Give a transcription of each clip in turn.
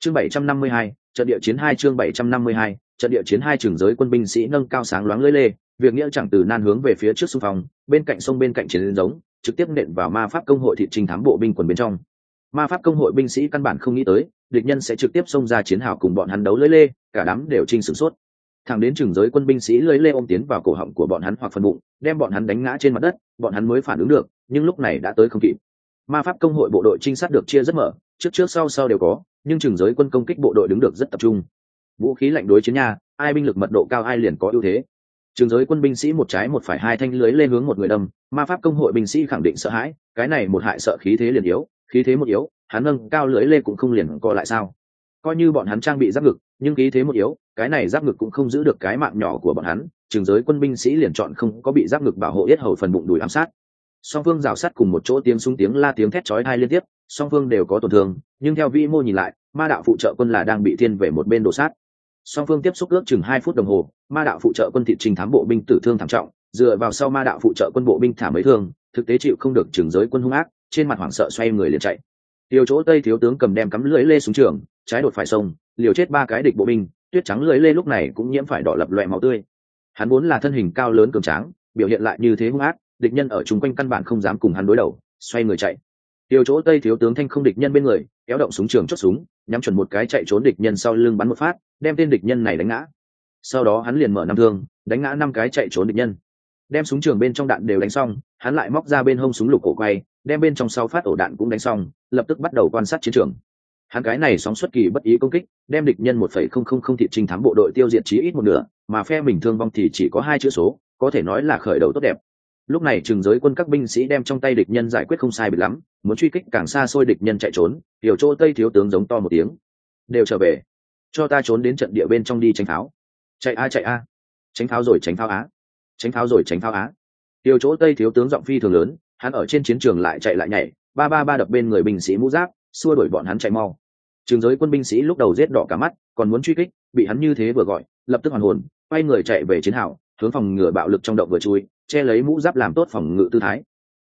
Chương 752, trận địa chiến 2 chương 752, trận địa chiến 2 trường giới quân binh sĩ nâng cao sáng loáng lưỡi lê, việc nghĩa chẳng từ nan hướng về phía trước xung phong, bên cạnh sông bên cạnh chiến giống, trực tiếp nện vào ma pháp công hội thị trinh thám bộ binh quần bên trong. Ma pháp công hội binh sĩ căn bản không nghĩ tới, địch nhân sẽ trực tiếp xông ra chiến hào cùng bọn hắn đấu lưỡi lê, cả đám đều chinh sửng sốt. Thẳng đến trường giới quân binh sĩ lưỡi lê ôm tiến vào cổ họng của bọn hắn hoặc phần bụng, đem bọn hắn đánh ngã trên mặt đất, bọn hắn mới phản ứng được, nhưng lúc này đã tới không kịp. Ma pháp công hội bộ đội trinh sát được chia rất mở, trước sau đều có, nhưng trường giới quân công kích bộ đội đứng được rất tập trung. Vũ khí lạnh đối chiến nha, ai binh lực mật độ cao ai liền có ưu thế. Trường giới quân binh sĩ một trái một phải hai thanh lưới lên hướng một người đâm, ma pháp công hội binh sĩ khẳng định sợ hãi, cái này một hại sợ khí thế liền yếu, khí thế một yếu, hắn nâng cao lưới lên cũng không liền co lại sao? Coi như bọn hắn trang bị giáp ngực, nhưng khí thế một yếu, cái này giáp ngực cũng không giữ được cái mạng nhỏ của bọn hắn. Trường giới quân binh sĩ liền chọn không có bị giáp ngực bảo hộ yết hầu phần bụng đùi ám sát. Song phương rào sát cùng một chỗ, tiếng súng tiếng la tiếng thét chói tai liên tiếp, song phương đều có tổn thương, nhưng theo vĩ mô nhìn lại, ma đạo phụ trợ quân là đang bị thiên về một bên đổ sát. Song phương tiếp xúc ước chừng 2 phút đồng hồ, ma đạo phụ trợ quân thị trinh thám bộ binh tử thương thảm trọng, dựa vào sau ma đạo phụ trợ quân bộ binh thả mấy thương, thực tế chịu không được trường giới quân hung ác, trên mặt hoảng sợ xoay người liền chạy. Tiêu chỗ Tây thiếu tướng cầm đem cắm lưỡi lê xuống trường, trái đột phải sông, liều chết 3 cái địch bộ binh, tuyết trắng lưỡi lê lúc này cũng nhiễm phải đỏ lập loè máu tươi. Hắn vốn là thân hình cao lớn cường tráng, biểu hiện lại như thế hung ác, địch nhân ở chung quanh căn bản không dám cùng hắn đối đầu, xoay người chạy. Tiêu chỗ Tây thiếu tướng thanh không địch nhân bên người, kéo động súng trường chốt súng, nhắm chuẩn một cái chạy trốn địch nhân sau lưng bắn một phát, đem tên địch nhân này đánh ngã. Sau đó hắn liền mở 5 thương, đánh ngã 5 cái chạy trốn địch nhân. Đem súng trường bên trong đạn đều đánh xong, hắn lại móc ra bên hông súng lục cổ quay, đem bên trong 6 phát ổ đạn cũng đánh xong, lập tức bắt đầu quan sát chiến trường. Hắn cái này sóng xuất kỳ bất ý công kích, đem địch nhân 1,000 thị trinh thám bộ đội tiêu diệt chí ít một nửa, mà phe mình thương vong thì chỉ có 2 chữ số, có thể nói là khởi đầu tốt đẹp. Lúc này trường giới quân các binh sĩ đem trong tay địch nhân giải quyết không sai biệt lắm, muốn truy kích càng xa xôi địch nhân chạy trốn, Tiểu chỗ Tây thiếu tướng giống to một tiếng, đều trở về, cho ta trốn đến trận địa bên trong đi tránh pháo. Chạy a, tránh pháo rồi tránh pháo á, tránh pháo rồi tránh pháo á. Tiểu chỗ Tây thiếu tướng giọng phi thường lớn, hắn ở trên chiến trường lại chạy lại nhảy, ba đập bên người binh sĩ mũ giáp, xua đuổi bọn hắn chạy mau. Trường giới quân binh sĩ lúc đầu giết đỏ cả mắt, còn muốn truy kích, bị hắn như thế vừa gọi, lập tức hoàn hồn, quay người chạy về chiến hào, hướng phòng ngừa bạo lực trong động vừa chui, che lấy mũ giáp làm tốt phòng ngự tư thái.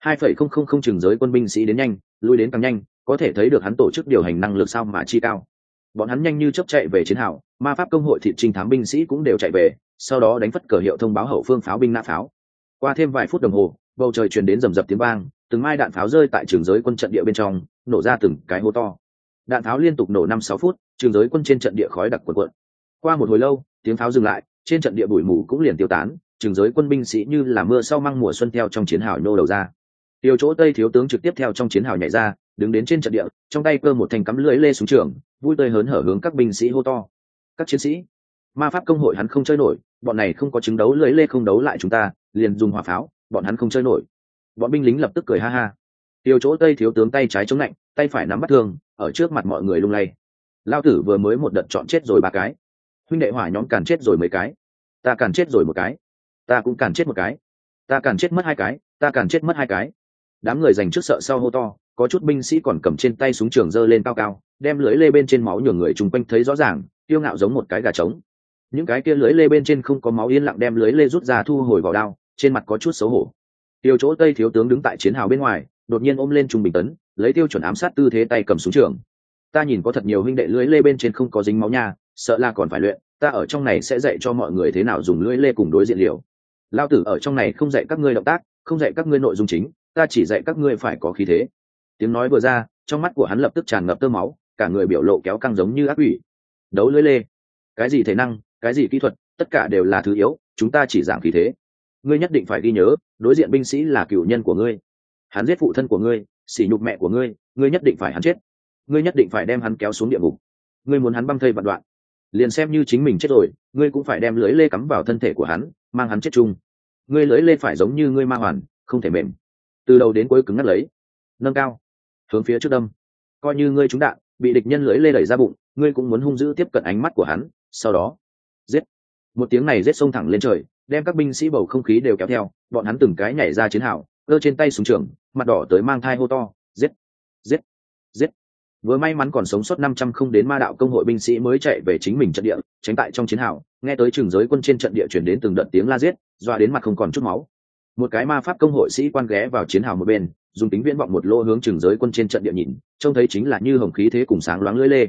2,000 trường giới quân binh sĩ đến nhanh, lui đến càng nhanh, có thể thấy được hắn tổ chức điều hành năng lực sao mà chi cao. Bọn hắn nhanh như chớp chạy về chiến hào, ma pháp công hội thị trinh thám binh sĩ cũng đều chạy về, sau đó đánh phất cờ hiệu thông báo hậu phương pháo binh nã pháo. Qua thêm vài phút đồng hồ, bầu trời truyền đến rầm rập tiếng vang, từng mai đạn pháo rơi tại trường giới quân trận địa bên trong, nổ ra từng cái hố to. Đạn pháo liên tục nổ 5-6 phút, trường giới quân trên trận địa khói đặc cuồn cuộn. Qua một hồi lâu, tiếng pháo dừng lại, trên trận địa bụi mù cũng liền tiêu tán, trường giới quân binh sĩ như là mưa sau măng mùa xuân theo trong chiến hào nhô đầu ra. Tiêu chỗ Tây thiếu tướng trực tiếp theo trong chiến hào nhảy ra, đứng đến trên trận địa, trong tay cơ một thanh cắm lưỡi lê xuống trường, vui tươi hớn hở hướng các binh sĩ hô to. Các chiến sĩ, ma pháp công hội hắn không chơi nổi, bọn này không có chứng đấu lưỡi lê không đấu lại chúng ta, liền dùng hỏa pháo, bọn hắn không chơi nổi. Bọn binh lính lập tức cười ha ha. Tiêu chỗ Tây thiếu tướng tay trái chống lạnh, tay phải nắm bắt thương, ở trước mặt mọi người lung lay. Lao tử vừa mới một đợt chọn chết rồi 3 cái, huynh đệ hỏa nhóm càn chết rồi mấy cái, ta càn chết rồi 1 cái, ta cũng càn chết 1 cái, ta càn chết mất 2 cái, ta càn chết mất 2 cái. Đám người giành trước sợ sau hô to, có chút binh sĩ còn cầm trên tay súng trường giơ lên cao cao, đem lưới lê bên trên máu nhường người chung quanh thấy rõ ràng, kiêu ngạo giống một cái gà trống. Những cái kia lưới lê bên trên không có máu yên lặng đem lưới lê rút ra thu hồi vào đao, trên mặt có chút xấu hổ. Tiêu chỗ Tây thiếu tướng đứng tại chiến hào bên ngoài, đột nhiên ôm lên Trung Bình Tấn, lấy tiêu chuẩn ám sát tư thế tay cầm súng trường. Ta nhìn có thật nhiều huynh đệ lưới lê bên trên không có dính máu nha, sợ là còn phải luyện, ta ở trong này sẽ dạy cho mọi người thế nào dùng lưới lê cùng đối diện liều. Lao tử ở trong này không dạy các ngươi động tác, không dạy các ngươi nội dung chính, ta chỉ dạy các ngươi phải có khí thế. Tiếng nói vừa ra, trong mắt của hắn lập tức tràn ngập tơ máu, cả người biểu lộ kéo căng giống như ác quỷ. Đấu lưới lê, cái gì thể năng, cái gì kỹ thuật, tất cả đều là thứ yếu, chúng ta chỉ giảng khí thế. Ngươi nhất định phải ghi nhớ, đối diện binh sĩ là cựu nhân của ngươi, hắn giết phụ thân của ngươi, sỉ nhục mẹ của ngươi, ngươi nhất định phải hắn chết, ngươi nhất định phải đem hắn kéo xuống địa ngục, ngươi muốn hắn băng thây vạn đoạn, liền xem như chính mình chết rồi, ngươi cũng phải đem lưới lê cắm vào thân thể của hắn, mang hắn chết chung. Ngươi lưới lê phải giống như ngươi ma hoàn, không thể mềm, từ đầu đến cuối cứng ngắt lấy, nâng cao, hướng phía trước đâm. Coi như ngươi trúng đạn, bị địch nhân lưới lê đẩy ra bụng, ngươi cũng muốn hung dữ tiếp cận ánh mắt của hắn, sau đó giết. Một tiếng này giết xông thẳng lên trời, đem các binh sĩ bầu không khí đều kéo theo, bọn hắn từng cái nhảy ra chiến hào, giơ trên tay súng trường, mặt đỏ tới mang thai hô to, giết, giết, giết. Vừa may mắn còn sống sót 500 không đến ma đạo công hội binh sĩ mới chạy về chính mình trận địa, tránh tại trong chiến hào, nghe tới trường giới quân trên trận địa chuyển đến từng đợt tiếng la giết, dọa đến mặt không còn chút máu. Một cái ma pháp công hội sĩ quan ghé vào chiến hào một bên, dùng tính viễn vọng một lô hướng trường giới quân trên trận địa nhìn, trông thấy chính là như hồng khí thế cùng sáng loáng lưỡi lê.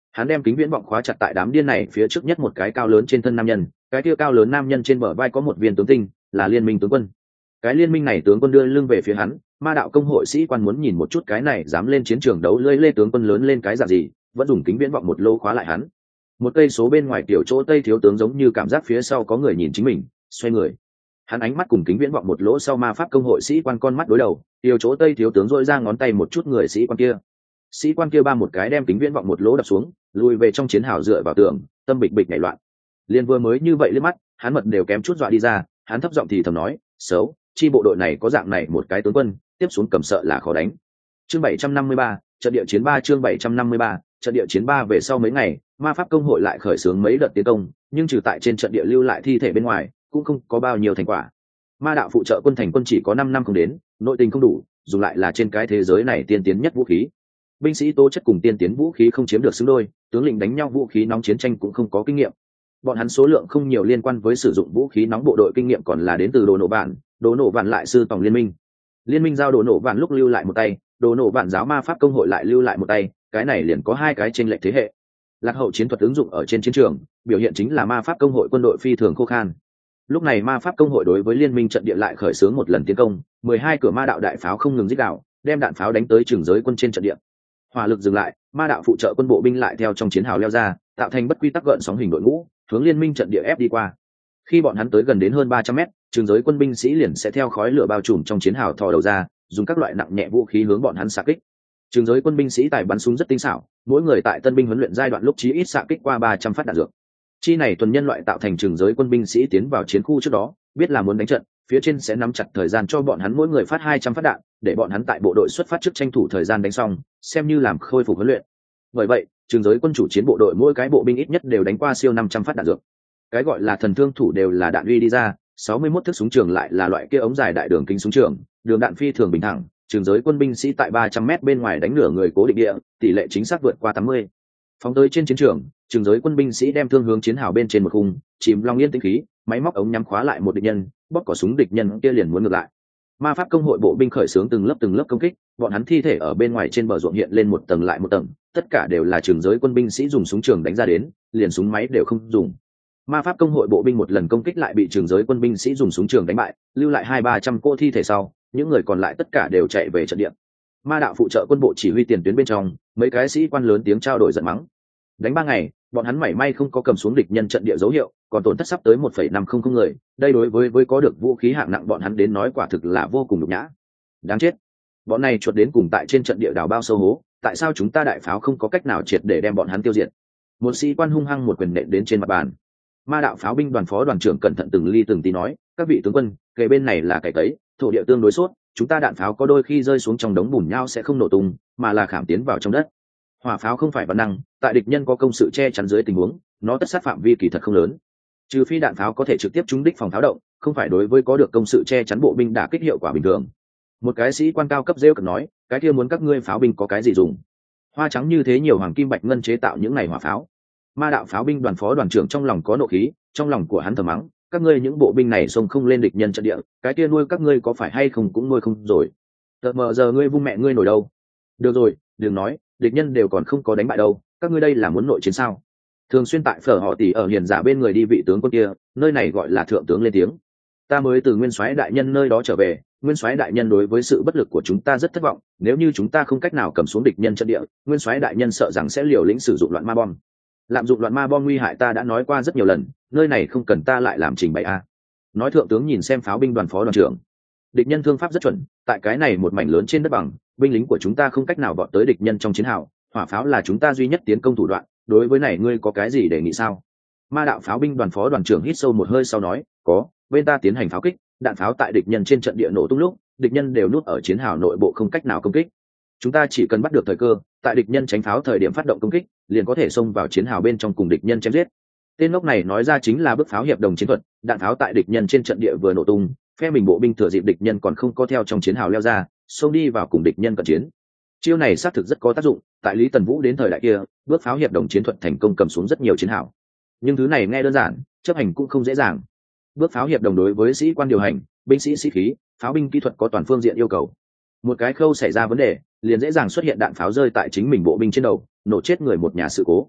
Hắn đem kính viễn vọng khóa chặt tại đám điên này phía trước nhất một cái cao lớn trên thân nam nhân, cái kia cao lớn nam nhân trên bờ vai có một viên tướng tinh, là liên minh tướng quân. Cái liên minh này tướng quân đưa lưng về phía hắn, ma đạo công hội sĩ quan muốn nhìn một chút cái này dám lên chiến trường đấu lưỡi lê tướng quân lớn lên cái dạng gì, vẫn dùng kính viễn vọng một lô khóa lại hắn. Một cây số bên ngoài tiểu chỗ tây thiếu tướng giống như cảm giác phía sau có người nhìn chính mình, xoay người. Hắn ánh mắt cùng kính viễn vọng một lỗ sau ma pháp công hội sĩ quan con mắt đối đầu, tiểu chỗ tây thiếu tướng dội ra ngón tay một chút người sĩ quan kia. Sĩ quan kia ba một cái đem kính viễn vọng một lỗ đập xuống, lùi về trong chiến hào dựa vào tường, tâm bịch bịch nảy loạn. Liên vừa mới như vậy liếc mắt, hắn mật đều kém chút dọa đi ra, hắn thấp giọng thì thầm nói, xấu, chi bộ đội này có dạng này một cái tướng quân, tiếp xuống cầm sợ là khó đánh. Chương 753, trận địa chiến 3 chương 753, trận địa chiến 3 về sau mấy ngày, ma pháp công hội lại khởi xướng mấy đợt tiến công, nhưng trừ tại trên trận địa lưu lại thi thể bên ngoài, cũng không có bao nhiêu thành quả. Ma đạo phụ trợ quân thành quân chỉ có 5 năm không đến, nội tình không đủ, dùng lại là trên cái thế giới này tiên tiến nhất vũ khí. Binh sĩ tố chất cùng tiên tiến vũ khí không chiếm được xứng đôi, tướng lĩnh đánh nhau vũ khí nóng chiến tranh cũng không có kinh nghiệm. Bọn hắn số lượng không nhiều liên quan với sử dụng vũ khí nóng bộ đội kinh nghiệm còn là đến từ đồ nổ vạn lại sư tòng liên minh giao đồ nổ vạn lúc lưu lại một tay, đồ nổ vạn giáo ma pháp công hội lại lưu lại một tay, cái này liền có hai cái chênh lệch thế hệ. Lạc hậu chiến thuật ứng dụng ở trên chiến trường, biểu hiện chính là ma pháp công hội quân đội phi thường khô khan. Lúc này ma pháp công hội đối với liên minh trận địa lại khởi xướng một lần tiến công, 12 cửa ma đạo đại pháo không ngừng rít gào, đem đạn pháo đánh tới trường giới quân trên trận địa. Hỏa lực dừng lại, ma đạo phụ trợ quân bộ binh lại theo trong chiến hào leo ra, tạo thành bất quy tắc gợn sóng hình đội ngũ, hướng liên minh trận địa ép đi qua. Khi bọn hắn tới gần đến hơn 300 mét, trường giới quân binh sĩ liền sẽ theo khói lửa bao trùm trong chiến hào thò đầu ra, dùng các loại nặng nhẹ vũ khí hướng bọn hắn xạ kích. Trường giới quân binh sĩ tài bắn súng rất tinh xảo, mỗi người tại tân binh huấn luyện giai đoạn lúc chí ít xạ kích qua 300 phát đạn dược. Chi này tuần nhân loại tạo thành trường giới quân binh sĩ tiến vào chiến khu trước đó, biết là muốn đánh trận, phía trên sẽ nắm chặt thời gian cho bọn hắn mỗi người phát 200 phát đạn, để bọn hắn tại bộ đội xuất phát trước tranh thủ thời gian đánh xong, xem như làm khôi phục huấn luyện. Bởi vậy, trường giới quân chủ chiến bộ đội mỗi cái bộ binh ít nhất đều đánh qua siêu 500 phát đạn dược. Cái gọi là thần thương thủ đều là đạn uy đi ra, 61 thước súng trường lại là loại kia ống dài đại đường kính súng trường, đường đạn phi thường bình thẳng, trường giới quân binh sĩ tại 300m bên ngoài đánh nửa người cố định địa, tỷ lệ chính xác vượt qua 80. Phóng tới trên chiến trường, trường giới quân binh sĩ đem thương hướng chiến hào bên trên một khung, chìm long yên tĩnh khí, máy móc ống nhắm khóa lại một địch nhân, bóp cò súng địch nhân kia liền muốn ngược lại. Ma pháp công hội bộ binh khởi xướng từng lớp công kích, bọn hắn thi thể ở bên ngoài trên bờ ruộng hiện lên một tầng lại một tầng, tất cả đều là trường giới quân binh sĩ dùng súng trường đánh ra đến, liền súng máy đều không dùng. Ma pháp công hội bộ binh một lần công kích lại bị trường giới quân binh sĩ dùng súng trường đánh bại, lưu lại 200-300 cô thi thể sau, những người còn lại tất cả đều chạy về trận địa. Ma đạo phụ trợ quân bộ chỉ huy tiền tuyến bên trong, mấy cái sĩ quan lớn tiếng trao đổi giận mắng. Đánh 3 ngày, bọn hắn mảy may không có cầm xuống địch nhân trận địa dấu hiệu, còn tổn thất sắp tới 1,500 người, đây đối với có được vũ khí hạng nặng bọn hắn đến nói quả thực là vô cùng nhục nhã. Đáng chết. Bọn này chuột đến cùng tại trên trận địa đào bao sâu hố, tại sao chúng ta đại pháo không có cách nào triệt để đem bọn hắn tiêu diệt? Một sĩ quan hung hăng một quyền nện đến trên mặt bàn. Ma đạo pháo binh đoàn phó đoàn trưởng cẩn thận từng ly từng tí nói, các vị tướng quân, kề bên này là cày tấy, thổ địa tương đối sốt, chúng ta đạn pháo có đôi khi rơi xuống trong đống bùn nhau sẽ không nổ tung, mà là khảm tiến vào trong đất. Hỏa pháo không phải bản năng, tại địch nhân có công sự che chắn dưới tình huống, nó tất sát phạm vi kỳ thật không lớn. Trừ phi đạn pháo có thể trực tiếp trúng đích phòng pháo động, không phải đối với có được công sự che chắn bộ binh đả kích hiệu quả bình thường. Một cái sĩ quan cao cấp rêu cợt nói, cái kia muốn các ngươi pháo binh có cái gì dùng? Hoa trắng như thế nhiều hoàng kim bạch ngân chế tạo những này hỏa pháo. Ma đạo pháo binh đoàn phó đoàn trưởng trong lòng có nộ khí, trong lòng của hắn thầm mắng, các ngươi những bộ binh này xông không lên địch nhân trận địa, cái kia nuôi các ngươi có phải hay không cũng nuôi không rồi. Tờ mờ giờ ngươi vung mẹ ngươi nổi đâu? Được rồi, đừng nói, địch nhân đều còn không có đánh bại đâu, các ngươi đây là muốn nội chiến sao? Thường xuyên tại phở họ tỷ ở hiền giả bên người đi vị tướng quân kia, nơi này gọi là thượng tướng lên tiếng. Ta mới từ nguyên soái đại nhân nơi đó trở về, nguyên soái đại nhân đối với sự bất lực của chúng ta rất thất vọng, nếu như chúng ta không cách nào cầm xuống địch nhân trận địa, nguyên soái đại nhân sợ rằng sẽ liều lĩnh sử dụng loạn ma bom. Lạm dụng loạn ma bom nguy hại ta đã nói qua rất nhiều lần, nơi này không cần ta lại làm trình bày a. Nói thượng tướng nhìn xem pháo binh đoàn phó đoàn trưởng. Địch nhân thương pháp rất chuẩn, tại cái này một mảnh lớn trên đất bằng, binh lính của chúng ta không cách nào vọt tới địch nhân trong chiến hào, hỏa pháo là chúng ta duy nhất tiến công thủ đoạn, đối với này ngươi có cái gì đề nghị sao? Ma đạo pháo binh đoàn phó đoàn trưởng hít sâu một hơi sau nói, có, bên ta tiến hành pháo kích, đạn pháo tại địch nhân trên trận địa nổ tung lúc, địch nhân đều nuốt ở chiến hào nội bộ không cách nào công kích. Chúng ta chỉ cần bắt được thời cơ, tại địch nhân tránh pháo thời điểm phát động công kích, liền có thể xông vào chiến hào bên trong cùng địch nhân chém giết. Tên ngốc này nói ra chính là bước pháo hiệp đồng chiến thuật, đạn pháo tại địch nhân trên trận địa vừa nổ tung, phe mình bộ binh thừa dịp địch nhân còn không có theo trong chiến hào leo ra, xông đi vào cùng địch nhân cận chiến. Chiêu này xác thực rất có tác dụng, tại Lý Tần Vũ đến thời đại kia, bước pháo hiệp đồng chiến thuật thành công cầm xuống rất nhiều chiến hào. Nhưng thứ này nghe đơn giản, chấp hành cũng không dễ dàng. Bước pháo hiệp đồng đối với sĩ quan điều hành, binh sĩ sĩ khí, pháo binh kỹ thuật có toàn phương diện yêu cầu. Một cái khâu xảy ra vấn đề, liền dễ dàng xuất hiện đạn pháo rơi tại chính mình bộ binh trên đầu, nổ chết người một nhà sự cố.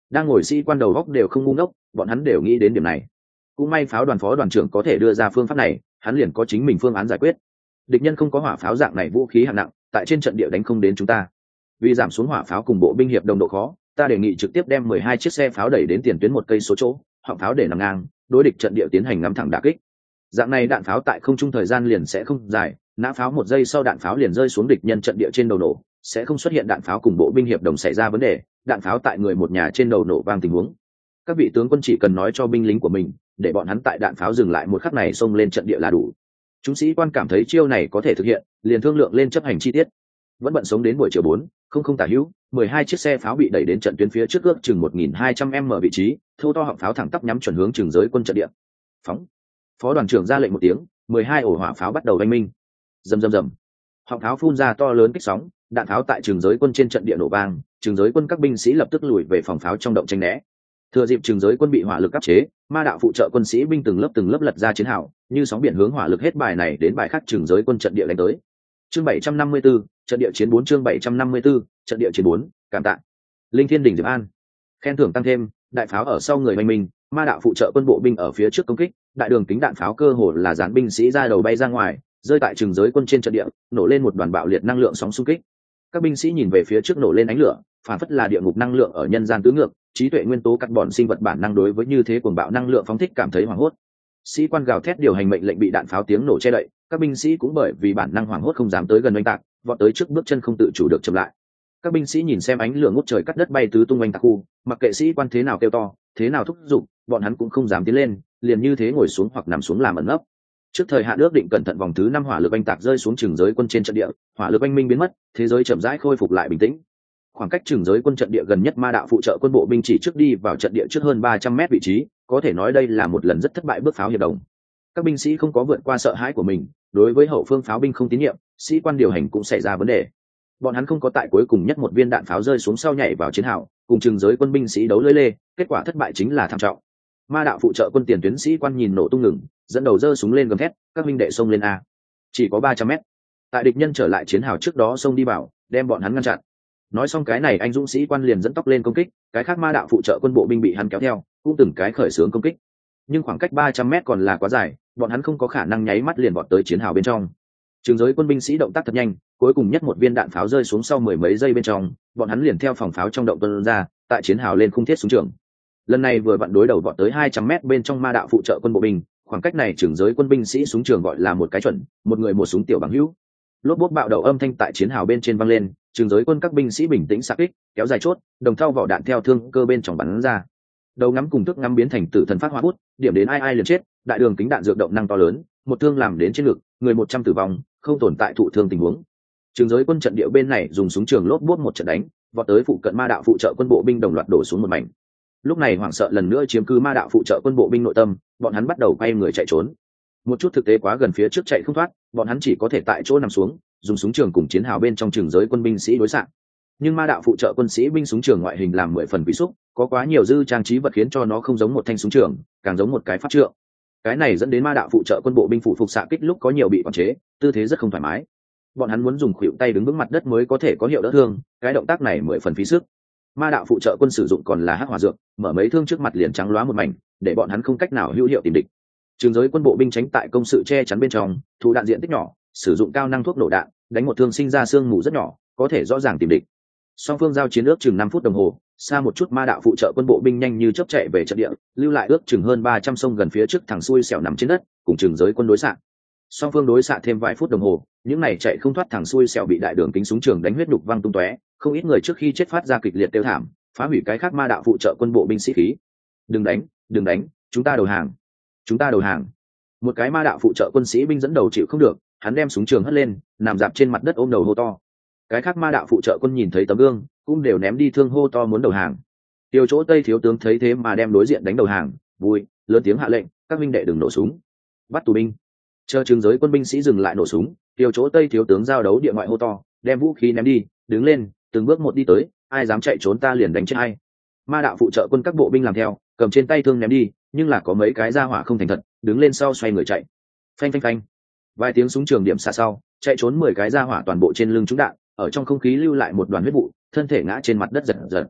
Đang ngồi sĩ quan đầu góc đều không ngu ngốc, bọn hắn đều nghĩ đến điểm này. Cũng may pháo đoàn phó đoàn trưởng có thể đưa ra phương pháp này, hắn liền có chính mình phương án giải quyết. Địch nhân không có hỏa pháo dạng này vũ khí hạng nặng, tại trên trận địa đánh không đến chúng ta. Vì giảm xuống hỏa pháo cùng bộ binh hiệp đồng độ khó, ta đề nghị trực tiếp đem 12 chiếc xe pháo đẩy đến tiền tuyến một cây số chỗ, họng pháo để nằm ngang, đối địch trận địa tiến hành ngắm thẳng đả kích. Dạng này đạn pháo tại không trung thời gian liền sẽ không dài, nã pháo 1 giây sau đạn pháo liền rơi xuống địch nhân trận địa trên đầu nổ, sẽ không xuất hiện đạn pháo cùng bộ binh hiệp đồng xảy ra vấn đề, đạn pháo tại người một nhà trên đầu nổ vang tình huống. Các vị tướng quân chỉ cần nói cho binh lính của mình, để bọn hắn tại đạn pháo dừng lại một khắc này xông lên trận địa là đủ. Chúng sĩ quan cảm thấy chiêu này có thể thực hiện, liền thương lượng lên chấp hành chi tiết. Vẫn bận sống đến buổi chiều 4:00 tả hữu, 12 chiếc xe pháo bị đẩy đến trận tuyến phía trước ước chừng 1200m vị trí, thô to họng pháo thẳng tắp nhắm chuẩn hướng Trường Giới quân trận địa. Phóng. Phó đoàn trưởng ra lệnh một tiếng, 12 ổ hỏa pháo bắt đầu oanh minh. Rầm rầm rầm. Họng pháo phun ra to lớn kích sóng, đạn pháo tại Trường Giới quân trên trận địa nổ vang, Trường Giới quân các binh sĩ lập tức lùi về phòng pháo trong động tránh né. Thừa dịp Trường Giới quân bị hỏa lực áp chế, ma đạo phụ trợ quân sĩ binh từng lớp lật ra chiến hào, như sóng biển hướng hỏa lực hết bài này đến bài khác Trường Giới quân trận địa đánh tới. Chương 754, trận địa chiến 4 chương 754, trận địa chiến 4, cảm tạ. Linh Thiên đỉnh Diệp An. Khen thưởng tăng thêm, đại pháo ở sau người hoành mình, ma đạo phụ trợ quân bộ binh ở phía trước công kích, đại đường kính đạn pháo cơ hồ là dán binh sĩ ra đầu bay ra ngoài, rơi tại Trường Giới quân trên trận địa, nổ lên một đoàn bạo liệt năng lượng sóng xung kích. Các binh sĩ nhìn về phía trước nổ lên ánh lửa, phản phất là địa ngục năng lượng ở nhân gian tứ ngược, trí tuệ nguyên tố cắt bọn sinh vật bản năng đối với như thế cuồng bạo năng lượng phóng thích cảm thấy hoảng hốt. Sĩ quan gào thét điều hành mệnh lệnh bị đạn pháo tiếng nổ che đậy, các binh sĩ cũng bởi vì bản năng hoảng hốt không dám tới gần oanh tạc, vọt tới trước bước chân không tự chủ được chậm lại. Các binh sĩ nhìn xem ánh lửa ngút trời cắt đất bay tứ tung oanh tạc khu, mặc kệ sĩ quan thế nào kêu to, thế nào thúc giục, bọn hắn cũng không dám tiến lên, liền như thế ngồi xuống hoặc nằm xuống làm ẩn nấp. Trước thời hạn ước định cẩn thận vòng thứ 5 hỏa lực oanh tạc rơi xuống Trường Giới quân trên trận địa, hỏa lực oanh minh biến mất, thế giới chậm rãi khôi phục lại bình tĩnh. Khoảng cách Trường Giới quân trận địa gần nhất ma đạo phụ trợ quân bộ binh chỉ trước đi vào trận địa trước hơn 300m vị trí, có thể nói đây là một lần rất thất bại bước pháo hiệp đồng. Các binh sĩ không có vượt qua sợ hãi của mình, đối với hậu phương pháo binh không tín nhiệm, sĩ quan điều hành cũng xảy ra vấn đề. Bọn hắn không có tại cuối cùng nhất một viên đạn pháo rơi xuống sau nhảy vào chiến hào, cùng Trường Giới quân binh sĩ đấu lưỡi lê, kết quả thất bại chính là thảm trọng. Ma đạo phụ trợ quân tiền tuyến sĩ quan nhìn nổ tung ngừng, dẫn đầu giơ súng lên gầm thét, các minh đệ xông lên a. Chỉ có 300m. Tại địch nhân trở lại chiến hào trước đó xông đi vào, đem bọn hắn ngăn chặn. Nói xong cái này anh dũng sĩ quan liền dẫn tóc lên công kích, cái khác ma đạo phụ trợ quân bộ binh bị hắn kéo theo, cũng từng cái khởi xướng công kích. Nhưng khoảng cách 300m còn là quá dài, bọn hắn không có khả năng nháy mắt liền vọt tới chiến hào bên trong. Trường Giới quân binh sĩ động tác thật nhanh, cuối cùng nhất một viên đạn pháo rơi xuống sau mười mấy giây bên trong, bọn hắn liền theo phòng pháo trong động tuôn ra, tại chiến hào lên khung thiết súng trường. Lần này vừa vặn đối đầu vọt tới 200m bên trong ma đạo phụ trợ quân bộ binh, khoảng cách này Trường Giới quân binh sĩ súng trường gọi là một cái chuẩn, một người một súng tiểu bằng hữu. Lốp bốp bạo đầu âm thanh tại chiến hào bên trên vang lên, Trường Giới quân các binh sĩ bình tĩnh xạ kích, kéo dài chốt, đồng thau vỏ đạn theo thương cơ bên trong bắn ra. Đầu ngắm cùng thức ngắm biến thành tử thần phát hỏa bút, điểm đến ai liền chết, đại đường kính đạn dược động năng to lớn, một thương làm đến trên ngực, người 100 tử vong, không tồn tại thụ thương tình huống. Trường Giới quân trận địa bên này dùng súng trường lốp bốp một trận đánh, vọt tới phụ cận ma đạo phụ trợ quân bộ binh đồng loạt đổ xuống một mảnh. Lúc này hoảng sợ lần nữa chiếm cứ ma đạo phụ trợ quân bộ binh nội tâm, bọn hắn bắt đầu quay người chạy trốn. Một chút thực tế quá gần phía trước chạy không thoát, bọn hắn chỉ có thể tại chỗ nằm xuống, dùng súng trường cùng chiến hào bên trong Trường Giới quân binh sĩ đối xạ. Nhưng ma đạo phụ trợ quân sĩ binh súng trường ngoại hình làm 10 phần bị xúc, có quá nhiều dư trang trí vật khiến cho nó không giống một thanh súng trường, càng giống một cái pháp trượng. Cái này dẫn đến ma đạo phụ trợ quân bộ binh phụ phục xạ kích lúc có nhiều bị quản chế, tư thế rất không thoải mái. Bọn hắn muốn dùng khuỷu tay đứng vững mặt đất mới có thể có hiệu đỡ thương, cái động tác này 10 phần phí sức. Ma đạo phụ trợ quân sử dụng còn là hắc hỏa dược, mở mấy thương trước mặt liền trắng loá một mảnh, để bọn hắn không cách nào hữu hiệu tìm địch. Trường Giới quân bộ binh tránh tại công sự che chắn bên trong, thủ đạn diện tích nhỏ, sử dụng cao năng thuốc nổ đạn, đánh một thương sinh ra xương mù rất nhỏ, có thể rõ ràng tìm địch. Song phương giao chiến ước chừng 5 phút đồng hồ, xa một chút ma đạo phụ trợ quân bộ binh nhanh như chớp chạy về trận địa, lưu lại ước chừng hơn 300 sông gần phía trước thằng xui xẻo nằm trên đất, cùng Trường Giới quân đối xạ. Song phương đối xạ thêm vài phút đồng hồ, những này chạy không thoát thằng xui xẻo bị đại đường kính súng trường đánh huyết đục văng tung tóe, không ít người trước khi chết phát ra kịch liệt tiêu thảm, phá hủy cái khác ma đạo phụ trợ quân bộ binh sĩ khí. Đừng đánh, chúng ta đầu hàng, chúng ta đầu hàng. Một cái ma đạo phụ trợ quân sĩ binh dẫn đầu chịu không được, hắn đem súng trường hất lên, nằm dạp trên mặt đất ôm đầu hô to. Cái khác ma đạo phụ trợ quân nhìn thấy tấm gương, cũng đều ném đi thương hô to muốn đầu hàng. Tiêu chỗ Tây thiếu tướng thấy thế mà đem đối diện đánh đầu hàng, vui, lớn tiếng hạ lệnh, các binh đệ đừng nổ súng, bắt tù binh. Chờ Trường Giới quân binh sĩ dừng lại nổ súng, tiêu chỗ Tây thiếu tướng giao đấu địa ngoại hô to, đem vũ khí ném đi, đứng lên, từng bước một đi tới, ai dám chạy trốn ta liền đánh chết ai. Ma đạo phụ trợ quân các bộ binh làm theo, cầm trên tay thương ném đi, nhưng là có mấy cái ra hỏa không thành thật, đứng lên sau xoay người chạy. Phanh phanh phanh. Vài tiếng súng trường điểm xạ sau, chạy trốn 10 cái ra hỏa toàn bộ trên lưng trúng đạn, ở trong không khí lưu lại một đoàn huyết vụ, thân thể ngã trên mặt đất giật giật.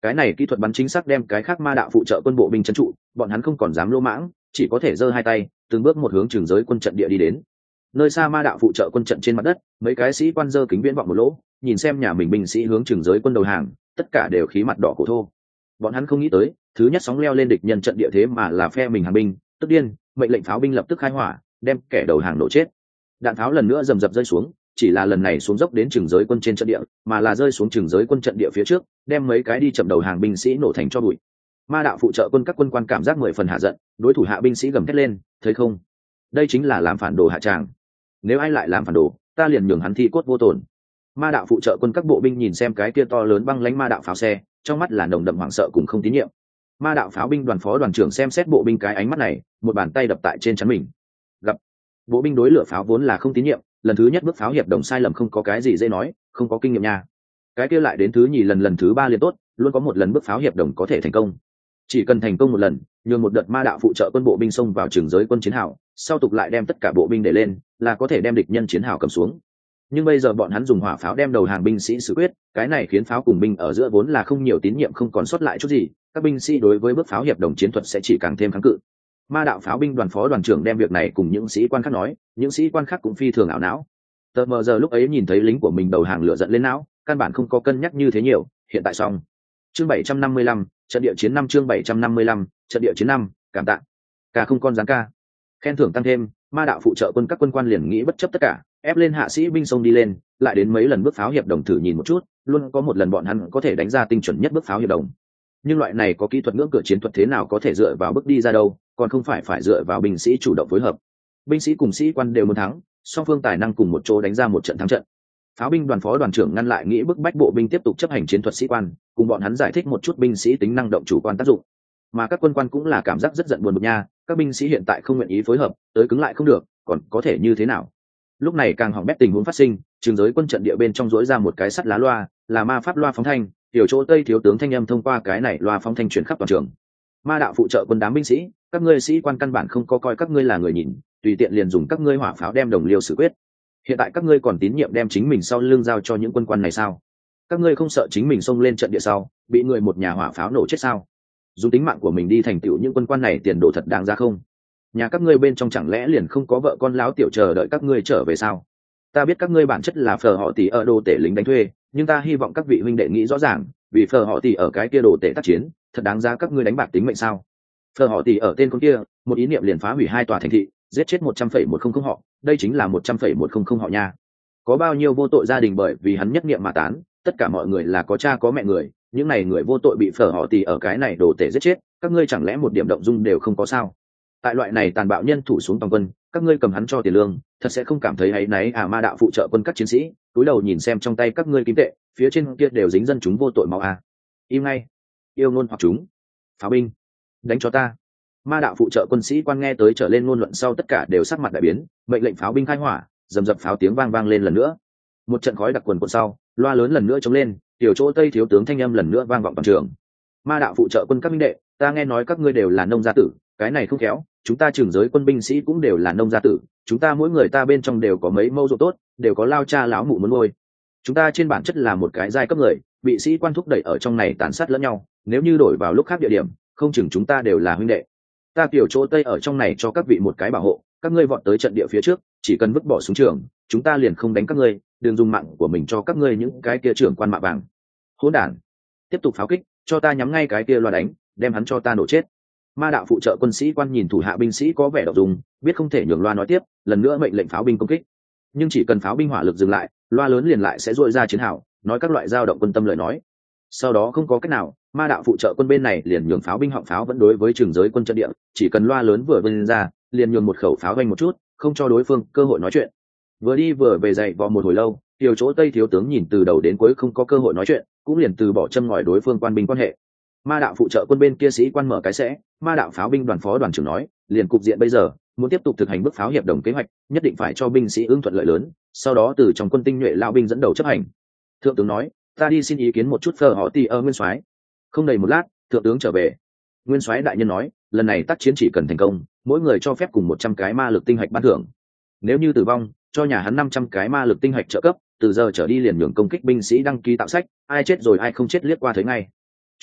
cái này kỹ thuật bắn chính xác đem cái khác ma đạo phụ trợ quân bộ binh trấn trụ, bọn hắn không còn dám lỗ mãng, chỉ có thể giơ hai tay từng bước một hướng trường giới quân trận địa đi đến. Nơi xa ma đạo phụ trợ quân trận trên mặt đất, mấy cái sĩ quan giơ kính viễn vọng một lỗ, nhìn xem nhà mình binh sĩ hướng trường giới quân đầu hàng, tất cả đều khí mặt đỏ cổ thô. Bọn hắn không nghĩ tới, thứ nhất sóng leo lên địch nhân trận địa thế mà là phe mình hàng binh, tức điên, mệnh lệnh pháo binh lập tức khai hỏa, đem kẻ đầu hàng nổ chết. Đạn pháo lần nữa rầm rập rơi xuống, chỉ là lần này xuống dốc đến trường giới quân trên trận địa, mà là rơi xuống trường giới quân trận địa phía trước, đem mấy cái đi chậm đầu hàng binh sĩ nổ thành tro bụi. Ma đạo phụ trợ quân các quân quan cảm giác 10 phần hạ giận, đối thủ hạ binh sĩ gầm thét lên, thấy không? Đây chính là làm phản đồ hạ tràng. Nếu ai lại làm phản đồ, ta liền nhường hắn thi cốt vô tổn. Ma đạo phụ trợ quân các bộ binh nhìn xem cái kia to lớn băng lãnh ma đạo pháo xe, trong mắt là nồng đậm hoảng sợ cùng không tín nhiệm. Ma đạo pháo binh đoàn phó đoàn trưởng xem xét bộ binh cái ánh mắt này, một bàn tay đập tại trên trán mình. Gặp bộ binh đối lửa pháo vốn là không tín nhiệm, lần thứ nhất bước pháo hiệp đồng sai lầm không có cái gì dễ nói, không có kinh nghiệm nha. Cái kia lại đến thứ nhì lần thứ ba liền tốt, luôn có một lần bước pháo hiệp đồng có thể thành công. Chỉ cần thành công một lần, nhường một đợt ma đạo phụ trợ quân bộ binh xông vào trường giới quân chiến hào, sau tục lại đem tất cả bộ binh để lên, là có thể đem địch nhân chiến hào cầm xuống. Nhưng bây giờ bọn hắn dùng hỏa pháo đem đầu hàng binh sĩ xử quyết, cái này khiến pháo cùng binh ở giữa vốn là không nhiều tín nhiệm không còn sót lại chút gì, các binh sĩ đối với bước pháo hiệp đồng chiến thuật sẽ chỉ càng thêm kháng cự. Ma đạo pháo binh đoàn phó đoàn trưởng đem việc này cùng những sĩ quan khác nói, những sĩ quan khác cũng phi thường ảo não. Tờ mờ giờ lúc ấy nhìn thấy lính của mình đầu hàng lửa giận lên não, căn bản không có cân nhắc như thế nhiều, hiện tại xong. Chương 755, trận địa chiến 5 chương 755, trận địa chiến 5, cảm tạ. Cả không con giáng ca. Khen thưởng tăng thêm, ma đạo phụ trợ quân các quân quan liền nghĩ bất chấp tất cả, ép lên hạ sĩ binh sông đi lên, lại đến mấy lần bước pháo hiệp đồng thử nhìn một chút, luôn có một lần bọn hắn có thể đánh ra tinh chuẩn nhất bước pháo hiệp đồng. Nhưng loại này có kỹ thuật ngưỡng cửa chiến thuật thế nào có thể dựa vào bước đi ra đâu, còn không phải dựa vào binh sĩ chủ động phối hợp. Binh sĩ cùng sĩ quan đều muốn thắng, song phương tài năng cùng một chỗ đánh ra một trận thắng trận. Pháo binh đoàn phó đoàn trưởng ngăn lại nghĩ bức bách bộ binh tiếp tục chấp hành chiến thuật sĩ quan, cùng bọn hắn giải thích một chút binh sĩ tính năng động chủ quan tác dụng. Mà các quân quan cũng là cảm giác rất giận buồn bực nha, các binh sĩ hiện tại không nguyện ý phối hợp, tới cứng lại không được, còn có thể như thế nào? Lúc này càng hỏng bét tình huống phát sinh, trường giới quân trận địa bên trong rỗi ra một cái sắt lá loa, là ma pháp loa phóng thanh, tiểu chỗ tây thiếu tướng thanh âm thông qua cái này loa phóng thanh truyền khắp toàn trường. Ma đạo phụ trợ quân đám binh sĩ, các ngươi sĩ quan căn bản không có coi các ngươi là người nhìn, tùy tiện liền dùng các ngươi hỏa pháo đem đồng liêu xử quyết. Hiện tại các ngươi còn tín nhiệm đem chính mình sau lưng giao cho những quân quan này sao? Các ngươi không sợ chính mình xông lên trận địa sau bị người một nhà hỏa pháo nổ chết sao? Dùng tính mạng của mình đi thành tựu những quân quan này tiền đồ thật đáng ra không? Nhà các ngươi bên trong chẳng lẽ liền không có vợ con láo tiểu chờ đợi các ngươi trở về sao? Ta biết các ngươi bản chất là phờ họ tỷ ở đồ tể lính đánh thuê, nhưng ta hy vọng các vị huynh đệ nghĩ rõ ràng, vì phờ họ tỷ ở cái kia đồ tể tác chiến, thật đáng giá các ngươi đánh bạc tính mệnh sao? Phờ họ tỷ ở tên con kia, một ý niệm liền phá hủy 2 tòa thành thị, giết chết 100,100 họ, đây chính là 100,100 họ nha. Có bao nhiêu vô tội gia đình bởi vì hắn nhất niệm mà tán, tất cả mọi người là có cha có mẹ người, những này người vô tội bị phở họ tì ở cái này đồ tể giết chết, các ngươi chẳng lẽ một điểm động dung đều không có sao? Tại loại này tàn bạo nhân thủ xuống toàn quân, các ngươi cầm hắn cho tiền lương, thật sẽ không cảm thấy áy náy à? Ma đạo phụ trợ quân các chiến sĩ, túi đầu nhìn xem trong tay các ngươi kim tệ, phía trên kia đều dính dân chúng vô tội máu à? Im ngay, yêu ngôn hoặc chúng. Pháo binh, đánh cho ta. Ma đạo phụ trợ quân sĩ quan nghe tới trở lên ngôn luận sau tất cả đều sắc mặt đại biến, mệnh lệnh pháo binh khai hỏa, rầm rập pháo tiếng vang lên lần nữa. Một trận khói đặc quần quần sau, loa lớn lần nữa trống lên, tiểu chỗ tây thiếu tướng thanh âm lần nữa vang vọng toàn trường. Ma đạo phụ trợ quân các minh đệ, ta nghe nói các ngươi đều là nông gia tử, cái này không khéo, chúng ta trường giới quân binh sĩ cũng đều là nông gia tử, chúng ta mỗi người ta bên trong đều có mấy mẫu ruộng tốt, đều có lao cha lão mụ muốn nuôi. Chúng ta trên bản chất là một cái giai cấp người, bị sĩ quan thúc đẩy ở trong này tàn sát lẫn nhau, nếu như đổi vào lúc khác địa điểm, không chừng chúng ta đều là huynh đệ. Ta tiểu chỗ tây ở trong này cho các vị một cái bảo hộ, các ngươi vọt tới trận địa phía trước, chỉ cần vứt bỏ súng trường, chúng ta liền không đánh các ngươi, đừng dùng mạng của mình cho các ngươi những cái kia trưởng quan mạ vàng. Hỗn đản, tiếp tục pháo kích, cho ta nhắm ngay cái kia loa đánh, đem hắn cho ta nổ chết. Ma đạo phụ trợ quân sĩ quan nhìn thủ hạ binh sĩ có vẻ động dung, biết không thể nhường loa nói tiếp, lần nữa mệnh lệnh pháo binh công kích. Nhưng chỉ cần pháo binh hỏa lực dừng lại, loa lớn liền lại sẽ dội ra chiến hào, nói các loại dao động quân tâm lời nói. Sau đó không có cách nào, ma đạo phụ trợ quân bên này liền nhường pháo binh họng pháo vẫn đối với trường giới quân trận địa, chỉ cần loa lớn vừa vang ra, liền nhường một khẩu pháo vang một chút, không cho đối phương cơ hội nói chuyện. Vừa đi vừa về dậy vò một hồi lâu, tiểu chỗ tây thiếu tướng nhìn từ đầu đến cuối không có cơ hội nói chuyện, cũng liền từ bỏ châm ngòi đối phương quan binh quan hệ. Ma đạo phụ trợ quân bên kia sĩ quan mở cái sẽ, ma đạo pháo binh đoàn phó đoàn trưởng nói, liền cục diện bây giờ, muốn tiếp tục thực hành bước pháo hiệp đồng kế hoạch, nhất định phải cho binh sĩ ưng thuận lợi lớn, sau đó từ trong quân tinh nhuệ lao binh dẫn đầu chấp hành. Thượng tướng nói, ta đi xin ý kiến một chút phờ họ tì ở nguyên soái. Không đầy một lát, thượng tướng trở về. Nguyên soái đại nhân nói, lần này tác chiến chỉ cần thành công, mỗi người cho phép cùng 100 cái ma lực tinh hạch ban thưởng. Nếu như tử vong, cho nhà hắn 500 cái ma lực tinh hạch trợ cấp, từ giờ trở đi liền nhường công kích binh sĩ đăng ký tạo sách, ai chết rồi ai không chết liếc qua thấy ngay.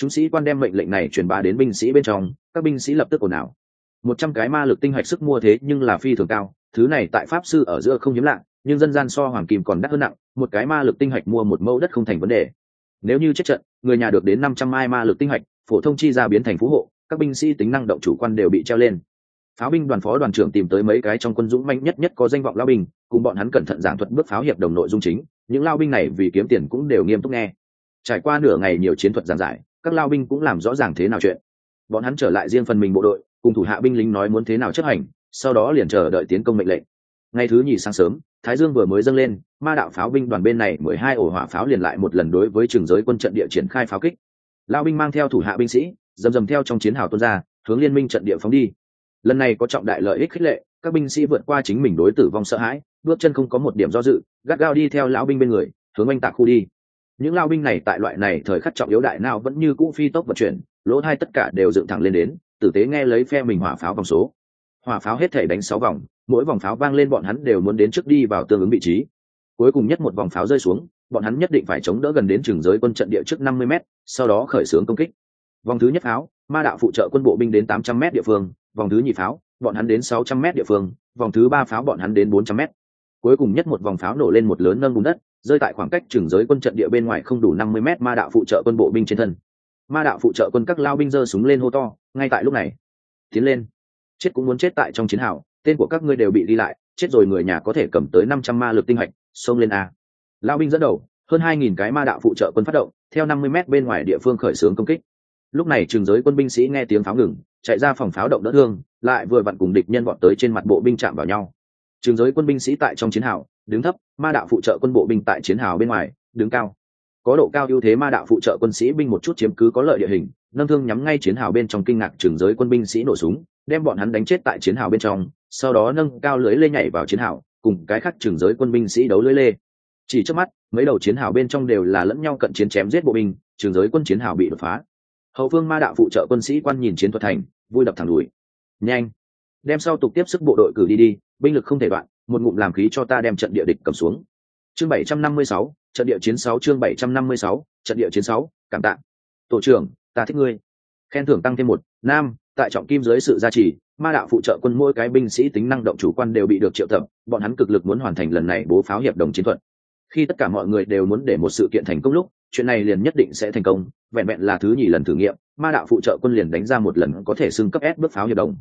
Chúng sĩ quan đem mệnh lệnh này truyền bá đến binh sĩ bên trong, các binh sĩ lập tức ồn ào. 100 cái ma lực tinh hạch sức mua thế nhưng là phi thường cao, thứ này tại pháp sư ở giữa không hiếm lạ, nhưng dân gian so hoàng kim còn đắt hơn nặng, một cái ma lực tinh hạch mua một mẫu đất không thành vấn đề. Nếu như chết trận, người nhà được đến 500 mai ma lực tinh hạch, phổ thông chi ra biến thành phú hộ, các binh sĩ tính năng động chủ quan đều bị treo lên. Pháo binh đoàn phó đoàn trưởng tìm tới mấy cái trong quân dũng manh nhất có danh vọng lao binh, cùng bọn hắn cẩn thận giảng thuật bước pháo hiệp đồng nội dung chính, những lao binh này vì kiếm tiền cũng đều nghiêm túc nghe. Trải qua nửa ngày nhiều chiến thuật giảng giải, các lao binh cũng làm rõ ràng thế nào chuyện. Bọn hắn trở lại riêng phần mình bộ đội, cùng thủ hạ binh lính nói muốn thế nào chấp hành, sau đó liền chờ đợi tiến công mệnh lệnh. Ngày thứ nhì sáng sớm, thái dương vừa mới dâng lên, ma đạo pháo binh đoàn bên này 12 ổ hỏa pháo liền lại một lần đối với trường giới quân trận địa triển khai pháo kích. Lao binh mang theo thủ hạ binh sĩ, dầm theo trong chiến hào tuôn ra, hướng liên minh trận địa phóng đi. Lần này có trọng đại lợi ích khích lệ, các binh sĩ vượt qua chính mình đối tử vong sợ hãi, bước chân không có một điểm do dự, gắt gao đi theo lão binh bên người, hướng oanh tạc khu đi. Những lao binh này tại loại này thời khắc trọng yếu đại nào vẫn như cũ phi tốc vận chuyển, lỗ hai tất cả đều dựng thẳng lên đến, tử tế nghe lấy phe mình hỏa pháo vòng số. Hỏa pháo hết thể đánh 6 vòng, mỗi vòng pháo vang lên bọn hắn đều muốn đến trước đi vào tương ứng vị trí. Cuối cùng nhất một vòng pháo rơi xuống, bọn hắn nhất định phải chống đỡ gần đến trường giới quân trận địa trước 50m, sau đó khởi xướng công kích. Vòng thứ nhất pháo, ma đạo phụ trợ quân bộ binh đến 800m địa phương, vòng thứ nhì pháo, bọn hắn đến 600m địa phương, vòng thứ ba pháo bọn hắn đến 400m. Cuối cùng nhất một vòng pháo nổ lên một lớn nâng bùn đất, rơi tại khoảng cách trường giới quân trận địa bên ngoài không đủ 50m ma đạo phụ trợ quân bộ binh trên thân. Ma đạo phụ trợ quân các lao binh giơ súng lên hô to, ngay tại lúc này, tiến lên, chết cũng muốn chết tại trong chiến hào, tên của các ngươi đều bị đi lại, chết rồi người nhà có thể cầm tới 500 ma lực tinh hạch, xông lên a. Lao binh dẫn đầu, hơn 2000 cái ma đạo phụ trợ quân phát động, theo 50m bên ngoài địa phương khởi xướng công kích. Lúc này trường giới quân binh sĩ nghe tiếng pháo ngừng, chạy ra phòng pháo động đỡ thương, lại vừa vặn cùng địch nhân vọt tới trên mặt bộ binh chạm vào nhau. Trường giới quân binh sĩ tại trong chiến hào đứng thấp, ma đạo phụ trợ quân bộ binh tại chiến hào bên ngoài đứng cao. Có độ cao ưu thế ma đạo phụ trợ quân sĩ binh một chút chiếm cứ có lợi địa hình, nâng thương nhắm ngay chiến hào bên trong kinh ngạc trường giới quân binh sĩ nổ súng, đem bọn hắn đánh chết tại chiến hào bên trong, sau đó nâng cao lưới lê nhảy vào chiến hào, cùng cái khác trường giới quân binh sĩ đấu lưới lê. Chỉ trước mắt, mấy đầu chiến hào bên trong đều là lẫn nhau cận chiến chém giết bộ binh, trường giới quân chiến hào bị đột phá. Hậu phương ma đạo phụ trợ quân sĩ quan nhìn chiến thuật thành, vui đập thẳng đùi. Nhanh, đem sau tục tiếp sức bộ đội cử đi, binh lực không thể đoạn, một ngụm làm khí cho ta đem trận địa địch cầm xuống. Chương 756, trận địa chiến 6 chương 756, trận địa chiến 6, cảm tạ. Tổ trưởng, ta thích ngươi. Khen thưởng tăng thêm 1, nam, tại trọng kim dưới sự gia trì, ma đạo phụ trợ quân mỗi cái binh sĩ tính năng động chủ quan đều bị được triệu tập, bọn hắn cực lực muốn hoàn thành lần này bố pháo hiệp đồng chiến thuật. Khi tất cả mọi người đều muốn để một sự kiện thành công lúc, chuyện này liền nhất định sẽ thành công, vẹn vẹn là thứ nhì lần thử nghiệm, ma đạo phụ trợ quân liền đánh ra một lần có thể xưng cấp S bước pháo hiệp đồng.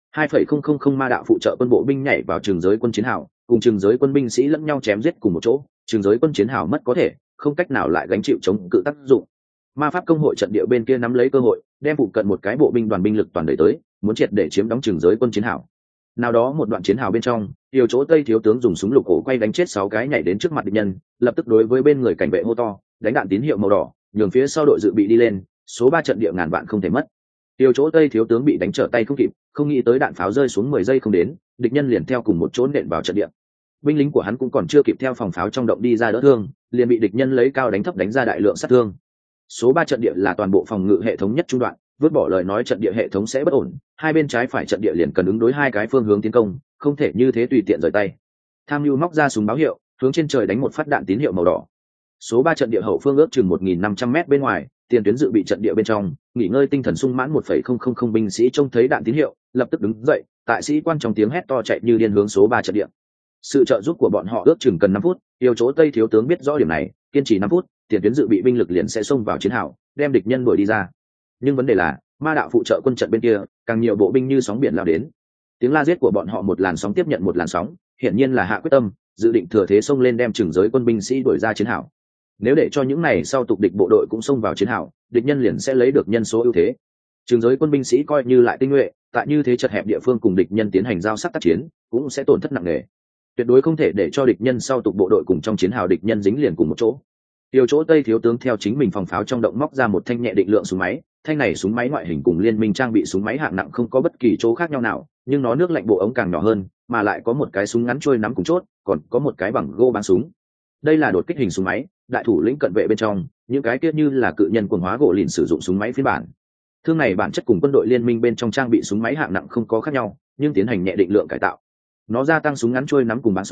2,000 ma đạo phụ trợ quân bộ binh nhảy vào trường giới quân chiến hào, cùng trường giới quân binh sĩ lẫn nhau chém giết cùng một chỗ, trường giới quân chiến hào mất có thể, không cách nào lại gánh chịu chống cự tác dụng. Ma pháp công hội trận địa bên kia nắm lấy cơ hội, đem phụ cận một cái bộ binh đoàn binh lực toàn đẩy tới, muốn triệt để chiếm đóng trường giới quân chiến hào. Nào đó một đoạn chiến hào bên trong, điều chỗ Tây thiếu tướng dùng súng lục cổ quay đánh chết 6 cái nhảy đến trước mặt địch nhân, lập tức đối với bên người cảnh vệ hô to, đánh đạn tín hiệu màu đỏ, nhường phía sau đội dự bị đi lên, số 3 trận địa ngàn vạn không thể mất. Điều chỗ Tây thiếu tướng bị đánh trở tay không kịp, không nghĩ tới đạn pháo rơi xuống 10 giây không đến, địch nhân liền theo cùng một chỗ nện vào trận địa. Binh lính của hắn cũng còn chưa kịp theo phòng pháo trong động đi ra đỡ thương, liền bị địch nhân lấy cao đánh thấp đánh ra đại lượng sát thương. Số 3 trận địa là toàn bộ phòng ngự hệ thống nhất trung đoạn, vứt bỏ lời nói trận địa hệ thống sẽ bất ổn, hai bên trái phải trận địa liền cần ứng đối hai cái phương hướng tiến công, không thể như thế tùy tiện rời tay. Tham Nhu móc ra súng báo hiệu, hướng trên trời đánh một phát đạn tín hiệu màu đỏ. Số 3 trận địa hậu phương ước chừng 1500m bên ngoài, tiền tuyến dự bị trận địa bên trong, nghỉ ngơi tinh thần sung mãn 1,000 binh sĩ trông thấy đạn tín hiệu, lập tức đứng dậy, tại sĩ quan trong tiếng hét to chạy như điên hướng số 3 trận địa. Sự trợ giúp của bọn họ ước chừng cần 5 phút, điều chỗ Tây thiếu tướng biết rõ điểm này, kiên trì 5 phút, tiền tuyến dự bị binh lực liền sẽ xông vào chiến hào, đem địch nhân đuổi đi ra. Nhưng vấn đề là, ma đạo phụ trợ quân trận bên kia, càng nhiều bộ binh như sóng biển lao đến. Tiếng la giết của bọn họ một làn sóng tiếp nhận một làn sóng, hiển nhiên là hạ quyết tâm, dự định thừa thế xông lên đem trường giới quân binh sĩ đuổi ra chiến hào. Nếu để cho những này sau tục địch bộ đội cũng xông vào chiến hào, địch nhân liền sẽ lấy được nhân số ưu thế. Trường giới quân binh sĩ coi như lại tinh nhuệ, tại như thế chật hẹp địa phương cùng địch nhân tiến hành giao sắc tác chiến, cũng sẽ tổn thất nặng nề. Tuyệt đối không thể để cho địch nhân sau tục bộ đội cùng trong chiến hào địch nhân dính liền cùng một chỗ. Điều chỗ Tây thiếu tướng theo chính mình phòng pháo trong động móc ra một thanh nhẹ định lượng súng máy, thanh này súng máy ngoại hình cùng liên minh trang bị súng máy hạng nặng không có bất kỳ chỗ khác nhau nào, nhưng nó nước lạnh bộ ống càng nhỏ hơn, mà lại có một cái súng ngắn trôi nắm cùng chốt, còn có một cái bằng gô bắn súng. Đây là đột kích hình súng máy, đại thủ lĩnh cận vệ bên trong, những cái kia như là cự nhân quần hóa gỗ lìn sử dụng súng máy phiên bản. Thương này bản chất cùng quân đội liên minh bên trong trang bị súng máy hạng nặng không có khác nhau, nhưng tiến hành nhẹ định lượng cải tạo. Nó gia tăng súng ngắn trôi nắm cùng bắn súng,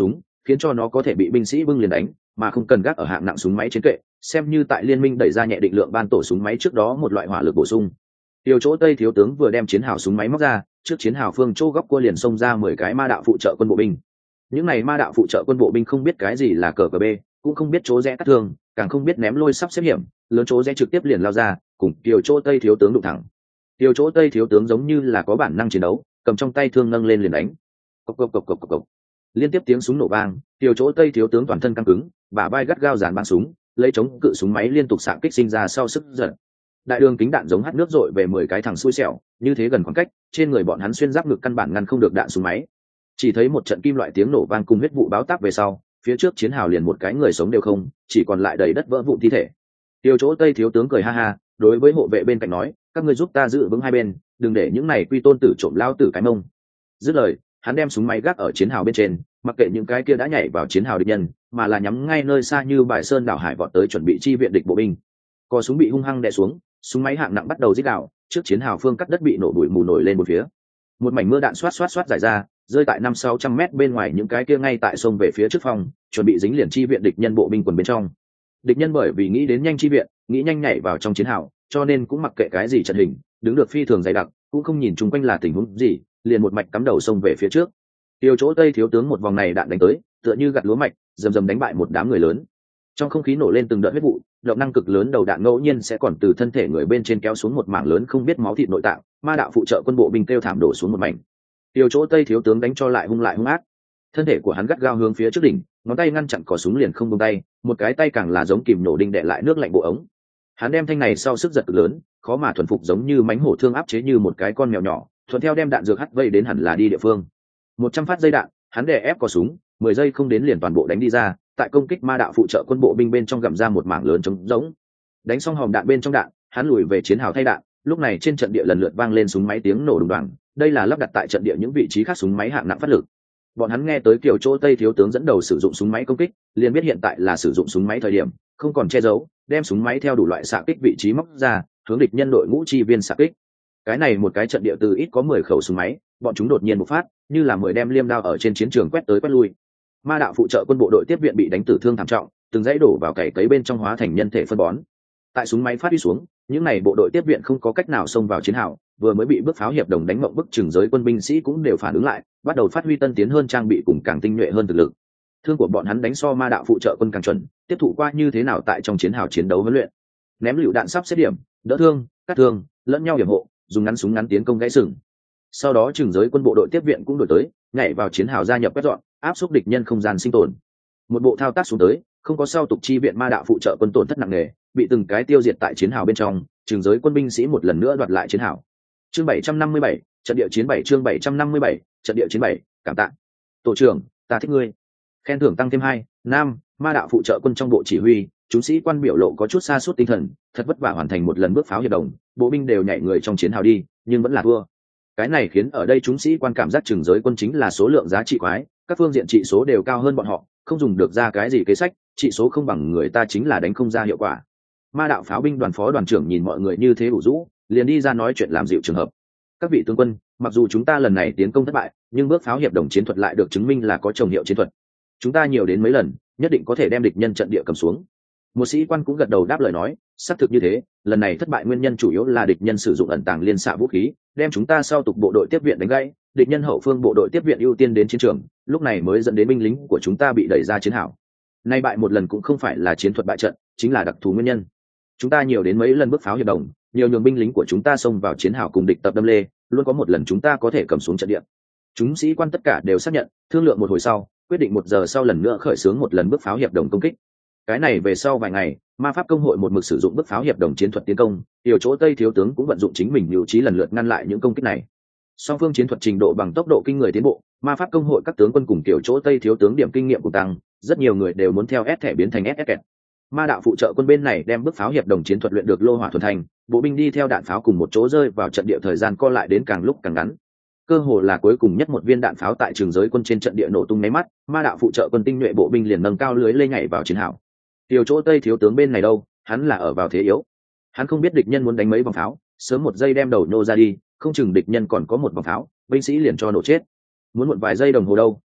khiến cho nó có thể bị binh sĩ bưng liền đánh mà không cần gác ở hạng nặng súng máy chiến kệ, xem như tại liên minh đẩy ra nhẹ định lượng ban tổ súng máy trước đó một loại hỏa lực bổ sung. Điều chỗ Tây thiếu tướng vừa đem chiến hào súng máy móc ra, trước chiến hào phương chỗ góc cua liền xông ra 10 cái ma đạo phụ trợ quân bộ binh. Những này ma đạo phụ trợ quân bộ binh không biết cái gì là cờ cờ b, cũng không biết chỗ rẽ cắt thương, càng không biết ném lôi sắp xếp hiểm, lớn chỗ rẽ trực tiếp liền lao ra, cùng điều chỗ Tây thiếu tướng đụng thẳng. Điều chỗ Tây thiếu tướng giống như là có bản năng chiến đấu, cầm trong tay thương nâng lên liền đánh. Cộc cộc cộc cộc cộc. Liên tiếp tiếng súng nổ vang, điều chỗ Tây thiếu tướng toàn thân căng cứng, bả vai gắt gao dàn bắn súng, lấy chống cự súng máy liên tục xạ kích sinh ra sau sức giật. Đại đường kính đạn giống hắt nước dội về 10 cái thằng xui xẻo, như thế gần khoảng cách, trên người bọn hắn xuyên giáp ngực căn bản ngăn không được đạn súng máy. Chỉ thấy một trận kim loại tiếng nổ vang cùng huyết vụ báo táp về sau, phía trước chiến hào liền một cái người sống đều không, chỉ còn lại đầy đất vỡ vụn thi thể. Điều chỗ Tây thiếu tướng cười ha ha, đối với hộ vệ bên cạnh nói, các ngươi giúp ta giữ vững hai bên, đừng để những này quy tôn tử trộm lao tử cái mông. Dứt lời, hắn đem súng máy gác ở chiến hào bên trên, mặc kệ những cái kia đã nhảy vào chiến hào địch nhân, mà là nhắm ngay nơi xa như bài sơn đảo hải vọt tới chuẩn bị chi viện địch bộ binh. Cò súng bị hung hăng đè xuống, súng máy hạng nặng bắt đầu rít gào, trước chiến hào phương cắt đất bị nổ bụi mù nổi lên một phía. Một mảnh mưa đạn xoát xoát xoát rải ra, rơi tại 500-600 mét bên ngoài những cái kia ngay tại sông về phía trước phòng, chuẩn bị dính liền chi viện địch nhân bộ binh quần bên trong. Địch nhân bởi vì nghĩ đến nhanh chi viện, nghĩ nhanh nhảy vào trong chiến hào, cho nên cũng mặc kệ cái gì trận hình, đứng được phi thường dày đặc, cũng không nhìn chung quanh là tình huống gì, liền một mạch cắm đầu sông về phía trước. Điều chỗ Tây thiếu tướng một vòng này đạn đánh tới, tựa như gặt lúa mạch, rầm rầm đánh bại một đám người lớn. Trong không khí nổ lên từng đợt huyết vụ, động năng cực lớn đầu đạn ngẫu nhiên sẽ còn từ thân thể người bên trên kéo xuống một mảng lớn không biết máu thịt nội tạng, ma đạo phụ trợ quân bộ binh kêu thảm đổ xuống một mảnh. Điều chỗ Tây thiếu tướng đánh cho lại hung ác, thân thể của hắn gắt gao hướng phía trước đỉnh, ngón tay ngăn chặn cò súng liền không buông tay, một cái tay càng là giống kìm nổ đinh đè lại nước lạnh bộ ống. Hắn đem thanh này sau sức giật cực lớn, khó mà thuần phục giống như mánh hổ thương áp chế như một cái con mèo nhỏ, thuận theo đem đạn dược hắt vây đến hẳn là đi địa phương. 100 phát dây đạn, hắn đè ép cò súng, 10 giây không đến liền toàn bộ đánh đi ra, tại công kích ma đạo phụ trợ quân bộ binh bên trong gặm ra một mảng lớn trống rỗng. Đánh xong hòm đạn bên trong đạn, hắn lùi về chiến hào thay đạn, lúc này trên trận địa lần lượt vang lên súng máy tiếng nổ đùng đoàng, đây là lắp đặt tại trận địa những vị trí khác súng máy hạng nặng phát lực. Bọn hắn nghe tới kiểu chỗ Tây thiếu tướng dẫn đầu sử dụng súng máy công kích, liền biết hiện tại là sử dụng súng máy thời điểm, không còn che giấu, đem súng máy theo đủ loại xạ kích vị trí móc ra, hướng địch nhân đội ngũ chi viên xạ kích. Cái này một cái trận địa từ ít có 10 khẩu súng máy, bọn chúng đột nhiên bộc phát, như là 10 đem liêm đao ở trên chiến trường quét tới quét lui. Ma đạo phụ trợ quân bộ đội tiếp viện bị đánh tử thương thảm trọng, từng dãy đổ vào cày cấy bên trong hóa thành nhân thể phân bón. Tại súng máy phát đi xuống, những này bộ đội tiếp viện không có cách nào xông vào chiến hào, vừa mới bị bước pháo hiệp đồng đánh mộng bức chừng giới quân binh sĩ cũng đều phản ứng lại, bắt đầu phát huy tân tiến hơn trang bị cùng càng tinh nhuệ hơn thực lực. Thương của bọn hắn đánh so ma đạo phụ trợ quân càng chuẩn, tiếp thụ qua như thế nào tại trong chiến hào chiến đấu huấn luyện. Ném lựu đạn sắp xếp điểm, đỡ thương, cắt thương, lẫn nhau hiểm hộ, dùng ngắn súng ngắn tiến công gãy sừng. Sau đó chừng giới quân bộ đội tiếp viện cũng đổi tới, nhảy vào chiến hào gia nhập quét dọn, áp xúc địch nhân không gian sinh tồn. Một bộ thao tác xuống tới, không có sau tục chi viện ma đạo phụ trợ quân tổn thất nặng nề, bị từng cái tiêu diệt tại chiến hào bên trong, chừng giới quân binh sĩ một lần nữa đoạt lại chiến hào. Chương 757, trận địa chiến 7 chương 757, trận địa chiến 7, cảm tạ. Tổ trưởng, ta thích ngươi. Khen thưởng tăng thêm 2, nam, ma đạo phụ trợ quân trong bộ chỉ huy, chúng sĩ quan biểu lộ có chút sa sút tinh thần, thật vất vả hoàn thành một lần bước pháo hiệp đồng, bộ binh đều nhảy người trong chiến hào đi, nhưng vẫn là thua. Cái này khiến ở đây chúng sĩ quan cảm giác chừng giới quân chính là số lượng giá trị quái, các phương diện trị số đều cao hơn bọn họ, không dùng được ra cái gì kế sách, trị số không bằng người ta chính là đánh không ra hiệu quả. Ma đạo pháo binh đoàn phó đoàn trưởng nhìn mọi người như thế ủ rũ, liền đi ra nói chuyện làm dịu trường hợp. Các vị tướng quân, mặc dù chúng ta lần này tiến công thất bại, nhưng bước pháo hiệp đồng chiến thuật lại được chứng minh là có chồng hiệu chiến thuật. Chúng ta nhiều đến mấy lần, nhất định có thể đem địch nhân trận địa cầm xuống. Một sĩ quan cũng gật đầu đáp lời nói, xác thực như thế, lần này thất bại nguyên nhân chủ yếu là địch nhân sử dụng ẩn tàng liên xạ vũ khí, đem chúng ta sau tục bộ đội tiếp viện đánh gãy, địch nhân hậu phương bộ đội tiếp viện ưu tiên đến chiến trường, lúc này mới dẫn đến binh lính của chúng ta bị đẩy ra chiến hào. Nay bại một lần cũng không phải là chiến thuật bại trận, chính là đặc thù nguyên nhân. Chúng ta nhiều đến mấy lần bước pháo hiệp đồng, nhiều nhường binh lính của chúng ta xông vào chiến hào cùng địch tập đâm lê, luôn có một lần chúng ta có thể cầm xuống trận địa. Chúng sĩ quan tất cả đều xác nhận, thương lượng một hồi sau, quyết định 1 giờ sau lần nữa khởi xướng một lần bước pháo hiệp đồng công kích. Cái này về sau vài ngày, ma pháp công hội một mực sử dụng bước pháo hiệp đồng chiến thuật tiến công, điều chỗ Tây thiếu tướng cũng vận dụng chính mình mưu trí lần lượt ngăn lại những công kích này. Song phương chiến thuật trình độ bằng tốc độ kinh người tiến bộ, ma pháp công hội các tướng quân cùng kiểu chỗ Tây thiếu tướng điểm kinh nghiệm cùng tăng, rất nhiều người đều muốn theo S thẻ biến thành SS kẹt. Ma đạo phụ trợ quân bên này đem bước pháo hiệp đồng chiến thuật luyện được lô hỏa thuần thành, bộ binh đi theo đạn pháo cùng một chỗ rơi vào trận địa thời gian co lại đến càng lúc càng ngắn. Cơ hồ là cuối cùng nhất một viên đạn pháo tại trường giới quân trên trận địa nổ tung máy mắt, ma đạo phụ trợ quân tinh nhuệ bộ binh liền nâng cao lưới lên nhảy vào chiến hào. Điều chỗ Tây thiếu tướng bên này đâu, hắn là ở vào thế yếu. Hắn không biết địch nhân muốn đánh mấy vòng pháo, sớm một giây đem đầu nô ra đi, không chừng địch nhân còn có một vòng pháo, binh sĩ liền cho nổ chết. Muốn một vài giây đồng hồ đâu,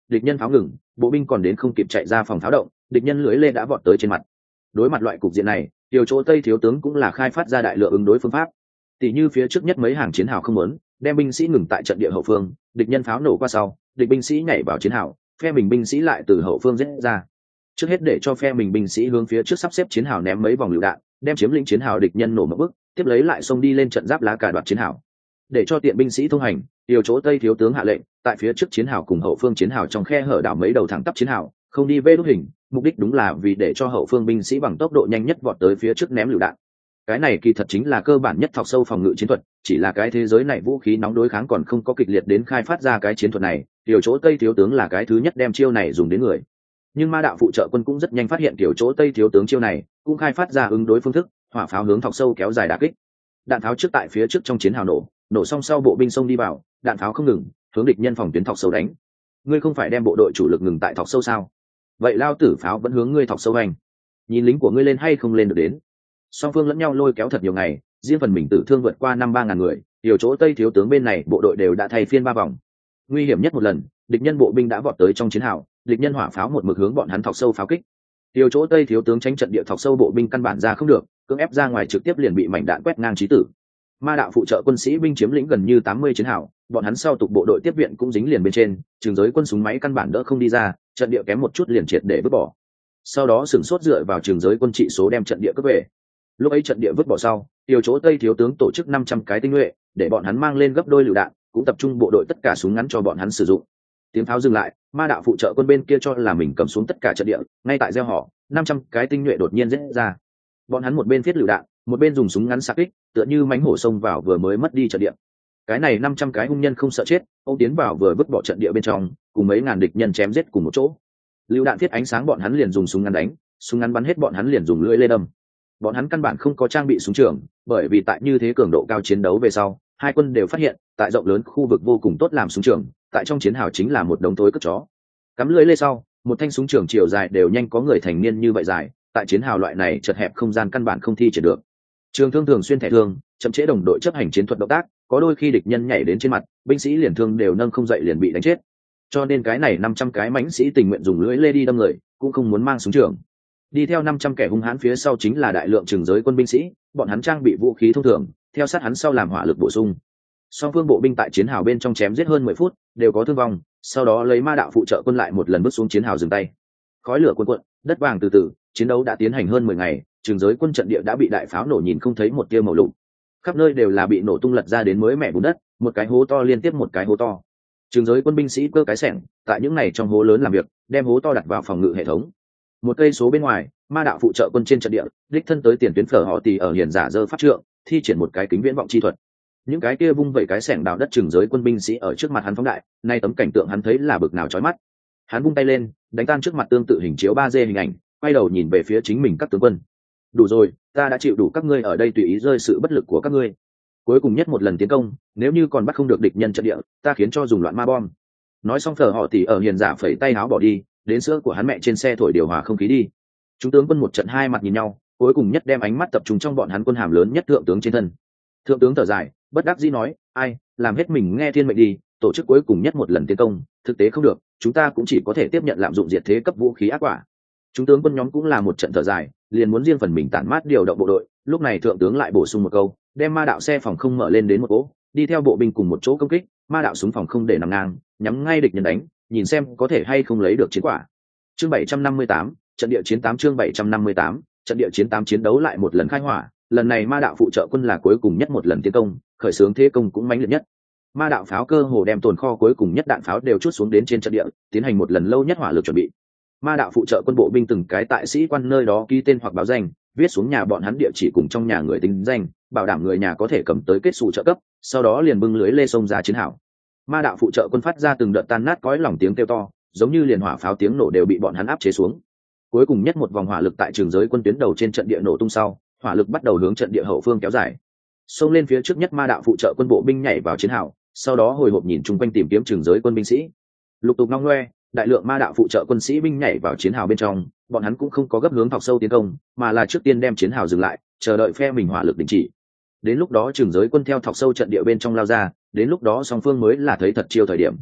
địch nhân pháo ngừng, bộ binh còn đến không kịp chạy ra phòng pháo động, địch nhân lưới lê đã vọt tới trên mặt. Đối mặt loại cục diện này, điều chỗ Tây thiếu tướng cũng là khai phát ra đại lượng ứng đối phương pháp. Tỷ như phía trước nhất mấy hàng chiến hào không muốn đem binh sĩ ngừng tại trận địa hậu phương, địch nhân pháo nổ qua sau, địch binh sĩ nhảy vào chiến hào, phe mình binh sĩ lại từ hậu phương giết ra. Trước hết để cho phe mình binh sĩ hướng phía trước sắp xếp chiến hào ném mấy vòng lựu đạn, đem chiếm lĩnh chiến hào địch nhân nổ một bước, tiếp lấy lại xông đi lên trận giáp lá cả đoạt chiến hào. Để cho tiện binh sĩ thông hành, điều chỗ Tây thiếu tướng hạ lệnh, tại phía trước chiến hào cùng hậu phương chiến hào trong khe hở đảo mấy đầu thẳng tắp chiến hào, không đi vê đốt hình, mục đích đúng là vì để cho hậu phương binh sĩ bằng tốc độ nhanh nhất vọt tới phía trước ném lựu đạn. Cái này kỳ thật chính là cơ bản nhất thọc sâu phòng ngự chiến thuật, chỉ là cái thế giới này vũ khí nóng đối kháng còn không có kịch liệt đến khai phát ra cái chiến thuật này, điều chỗ Tây thiếu tướng là cái thứ nhất đem chiêu này dùng đến người. Nhưng ma đạo phụ trợ quân cũng rất nhanh phát hiện điều chỗ Tây thiếu tướng chiêu này, cũng khai phát ra ứng đối phương thức, hỏa pháo hướng thọc sâu kéo dài đả kích. Đạn pháo trước tại phía trước trong chiến hào nổ xong sau bộ binh xông đi vào, đạn pháo không ngừng, hướng địch nhân phòng tuyến thọc sâu đánh. Ngươi không phải đem bộ đội chủ lực ngừng tại thọc sâu sao? Vậy lao tử pháo vẫn hướng ngươi thọc sâu hành. Nhìn lính của ngươi lên hay không lên được đến? Song phương lẫn nhau lôi kéo thật nhiều ngày, riêng phần mình tử thương vượt qua 5-3 ngàn người, điều chỗ Tây thiếu tướng bên này bộ đội đều đã thay phiên 3 vòng. Nguy hiểm nhất một lần, địch nhân bộ binh đã vọt tới trong chiến hào, địch nhân hỏa pháo một mực hướng bọn hắn thọc sâu pháo kích. Điều chỗ Tây thiếu tướng tránh trận địa thọc sâu bộ binh căn bản ra không được, cưỡng ép ra ngoài trực tiếp liền bị mảnh đạn quét ngang chí tử. Ma đạo phụ trợ quân sĩ binh chiếm lĩnh gần như 80 chiến hào, bọn hắn sau tục bộ đội tiếp viện cũng dính liền bên trên, trường giới quân súng máy căn bản đỡ không đi ra, trận địa kém một chút liền triệt để vứt bỏ. Sau đó sửng sốt dựa vào trường giới quân trị số đem trận địa cướp về. Lúc ấy trận địa vứt bỏ sau, điều chỗ Tây thiếu tướng tổ chức 500 cái tinh nhuệ, để bọn hắn mang lên gấp đôi lựu đạn, cũng tập trung bộ đội tất cả súng ngắn cho bọn hắn sử dụng. Tiếng pháo dừng lại, ma đạo phụ trợ quân bên kia cho là mình cầm xuống tất cả trận địa, ngay tại gieo họ, 500 cái tinh nhuệ đột nhiên rẽ ra. Bọn hắn một bên viết lựu đạn, một bên dùng súng ngắn xạ kích, tựa như mánh hổ xông vào vừa mới mất đi trận địa. Cái này 500 cái hung nhân không sợ chết, ông tiến vào vừa vứt bỏ trận địa bên trong, cùng mấy ngàn địch nhân chém giết cùng một chỗ. Lựu đạn thiết ánh sáng bọn hắn liền dùng súng ngắn đánh, súng ngắn bắn hết bọn hắn liền dùng lưỡi lê đâm. Bọn hắn căn bản không có trang bị súng trường, bởi vì tại như thế cường độ cao chiến đấu về sau, hai quân đều phát hiện, tại rộng lớn khu vực vô cùng tốt làm súng trường, tại trong chiến hào chính là một đống tối cất chó. Cắm lưỡi lê sau, một thanh súng trường chiều dài đều nhanh có người thành niên như vậy dài, tại chiến hào loại này chật hẹp không gian căn bản không thi triển được. Trường thương thường xuyên thẻ thương, chậm trễ đồng đội chấp hành chiến thuật động tác, có đôi khi địch nhân nhảy đến trên mặt, binh sĩ liền thương đều nâng không dậy liền bị đánh chết. Cho nên cái này 500 cái mãnh sĩ tình nguyện dùng lưỡi lê đi đâm người, cũng không muốn mang súng trường. Đi theo 500 kẻ hung hãn phía sau chính là đại lượng trường giới quân binh sĩ, bọn hắn trang bị vũ khí thông thường, theo sát hắn sau làm hỏa lực bổ sung. Song phương bộ binh tại chiến hào bên trong chém giết hơn 10 phút, đều có thương vong, sau đó lấy ma đạo phụ trợ quân lại một lần bước xuống chiến hào dừng tay. Khói lửa cuồn cuộn, đất vàng từ từ, chiến đấu đã tiến hành hơn 10 ngày, trường giới quân trận địa đã bị đại pháo nổ nhìn không thấy một tia màu lục. Khắp nơi đều là bị nổ tung lật ra đến mới mẻ bùn đất, một cái hố to liên tiếp một cái hố to. Trường giới quân binh sĩ cơ cái xẻng, tại những này trong hố lớn làm việc, đem hố to đặt vào phòng ngự hệ thống. Một cây số bên ngoài, ma đạo phụ trợ quân trên trận địa, đích thân tới tiền tuyến phở họ tì ở hiền giả dơ pháp trượng, thi triển một cái kính viễn vọng chi thuật. Những cái kia vung vẩy cái xẻng đào đất trường giới quân binh sĩ ở trước mặt hắn phóng đại, nay tấm cảnh tượng hắn thấy là bực nào chói mắt. Hắn vung tay lên, đánh tan trước mặt tương tự hình chiếu 3D hình ảnh, quay đầu nhìn về phía chính mình các tướng quân. Đủ rồi, ta đã chịu đủ các ngươi ở đây tùy ý rơi sự bất lực của các ngươi. Cuối cùng nhất một lần tiến công, nếu như còn bắt không được địch nhân trận địa, ta khiến cho dùng loạn ma bom. Nói xong phở họ tỉ ở hiền giả phẩy tay áo bỏ đi, đến sữa của hắn mẹ trên xe thổi điều hòa không khí đi. Chúng tướng quân một trận hai mặt nhìn nhau, cuối cùng nhất đem ánh mắt tập trung trong bọn hắn quân hàm lớn nhất thượng tướng trên thân. Thượng tướng thở dài, bất đắc dĩ nói, ai, làm hết mình nghe thiên mệnh đi, tổ chức cuối cùng nhất một lần tiến công, thực tế không được, chúng ta cũng chỉ có thể tiếp nhận lạm dụng diệt thế cấp vũ khí ác quả. Chúng tướng quân nhóm cũng là một trận thở dài, liền muốn riêng phần mình tản mát điều động bộ đội. Lúc này thượng tướng lại bổ sung một câu, đem ma đạo xe phòng không mở lên đến một cỗ, đi theo bộ binh cùng một chỗ công kích, ma đạo súng phòng không để nằm ngang, nhắm ngay địch nhân đánh, nhìn xem có thể hay không lấy được chiến quả. Chương 758, trận địa chiến 8 chương 758, trận địa chiến 8 chiến đấu lại một lần khai hỏa, lần này ma đạo phụ trợ quân là cuối cùng nhất một lần tiến công, khởi xướng thế công cũng mãnh liệt nhất. Ma đạo pháo cơ hồ đem tồn kho cuối cùng nhất đạn pháo đều trút xuống đến trên trận địa, tiến hành một lần lâu nhất hỏa lực chuẩn bị. Ma đạo phụ trợ quân bộ binh từng cái tại sĩ quan nơi đó ký tên hoặc báo danh, viết xuống nhà bọn hắn địa chỉ cùng trong nhà người tính danh, bảo đảm người nhà có thể cầm tới kết sủ trợ cấp, sau đó liền bưng lưới lê sông ra chiến hào. Ma đạo phụ trợ quân phát ra từng đợt tan nát cõi lòng tiếng kêu to, giống như liền hỏa pháo tiếng nổ đều bị bọn hắn áp chế xuống. Cuối cùng nhất một vòng hỏa lực tại trường giới quân tuyến đầu trên trận địa nổ tung sau, hỏa lực bắt đầu hướng trận địa hậu phương kéo dài. Xông lên phía trước nhất ma đạo phụ trợ quân bộ binh nhảy vào chiến hào, sau đó hồi hộp nhìn chung quanh tìm kiếm trường giới quân binh sĩ. Lục tục ngong ngoe, đại lượng ma đạo phụ trợ quân sĩ binh nhảy vào chiến hào bên trong, bọn hắn cũng không có gấp hướng thọc sâu tiến công, mà là trước tiên đem chiến hào dừng lại, chờ đợi phe mình hỏa lực đình chỉ. Đến lúc đó trường giới quân theo thọc sâu trận địa bên trong lao ra, đến lúc đó song phương mới là thấy thật chiêu thời điểm.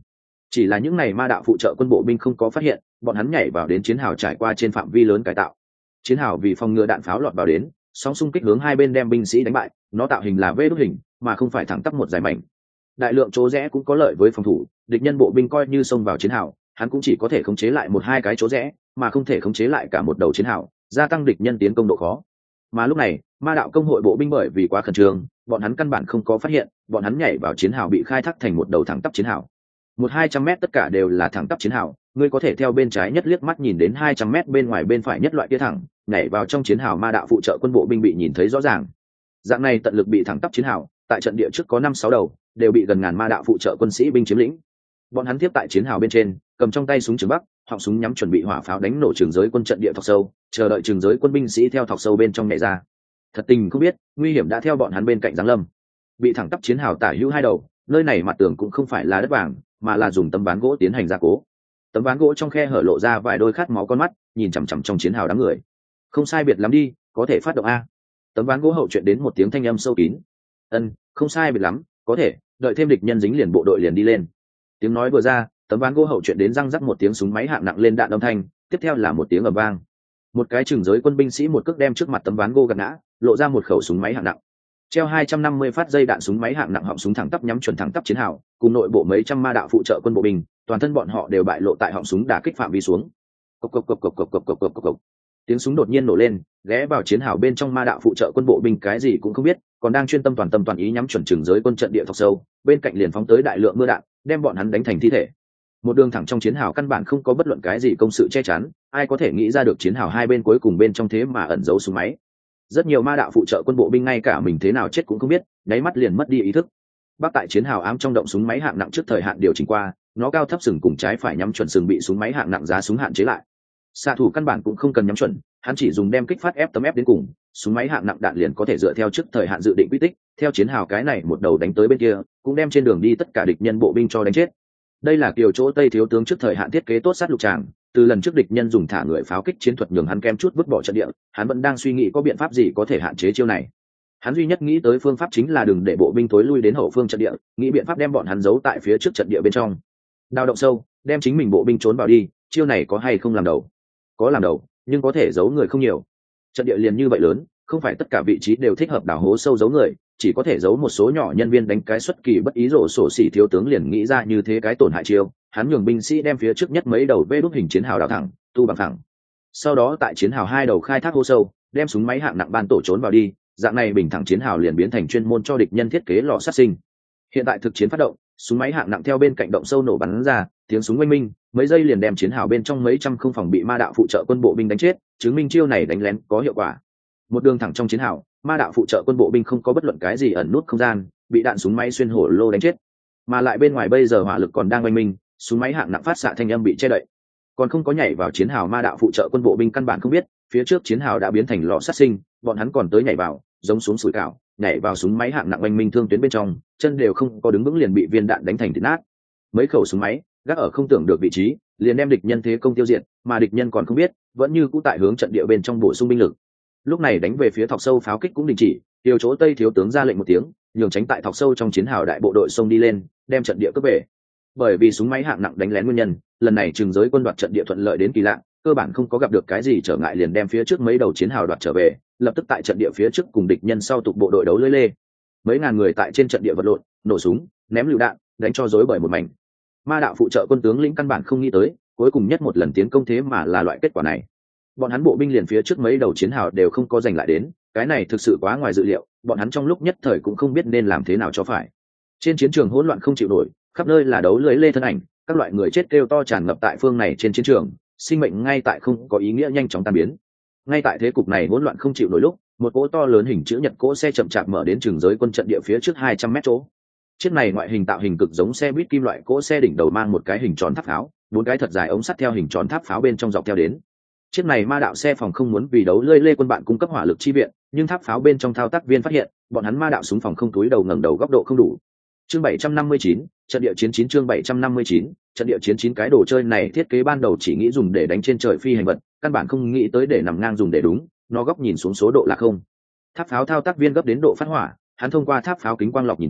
Chỉ là những ngày ma đạo phụ trợ quân bộ binh không có phát hiện, bọn hắn nhảy vào đến chiến hào trải qua trên phạm vi lớn cải tạo. Chiến hào vì phòng ngừa đạn pháo lọt vào đến, sóng xung kích hướng hai bên đem binh sĩ đánh bại, nó tạo hình là vê đúc hình mà không phải thẳng tắp một dài mảnh. Đại lượng chỗ rẽ cũng có lợi với phòng thủ, địch nhân bộ binh coi như xông vào chiến hào, hắn cũng chỉ có thể khống chế lại một hai cái chỗ rẽ, mà không thể khống chế lại cả một đầu chiến hào, gia tăng địch nhân tiến công độ khó. Mà lúc này ma đạo công hội bộ binh bởi vì quá khẩn trương, bọn hắn căn bản không có phát hiện, bọn hắn nhảy vào chiến hào bị khai thác thành một đầu thẳng tắp chiến hào. 100-200 mét tất cả đều là thẳng tắp chiến hào, ngươi có thể theo bên trái nhất liếc mắt nhìn đến 200 mét bên ngoài bên phải nhất loại kia thẳng, nhảy vào trong chiến hào ma đạo phụ trợ quân bộ binh bị nhìn thấy rõ ràng. Dạng này tận lực bị thẳng tắp chiến hào, tại trận địa trước có 5-6 đầu, đều bị gần ngàn ma đạo phụ trợ quân sĩ binh chiếm lĩnh. Bọn hắn tiếp tại chiến hào bên trên, cầm trong tay súng trường bắc, họng súng nhắm chuẩn bị hỏa pháo đánh nổ trường giới quân trận địa thọc sâu, chờ đợi trường giới quân binh sĩ theo thọc sâu bên trong nhảy ra. Thật tình không biết, nguy hiểm đã theo bọn hắn bên cạnh giáng lâm. Bị thẳng tắp chiến hào tả hữu hai đầu, nơi này mặt tường cũng không phải là đất vàng, mà là dùng tấm ván gỗ tiến hành gia cố. Tấm ván gỗ trong khe hở lộ ra vài đôi khát máu con mắt, nhìn chằm chằm trong chiến hào đám người. Không sai biệt lắm đi, có thể phát động a. Tấm ván gỗ hậu chuyện đến một tiếng thanh âm sâu kín. Không sai biệt lắm, có thể, đợi thêm địch nhân dính liền bộ đội liền đi lên. Tiếng nói vừa ra, tấm ván gỗ hậu chuyện đến răng rắc một tiếng súng máy hạng nặng lên đạn âm thanh, tiếp theo là một tiếng ầm vang. Một cái chừng giới quân binh sĩ một cước đem trước mặt tấm ván gỗ gạt ngã, lộ ra một khẩu súng máy hạng nặng. Treo 250 phát dây đạn súng máy hạng nặng họng súng thẳng tắp nhắm chuẩn thẳng tắp chiến hào, cùng nội bộ mấy trăm ma đạo phụ trợ quân bộ binh, toàn thân bọn họ đều bại lộ tại họng súng đả kích phạm vi xuống. Cộc cộc cộc cộc cộc cộc cộc cộc cộc. Tiếng súng đột nhiên nổ lên, ghé vào chiến hào bên trong ma đạo phụ trợ quân bộ binh cái gì cũng không biết, còn đang chuyên tâm toàn ý nhắm chuẩn chừng giới quân trận địa thọc sâu, bên cạnh liền phóng tới đại lượng mưa đạn, đem bọn hắn đánh thành thi thể. Một đường thẳng trong chiến hào căn bản không có bất luận cái gì công sự che chắn, ai có thể nghĩ ra được chiến hào hai bên cuối cùng bên trong thế mà ẩn giấu súng máy. Rất nhiều ma đạo phụ trợ quân bộ binh ngay cả mình thế nào chết cũng không biết, nháy mắt liền mất đi ý thức. Bắc tại chiến hào ám trong động súng máy hạng nặng trước thời hạn điều chỉnh qua, nó cao thấp sừng cùng trái phải nhắm chuẩn sừng bị súng máy hạng nặng giá súng hạn chế lại. Xạ thủ căn bản cũng không cần nhắm chuẩn, hắn chỉ dùng đem kích phát F đến cùng, súng máy hạng nặng đạn liền có thể dựa theo trước thời hạn dự định quy tích, theo chiến hào cái này một đầu đánh tới bên kia, cũng đem trên đường đi tất cả địch nhân bộ binh cho đánh chết. Đây là kiểu chỗ Tây thiếu tướng trước thời hạn thiết kế tốt sát lục tràng, từ lần trước địch nhân dùng thả người pháo kích chiến thuật nhường hắn kem chút vứt bỏ trận địa, hắn vẫn đang suy nghĩ có biện pháp gì có thể hạn chế chiêu này. Hắn duy nhất nghĩ tới phương pháp chính là đừng để bộ binh tối lui đến hậu phương trận địa, nghĩ biện pháp đem bọn hắn giấu tại phía trước trận địa bên trong. Đào động sâu, đem chính mình bộ binh trốn vào đi, chiêu này có hay không làm đầu? Có làm đầu, nhưng có thể giấu người không nhiều. Trận địa liền như vậy lớn, không phải tất cả vị trí đều thích hợp đào hố sâu giấu người, chỉ có thể giấu một số nhỏ nhân viên đánh cái xuất kỳ bất ý rổ sổ xỉ thiếu tướng liền nghĩ ra như thế cái tổn hại chiêu, hắn nhường binh sĩ đem phía trước nhất mấy đầu vê đúc hình chiến hào đào thẳng, tu bằng thẳng. Sau đó tại chiến hào hai đầu khai thác hố sâu, đem súng máy hạng nặng ban tổ trốn vào đi, dạng này bình thẳng chiến hào liền biến thành chuyên môn cho địch nhân thiết kế lò sát sinh. Hiện tại thực chiến phát động, súng máy hạng nặng theo bên cạnh động sâu nổ bắn ra, tiếng súng oanh minh, mấy giây liền đem chiến hào bên trong mấy trăm không phòng bị ma đạo phụ trợ quân bộ binh đánh chết, chứng minh chiêu này đánh lén có hiệu quả. Một đường thẳng trong chiến hào, ma đạo phụ trợ quân bộ binh không có bất luận cái gì ẩn nút không gian, bị đạn súng máy xuyên hổ lô đánh chết. Mà lại bên ngoài bây giờ hỏa lực còn đang oanh minh, súng máy hạng nặng phát xạ thanh âm bị che đậy, còn không có nhảy vào chiến hào ma đạo phụ trợ quân bộ binh căn bản không biết phía trước chiến hào đã biến thành lò sát sinh, bọn hắn còn tới nhảy vào giống xuống sủi cảo, nhảy vào súng máy hạng nặng oanh minh thương tuyến bên trong, chân đều không có đứng vững liền bị viên đạn đánh thành thịt nát. Mấy khẩu súng máy gác ở không tưởng được vị trí, liền đem địch nhân thế công tiêu diệt, mà địch nhân còn không biết vẫn như cũ tại hướng trận địa bên trong bổ sung binh lực. Lúc này đánh về phía thọc sâu pháo kích cũng đình chỉ, điều chỗ Tây thiếu tướng ra lệnh một tiếng, nhường tránh tại thọc sâu trong chiến hào đại bộ đội xông đi lên, đem trận địa cướp về. Bởi vì súng máy hạng nặng đánh lén nguyên nhân, lần này Trừng giới quân đoạt trận địa thuận lợi đến kỳ lạ, cơ bản không có gặp được cái gì trở ngại liền đem phía trước mấy đầu chiến hào đoạt trở về, lập tức tại trận địa phía trước cùng địch nhân sau tục bộ đội đấu lưỡi lê. Mấy ngàn người tại trên trận địa vật lộn, nổ súng, ném lựu đạn, đánh cho rối bời một mảnh. Ma đạo phụ trợ quân tướng lĩnh căn bản không nghĩ tới, cuối cùng nhất một lần tiến công thế mà là loại kết quả này. Bọn hắn bộ binh liền phía trước mấy đầu chiến hào đều không có giành lại đến, cái này thực sự quá ngoài dự liệu, bọn hắn trong lúc nhất thời cũng không biết nên làm thế nào cho phải. Trên chiến trường hỗn loạn không chịu nổi, khắp nơi là đấu lưỡi lê thân ảnh, các loại người chết kêu to tràn ngập tại phương này trên chiến trường, sinh mệnh ngay tại không có ý nghĩa nhanh chóng tan biến. Ngay tại thế cục này hỗn loạn không chịu nổi lúc, một cỗ to lớn hình chữ nhật cỗ xe chậm chạp mở đến Trừng giới quân trận địa phía trước 200 mét chỗ. Chiếc này ngoại hình tạo hình cực giống xe buýt kim loại cỗ xe đỉnh đầu mang một cái hình tròn tháp pháo, bốn cái thật dài ống sắt theo hình tròn tháp pháo bên trong dọc theo đến. Chiếc này ma đạo xe phòng không muốn vì đấu lưỡi lê quân bạn cung cấp hỏa lực chi viện, nhưng tháp pháo bên trong thao tác viên phát hiện, bọn hắn ma đạo súng phòng không túi đầu ngẩng đầu góc độ không đủ. Chương 759, trận địa chiến 9 chương 759, trận địa chiến 9 cái đồ chơi này thiết kế ban đầu chỉ nghĩ dùng để đánh trên trời phi hành vật, căn bản không nghĩ tới để nằm ngang dùng để đúng, nó góc nhìn xuống số độ là không. Tháp pháo thao tác viên gấp đến độ phát hỏa, hắn thông qua tháp pháo kính quang lọc nhìn thấy,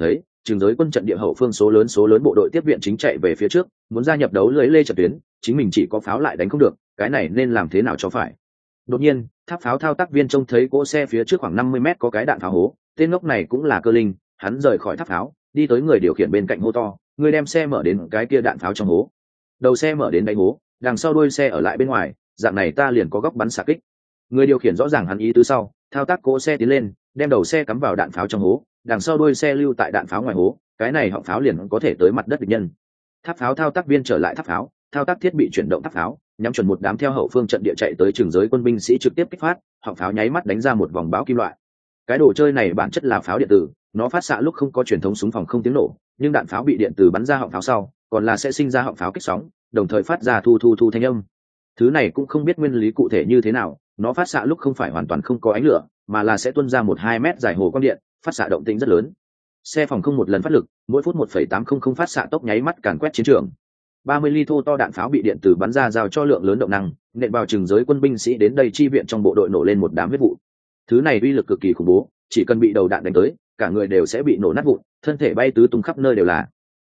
trường giới quân trận địa hậu phương số lớn bộ đội tiếp viện chính chạy về phía trước, muốn gia nhập đấu lưới lê trận tuyến, chính mình chỉ có pháo lại đánh không được, cái này nên làm thế nào cho phải. Đột nhiên tháp pháo thao tác viên trông thấy cỗ xe phía trước khoảng 50 mét có cái đạn pháo hố, tên ngốc này cũng là cơ linh, hắn rời khỏi tháp pháo đi tới người điều khiển bên cạnh hô to, người đem xe mở đến cái kia đạn pháo trong hố. Đầu xe mở đến đáy hố, đằng sau đuôi xe ở lại bên ngoài, dạng này ta liền có góc bắn xạ kích. Người điều khiển rõ ràng hắn ý tứ sau, thao tác cỗ xe tiến lên, đem đầu xe cắm vào đạn pháo trong hố, đằng sau đuôi xe lưu tại đạn pháo ngoài hố, cái này họng pháo liền có thể tới mặt đất địch nhân. Tháp pháo thao tác viên trở lại tháp pháo, thao tác thiết bị chuyển động tháp pháo, nhắm chuẩn một đám theo hậu phương trận địa chạy tới trường giới quân binh sĩ trực tiếp kích phát, họng pháo nháy mắt đánh ra một vòng báo kim loại. Cái đồ chơi này bản chất là pháo điện tử, nó phát xạ lúc không có truyền thống súng phòng không tiếng nổ, nhưng đạn pháo bị điện tử bắn ra họng pháo sau, còn là sẽ sinh ra họng pháo kích sóng, đồng thời phát ra thu thanh âm. Thứ này cũng không biết nguyên lý cụ thể như thế nào, nó phát xạ lúc không phải hoàn toàn không có ánh lửa, mà là sẽ tuôn ra 1-2 mét dài hồ quang điện, phát xạ động tĩnh rất lớn. Xe phòng không một lần phát lực, mỗi phút 1,800 phát xạ tốc nháy mắt càn quét chiến trường. 30 ly thô to đạn pháo bị điện tử bắn ra giao cho lượng lớn động năng, nện vào trường giới quân binh sĩ đến đây chi viện trong bộ đội nổ lên một đám huyết vụ. Thứ này uy lực cực kỳ khủng bố, chỉ cần bị đầu đạn đánh tới, cả người đều sẽ bị nổ nát vụn, thân thể bay tứ tung khắp nơi đều là.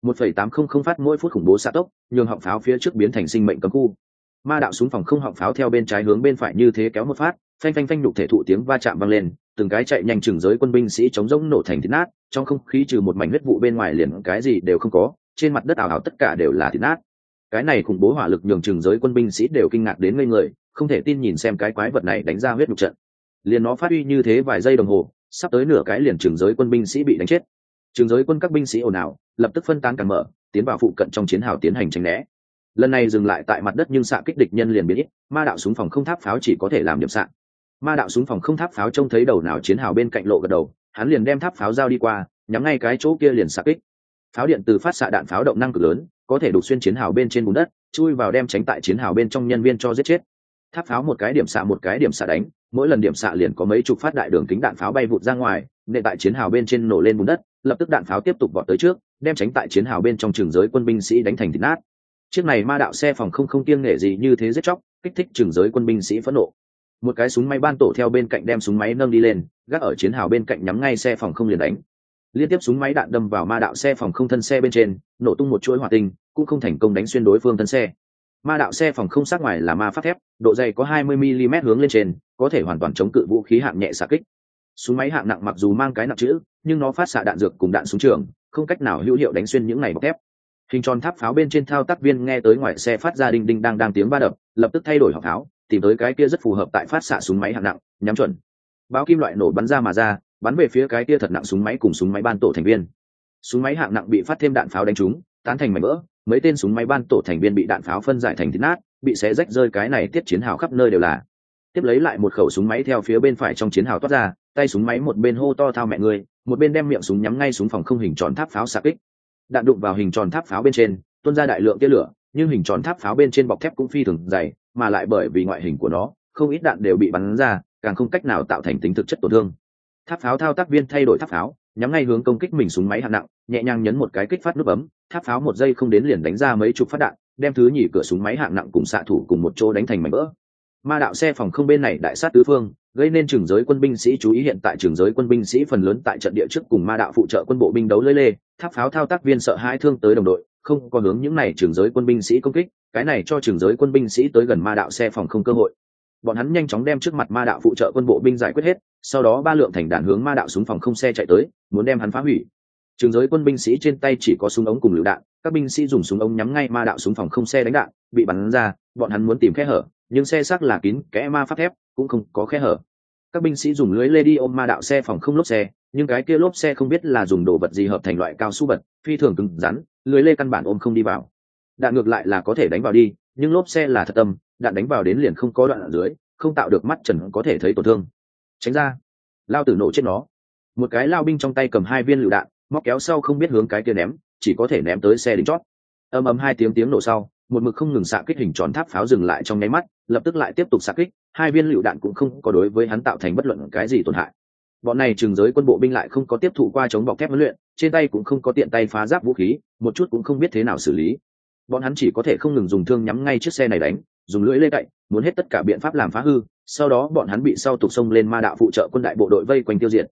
1,800 phát mỗi phút khủng bố xạ tốc, nhường họng pháo phía trước biến thành sinh mệnh cấm khu. Ma đạo súng phòng không họng pháo theo bên trái hướng bên phải như thế kéo một phát, phanh phanh phanh nhục thể thụ tiếng va chạm vang lên, từng cái chạy nhanh trường giới quân binh sĩ chống rỗng nổ thành thịt nát, trong không khí trừ một mảnh huyết vụ bên ngoài liền cái gì đều không có, trên mặt đất ảo ảo tất cả đều là thịt nát. Cái này khủng bố hỏa lực nhường trường giới quân binh sĩ đều kinh ngạc đến ngây người, không thể tin nhìn xem cái quái vật này đánh ra huyết nhục trận. Liền nó phát uy như thế vài giây đồng hồ, sắp tới nửa cái liền trường giới quân binh sĩ bị đánh chết. Trường giới quân các binh sĩ ồn ào, lập tức phân tán càng mở, tiến vào phụ cận trong chiến hào tiến hành tránh né. Lần này dừng lại tại mặt đất nhưng xạ kích địch nhân liền biến ít, ma đạo súng phòng không tháp pháo chỉ có thể làm điểm xạ. Ma đạo súng phòng không tháp pháo trông thấy đầu nào chiến hào bên cạnh lộ gật đầu, hắn liền đem tháp pháo giao đi qua, nhắm ngay cái chỗ kia liền xạ kích. Pháo điện từ phát xạ đạn pháo động năng cực lớn, có thể đục xuyên chiến hào bên trên bùn đất, chui vào đem tránh tại chiến hào bên trong nhân viên cho giết chết. Tháp pháo một cái điểm xạ đánh, mỗi lần điểm xạ liền có mấy chục phát đại đường kính đạn pháo bay vụt ra ngoài, nện tại chiến hào bên trên nổ lên bùn đất, lập tức đạn pháo tiếp tục vọt tới trước, đem tránh tại chiến hào bên trong trường giới quân binh sĩ đánh thành thịt nát. Chiếc này ma đạo xe phòng không kiêng nể gì như thế giết chóc, kích thích trường giới quân binh sĩ phẫn nộ. Một cái súng máy ban tổ theo bên cạnh đem súng máy nâng đi lên, gác ở chiến hào bên cạnh nhắm ngay xe phòng không liền đánh. Liên tiếp súng máy đạn đâm vào ma đạo xe phòng không thân xe bên trên, nổ tung một chuỗi hỏa tinh, cũng không thành công đánh xuyên đối phương thân xe. Ma đạo xe phòng không sát ngoài là ma pháp thép, độ dày có 20 mm hướng lên trên, có thể hoàn toàn chống cự vũ khí hạng nhẹ xạ kích. Súng máy hạng nặng mặc dù mang cái nặng chữ, nhưng nó phát xạ đạn dược cùng đạn súng trường, không cách nào hữu hiệu đánh xuyên những này bọc thép. Hình tròn tháp pháo bên trên thao tác viên nghe tới ngoài xe phát ra đinh đinh đang tiếng va đập, lập tức thay đổi họng pháo, tìm tới cái kia rất phù hợp tại phát xạ súng máy hạng nặng, nhắm chuẩn. Báo kim loại nổ bắn ra mà ra, bắn về phía cái kia thật nặng súng máy cùng súng máy ban tổ thành viên. Súng máy hạng nặng bị phát thêm đạn pháo đánh trúng, tán thành mảnh vỡ, mấy tên súng máy ban tổ thành viên bị đạn pháo phân giải thành thịt nát, bị xé rách rơi, cái này tiết chiến hào khắp nơi đều là. Tiếp lấy lại một khẩu súng máy theo phía bên phải trong chiến hào toát ra, tay súng máy một bên hô to thao mẹ người, một bên đem miệng súng nhắm ngay súng phòng không hình tròn tháp pháo xạ kích. Đạn đụng vào hình tròn tháp pháo bên trên, tuôn ra đại lượng tia lửa, nhưng hình tròn tháp pháo bên trên bọc thép cũng phi thường dày, mà lại bởi vì ngoại hình của nó, không ít đạn đều bị bắn ra, càng không cách nào tạo thành tính thực chất tổn thương. Tháp pháo thao tác viên thay đổi tháp pháo, nhắm ngay hướng công kích mình súng máy hạng nặng, nhẹ nhàng nhấn một cái kích phát nút bấm, tháp pháo một giây không đến liền đánh ra mấy chục phát đạn, đem thứ nhì cửa súng máy hạng nặng cùng xạ thủ cùng một chỗ đánh thành mảnh vỡ. Ma đạo xe phòng không bên này đại sát tứ phương, gây nên trường giới quân binh sĩ chú ý. Hiện tại trường giới quân binh sĩ phần lớn tại trận địa trước cùng ma đạo phụ trợ quân bộ binh đấu lưỡi lê, tháp pháo thao tác viên sợ hãi thương tới đồng đội, không có hướng những này trường giới quân binh sĩ công kích, cái này cho trường giới quân binh sĩ tới gần ma đạo xe phòng không cơ hội. Bọn hắn nhanh chóng đem trước mặt ma đạo phụ trợ quân bộ binh giải quyết hết, sau đó ba lượng thành đạn hướng ma đạo súng phòng không xe chạy tới, muốn đem hắn phá hủy. Trường giới quân binh sĩ trên tay chỉ có súng ống cùng lựu đạn, các binh sĩ dùng súng ống nhắm ngay ma đạo súng phòng không xe đánh đạn, bị bắn ra, bọn hắn muốn tìm kẽ hở, nhưng xe xác là kín kẽ ma pháp thép, cũng không có kẽ hở. Các binh sĩ dùng lưới lê đi ôm ma đạo xe phòng không lốp xe, nhưng cái kia lốp xe không biết là dùng đồ vật gì hợp thành loại cao su bật, phi thường cứng rắn, lưới lê căn bản ôm không đi vào. Đạn ngược lại là có thể đánh vào đi, nhưng lốp xe là thật tâm, đạn đánh vào đến liền không có đoạn ở dưới, không tạo được mắt trần có thể thấy tổn thương. Tránh ra, lao tử nổ chết nó. Một cái lao binh trong tay cầm 2 viên lựu đạn, móc kéo sau không biết hướng cái kia ném, chỉ có thể ném tới xe đỉnh chót. Ầm ầm 2 tiếng nổ sau, một mực không ngừng xạ kích hình tròn tháp pháo dừng lại trong nháy mắt, lập tức lại tiếp tục xạ kích, 2 viên lựu đạn cũng không có đối với hắn tạo thành bất luận cái gì tổn hại. Bọn này trường giới quân bộ binh lại không có tiếp thụ qua chống bọc thép huấn luyện, trên tay cũng không có tiện tay phá giáp vũ khí, một chút cũng không biết thế nào xử lý. Bọn hắn chỉ có thể không ngừng dùng thương nhắm ngay chiếc xe này đánh, dùng lưỡi lê cậy, muốn hết tất cả biện pháp làm phá hư, sau đó bọn hắn bị sau tục xông lên ma đạo phụ trợ quân đại bộ đội vây quanh tiêu diệt.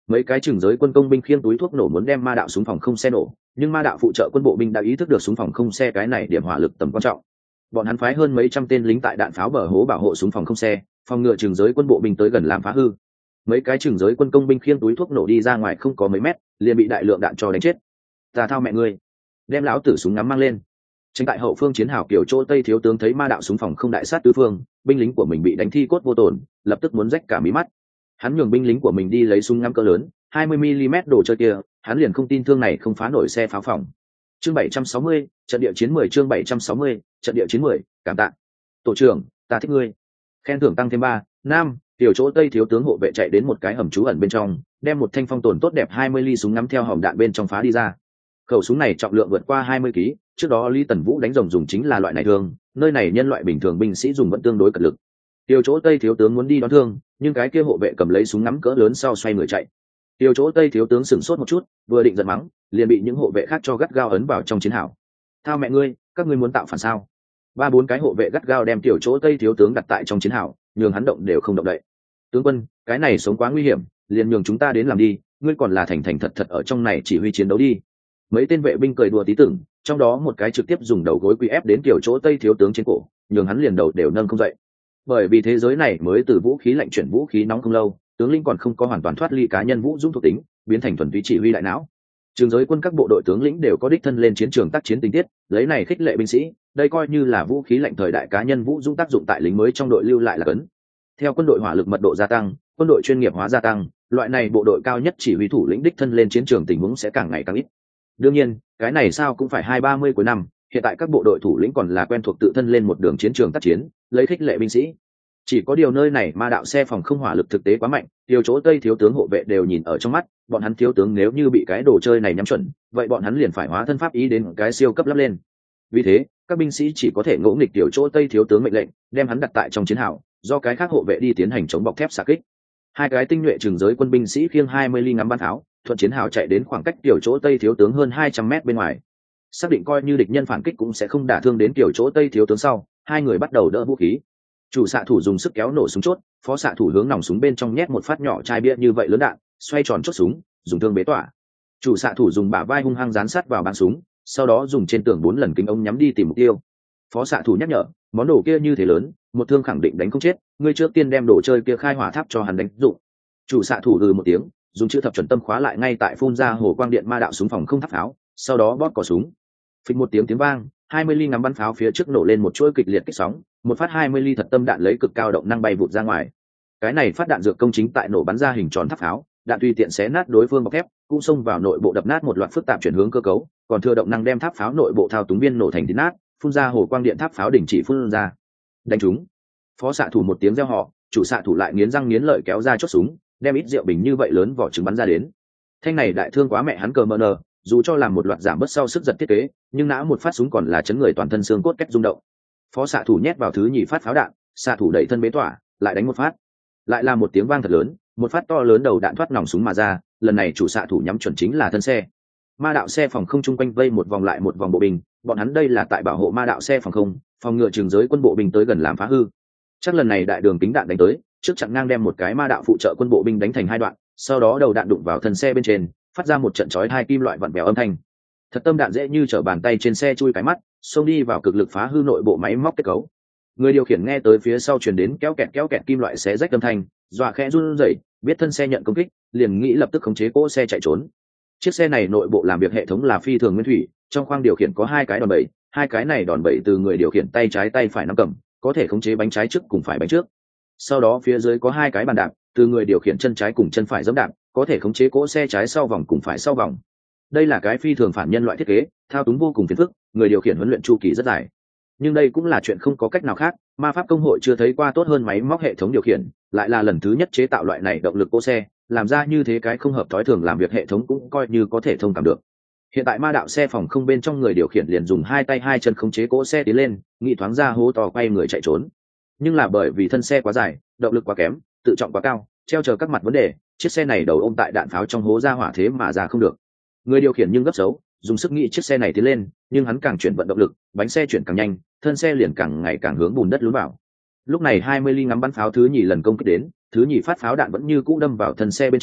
Mấy cái chừng giới quân công binh khiêng túi thuốc nổ muốn đem ma đạo súng phòng không xe nổ, nhưng ma đạo phụ trợ quân bộ binh đã ý thức được súng phòng không xe cái này điểm hỏa lực tầm quan trọng. Bọn hắn phái hơn mấy trăm tên lính tại đạn pháo bờ hố bảo hộ súng phòng không xe, phòng ngừa chừng giới quân bộ binh tới gần làm phá hư. Mấy cái chừng giới quân công binh khiêng túi thuốc nổ đi ra ngoài không có mấy mét, liền bị đại lượng đạn cho đánh chết. Ta thao mẹ ngươi, đem lão tử súng ngắm mang lên. Chính tại hậu phương chiến hào kiểu chỗ Tây thiếu tướng thấy ma đạo súng phòng không đại sát tứ phương, binh lính của mình bị đánh thi cốt vô tổn, lập tức muốn rách cả mí mắt. Hắn nhường binh lính của mình đi lấy súng ngắm cỡ lớn, 20 mm đồ chơi kia, hắn liền không tin thương này không phá nổi xe pháo phòng. Chương 760, trận địa chiến 10 chương 760, trận địa chiến 10, cảm tạ. Tổ trưởng, ta thích ngươi. Khen thưởng tăng thêm 3, 5, tiểu chỗ Tây thiếu tướng hộ vệ chạy đến một cái hầm trú ẩn bên trong, đem một thanh phong tồn tốt đẹp 20 ly súng ngắm theo hòm đạn bên trong phá đi ra. Khẩu súng này trọng lượng vượt qua 20 kg, trước đó Lý Tần Vũ đánh rồng dùng chính là loại này thương, nơi này nhân loại bình thường binh sĩ dùng vẫn tương đối cật lực. Tiểu chỗ Tây thiếu tướng muốn đi đón thương, nhưng cái kia hộ vệ cầm lấy súng ngắm cỡ lớn sau xoay người chạy. Tiểu chỗ Tây thiếu tướng sửng sốt một chút, vừa định giận mắng, liền bị những hộ vệ khác cho gắt gao ấn vào trong chiến hào. Thao mẹ ngươi, các ngươi muốn tạo phản sao? 3-4 cái hộ vệ gắt gao đem tiểu chỗ Tây thiếu tướng đặt tại trong chiến hào, nhường hắn động đều không động đậy. Tướng quân, cái này sống quá nguy hiểm, liền nhường chúng ta đến làm đi, ngươi còn là thành thành thật thật ở trong này chỉ huy chiến đấu đi. Mấy tên vệ binh cười đùa tí tưởng, trong đó một cái trực tiếp dùng đầu gối quy ép đến tiểu chỗ Tây thiếu tướng trên cổ, nhường hắn liền đầu đều nâng không dậy. Bởi vì thế giới này mới từ vũ khí lạnh chuyển vũ khí nóng không lâu, tướng lĩnh còn không có hoàn toàn thoát ly cá nhân vũ dũng thuộc tính, biến thành thuần túy chỉ huy đại não. Trường giới quân các bộ đội tướng lĩnh đều có đích thân lên chiến trường tác chiến tình tiết, lấy này khích lệ binh sĩ, đây coi như là vũ khí lạnh thời đại cá nhân vũ dũng tác dụng tại lính mới trong đội lưu lại là cấn. Theo quân đội hỏa lực mật độ gia tăng, quân đội chuyên nghiệp hóa gia tăng, loại này bộ đội cao nhất chỉ huy thủ lĩnh đích thân lên chiến trường tình huống sẽ càng ngày càng ít. Đương nhiên, cái này sao cũng phải 20-30 cuối năm, hiện tại các bộ đội thủ lĩnh còn là quen thuộc tự thân lên một đường chiến trường tác chiến, lấy khích lệ binh sĩ. Chỉ có điều nơi này ma đạo xe phòng không hỏa lực thực tế quá mạnh, điều chỗ Tây thiếu tướng hộ vệ đều nhìn ở trong mắt, bọn hắn thiếu tướng nếu như bị cái đồ chơi này nhắm chuẩn, vậy bọn hắn liền phải hóa thân pháp ý đến cái siêu cấp lắp lên. Vì thế, các binh sĩ chỉ có thể ngỗ nghịch điều chỗ Tây thiếu tướng mệnh lệnh, đem hắn đặt tại trong chiến hào, do cái khác hộ vệ đi tiến hành chống bọc thép xạ kích. Hai cái tinh nhuệ trường giới quân binh sĩ khiêng 20 ly ngắm bắn tháo, thuận chiến hào chạy đến khoảng cách tiểu chỗ Tây thiếu tướng hơn 200 mét bên ngoài. Xác định coi như địch nhân phản kích cũng sẽ không đả thương đến tiểu chỗ Tây thiếu tướng sau, hai người bắt đầu đỡ vũ khí. Chủ xạ thủ dùng sức kéo nổ súng chốt, phó xạ thủ hướng nòng súng bên trong nhét một phát nhỏ chai bia như vậy lớn đạn, xoay tròn chốt súng, dùng thương bế tỏa. Chủ xạ thủ dùng bả vai hung hăng dán sát vào bắn súng, sau đó dùng trên tường 4 lần kính ống nhắm đi tìm mục tiêu. Phó xạ thủ nhắc nhở, món đồ kia như thế lớn, một thương khẳng định đánh không chết, ngươi trước tiên đem đồ chơi kia khai hỏa tháp cho hắn đánh dụng. Chủ xạ thủ một tiếng, dùng chữ thập chuẩn tâm khóa lại ngay tại phun ra hồ quang điện ma đạo súng phòng không thắp pháo, sau đó bóp cò súng. Phịch một tiếng vang, 20 ly ngắm bắn pháo phía trước nổ lên một chuỗi kịch liệt kích sóng, một phát 20 ly thật tâm đạn lấy cực cao động năng bay vụt ra ngoài. Cái này phát đạn dược công chính tại nổ bắn ra hình tròn tháp pháo, đạn tùy tiện xé nát đối phương bọc thép, cũng xông vào nội bộ đập nát một loạt phức tạp chuyển hướng cơ cấu, còn thừa động năng đem tháp pháo nội bộ thao túng viên nổ thành thít nát, phun ra hồ quang điện tháp pháo đình chỉ phun ra. Đánh chúng. Phó xạ thủ một tiếng reo hò, chủ xạ thủ lại nghiến răng nghiến lợi kéo ra chốt súng, đem ít rượu bình như vậy lớn vỏ trứng bắn ra đến. Thanh này đại thương quá mẹ hắn cờ mờ nờ, dù cho làm một loạt giảm bớt sau sức giật thiết kế, nhưng nã một phát súng còn là chấn người toàn thân xương cốt cách rung động. Phó xạ thủ nhét vào thứ nhì phát pháo đạn, xạ thủ đẩy thân bế tỏa, lại đánh một phát, lại là một tiếng vang thật lớn, một phát to lớn đầu đạn thoát nòng súng mà ra, lần này chủ xạ thủ nhắm chuẩn chính là thân xe. Ma đạo xe phòng không chung quanh vây một vòng lại một vòng bộ binh, bọn hắn đây là tại bảo hộ ma đạo xe phòng không, phòng ngừa trường giới quân bộ binh tới gần làm phá hư. Chắc lần này đại đường kính đạn đánh tới, trước chặn ngang đem một cái ma đạo phụ trợ quân bộ binh đánh thành 2 đoạn, sau đó đầu đạn đụng vào thân xe bên trên, phát ra một trận chói 2 kim loại vặn vẹo âm thanh. Thật tâm đạn dễ như trở bàn tay trên xe chui cái mắt, xông đi vào cực lực phá hư nội bộ máy móc kết cấu. Người điều khiển nghe tới phía sau truyền đến kéo kẹt kim loại xé rách âm thanh, dọa khẽ run rẩy, biết thân xe nhận công kích, liền nghĩ lập tức khống chế cỗ xe chạy trốn. Chiếc xe này nội bộ làm việc hệ thống là phi thường nguyên thủy, trong khoang điều khiển có 2 cái đòn bẩy, 2 cái này đòn bẩy từ người điều khiển tay trái tay phải nắm cầm, có thể khống chế bánh trái trước cùng phải bánh trước. Sau đó phía dưới có 2 cái bàn đạp, từ người điều khiển chân trái cùng chân phải giẫm đạp, có thể khống chế cỗ xe trái sau vòng cùng phải sau vòng. Đây là cái phi thường phản nhân loại thiết kế, thao túng vô cùng phiền phức, người điều khiển huấn luyện chu kỳ rất dài. Nhưng đây cũng là chuyện không có cách nào khác, ma pháp công hội chưa thấy qua tốt hơn máy móc hệ thống điều khiển, lại là lần thứ nhất chế tạo loại này động lực cỗ xe, làm ra như thế cái không hợp thói thường làm việc hệ thống cũng coi như có thể thông cảm được. Hiện tại ma đạo xe phòng không bên trong người điều khiển liền dùng 2 tay 2 chân khống chế cỗ xe tiến lên, nghĩ thoáng ra hố to quay người chạy trốn. Nhưng là bởi vì thân xe quá dài, động lực quá kém, tự trọng quá cao, treo chờ các mặt vấn đề, chiếc xe này đầu ôm tại đạn pháo trong hố ra hỏa thế mà ra không được. Người điều khiển nhưng gấp xấu, dùng sức nghĩ chiếc xe này tiến lên, nhưng hắn càng chuyển vận động lực, bánh xe chuyển càng nhanh, thân xe liền càng ngày càng hướng bùn đất lún vào. Lúc này 20 ly ngắm bắn pháo thứ nhì lần công kích đến, thứ nhì phát pháo đạn vẫn như cũ đâm vào thân xe bên trên,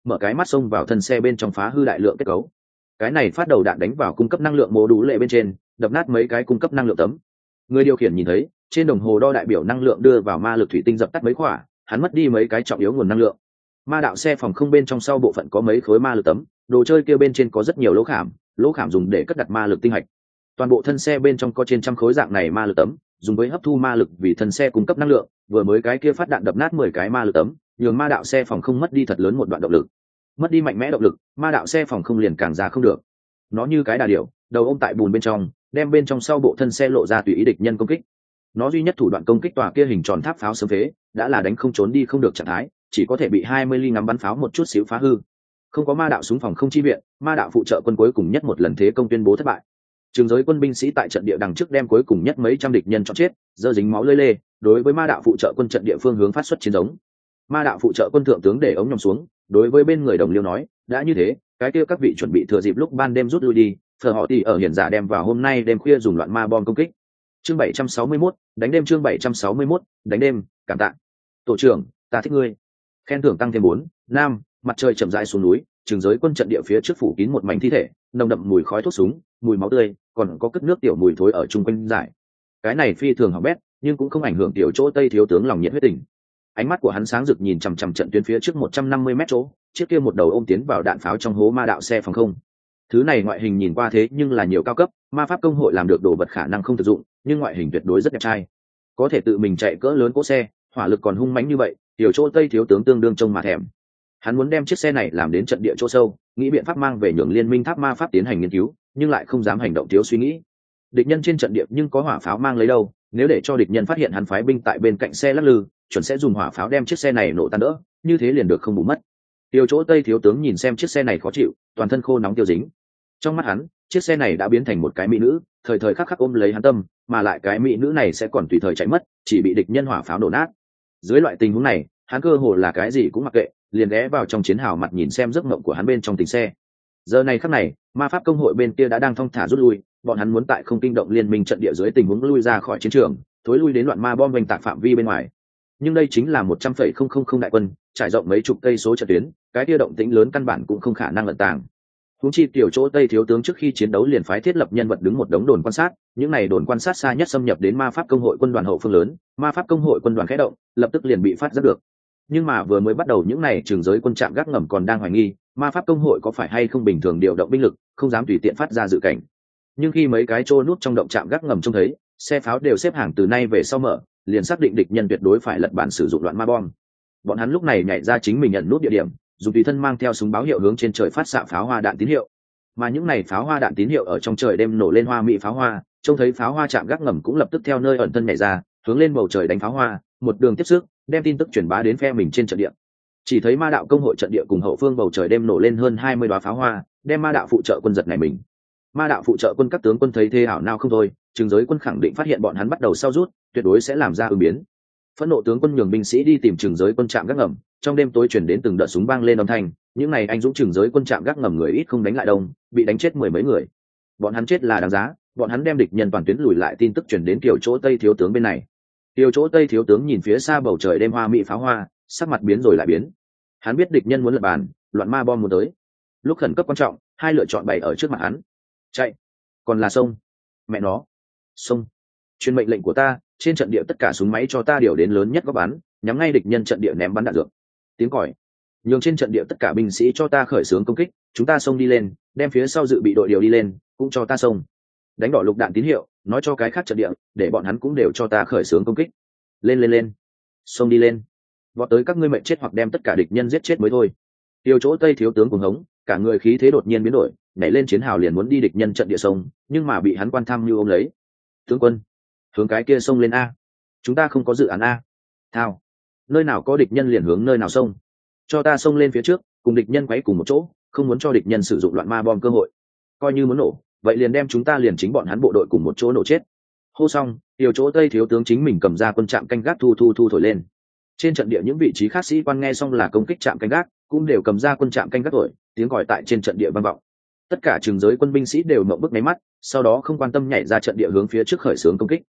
mở cái mắt xông vào thân xe bên trong phá hư đại lượng kết cấu. Cái này phát đầu đạn đánh vào cung cấp năng lượng mô đủ lệ bên trên, đập nát mấy cái cung cấp năng lượng tấm. Người điều khiển nhìn thấy trên đồng hồ đo đại biểu năng lượng đưa vào ma lực thủy tinh dập tắt mấy khỏa, hắn mất đi mấy cái trọng yếu nguồn năng lượng. Ma đạo xe phòng không bên trong sau bộ phận có mấy khối ma lực tấm, đồ chơi kia bên trên có rất nhiều lỗ khảm dùng để cất đặt ma lực tinh hạch. Toàn bộ thân xe bên trong có trên trăm khối dạng này ma lực tấm, dùng với hấp thu ma lực vì thân xe cung cấp năng lượng. Vừa mới cái kia phát đạn đập nát 10 cái ma lực tấm, nhường ma đạo xe phòng không mất đi thật lớn một đoạn động lực. Mất đi mạnh mẽ động lực, ma đạo xe phòng không liền càng ra không được. Nó như cái đà điểu, đầu ôm tại bùn bên trong, đem bên trong sau bộ thân xe lộ ra tùy ý địch nhân công kích. Nó duy nhất thủ đoạn công kích tòa kia hình tròn tháp pháo sớm phế, đã là đánh không trốn đi không được trạng thái, chỉ có thể bị 20 ly ngắm bắn pháo một chút xíu phá hư. Không có ma đạo súng phòng không chi viện, ma đạo phụ trợ quân cuối cùng nhất một lần thế công tuyên bố thất bại. Trường giới quân binh sĩ tại trận địa đằng trước đem cuối cùng nhất mấy trăm địch nhân chọn chết, dơ dính máu lơi lê, đối với ma đạo phụ trợ quân trận địa phương hướng phát xuất chiến giống. Ma đạo phụ trợ quân thượng tướng để ống nhòm xuống, đối với bên người đồng liêu nói, đã như thế, cái kia các vị chuẩn bị thừa dịp lúc ban đêm rút lui đi, phở họ tỷ ở hiển giả đem vào hôm nay đêm khuya dùng loạn ma bom công kích. Chương 761, đánh đêm. Chương 761, đánh đêm. Cảm tạ tổ trưởng, ta thích ngươi. Khen thưởng tăng thêm 4, 5. Mặt trời chậm rãi xuống núi, trường giới quân trận địa phía trước phủ kín một mảnh thi thể, nồng đậm mùi khói thuốc súng, mùi máu tươi, còn có cất nước tiểu mùi thối ở chung quanh giải. Cái này phi thường hỏng bét, nhưng cũng không ảnh hưởng tiểu chỗ Tây thiếu tướng lòng nhiệt huyết tình. Ánh mắt của hắn sáng rực nhìn chằm chằm trận tuyến phía trước 150 mét chỗ, chiếc kia một đầu ôm tiến vào đạn pháo trong hố ma đạo xe phòng không. Thứ này ngoại hình nhìn qua thế nhưng là nhiều cao cấp, ma pháp công hội làm được đồ vật khả năng không thực dụng, nhưng ngoại hình tuyệt đối rất đẹp trai. Có thể tự mình chạy cỡ lớn cỗ xe, hỏa lực còn hung mãnh như vậy, tiểu chỗ Tây thiếu tướng tương đương trông mà thèm. Hắn muốn đem chiếc xe này làm đến trận địa chỗ sâu, nghĩ biện pháp mang về nhường liên minh tháp ma pháp tiến hành nghiên cứu, nhưng lại không dám hành động thiếu suy nghĩ. Địch nhân trên trận địa nhưng có hỏa pháo mang lấy đâu, nếu để cho địch nhân phát hiện hắn phái binh tại bên cạnh xe lắc lư, chuẩn sẽ dùng hỏa pháo đem chiếc xe này nổ tan đỡ, như thế liền được không bù mất. Tiêu chỗ Tây thiếu tướng nhìn xem chiếc xe này khó chịu, toàn thân khô nóng tiêu dính. Trong mắt hắn, chiếc xe này đã biến thành một cái mỹ nữ, thời thời khắc khắc ôm lấy hắn tâm, mà lại cái mỹ nữ này sẽ còn tùy thời chạy mất, chỉ bị địch nhân hỏa pháo nổ nát. Dưới loại tình huống này, hắn cơ hồ là cái gì cũng mặc kệ, liền ghé vào trong chiến hào mặt nhìn xem giấc mộng của hắn bên trong tình xe. Giờ này khắc này, ma pháp công hội bên kia đã đang thong thả rút lui, bọn hắn muốn tại không kinh động liên minh trận địa dưới tình huống lui ra khỏi chiến trường, thối lui đến loạn ma bom oanh tạc phạm vi bên ngoài. Nhưng đây chính là 100,000 đại quân, trải rộng mấy chục cây số trận tuyến, cái kia động tĩnh lớn căn bản cũng không khả năng lẩn tàng. Huống chi tiểu chỗ Tây thiếu tướng trước khi chiến đấu liền phái thiết lập nhân vật đứng một đống đồn quan sát, những này đồn quan sát xa nhất xâm nhập đến ma pháp công hội quân đoàn hậu phương lớn, ma pháp công hội quân đoàn khẽ động, lập tức liền bị phát giác được. Nhưng mà vừa mới bắt đầu những này trường giới quân trạm gác ngầm còn đang hoài nghi, ma pháp công hội có phải hay không bình thường điều động binh lực, không dám tùy tiện phát ra dự cảnh. Nhưng khi mấy cái trô nút trong động trạm gác ngầm trông thấy, xe pháo đều xếp hàng từ nay về sau mở, liền xác định địch nhân tuyệt đối phải lật bản sử dụng loạn ma bom. Bọn hắn lúc này nhảy ra chính mình nhận nút địa điểm, dùng tùy thân mang theo súng báo hiệu hướng trên trời phát xạ pháo hoa đạn tín hiệu. Mà những này pháo hoa đạn tín hiệu ở trong trời đêm nổ lên hoa mỹ pháo hoa, trông thấy pháo hoa trạm gác ngầm cũng lập tức theo nơi ẩn thân nhảy ra, hướng lên bầu trời đánh pháo hoa, một đường tiếp sức, đem tin tức truyền bá đến phe mình trên trận địa. Chỉ thấy ma đạo công hội trận địa cùng hậu phương bầu trời đêm nổ lên hơn 20 đoá pháo hoa, đem ma đạo phụ trợ quân giật này mình. Ma đạo phụ trợ quân các tướng quân thấy thế hảo nào không thôi, trường giới quân khẳng định phát hiện bọn hắn bắt đầu sau rút, tuyệt đối sẽ làm ra ứng biến. Phẫn nộ tướng quân nhường binh sĩ đi tìm trường giới quân trạm gác ngầm, trong đêm tối truyền đến từng đợt súng vang lên âm thanh, những này anh dũng trường giới quân trạm gác ngầm người ít không đánh lại đông, bị đánh chết 10 mấy người. Bọn hắn chết là đáng giá, bọn hắn đem địch nhân toàn tuyến lùi lại tin tức truyền đến kiểu chỗ Tây thiếu tướng bên này. Kiểu chỗ Tây thiếu tướng nhìn phía xa bầu trời đêm hoa mỹ pháo hoa, sắc mặt biến rồi lại biến. Hắn biết địch nhân muốn lật bàn, loạn ma bom muốn tới. Lúc khẩn cấp quan trọng, hai lựa chọn bày ở trước mặt hắn. Chạy, còn là sông. Mẹ nó, sông. Truyền mệnh lệnh của ta, trên trận địa tất cả súng máy cho ta điều đến lớn nhất góc bắn, nhắm ngay địch nhân trận địa ném bắn đạn dược. Tiếng còi. Nhường trên trận địa tất cả binh sĩ cho ta khởi xướng công kích, chúng ta xông đi lên, đem phía sau dự bị đội điều đi lên, cũng cho ta xông. Đánh đỏ lục đạn tín hiệu, nói cho cái khác trận địa, để bọn hắn cũng đều cho ta khởi xướng công kích. Lên lên lên, xông đi lên. Vọt tới các ngươi mệnh chết hoặc đem tất cả địch nhân giết chết mới thôi. Tiêu chỗ Tây thiếu tướng cuồng hống, cả người khí thế đột nhiên biến đổi, nhảy lên chiến hào liền muốn đi địch nhân trận địa sông, nhưng mà bị hắn quan tham như ôm lấy. Tướng quân, hướng cái kia sông lên a, chúng ta không có dự án a. Thao, nơi nào có địch nhân liền hướng nơi nào sông, cho ta sông lên phía trước, cùng địch nhân quấy cùng một chỗ, không muốn cho địch nhân sử dụng loạn ma bom cơ hội. Coi như muốn nổ, vậy liền đem chúng ta liền chính bọn hắn bộ đội cùng một chỗ nổ chết. Hô xong, Tiêu chỗ Tây thiếu tướng chính mình cầm ra quân trạm canh gác thu thổi lên. Trên trận địa những vị trí khác sĩ quan nghe xong là công kích trạm canh gác, cũng đều cầm ra quân trạm canh gác thổi, tiếng còi tại trên trận địa vang vọng. Tất cả trường giới quân binh sĩ đều mộng bức nháy mắt, sau đó không quan tâm nhảy ra trận địa hướng phía trước khởi xướng công kích.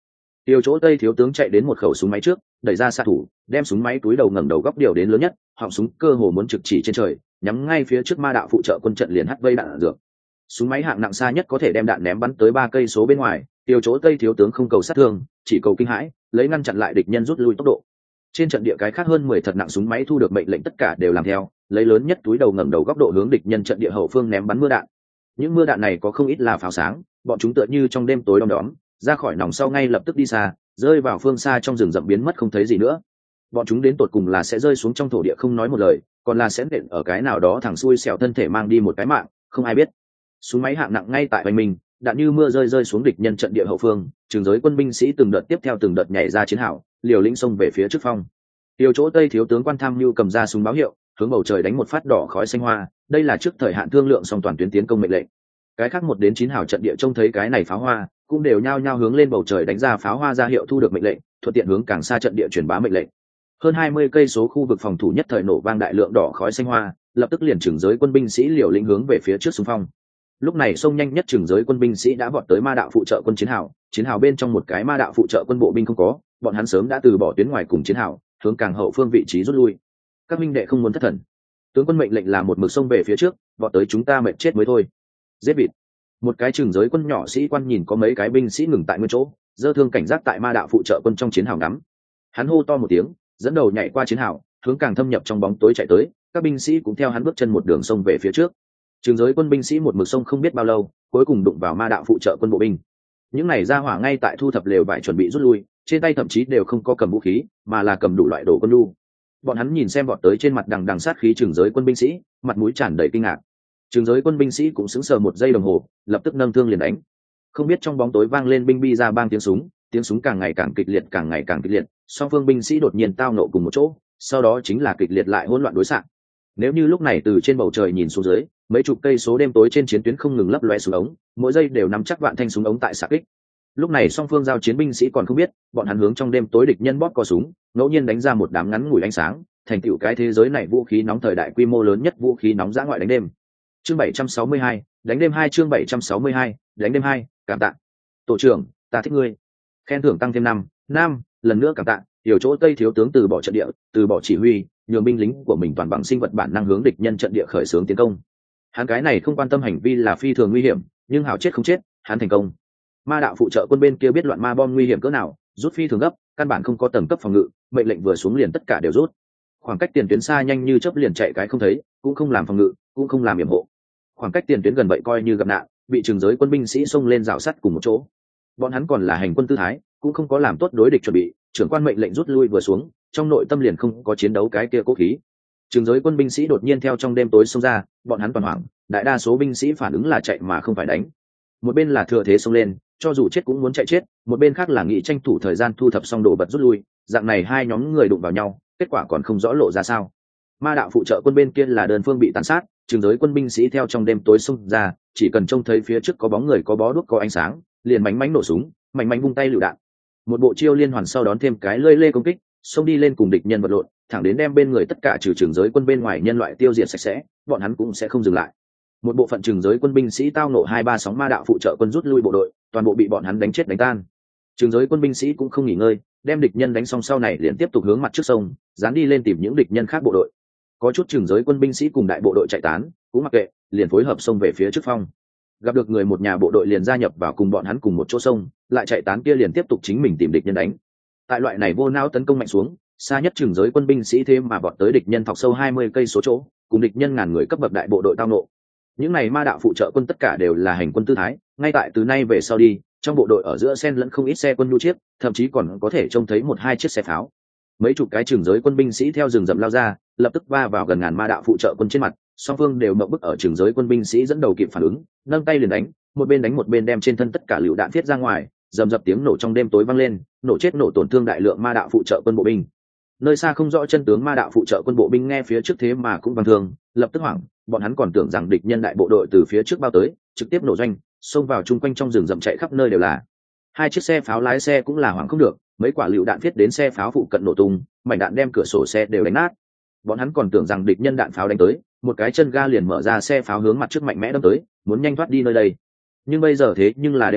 Tiêu chỗ Tây thiếu tướng chạy đến một khẩu súng máy trước, đẩy ra xạ thủ, đem súng máy túi đầu ngẩng đầu góc điều đến lớn nhất, họng súng cơ hồ muốn trực chỉ trên trời, nhắm ngay phía trước ma đạo phụ trợ quân trận liền hắt vây đạn dược. Súng máy hạng nặng xa nhất có thể đem đạn ném bắn tới 3 cây số bên ngoài. Tiêu chỗ Tây thiếu tướng không cầu sát thương, chỉ cầu kinh hãi, lấy ngăn chặn lại địch nhân rút lui tốc độ. Trên trận địa cái khác hơn 10 thật nặng súng máy thu được mệnh lệnh tất cả đều làm theo, lấy lớn nhất túi đầu ngẩng đầu góc độ hướng địch nhân trận địa hậu phương ném bắn mưa đạn. Những mưa đạn này có không ít là pháo sáng, bọn chúng tựa như trong đêm tối đom đóm, ra khỏi nòng sau ngay lập tức đi xa, rơi vào phương xa trong rừng rậm biến mất không thấy gì nữa. Bọn chúng đến tột cùng là sẽ rơi xuống trong thổ địa không nói một lời, còn là sẽ nện ở cái nào đó thẳng xuôi xẻo thân thể mang đi một cái mạng, không ai biết. Súng máy hạng nặng ngay tại hoành mình, đạn như mưa rơi xuống địch nhân trận địa hậu phương, trường giới quân binh sĩ từng đợt tiếp theo từng đợt nhảy ra chiến hào, liều lĩnh xông về phía trước phong. Tiêu chỗ Tây thiếu tướng quan tham mưu cầm ra súng báo hiệu, hướng bầu trời đánh một phát đỏ khói xanh hoa, đây là trước thời hạn thương lượng xong toàn tuyến tiến công mệnh lệnh. Cái khác 1 đến 9 hào trận địa trông thấy cái này pháo hoa, cũng đều nhao nhao hướng lên bầu trời đánh ra pháo hoa ra hiệu thu được mệnh lệnh, thuận tiện hướng càng xa trận địa truyền bá mệnh lệnh. Hơn 20 cây số khu vực phòng thủ nhất thời nổ vang đại lượng đỏ khói xanh hoa, lập tức liền chừng giới quân binh sĩ liều lĩnh hướng về phía trước xung phong. Lúc này xông nhanh nhất chừng giới quân binh sĩ đã vọt tới ma đạo phụ trợ quân chiến hào bên trong một cái ma đạo phụ trợ quân bộ binh không có, bọn hắn sớm đã từ bỏ tuyến ngoài cùng chiến hào, hướng càng hậu phương vị trí rút lui. Các minh đệ không muốn thất thần, tướng quân mệnh lệnh là một mực xông về phía trước, vọt tới chúng ta mệt chết mới thôi. Giết vịt. Một cái chừng giới quân nhỏ sĩ quan nhìn có mấy cái binh sĩ ngừng tại nguyên chỗ, giơ thương cảnh giác tại ma đạo phụ trợ quân trong chiến hào ngắm. Hắn hô to một tiếng, dẫn đầu nhảy qua chiến hào, hướng càng thâm nhập trong bóng tối chạy tới, các binh sĩ cũng theo hắn bước chân một đường sông về phía trước. Trường giới quân binh sĩ một mực sông không biết bao lâu, cuối cùng đụng vào ma đạo phụ trợ quân bộ binh. Những này ra hỏa ngay tại thu thập lều vải chuẩn bị rút lui, trên tay thậm chí đều không có cầm vũ khí, mà là cầm đủ loại đồ quân nhu. Bọn hắn nhìn xem vọt tới trên mặt đằng đằng sát khí trường giới quân binh sĩ, mặt mũi tràn đầy kinh ngạc. Trường giới quân binh sĩ cũng sững sờ một giây đồng hồ, lập tức nâng thương liền đánh. Không biết trong bóng tối vang lên binh bi ra bang tiếng súng càng ngày càng kịch liệt, càng ngày càng kịch liệt, song phương binh sĩ đột nhiên tao nộ cùng một chỗ, sau đó chính là kịch liệt lại hỗn loạn đối xạ. Nếu như lúc này từ trên bầu trời nhìn xuống dưới, mấy chục cây số đêm tối trên chiến tuyến không ngừng lấp loe súng ống, mỗi giây đều nắm chắc vạn thanh súng ống tại xạ kích. Lúc này song phương giao chiến binh sĩ còn không biết, bọn hắn hướng trong đêm tối địch nhân bóp cò súng, ngẫu nhiên đánh ra một đám ngắn ngủi ánh sáng, thành tựu cái thế giới này vũ khí nóng thời đại quy mô lớn nhất vũ khí nóng dã ngoại đánh đêm. Chương 762, đánh đêm 2 chương 762, đánh đêm 2, cảm tạ. Tổ trưởng, ta thích ngươi. Khen thưởng tăng thêm 5, lần nữa cảm tạ. Điều chỗ Tây thiếu tướng từ bỏ trận địa, từ bỏ chỉ huy, nhường binh lính của mình toàn bằng sinh vật bản năng hướng địch nhân trận địa khởi xướng tiến công. Hắn cái này không quan tâm hành vi là phi thường nguy hiểm, nhưng hảo chết không chết, hắn thành công. Ma đạo phụ trợ quân bên kia biết loạn ma bom nguy hiểm cỡ nào, rút phi thường gấp, căn bản không có tầng cấp phòng ngự, mệnh lệnh vừa xuống liền tất cả đều rút. Khoảng cách tiền tuyến xa nhanh như chớp liền chạy cái không thấy, cũng không làm phòng ngự, cũng không làm yểm hộ. Khoảng cách tiền tuyến gần vậy coi như gặp nạn, bị trường giới quân binh sĩ xông lên rào sắt cùng một chỗ. Bọn hắn còn là hành quân tư thái, cũng không có làm tốt đối địch chuẩn bị, trưởng quan mệnh lệnh rút lui vừa xuống, trong nội tâm liền không có chiến đấu cái kia cố khí. Trường giới quân binh sĩ đột nhiên theo trong đêm tối xông ra, bọn hắn toàn hoảng, đại đa số binh sĩ phản ứng là chạy mà không phải đánh. Một bên là thừa thế xông lên, cho dù chết cũng muốn chạy chết, một bên khác là nghĩ tranh thủ thời gian thu thập xong đồ vật rút lui, dạng này hai nhóm người đụng vào nhau, kết quả còn không rõ lộ ra sao. Ma đạo phụ trợ quân bên kia là đơn phương bị tàn sát, trường giới quân binh sĩ theo trong đêm tối xông ra, chỉ cần trông thấy phía trước có bóng người, có bó đuốc, có ánh sáng, liền mánh mánh nổ súng, mánh mánh vung tay lựu đạn. Một bộ chiêu liên hoàn sau đón thêm cái lơi lê công kích, xông đi lên cùng địch nhân vật lộn, thẳng đến đem bên người tất cả trừ trường giới quân bên ngoài nhân loại tiêu diệt sạch sẽ, bọn hắn cũng sẽ không dừng lại. Một bộ phận trường giới quân binh sĩ tao nộ 2-3 sóng ma đạo phụ trợ quân rút lui bộ đội, toàn bộ bị bọn hắn đánh chết đánh tan. Trường giới quân binh sĩ cũng không nghỉ ngơi, đem địch nhân đánh xong sau này liền tiếp tục hướng mặt trước sông, dán đi lên tìm những địch nhân khác bộ đội. Có chút trường giới quân binh sĩ cùng đại bộ đội chạy tán, cũng mặc kệ, liền phối hợp xông về phía trước phong. Gặp được người một nhà bộ đội liền gia nhập vào cùng bọn hắn cùng một chỗ sông, lại chạy tán kia liền tiếp tục chính mình tìm địch nhân đánh. Tại loại này vô não tấn công mạnh xuống, xa nhất trường giới quân binh sĩ thêm mà vọt tới địch nhân thọc sâu 20 cây số chỗ, cùng địch nhân ngàn người cấp bậc đại bộ đội tao nộ. Những này ma đạo phụ trợ quân tất cả đều là hành quân tư thái, ngay tại từ nay về sau đi, trong bộ đội ở giữa xen lẫn không ít xe quân nhu chiếc, thậm chí còn có thể trông thấy 1-2 chiếc xe pháo. Mấy chục cái trường giới quân binh sĩ theo rừng rậm lao ra, lập tức va vào gần ngàn ma đạo phụ trợ quân trên mặt, song phương đều mộng bức ở trường giới quân binh sĩ dẫn đầu kịp phản ứng, nâng tay liền đánh, một bên đem trên thân tất cả lựu đạn thiết ra ngoài, rầm rập tiếng nổ trong đêm tối vang lên, nổ chết nổ tổn thương đại lượng ma đạo phụ trợ quân bộ binh. Nơi xa không rõ chân tướng ma đạo phụ trợ quân bộ binh nghe phía trước thế mà cũng bằng thường, lập tức hoảng, bọn hắn còn tưởng rằng địch nhân đại bộ đội từ phía trước bao tới, trực tiếp nổ doanh, xông vào chung quanh trong rừng rậm chạy khắp nơi đều là. 2 chiếc xe pháo lái xe cũng là hoảng không được, mấy quả lựu đạn viết đến xe pháo phụ cận nổ tung, mảnh đạn đem cửa sổ xe đều đánh nát. Bọn hắn còn tưởng rằng địch nhân đạn pháo đánh tới, một cái chân ga liền mở ra xe pháo hướng mặt trước mạnh mẽ đâm tới, muốn nhanh thoát đi nơi đây. Nhưng bây giờ thế nhưng là đêm tối,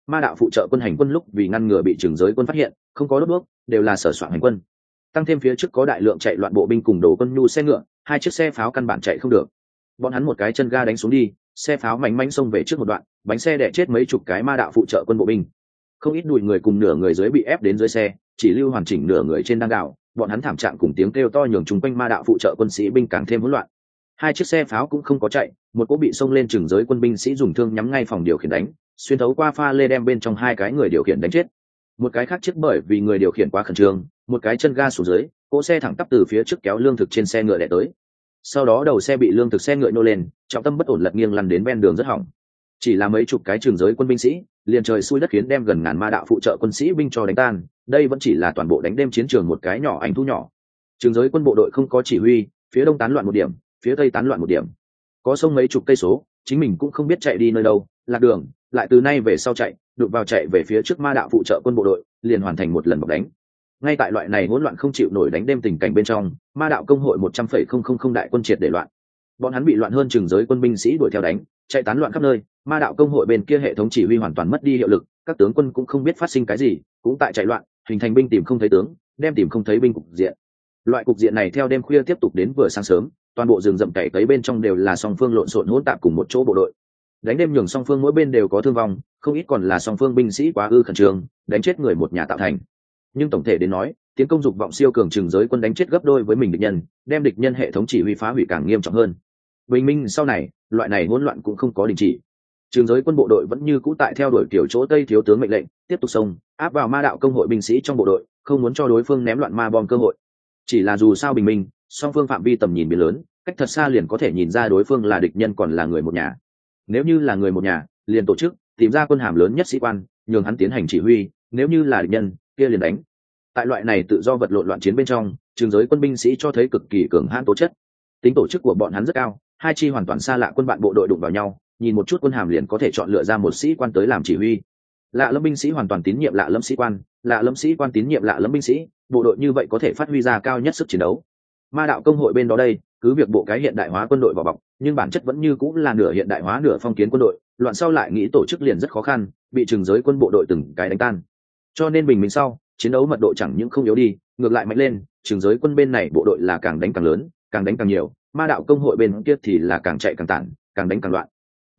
ma đạo phụ trợ quân hành quân lúc vì ngăn ngừa bị trường giới quân phát hiện không có đốt đuốc, đều là sở soạn hành quân. Tăng thêm phía trước có đại lượng chạy loạn bộ binh cùng đồ quân nhu xe ngựa, hai chiếc xe pháo căn bản chạy không được. Bọn hắn một cái chân ga đánh xuống đi, xe pháo mạnh mẽ xông về trước một đoạn, bánh xe đè chết mấy chục cái ma đạo phụ trợ quân bộ binh. Không ít đùi người cùng nửa người dưới bị ép đến dưới xe, chỉ lưu hoàn chỉnh nửa người trên đang gào. Bọn hắn thảm trạng cùng tiếng kêu to nhường chung quanh ma đạo phụ trợ quân sĩ binh càng thêm hỗn loạn. Hai chiếc xe pháo cũng không có chạy, một cỗ bị xông lên chừng giới quân binh sĩ dùng thương nhắm ngay phòng điều khiển đánh, xuyên thấu qua pha lê đem bên trong hai cái người điều khiển đánh chết. Một cái khác chiếc bởi vì người điều khiển quá khẩn trương, một cái chân ga xuống dưới, cỗ xe thẳng tắp từ phía trước kéo lương thực trên xe ngựa đè tới. Sau đó đầu xe bị lương thực xe ngựa nô lên, trọng tâm bất ổn lật nghiêng lăn đến ven đường rất hỏng. Chỉ là mấy chục cái trường giới quân binh sĩ, liền trời xui đất khiến đem gần ngàn ma đạo phụ trợ quân sĩ binh cho đánh tan. Đây vẫn chỉ là toàn bộ đánh đêm chiến trường một cái nhỏ ảnh thu nhỏ. Trường giới quân bộ đội không có chỉ huy, phía đông tán loạn một điểm, phía tây tán loạn một điểm. Có sông mấy chục cây số, chính mình cũng không biết chạy đi nơi đâu, lạc đường, lại từ nay về sau chạy, đụng vào chạy về phía trước ma đạo phụ trợ quân bộ đội, liền hoàn thành một lần bọc đánh. Ngay tại loại này hỗn loạn không chịu nổi đánh đêm tình cảnh bên trong, ma đạo công hội 100,000 đại quân triệt để loạn. Bọn hắn bị loạn hơn chừng giới quân binh sĩ đuổi theo đánh, chạy tán loạn khắp nơi, ma đạo công hội bên kia hệ thống chỉ huy hoàn toàn mất đi hiệu lực, các tướng quân cũng không biết phát sinh cái gì, cũng tại chạy loạn, hình thành binh tìm không thấy tướng, đem tìm không thấy binh cục diện. Loại cục diện này theo đêm khuya tiếp tục đến vừa sáng sớm, toàn bộ rừng rậm cày cấy bên trong đều là song phương lộn xộn hỗn tạp cùng một chỗ bộ đội. Đánh đêm nhường song phương mỗi bên đều có thương vong, không ít còn là song phương binh sĩ quá ư khẩn trương, đánh chết người một nhà tạo thành. Nhưng tổng thể đến nói, tiến công dục vọng siêu cường chừng giới quân đánh chết gấp đôi với mình địch nhân, đem địch nhân hệ thống chỉ huy phá hủy càng nghiêm trọng hơn. Bình minh sau này, loại này hỗn loạn cũng không có đình chỉ. Trường giới quân bộ đội vẫn như cũ tại theo đuổi kiểu chỗ Tây thiếu tướng mệnh lệnh, tiếp tục xông, áp vào ma đạo công hội binh sĩ trong bộ đội, không muốn cho đối phương ném loạn ma bom cơ hội. Chỉ là dù sao bình minh, song phương phạm vi tầm nhìn biến lớn, cách thật xa liền có thể nhìn ra đối phương là địch nhân còn là người một nhà. Nếu như là người một nhà, liền tổ chức tìm ra quân hàm lớn nhất sĩ quan, nhường hắn tiến hành chỉ huy, nếu như là địch nhân, kia liền đánh. Tại loại này tự do vật lộn loạn chiến bên trong, trường giới quân binh sĩ cho thấy cực kỳ cường hãn tố chất. Tính tổ chức của bọn hắn rất cao, hai chi hoàn toàn xa lạ quân bạn bộ đội đụng vào nhau, nhìn một chút quân hàm liền có thể chọn lựa ra một sĩ quan tới làm chỉ huy. Lạ lẫm binh sĩ hoàn toàn tín nhiệm lạ lẫm sĩ quan, lạ lẫm sĩ quan tín nhiệm lạ lẫm binh sĩ, bộ đội như vậy có thể phát huy ra cao nhất sức chiến đấu. Ma đạo công hội bên đó đây, cứ việc bộ cái hiện đại hóa quân đội vào bọc, nhưng bản chất vẫn như cũng là nửa hiện đại hóa nửa phong kiến quân đội, loạn sau lại nghĩ tổ chức liền rất khó khăn, bị trường giới quân bộ đội từng cái đánh tan. Cho nên bình minh sau, chiến đấu mật độ chẳng những không yếu đi, ngược lại mạnh lên, trường giới quân bên này bộ đội là càng đánh càng lớn, càng đánh càng nhiều, ma đạo công hội bên kia thì là càng chạy càng tản, càng đánh càng loạn.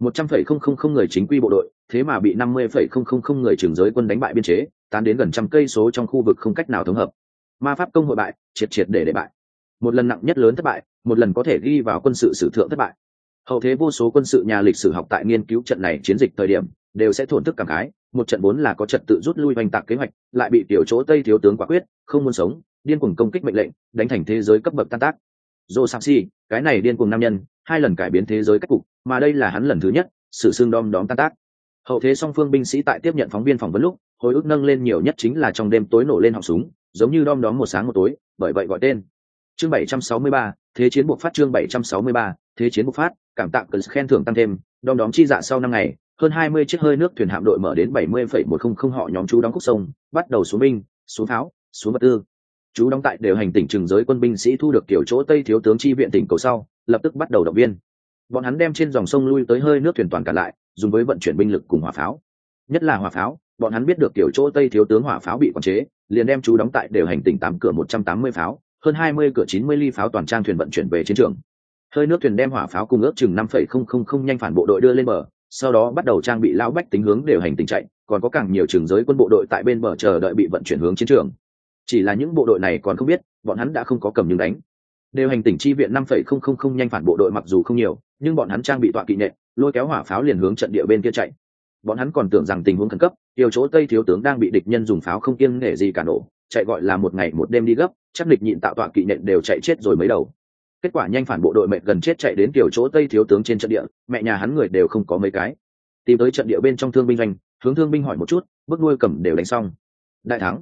100,000 người chính quy bộ đội, thế mà bị 50,000 người trường giới quân đánh bại biên chế, tán đến gần trăm cây số trong khu vực không cách nào thống hợp. Ma pháp công hội bại, triệt triệt để bại. Một lần nặng nhất lớn thất bại, một lần có thể ghi vào quân sự sử thượng thất bại. Hậu thế vô số quân sự nhà lịch sử học tại nghiên cứu trận này chiến dịch thời điểm, đều sẽ thổn thức cảm khái, một trận vốn là có trật tự rút lui hoành tạc kế hoạch, lại bị tiểu chỗ Tây thiếu tướng quả quyết, không muốn sống, điên cuồng công kích mệnh lệnh, đánh thành thế giới cấp bậc tan tác. Joseph, cái này điên cuồng nam nhân, hai lần cải biến thế giới cách cục, mà đây là hắn lần thứ nhất, sự xương đom đóm tan tác. Hậu thế song phương binh sĩ tại tiếp nhận phóng viên phỏng vấn lúc, hồi ức nâng lên nhiều nhất chính là trong đêm tối nổ lên họng súng, giống như đom đóm một sáng một tối, bởi vậy gọi tên. Chương 763, thế chiến buộc phát. Chương 763, thế chiến buộc phát, cảm tạ cần khen thưởng tăng thêm, đom đóm chi dạ sau 5 ngày, hơn 20 chiếc hơi nước thuyền hạm đội mở đến 70,100 họ nhóm chú đóng khúc sông, bắt đầu xuống binh, xuống pháo, xuống vật tư. Chú đóng tại đều hành tỉnh trường giới quân binh sĩ thu được kiểu chỗ Tây thiếu tướng chi viện tỉnh cầu sau, lập tức bắt đầu động viên. Bọn hắn đem trên dòng sông lui tới hơi nước thuyền toàn cản lại, dùng với vận chuyển binh lực cùng hỏa pháo. Nhất là hỏa pháo, bọn hắn biết được kiểu chỗ Tây thiếu tướng hỏa pháo bị quản chế, liền đem chú đóng tại đều hành tỉnh 8 cửa 180 pháo, hơn 20 cửa 90 ly pháo toàn trang thuyền vận chuyển về chiến trường. Hơi nước thuyền đem hỏa pháo cùng ước chừng 5,000 nhanh phản bộ đội đưa lên bờ, sau đó bắt đầu trang bị lão bách tính hướng đều hành tỉnh chạy, còn có càng nhiều trường giới quân bộ đội tại bên bờ chờ đợi bị vận chuyển hướng chiến trường. Chỉ là những bộ đội này còn không biết, bọn hắn đã không có cầm nhưng đánh. Đều hành tỉnh chi viện 5,000 nhanh phản bộ đội mặc dù không nhiều, nhưng bọn hắn trang bị tọa kỵ nện, lôi kéo hỏa pháo liền hướng trận địa bên kia chạy. Bọn hắn còn tưởng rằng tình huống khẩn cấp, điều chỗ Tây thiếu tướng đang bị địch nhân dùng pháo không kiêng nể gì cả nổ, chạy gọi là một ngày một đêm đi gấp, chắc địch nhịn tạo tọa kỵ nện đều chạy chết rồi mấy đầu. Kết quả nhanh phản bộ đội mệt gần chết chạy đến kiểu chỗ Tây thiếu tướng trên trận địa, mẹ nhà hắn người đều không có mấy cái. Tìm tới trận địa bên trong thương binh doanh, hướng thương binh hỏi một chút, bước nuôi cầm đều đánh xong. Đại thắng.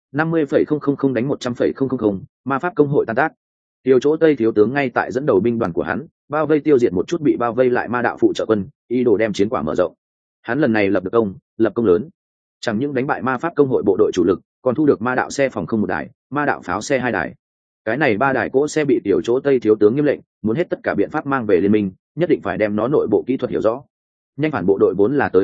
50,000 đánh 100,000, ma pháp công hội tan tác. Điều chỗ Tây thiếu tướng ngay tại dẫn đầu binh đoàn của hắn, bao vây tiêu diệt một chút bị bao vây lại ma đạo phụ trợ quân, ý đồ đem chiến quả mở rộng. Hắn lần này lập công lớn. Chẳng những đánh bại ma pháp công hội bộ đội chủ lực, còn thu được ma đạo xe phòng không một đài, ma đạo pháo xe 2 đài. Cái này 3 đài cỗ xe bị tiểu chỗ Tây thiếu tướng nghiêm lệnh, muốn hết tất cả biện pháp mang về liên minh, nhất định phải đem nó nội bộ kỹ thuật hiểu rõ. Nhanh phản bộ đội vốn là tới đánh trận,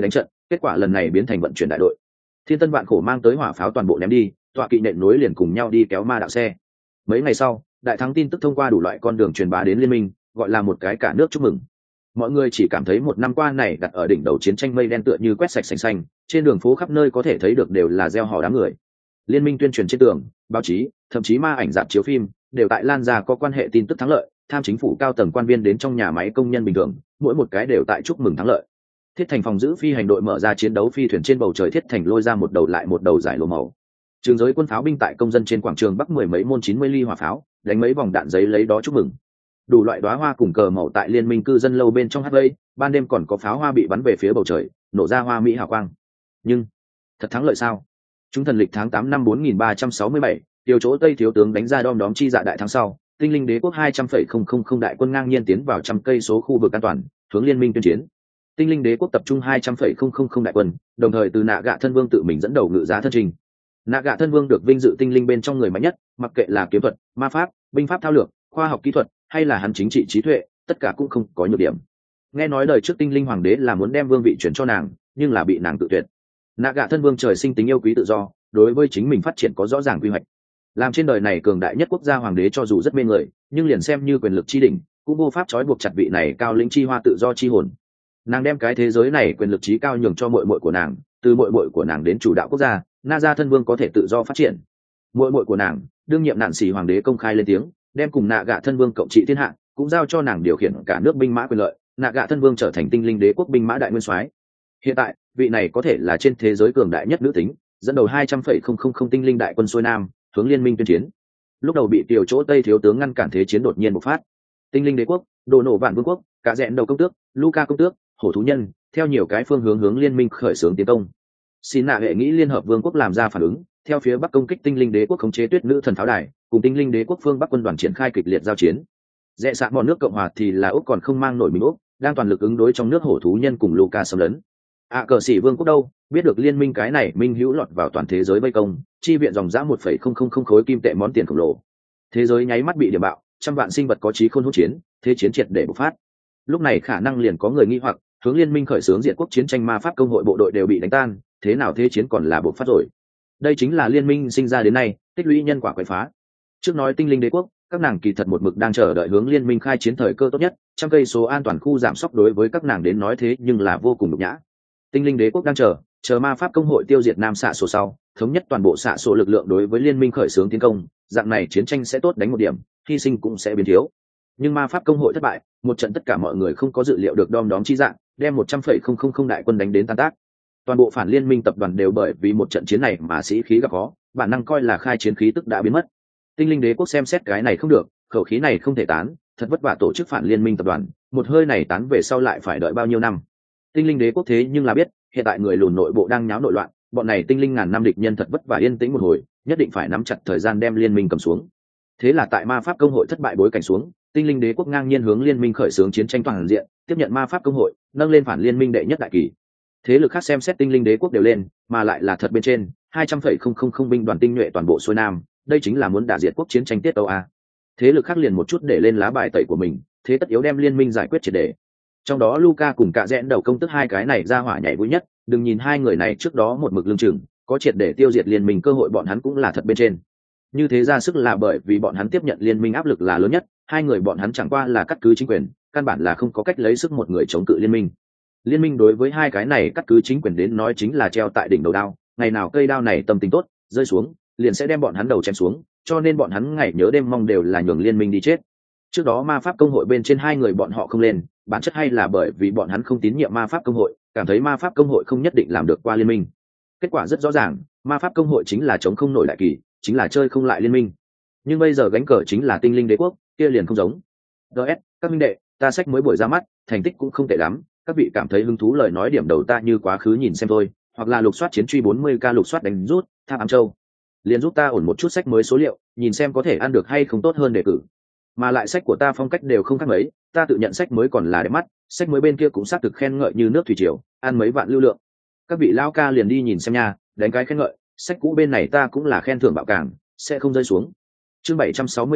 kết quả lần này biến thành vận chuyển đại đội. Thiên Tân vạn khổ mang tới hỏa pháo toàn bộ ném đi, tọa kỵ nện nối liền cùng nhau đi kéo ma đạo xe. Mấy ngày sau, đại thắng tin tức thông qua đủ loại con đường truyền bá đến liên minh, gọi là một cái cả nước chúc mừng. Mọi người chỉ cảm thấy một năm qua này đặt ở đỉnh đầu chiến tranh mây đen tựa như quét sạch sành xanh, trên đường phố khắp nơi có thể thấy được đều là reo hò đám người. Liên minh tuyên truyền trên tường, báo chí, thậm chí ma ảnh rạp chiếu phim đều tại lan ra có quan hệ tin tức thắng lợi, tham chính phủ cao tầng quan viên đến trong nhà máy công nhân bình thường, mỗi một cái đều tại chúc mừng thắng lợi. Thiết Thành phòng giữ phi hành đội mở ra chiến đấu phi thuyền trên bầu trời, Thiết Thành lôi ra một đầu lại một đầu giải lụa màu. Trường giới quân pháo binh tại công dân trên quảng trường bắc mười mấy môn 90 ly hỏa pháo, đánh mấy vòng đạn giấy lấy đó chúc mừng. Đủ loại đóa hoa cùng cờ màu tại liên minh cư dân lâu bên trong hát vây, ban đêm còn có pháo hoa bị bắn về phía bầu trời, nổ ra hoa mỹ hào quang. Nhưng thật thắng lợi sao? Chúng thần lịch tháng 8 năm 4367, điều chỗ Tây thiếu tướng đánh ra đom đóm chi dạ đại thắng sau, Tinh Linh Đế quốc 200,000 đại quân ngang nhiên tiến vào 100 cây số khu vực an toàn, hướng liên minh tuyên chiến. Tinh Linh Đế quốc tập trung 200,000 đại quân, đồng thời từ Nạ Gạ Thân Vương tự mình dẫn đầu ngự giá thân trình. Nạ Gạ Thân Vương được vinh dự tinh linh bên trong người mạnh nhất, mặc kệ là kiếm thuật, ma pháp, binh pháp thao lược, khoa học kỹ thuật, hay là hắn chính trị trí tuệ, tất cả cũng không có nhược điểm. Nghe nói đời trước Tinh Linh hoàng đế là muốn đem vương vị chuyển cho nàng, nhưng là bị nàng tự tuyệt. Nạ Gạ Thân Vương trời sinh tính yêu quý tự do, đối với chính mình phát triển có rõ ràng quy hoạch. Làm trên đời này cường đại nhất quốc gia hoàng đế cho dù rất mê người, nhưng liền xem như quyền lực chi đỉnh, cũng vô pháp trói buộc chặt vị này cao lĩnh chi hoa tự do chi hồn. Nàng đem cái thế giới này quyền lực trí cao nhường cho muội muội của nàng, từ muội muội của nàng đến chủ đạo quốc gia, Na Gia Thân Vương có thể tự do phát triển. Muội muội của nàng, đương nhiệm nạn sĩ hoàng đế công khai lên tiếng, đem cùng Nạ Gạ Thân Vương cộng trị thiên hạ, cũng giao cho nàng điều khiển cả nước binh mã quyền lợi, Nạ Gạ Thân Vương trở thành Tinh Linh Đế quốc binh mã đại nguyên soái. Hiện tại, vị này có thể là trên thế giới cường đại nhất nữ tính, dẫn đầu 200,000 tinh linh đại quân xuôi nam, hướng liên minh tuyên chiến. Lúc đầu bị tiểu chỗ Tây thiếu tướng ngăn cản thế chiến đột nhiên bộc phát. Tinh Linh Đế quốc, Đồ Nổ Vạn Vương quốc, cả dẹn đầu công tước, Luca công tước, hổ thú nhân, theo nhiều cái phương hướng hướng liên minh khởi xướng tiến công. Xin nạ hệ nghĩ liên hợp vương quốc làm ra phản ứng, theo phía bắc công kích Tinh Linh Đế quốc khống chế Tuyết Nữ thần pháo đài, cùng Tinh Linh Đế quốc phương bắc quân đoàn triển khai kịch liệt giao chiến. Rẽ sạ bọn nước cộng hòa thì là Úc còn không mang nổi mình Úc, đang toàn lực ứng đối trong nước hổ thú nhân cùng Luca xâm lấn. Cờ sĩ vương quốc đâu, biết được liên minh cái này minh hữu lọt vào toàn thế giới vây công, chi viện dòng dã 1,000 khối kim tệ món tiền khổng lồ. Thế giới nháy mắt bị điểm bạo, trăm vạn sinh vật có trí khôn hỗn chiến, thế chiến triệt để bộc phát. Lúc này khả năng liền có người nghi hoặc, hướng liên minh khởi xướng diệt quốc chiến tranh ma pháp công hội bộ đội đều bị đánh tan, thế nào thế chiến còn là bộc phát rồi? Đây chính là liên minh sinh ra đến nay, tích lũy nhân quả quậy phá. Trước nói Tinh Linh Đế quốc, các nàng kỳ thật một mực đang chờ đợi hướng liên minh khai chiến thời cơ tốt nhất, trăm cây số an toàn khu giảm sóc đối với các nàng đến nói thế nhưng là vô cùng nhục nhã. Tinh Linh Đế quốc đang chờ ma pháp công hội tiêu diệt Nam Xạ Sổ sau, thống nhất toàn bộ xạ sổ lực lượng đối với liên minh khởi xướng tiến công, dạng này chiến tranh sẽ tốt đánh một điểm, hy sinh cũng sẽ biến thiếu. Nhưng ma pháp công hội thất bại, một trận tất cả mọi người không có dự liệu được đom đóm chi dạng, đem 100,000 đại quân đánh đến tan tác. Toàn bộ phản liên minh tập đoàn đều bởi vì một trận chiến này mà sĩ khí gặp khó, bản năng coi là khai chiến khí tức đã biến mất. Tinh Linh Đế quốc xem xét cái này không được, khẩu khí này không thể tán, thật vất vả tổ chức phản liên minh tập đoàn, một hơi này tán về sau lại phải đợi bao nhiêu năm. Tinh Linh Đế quốc thế nhưng là biết, hiện tại người lùn nội bộ đang nháo nội loạn, bọn này tinh linh ngàn năm địch nhân thật vất vả yên tĩnh một hồi, nhất định phải nắm chặt thời gian đem liên minh cầm xuống. Thế là tại ma pháp công hội thất bại bối cảnh xuống, Tinh Linh Đế quốc ngang nhiên hướng liên minh khởi xướng chiến tranh toàn diện, tiếp nhận ma pháp công hội, nâng lên phản liên minh đệ nhất đại kỳ. Thế lực khác xem xét Tinh Linh Đế quốc đều lên, mà lại là thật bên trên, 200,000 binh đoàn tinh nhuệ toàn bộ xuôi nam, đây chính là muốn đả diệt quốc chiến tranh tiết tấu a. Thế lực khác liền một chút để lên lá bài tẩy của mình, thế tất yếu đem liên minh giải quyết triệt để. Trong đó Luca cùng cả rẽn đầu công tức hai cái này ra hỏa nhảy vui nhất, đừng nhìn hai người này trước đó một mực lương chừng, có triệt để tiêu diệt liên minh cơ hội bọn hắn cũng là thật bên trên. Như thế ra sức là bởi vì bọn hắn tiếp nhận liên minh áp lực là lớn nhất, hai người bọn hắn chẳng qua là cắt cứ chính quyền, căn bản là không có cách lấy sức một người chống cự liên minh. Liên minh đối với hai cái này cắt cứ chính quyền đến nói chính là treo tại đỉnh đầu đao, ngày nào cây đao này tâm tình tốt, rơi xuống, liền sẽ đem bọn hắn đầu chém xuống, cho nên bọn hắn ngày nhớ đêm mong đều là nhường liên minh đi chết. Trước đó ma pháp công hội bên trên hai người bọn họ không lên, bản chất hay là bởi vì bọn hắn không tín nhiệm ma pháp công hội, cảm thấy ma pháp công hội không nhất định làm được qua liên minh. Kết quả rất rõ ràng, ma pháp công hội chính là chống không nổi đại kỳ, chính là chơi không lại liên minh. Nhưng bây giờ gánh cờ chính là Tinh Linh Đế quốc, kia liền không giống. Các minh đệ, ta sách mới buổi ra mắt, thành tích cũng không tệ lắm, các vị cảm thấy hứng thú lời nói điểm đầu ta như quá khứ nhìn xem thôi, hoặc là lục soát chiến truy 40k lục soát đánh rút, Tháp Ám Châu. Liền giúp ta ổn một chút sách mới số liệu, nhìn xem có thể ăn được hay không tốt hơn đề cử. Mà lại sách của ta phong cách đều không khác mấy, ta tự nhận sách mới còn là đẹp mắt, sách mới bên kia cũng xác thực khen ngợi như nước thủy triều, ăn mấy vạn lưu lượng. Các vị lao ca liền đi nhìn xem nha, đánh cái khen ngợi, sách cũ bên này ta cũng là khen thưởng bạo cảng, sẽ không rơi xuống. Chương 764,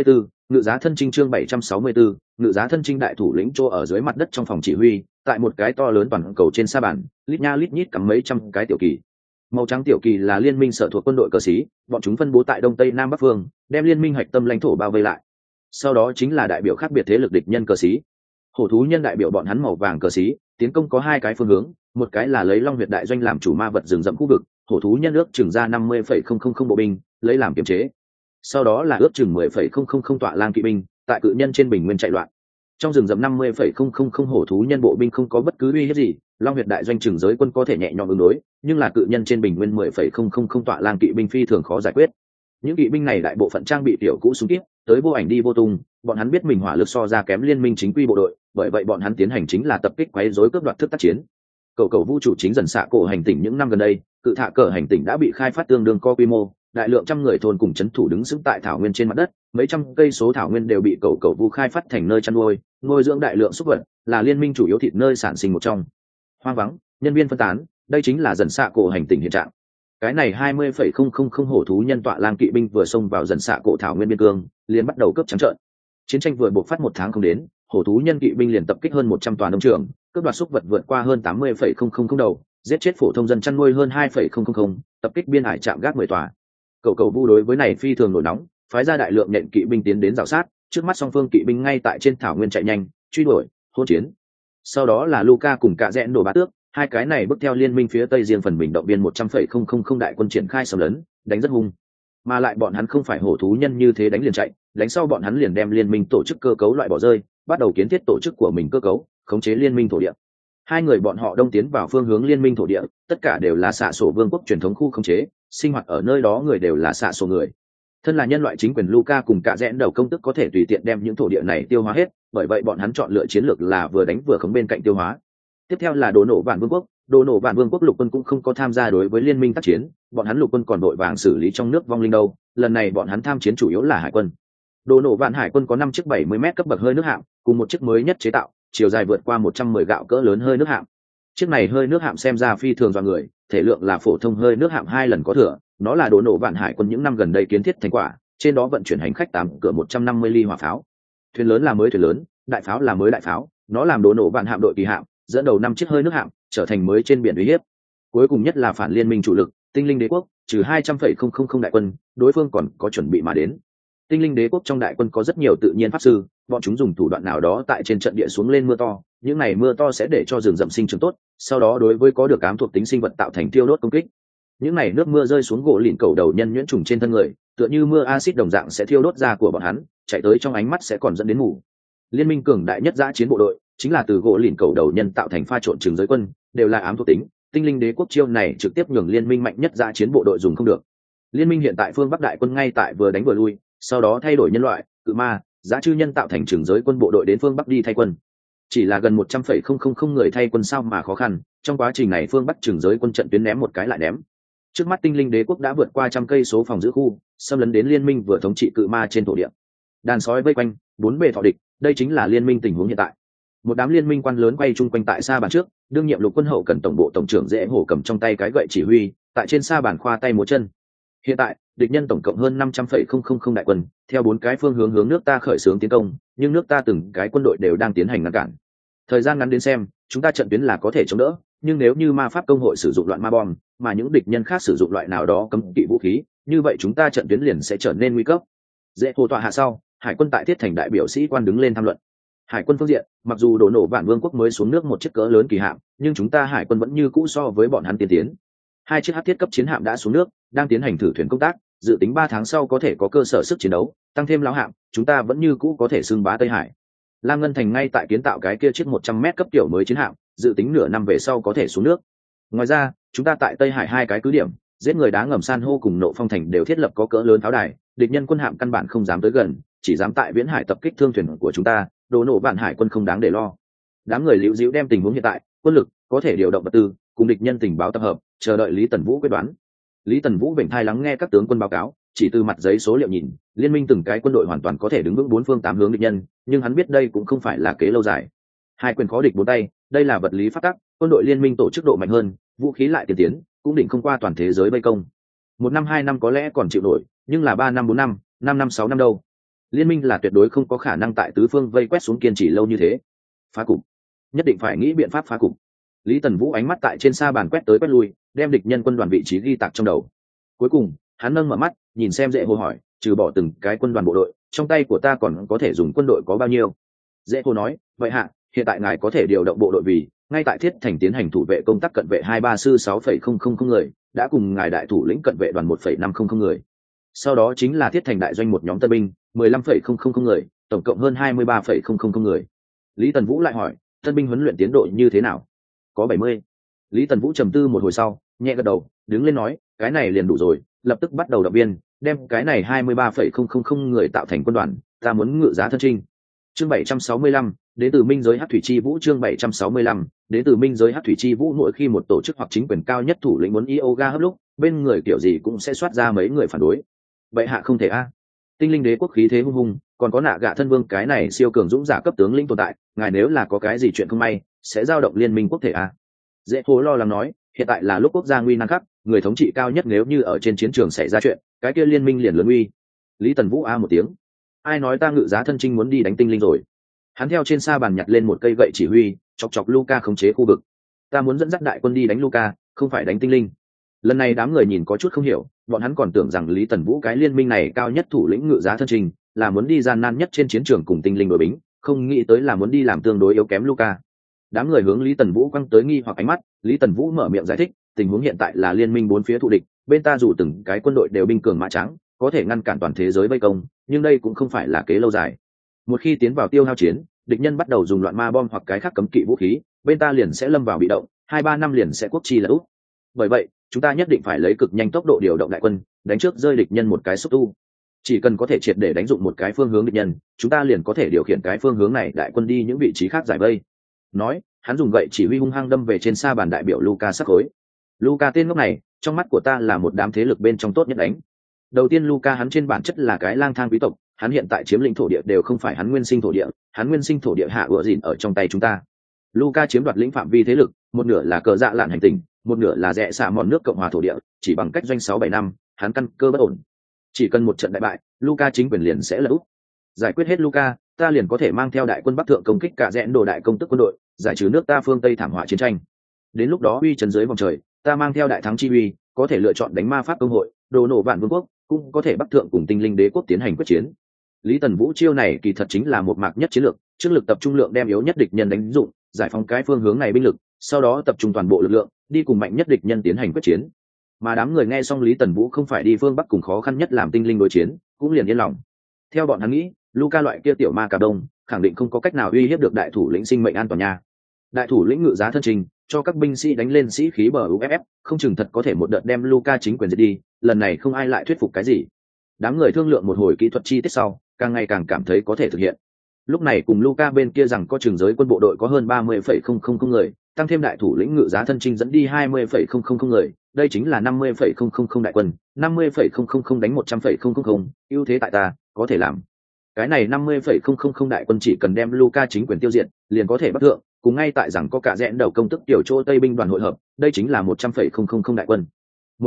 Ngự giá thân chinh chương 764, ngự giá thân chinh đại thủ lĩnh chỗ ở dưới mặt đất trong phòng chỉ huy, tại một cái to lớn toàn cầu trên sa bàn, lít nha lít nhít cắm mấy trăm cái tiểu kỳ. Màu trắng tiểu kỳ là liên minh sở thuộc quân đội cờ xí, bọn chúng phân bố tại đông tây nam bắc phương, đem liên minh hạch tâm lãnh thổ bao vây lại. Sau đó chính là đại biểu khác biệt thế lực địch nhân cờ xí. Hổ thú nhân đại biểu bọn hắn màu vàng cờ xí, tiến công có hai cái phương hướng, một cái là lấy Long Huyệt đại doanh làm chủ ma vật rừng rậm khu vực, hổ thú nhân ước chừng ra 50,000 bộ binh, lấy làm kiềm chế. Sau đó là ước chừng 10,000 tọa lang kỵ binh, tại cự nhân trên bình nguyên chạy loạn. Trong rừng rậm 50,000 hổ thú nhân bộ binh không có bất cứ uy hiếp gì, Long Huyệt đại doanh chừng giới quân có thể nhẹ nhõm ứng đối, nhưng là cự nhân trên bình nguyên 10,000 tọa lang kỵ binh phi thường khó giải quyết. Những kỵ binh này đại bộ phận trang bị tiểu cũ súng kíp, tới vô ảnh đi vô tung, bọn hắn biết mình hỏa lực so ra kém liên minh chính quy bộ đội, bởi vậy bọn hắn tiến hành chính là tập kích quấy rối cướp đoạt thức tác chiến. Cầu vũ trụ chính dần xạ cổ hành tỉnh những năm gần đây, cự thạ cờ hành tỉnh đã bị khai phát tương đương có quy mô, đại lượng trăm người thôn cùng trấn thủ đứng sững tại thảo nguyên trên mặt đất, mấy trăm cây số thảo nguyên đều bị cầu vu khai phát thành nơi chăn nuôi, nuôi dưỡng đại lượng súc vật, là liên minh chủ yếu thịt nơi sản sinh một trong. Hoang vắng, nhân viên phân tán, đây chính là dần xạ cổ hành tỉnh hiện trạng. Cái này 20,000 hổ thú nhân tọa lang kỵ binh vừa xông vào dần xạ cổ thảo nguyên biên cương, liền bắt đầu cướp trắng trợn. Chiến tranh vừa buộc phát một tháng không đến, hổ thú nhân kỵ binh liền tập kích hơn 100 tòa nông trường, cướp đoạt súc vật vượt qua hơn 80,000 đầu, giết chết phổ thông dân chăn nuôi hơn 2,000, tập kích biên hải trạm gác 10 tòa. Cầu vu đối với này phi thường nổi nóng, phái ra đại lượng nhện kỵ binh tiến đến rào sát, trước mắt song phương kỵ binh ngay tại trên thảo nguyên chạy nhanh, truy đuổi, hỗn chiến. Sau đó là Luca cùng cả rẽn đổ bá tước, hai cái này bước theo liên minh phía tây riêng phần mình động viên 100,000 đại quân triển khai xâm lấn, đánh rất hung. Mà lại bọn hắn không phải hổ thú nhân như thế đánh liền chạy, đánh sau bọn hắn liền đem liên minh tổ chức cơ cấu loại bỏ rơi, bắt đầu kiến thiết tổ chức của mình cơ cấu, khống chế liên minh thổ địa. Hai người bọn họ đông tiến vào phương hướng liên minh thổ địa, tất cả đều là xạ sổ vương quốc truyền thống khu khống chế, sinh hoạt ở nơi đó người đều là xạ sổ người. Thân là nhân loại chính quyền, Luca cùng cả rẽn đầu công tức có thể tùy tiện đem những thổ địa này tiêu hóa hết, bởi vậy bọn hắn chọn lựa chiến lược là vừa đánh vừa khống bên cạnh tiêu hóa. Tiếp theo là đồ nổ vạn vương quốc. Đồ nổ vạn vương quốc lục quân cũng không có tham gia đối với liên minh tác chiến, bọn hắn lục quân còn đội vàng xử lý trong nước vong linh đâu, lần này bọn hắn tham chiến chủ yếu là hải quân. Đồ nổ vạn hải quân có 5 chiếc 70m cấp bậc hơi nước hạm, cùng một chiếc mới nhất chế tạo, chiều dài vượt qua 110 gạo cỡ lớn hơi nước hạm. Chiếc này hơi nước hạm xem ra phi thường dọa người, thể lượng là phổ thông hơi nước hạm 2 lần có thừa, nó là đồ nổ vạn hải quân những năm gần đây kiến thiết thành quả, trên đó vận chuyển hành khách 8 cửa 150 ly hỏa pháo. Thuyền lớn là mới thuyền lớn, đại pháo là mới đại pháo, nó làm đồ nổ vạn hạm đội kỳ hạm, dẫn đầu 5 chiếc hơi nước hạm, trở thành mới trên biển uy hiếp. Cuối cùng nhất là phản liên minh chủ lực, Tinh Linh Đế quốc, trừ 200,000 đại quân, đối phương còn có chuẩn bị mà đến. Tinh Linh Đế quốc trong đại quân có rất nhiều tự nhiên pháp sư, bọn chúng dùng thủ đoạn nào đó tại trên trận địa xuống lên mưa to, những này mưa to sẽ để cho rừng rậm sinh trưởng tốt, sau đó đối với có được ám thuộc tính sinh vật tạo thành tiêu đốt công kích. Những này nước mưa rơi xuống gỗ lìn cầu đầu nhân nhuyễn trùng trên thân người, tựa như mưa axit đồng dạng sẽ thiêu đốt da của bọn hắn, chạy tới trong ánh mắt sẽ còn dẫn đến mù. Liên minh cường đại nhất dã chiến bộ đội chính là từ gỗ lìn cầu đầu nhân tạo thành pha trộn trường giới quân, đều là ám thuộc tính. Tinh Linh Đế quốc chiêu này trực tiếp nhường liên minh mạnh nhất dã chiến bộ đội dùng không được. Liên minh hiện tại phương Bắc đại quân ngay tại vừa đánh vừa lui, sau đó thay đổi nhân loại, cự ma, dã chư nhân tạo thành trường giới quân bộ đội đến phương Bắc đi thay quân. Chỉ là gần 100,000 người thay quân sao mà khó khăn, trong quá trình này phương Bắc trường giới quân trận tuyến ném một cái lại ném. Trước mắt Tinh Linh Đế quốc đã vượt qua 100 cây số phòng giữ khu, xâm lấn đến liên minh vừa thống trị cự ma trên thổ địa. Đàn sói vây quanh, bốn bề thọ địch, đây chính là liên minh tình huống hiện tại. Một đám liên minh quan lớn quay chung quanh tại sa bàn trước, đương nhiệm lục quân hậu cần tổng bộ tổng trưởng Dễ Hổ cầm trong tay cái gậy chỉ huy, tại trên sa bàn khoa tay múa chân. Hiện tại, địch nhân tổng cộng hơn 500,000 đại quân, theo 4 cái phương hướng hướng nước ta khởi xướng tiến công, nhưng nước ta từng cái quân đội đều đang tiến hành ngăn cản. Thời gian ngắn đến xem, chúng ta trận tuyến là có thể chống đỡ, nhưng nếu như ma pháp công hội sử dụng loạn ma bom, mà những địch nhân khác sử dụng loại nào đó cấm kỵ vũ khí, như vậy chúng ta trận tuyến liền sẽ trở nên nguy cấp. Dễ Hổ tọa hạ sau, hải quân tại thiết thành đại biểu sĩ quan đứng lên tham luận. Hải quân phương diện, mặc dù đổ nổ vạn vương quốc mới xuống nước một chiếc cỡ lớn kỳ hạm, nhưng chúng ta hải quân vẫn như cũ so với bọn hắn tiên tiến. 2 chiếc hắc thiết cấp chiến hạm đã xuống nước, đang tiến hành thử thuyền công tác, dự tính 3 tháng sau có thể có cơ sở sức chiến đấu, tăng thêm lão hạm, chúng ta vẫn như cũ có thể xưng bá Tây Hải. Lam Ngân Thành ngay tại kiến tạo cái kia chiếc 100m cấp tiểu mới chiến hạm, dự tính nửa năm về sau có thể xuống nước. Ngoài ra, chúng ta tại Tây Hải 2 cái cứ điểm, giết người đá ngầm san hô cùng Nộ Phong Thành đều thiết lập có cỡ lớn pháo đài, địch nhân quân hạm căn bản không dám tới gần, chỉ dám tại viễn hải tập kích thương thuyền của chúng ta, đồ nổ vạn hải quân không đáng để lo. Đám người liễu diễu đem tình huống hiện tại, quân lực có thể điều động vật tư, cùng địch nhân tình báo tập hợp, chờ đợi Lý Tần Vũ quyết đoán. Lý Tần Vũ vểnh thai lắng nghe các tướng quân báo cáo, chỉ từ mặt giấy số liệu nhìn, liên minh từng cái quân đội hoàn toàn có thể đứng vững 4 phương 8 hướng địch nhân, nhưng hắn biết đây cũng không phải là kế lâu dài. Hai quyền khó địch 4 tay, đây là vật lý pháp tắc, quân đội liên minh tổ chức độ mạnh hơn, vũ khí lại tiên tiến, cũng định không qua toàn thế giới vây công. 1 năm 2 năm có lẽ còn chịu nổi, nhưng là 3 năm 4 năm, 5 năm 6 năm đâu. liên minh là tuyệt đối không có khả năng tại tứ phương vây quét xuống kiên trì lâu như thế. Phá cục, nhất định phải nghĩ biện pháp phá cục. Lý Tần Vũ ánh mắt tại trên sa bàn quét tới quét lui, đem địch nhân quân đoàn vị trí ghi tạc trong đầu. Cuối cùng hắn nâng mở mắt nhìn xem Dễ Hồ hỏi, trừ bỏ từng cái quân đoàn bộ đội, trong tay của ta còn có thể dùng quân đội có bao nhiêu? Dễ Hồ nói, vậy hạ, hiện tại ngài có thể điều động bộ đội vì ngay tại Thiết Thành tiến hành thủ vệ công tác cận vệ 23 sư 6,000 người, đã cùng ngài đại thủ lĩnh cận vệ đoàn 1,500 người. Sau đó chính là Thiết Thành đại doanh một nhóm tân binh 15,000 người, tổng cộng hơn 23,000 người. Lý Tần Vũ lại hỏi, tân binh huấn luyện tiến độ như thế nào? Có 70. Lý Tần Vũ trầm tư một hồi sau, nhẹ gật đầu, đứng lên nói, cái này liền đủ rồi, lập tức bắt đầu động viên, đem cái này 23,000 người tạo thành quân đoàn, ta muốn ngự giá thân chinh. Chương 765, đến từ minh giới Hắc Thủy Chi Vũ. Chương 765, đến từ minh giới Hắc Thủy Chi Vũ. Mỗi khi một tổ chức hoặc chính quyền cao nhất thủ lĩnh muốn yoga hấp lúc, bên người kiểu gì cũng sẽ soát ra mấy người phản đối. Vậy hạ không thể a. Tinh linh đế quốc khí thế hung hùng, còn có nạ gạ thân vương cái này siêu cường dũng giả cấp tướng lĩnh tồn tại, ngài nếu là có cái gì chuyện không may, sẽ giao động liên minh quốc thể a. Dễ Hồ lo lắng nói, hiện tại là lúc quốc gia nguy nan khắc, người thống trị cao nhất nếu như ở trên chiến trường xảy ra chuyện, cái kia liên minh liền lớn uy. Lý Tần Vũ a một tiếng, ai nói ta ngự giá thân chinh muốn đi đánh tinh linh rồi? Hắn theo trên sa bàn nhặt lên một cây gậy chỉ huy, chọc chọc Luca khống chế khu vực. Ta muốn dẫn dắt đại quân đi đánh Luca, không phải đánh tinh linh. Lần này đám người nhìn có chút không hiểu, bọn hắn còn tưởng rằng Lý Tần Vũ cái liên minh này cao nhất thủ lĩnh ngự giá thân chinh là muốn đi gian nan nhất trên chiến trường cùng tinh linh đối bính, không nghĩ tới là muốn đi làm tương đối yếu kém Luca. Đám người hướng Lý Tần Vũ quăng tới nghi hoặc ánh mắt, Lý Tần Vũ mở miệng giải thích, tình huống hiện tại là liên minh bốn phía thù địch, bên ta dù từng cái quân đội đều binh cường mã trắng, có thể ngăn cản toàn thế giới vây công, nhưng đây cũng không phải là kế lâu dài. Một khi tiến vào tiêu hao chiến, địch nhân bắt đầu dùng loạn ma bom hoặc cái khác cấm kỵ vũ khí, bên ta liền sẽ lâm vào bị động, 2-3 năm liền sẽ quốc chi là út. Bởi vậy, chúng ta nhất định phải lấy cực nhanh tốc độ điều động đại quân, đánh trước rơi địch nhân một cái xúc tu. Chỉ cần có thể triệt để đánh dụng một cái phương hướng địch nhân, chúng ta liền có thể điều khiển cái phương hướng này đại quân đi những vị trí khác giải vây. Nói, hắn dùng gậy chỉ huy hung hăng đâm về trên sa bàn đại biểu Luca sắc khối. Luca tên ngốc này, trong mắt của ta là một đám thế lực bên trong tốt nhất đánh. Đầu tiên Luca hắn trên bản chất là cái lang thang quý tộc, hắn hiện tại chiếm lĩnh thổ địa đều không phải hắn nguyên sinh thổ địa, hắn nguyên sinh thổ địa hạ ựa dịn ở trong tay chúng ta. Luca chiếm đoạt lĩnh phạm vi thế lực, một nửa là cờ dạ lạn hành tinh, một nửa là rẽ xạ mòn nước cộng hòa thổ địa, chỉ bằng cách doanh 6-7 năm, hắn căn cơ bất ổn. Chỉ cần một trận đại bại, Luca chính quyền liền sẽ lật úp. Giải quyết hết Luca, ta liền có thể mang theo đại quân bắc thượng công kích cả rẽn đồ đại công tức quân đội, giải trừ nước ta phương Tây thảm họa chiến tranh. Đến lúc đó uy trấn dưới vòng trời, ta mang theo đại thắng chi uy, có thể lựa chọn đánh ma pháp công hội, đồ nổ vạn vương quốc, cũng có thể bắc thượng cùng tinh linh đế quốc tiến hành quyết chiến. Lý Tần Vũ chiêu này kỳ thật chính là một mạc nhất chiến lược, trước lực tập trung lượng đem yếu nhất địch nhân đánh dụng, giải phóng cái phương hướng này binh lực, sau đó tập trung toàn bộ lực lượng đi cùng mạnh nhất địch nhân tiến hành quyết chiến. Mà đám người nghe xong Lý Tần Vũ không phải đi phương bắc cùng khó khăn nhất làm tinh linh đối chiến, cũng liền yên lòng. Theo bọn hắn nghĩ, Luca loại kia tiểu ma cà đông khẳng định không có cách nào uy hiếp được đại thủ lĩnh sinh mệnh an toàn nha. Đại thủ lĩnh ngự giá thân trình cho các binh sĩ đánh lên sĩ khí bờ UFF, không chừng thật có thể một đợt đem Luca chính quyền diệt đi, lần này không ai lại thuyết phục cái gì. Đám người thương lượng một hồi kỹ thuật chi tiết sau, càng ngày càng cảm thấy có thể thực hiện. Lúc này cùng Luca bên kia rằng có trường giới quân bộ đội có hơn 30,000 người, tăng thêm đại thủ lĩnh ngự giá thân chinh dẫn đi 20,000 người, đây chính là 50,000 đại quân, 50,000 đánh 100,000, ưu thế tại ta, có thể làm. Cái này 50,000 đại quân chỉ cần đem Luca chính quyền tiêu diệt, liền có thể bắt thượng, cùng ngay tại rằng có cả rẽn đầu công tức tiểu chỗ Tây binh đoàn hội hợp, đây chính là 100,000 đại quân.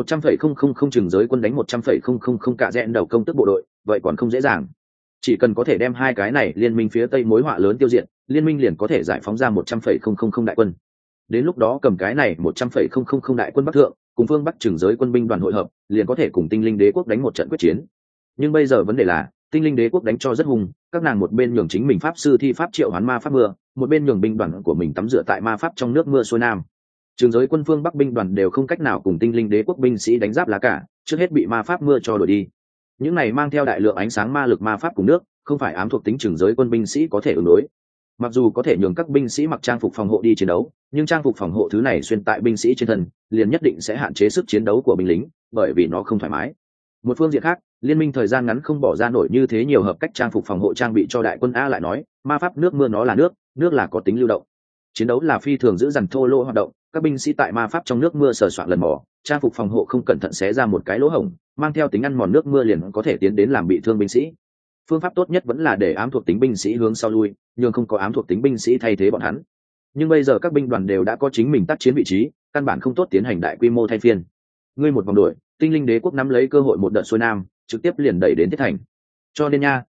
100,000 trường giới quân đánh 100,000 cả rẽn đầu công tức bộ đội, vậy còn không dễ dàng. Chỉ cần có thể đem hai cái này liên minh phía Tây mối họa lớn tiêu diệt, liên minh liền có thể giải phóng ra 100,000 đại quân. Đến lúc đó cầm cái này 100,000 đại quân bắc thượng, cùng phương Bắc trường giới quân binh đoàn hội hợp, liền có thể cùng tinh linh đế quốc đánh một trận quyết chiến. Nhưng bây giờ vấn đề là, tinh linh đế quốc đánh cho rất hung, các nàng một bên nhường chính mình pháp sư thi pháp triệu hoán ma pháp mưa, một bên nhường binh đoàn của mình tắm rửa tại ma pháp trong nước mưa xuôi nam. Trường giới quân phương Bắc binh đoàn đều không cách nào cùng tinh linh đế quốc binh sĩ đánh giáp lá cả, trước hết bị ma pháp mưa cho đuổi đi. Những này mang theo đại lượng ánh sáng ma lực ma pháp cùng nước, không phải ám thuộc tính trường giới quân binh sĩ có thể ứng đối. Mặc dù có thể nhường các binh sĩ mặc trang phục phòng hộ đi chiến đấu, nhưng trang phục phòng hộ thứ này xuyên tại binh sĩ trên thân, liền nhất định sẽ hạn chế sức chiến đấu của binh lính, bởi vì nó không thoải mái. Một phương diện khác, liên minh thời gian ngắn không bỏ ra nổi như thế nhiều hợp cách trang phục phòng hộ trang bị cho đại quân a lại nói, ma pháp nước mưa nó là nước là có tính lưu động. Chiến đấu là phi thường giữ dằn thô lỗ hoạt động, các binh sĩ tại ma pháp trong nước mưa sờ soạn lần mò, trang phục phòng hộ không cẩn thận xé ra một cái lỗ hổng, mang theo tính ăn mòn nước mưa liền có thể tiến đến làm bị thương binh sĩ. Phương pháp tốt nhất vẫn là để ám thuộc tính binh sĩ hướng sau lui, nhưng không có ám thuộc tính binh sĩ thay thế bọn hắn. Nhưng bây giờ các binh đoàn đều đã có chính mình tác chiến vị trí, căn bản không tốt tiến hành đại quy mô thay phiên. Ngươi một vòng đuổi, tinh linh đế quốc nắm lấy cơ hội một đợt xuôi nam, trực tiếp liền đẩy đến Thiết Thành. Cho nên nha,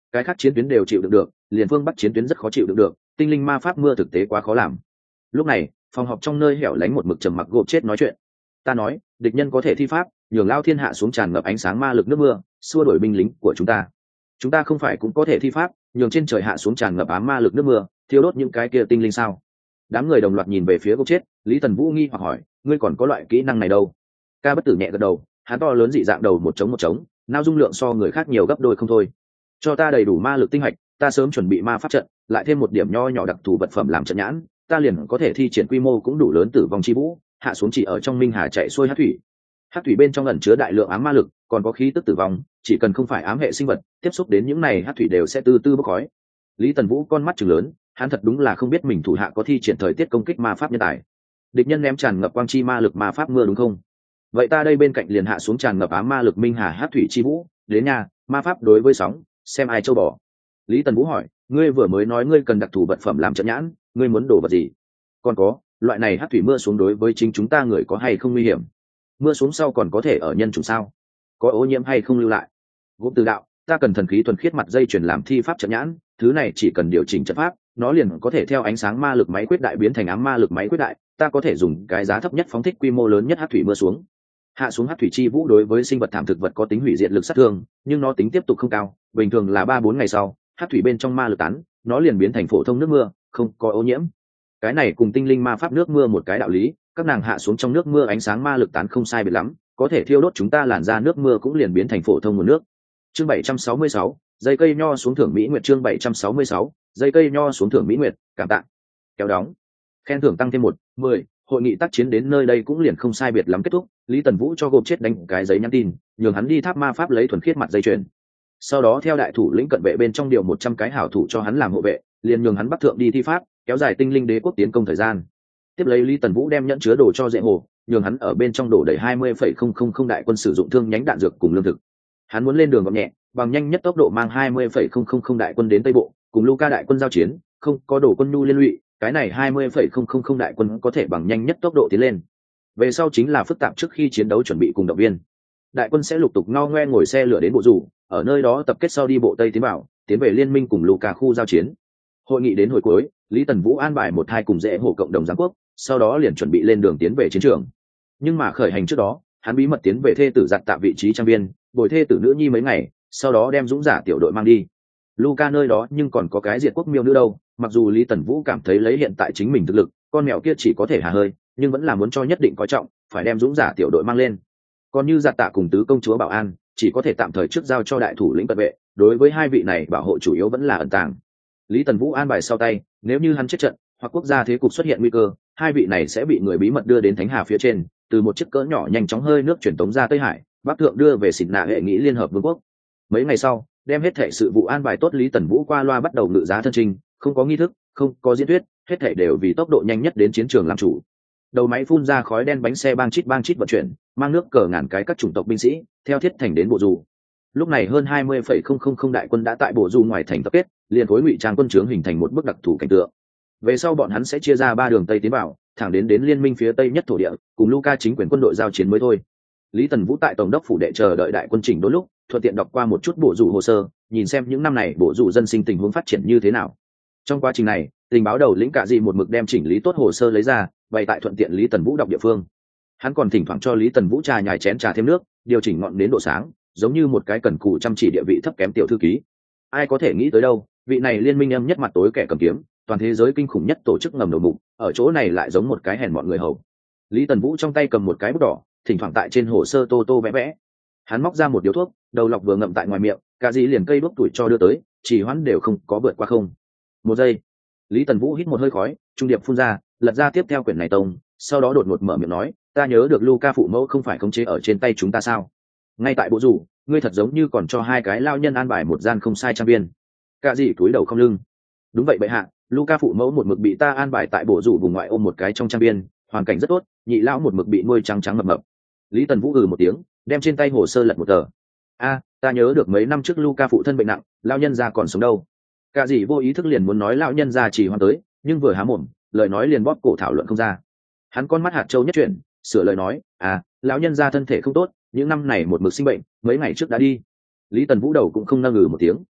cái khác chiến tuyến đều chịu đựng được, liền phương bắc chiến tuyến rất khó chịu đựng được, tinh linh ma pháp mưa thực tế quá khó làm. Lúc này phòng họp trong nơi hẻo lánh một mực trầm mặc gộp chết nói chuyện. Ta nói địch nhân có thể thi pháp nhường lao thiên hạ xuống tràn ngập ánh sáng ma lực nước mưa xua đuổi binh lính của chúng ta không phải cũng có thể thi pháp nhường trên trời hạ xuống tràn ngập ám ma lực nước mưa thiêu đốt những cái kia tinh linh sao? Đám người đồng loạt nhìn về phía gốc chết. Lý Tần Vũ nghi hoặc hỏi, ngươi còn có loại kỹ năng này đâu? Ca Bất Tử nhẹ gật đầu, hắn to lớn dị dạng đầu một trống, nao dung lượng so người khác nhiều gấp đôi không thôi. Cho ta đầy đủ ma lực tinh hạch, ta sớm chuẩn bị ma pháp trận, lại thêm một điểm nho nhỏ đặc thù vật phẩm làm trận nhãn, ta liền có thể thi triển quy mô cũng đủ lớn tử vong chi vũ, hạ xuống chỉ ở trong minh hà chạy xuôi hát thủy. Hát thủy bên trong ẩn chứa đại lượng ám ma lực, còn có khí tức tử vong, chỉ cần không phải ám hệ sinh vật, tiếp xúc đến những này hát thủy đều sẽ từ từ bốc khói. Lý Tần Vũ con mắt trừng lớn, hắn thật đúng là không biết mình thủ hạ có thi triển thời tiết công kích ma pháp nhân tài. Địch nhân ném tràn ngập quang chi ma lực ma pháp mưa đúng không? Vậy ta đây bên cạnh liền hạ xuống tràn ngập ám ma lực minh hà hát thủy chi vũ, đến nhà, ma pháp đối với sóng, xem ai châu bò. Lý Tần Vũ hỏi, ngươi vừa mới nói ngươi cần đặc thù vật phẩm làm trận nhãn, ngươi muốn đồ vật gì? Còn có, loại này hát thủy mưa xuống đối với chính chúng ta người có hay không nguy hiểm? Mưa xuống sau còn có thể ở nhân chủng sao? Có ô nhiễm hay không lưu lại? Gốm Từ đạo, ta cần thần khí thuần khiết mặt dây chuyển làm thi pháp trận nhãn, thứ này chỉ cần điều chỉnh trận pháp, nó liền có thể theo ánh sáng ma lực máy quyết đại biến thành ám ma lực máy quyết đại, ta có thể dùng cái giá thấp nhất phóng thích quy mô lớn nhất hát thủy mưa xuống. Hạ xuống hát thủy chi vũ đối với sinh vật thảm thực vật có tính hủy diệt lực sát thương, nhưng nó tính tiếp tục không cao, bình thường là 3-4 ngày sau, hát thủy bên trong ma lực tán, nó liền biến thành phổ thông nước mưa, không có ô nhiễm. Cái này cùng tinh linh ma pháp nước mưa một cái đạo lý, các nàng hạ xuống trong nước mưa ánh sáng ma lực tán không sai biệt lắm, có thể thiêu đốt chúng ta làn ra nước mưa cũng liền biến thành phổ thông nguồn nước. Chương 766, dây cây nho xuống thưởng Mỹ Nguyệt. Chương 766, dây cây nho xuống thưởng Mỹ Nguyệt, cảm tạ. Kéo đóng. Khen thưởng tăng thêm 10. Hội nghị tác chiến đến nơi đây cũng liền không sai biệt lắm kết thúc. Lý Tần Vũ cho gộp chết đánh cái giấy nhắn tin, nhường hắn đi tháp ma pháp lấy thuần khiết mặt dây chuyền. Sau đó theo đại thủ lĩnh cận vệ bên trong điều 100 cái hảo thủ cho hắn làm hộ vệ, liền nhường hắn bắc thượng đi thi pháp, kéo dài tinh linh đế quốc tiến công thời gian. Tiếp lấy Lý Tần Vũ đem nhẫn chứa đồ cho Dễ Hồ, nhường hắn ở bên trong đổ đầy 20,000 đại quân sử dụng thương nhánh đạn dược cùng lương thực. Hắn muốn lên đường gọn nhẹ, bằng nhanh nhất tốc độ mang 20,000 đại quân đến Tây Bộ, cùng Luca đại quân giao chiến, không có đổ quân nhu liên lụy, cái này 20,000 đại quân có thể bằng nhanh nhất tốc độ tiến lên. Về sau chính là phức tạp trước khi chiến đấu chuẩn bị cùng động viên. Đại quân sẽ lục tục ngao ngoe ngồi xe lửa đến bộ rủ, ở nơi đó tập kết sau đi bộ Tây tiến về liên minh cùng Luca khu giao chiến. Hội nghị đến hồi cuối, Lý Tần Vũ an bài một hai cùng Dễ Hồ cộng đồng giáng quốc, sau đó liền chuẩn bị lên đường tiến về chiến trường. Nhưng mà khởi hành trước đó, hắn bí mật tiến về thê tử giặt tạ vị trí trang viên, bồi thê tử nữ nhi mấy ngày, sau đó đem dũng giả tiểu đội mang đi. Luca nơi đó nhưng còn có cái diệt quốc miêu nữ đâu, mặc dù Lý Tần Vũ cảm thấy lấy hiện tại chính mình thực lực, con mèo kia chỉ có thể hà hơi, nhưng vẫn là muốn cho nhất định coi trọng, phải đem dũng giả tiểu đội mang lên. Còn như giặt tạ cùng tứ công chúa Bảo An, chỉ có thể tạm thời trước giao cho đại thủ lĩnh cận vệ, đối với hai vị này bảo hộ chủ yếu vẫn là ẩn tàng. Lý Tần Vũ an bài sau tay, nếu như hắn chết trận hoặc quốc gia thế cục xuất hiện nguy cơ, hai vị này sẽ bị người bí mật đưa đến Thánh Hà phía trên, từ một chiếc cỡ nhỏ nhanh chóng hơi nước truyền tống ra Tây Hải, Bắc thượng đưa về xỉn nạ hệ nghị liên hợp vương quốc. Mấy ngày sau, đem hết thảy sự vụ an bài tốt, Lý Tần Vũ qua loa bắt đầu ngự giá thân trình, không có nghi thức, không có diễn thuyết, hết thảy đều vì tốc độ nhanh nhất đến chiến trường làm chủ. Đầu máy phun ra khói đen bánh xe bang chít vận chuyển, mang nước cờ ngàn cái các chủng tộc binh sĩ, theo thiết thành đến bộ dù. Lúc này hơn 20,000 đại quân đã tại bộ dù ngoài thành tập kết, liền khối ngụy trang quân trướng hình thành một bức đặc thù cảnh tượng. Về sau bọn hắn sẽ chia ra 3 đường tây tiến vào, thẳng đến liên minh phía tây nhất thổ địa, cùng Luca chính quyền quân đội giao chiến mới thôi. Lý Tần Vũ tại tổng đốc phủ đệ chờ đợi đại quân chỉnh đốn lúc, thuận tiện đọc qua một chút bộ dù hồ sơ, nhìn xem những năm này bộ dù dân sinh tình huống phát triển như thế nào. Trong quá trình này, tình báo đầu lĩnh Cả Dị một mực đem chỉnh lý tốt hồ sơ lấy ra, bày tại thuận tiện Lý Tần Vũ đọc địa phương. Hắn còn thỉnh thoảng cho Lý Tần Vũ trà nhài chén trà thêm nước, điều chỉnh ngọn đến độ sáng, giống như một cái cần cù chăm chỉ địa vị thấp kém tiểu thư ký. Ai có thể nghĩ tới đâu, vị này liên minh âm nhất mặt tối kẻ cầm kiếm, toàn thế giới kinh khủng nhất tổ chức ngầm đầu mục, ở chỗ này lại giống một cái hèn mọn người hầu. Lý Tần Vũ trong tay cầm một cái bút đỏ, thỉnh thoảng tại trên hồ sơ tô vẽ vẽ. Hắn móc ra một điếu thuốc, đầu lọc vừa ngậm tại ngoài miệng, Cả Dị liền cây đuốc tuổi cho đưa tới, chỉ hoãn đều không có vượt qua không. Một giây, Lý Tần Vũ hít một hơi khói, trung điệp phun ra, lật ra tiếp theo quyển này tông, sau đó đột ngột mở miệng nói, ta nhớ được Luca phụ mẫu không phải khống chế ở trên tay chúng ta sao? Ngay tại bộ rủ, ngươi thật giống như còn cho hai cái lao nhân an bài một gian không sai trang viên. Cả Dị cúi đầu không lưng. Đúng vậy bệ hạ, Luca phụ mẫu một mực bị ta an bài tại bộ rủ vùng ngoại ôm một cái trong trang viên, hoàn cảnh rất tốt, nhị lão một mực bị nuôi trắng trắng mập mập. Lý Tần Vũ một tiếng, đem trên tay hồ sơ lật một tờ. Ta nhớ được mấy năm trước Luca phụ thân bệnh nặng, lao nhân già còn sống đâu. Cả Dị vô ý thức liền muốn nói lão nhân già chỉ hoan tới, nhưng vừa há mồm, lời nói liền bóp cổ thảo luận không ra. Hắn con mắt hạt châu nhất chuyển, sửa lời nói, lão nhân già thân thể không tốt, những năm này một mực sinh bệnh, mấy ngày trước đã đi. Lý Tần Vũ đầu cũng không nâng một tiếng.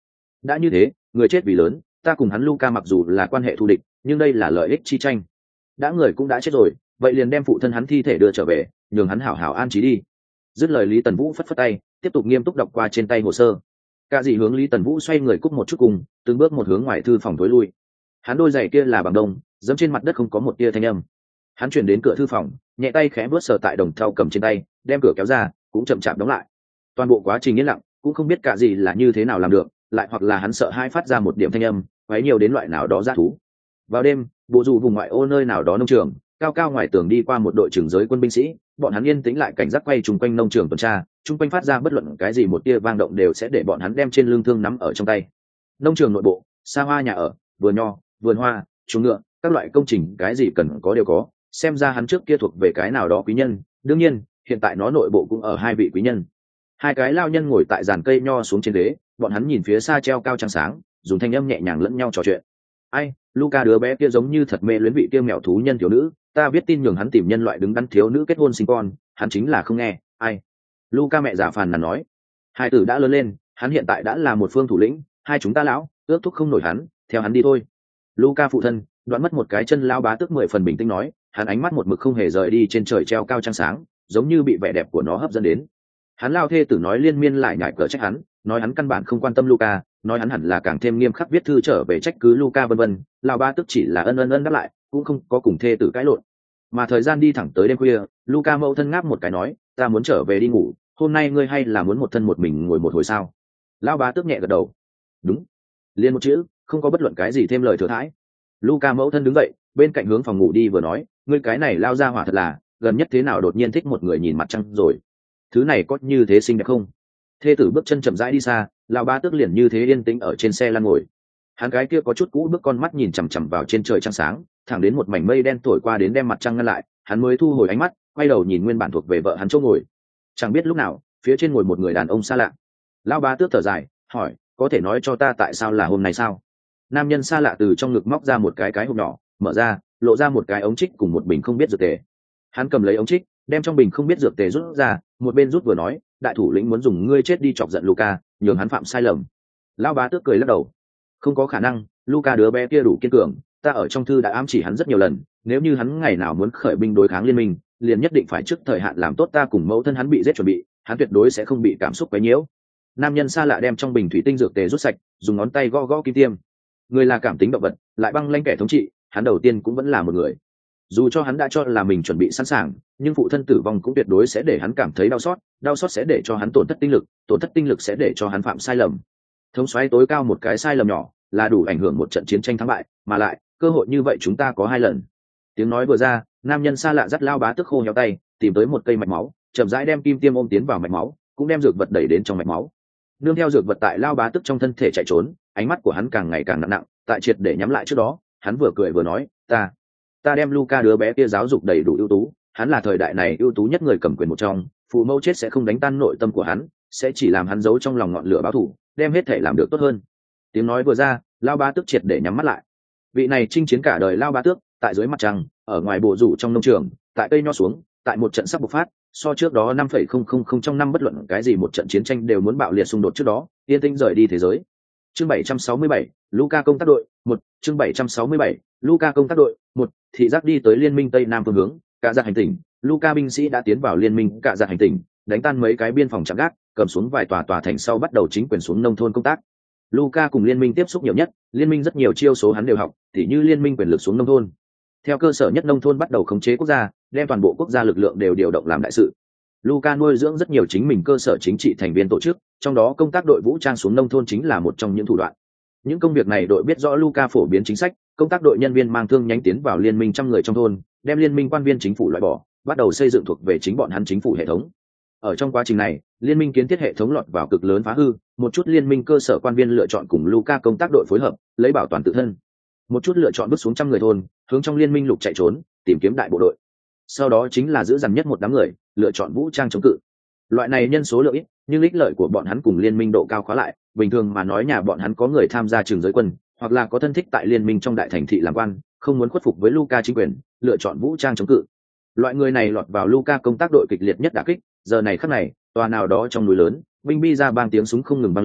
đã như thế, người chết vì lớn, ta cùng hắn Luca mặc dù là quan hệ thù địch, nhưng đây là lợi ích chi tranh. Đã người cũng đã chết rồi, vậy liền đem phụ thân hắn thi thể đưa trở về, nhường hắn hảo hảo an trí đi. Dứt lời Lý Tần Vũ phất phất tay, tiếp tục nghiêm túc đọc qua trên tay hồ sơ. Cả dì hướng Lý Tần Vũ xoay người cúc một chút cùng, từng bước một hướng ngoài thư phòng tối lui. Hắn đôi giày kia là bằng đồng, dẫm trên mặt đất không có một tia thanh âm. Hắn chuyển đến cửa thư phòng, nhẹ tay khẽ bước sờ tại đồng thau cầm trên tay, đem cửa kéo ra, cũng chậm chạp đóng lại. Toàn bộ quá trình yên lặng, cũng không biết cả gì là như thế nào làm được, lại hoặc là hắn sợ hai phát ra một điểm thanh âm, quấy nhiều đến loại nào đó dã thú. Vào đêm, bộ dù vùng ngoại ô nơi nào đó nông trường, cao cao ngoài tường đi qua một đội trưởng giới quân binh sĩ, bọn hắn yên tĩnh lại cảnh giác quay trùng quanh nông trường tuần tra, chung quanh phát ra bất luận cái gì một tia vang động đều sẽ để bọn hắn đem trên lưng thương nắm ở trong tay. Nông trường nội bộ, xa hoa nhà ở, vườn nho, vườn hoa, chuồng ngựa, các loại công trình cái gì cần có đều có, xem ra hắn trước kia thuộc về cái nào đó quý nhân, đương nhiên, hiện tại nó nội bộ cũng ở hai vị quý nhân. Hai cái lao nhân ngồi tại giàn cây nho xuống trên ghế, bọn hắn nhìn phía xa treo cao trăng sáng, dùng thanh âm nhẹ nhàng lẫn nhau trò chuyện. Ai, Luca đứa bé kia giống như thật mê luyến vị kia mèo thú nhân thiếu nữ, ta viết tin nhường hắn tìm nhân loại đứng đắn thiếu nữ kết hôn sinh con, hắn chính là không nghe. Ai? Luca mẹ già phàn nàn nói. Hai tử đã lớn lên, hắn hiện tại đã là một phương thủ lĩnh, hai chúng ta lão, ước thúc không nổi hắn, theo hắn đi thôi. Luca phụ thân, đoạn mất một cái chân lao bá tức 10 phần bình tĩnh nói, hắn ánh mắt một mực không hề rời đi trên trời treo cao trăng sáng, giống như bị vẻ đẹp của nó hấp dẫn đến. Hắn lao thê tử nói liên miên lại nhải cỡ trách hắn, nói hắn căn bản không quan tâm Luca, nói hắn hẳn là càng thêm nghiêm khắc viết thư trở về trách cứ Luca vân vân. Lao ba tức chỉ là ân đáp lại, cũng không có cùng thê tử cãi lộn. Mà thời gian đi thẳng tới đêm khuya, Luca mẫu thân ngáp một cái nói, ta muốn trở về đi ngủ, hôm nay ngươi hay là muốn một thân một mình ngồi một hồi sao? Lao ba tức nhẹ gật đầu, đúng, liền một chữ, không có bất luận cái gì thêm lời thừa thãi. Luca mẫu thân đứng dậy, bên cạnh hướng phòng ngủ đi vừa nói, ngươi cái này lao ra hỏa thật là, gần nhất thế nào đột nhiên thích một người nhìn mặt trăng rồi? Thứ này có như thế xinh đẹp không? Thê tử bước chân chậm rãi đi xa, lão ba tước liền như thế yên tĩnh ở trên xe lăn ngồi. Hắn gái kia có chút cũ bước con mắt nhìn chằm chằm vào trên trời trăng sáng, thẳng đến một mảnh mây đen thổi qua đến đem mặt trăng ngăn lại, hắn mới thu hồi ánh mắt, quay đầu nhìn nguyên bản thuộc về vợ hắn chỗ ngồi. Chẳng biết lúc nào, phía trên ngồi một người đàn ông xa lạ. Lão ba tước thở dài, hỏi, có thể nói cho ta tại sao là hôm nay sao? Nam nhân xa lạ từ trong ngực móc ra một cái hộp nhỏ, mở ra, lộ ra một cái ống trích cùng một bình không biết dược tề. Hắn cầm lấy ống trích, đem trong bình không biết dược tề rút ra, một bên rút vừa nói, đại thủ lĩnh muốn dùng ngươi chết đi chọc giận Luca, nhường hắn phạm sai lầm. Lão bá tước cười lắc đầu, không có khả năng, Luca đứa bé kia đủ kiên cường, ta ở trong thư đã ám chỉ hắn rất nhiều lần, nếu như hắn ngày nào muốn khởi binh đối kháng liên minh, liền nhất định phải trước thời hạn làm tốt ta cùng mẫu thân hắn bị giết chuẩn bị, hắn tuyệt đối sẽ không bị cảm xúc quấy nhiễu. Nam nhân xa lạ đem trong bình thủy tinh dược tề rút sạch, dùng ngón tay gõ gõ kim tiêm. Người là cảm tính động vật, lại băng lanh kẻ thống trị, hắn đầu tiên cũng vẫn là một người. Dù cho hắn đã cho là mình chuẩn bị sẵn sàng, nhưng phụ thân tử vong cũng tuyệt đối sẽ để hắn cảm thấy đau xót sẽ để cho hắn tổn thất tinh lực sẽ để cho hắn phạm sai lầm. Thống soái tối cao một cái sai lầm nhỏ là đủ ảnh hưởng một trận chiến tranh thắng bại, mà lại cơ hội như vậy chúng ta có 2 lần. Tiếng nói vừa ra, nam nhân xa lạ dắt lao bá tức khô nhéo tay, tìm tới một cây mạch máu, chậm rãi đem kim tiêm ôm tiến vào mạch máu, cũng đem dược vật đẩy đến trong mạch máu. Nương theo dược vật tại lao bá tức trong thân thể chạy trốn, ánh mắt của hắn càng ngày càng nặng, tại triệt để nhắm lại trước đó, hắn vừa cười vừa nói, ta đem Luca đứa bé kia giáo dục đầy đủ ưu tú, hắn là thời đại này ưu tú nhất người cầm quyền một trong, phụ mẫu chết sẽ không đánh tan nội tâm của hắn, sẽ chỉ làm hắn giấu trong lòng ngọn lửa báo thù, đem hết thể làm được tốt hơn. Tiếng nói vừa ra, lao bá tước triệt để nhắm mắt lại. Vị này chinh chiến cả đời lao bá tước, tại dưới mặt trăng, ở ngoài bộ rủ trong nông trường, tại cây nho xuống, tại một trận sắp bộc phát, so trước đó 5,000 trong năm bất luận cái gì một trận chiến tranh đều muốn bạo liệt xung đột trước đó, yên tĩnh rời đi thế giới. Chương 767, Luca công tác đội 1, chương 767, Luca công tác đội 1, thị giác đi tới liên minh Tây Nam phương hướng, cả giặc hành tinh, Luca binh sĩ đã tiến vào liên minh cả giặc hành tinh, đánh tan mấy cái biên phòng chạm gác, cầm xuống vài tòa thành sau bắt đầu chính quyền xuống nông thôn công tác. Luca cùng liên minh tiếp xúc nhiều nhất, liên minh rất nhiều chiêu số hắn đều học, tỉ như liên minh quyền lực xuống nông thôn. Theo cơ sở nhất nông thôn bắt đầu khống chế quốc gia, đem toàn bộ quốc gia lực lượng đều điều động làm đại sự. Luca nuôi dưỡng rất nhiều chính mình cơ sở chính trị thành viên tổ chức, trong đó công tác đội vũ trang xuống nông thôn chính là một trong những thủ đoạn. Những công việc này đội biết rõ Luca phổ biến chính sách, công tác đội nhân viên mang thương nhánh tiến vào liên minh trăm người trong thôn, đem liên minh quan viên chính phủ loại bỏ, bắt đầu xây dựng thuộc về chính bọn hắn chính phủ hệ thống. Ở trong quá trình này, liên minh kiến thiết hệ thống lọt vào cực lớn phá hư, một chút liên minh cơ sở quan viên lựa chọn cùng Luca công tác đội phối hợp, lấy bảo toàn tự thân. Một chút lựa chọn bước xuống trăm người thôn, hướng trong liên minh lục chạy trốn, tìm kiếm đại bộ đội. Sau đó chính là giữ dằn nhất một đám người, lựa chọn vũ trang chống cự. Loại này nhân số lượng ít, nhưng ích lợi của bọn hắn cùng liên minh độ cao khóa lại, bình thường mà nói nhà bọn hắn có người tham gia trường giới quân, hoặc là có thân thích tại liên minh trong đại thành thị làm quan, không muốn khuất phục với Luca chính quyền, lựa chọn vũ trang chống cự. Loại người này lọt vào Luca công tác đội kịch liệt nhất đả kích, giờ này khắc này, tòa nào đó trong núi lớn, binh bi ra bang tiếng súng không ngừng vang lên,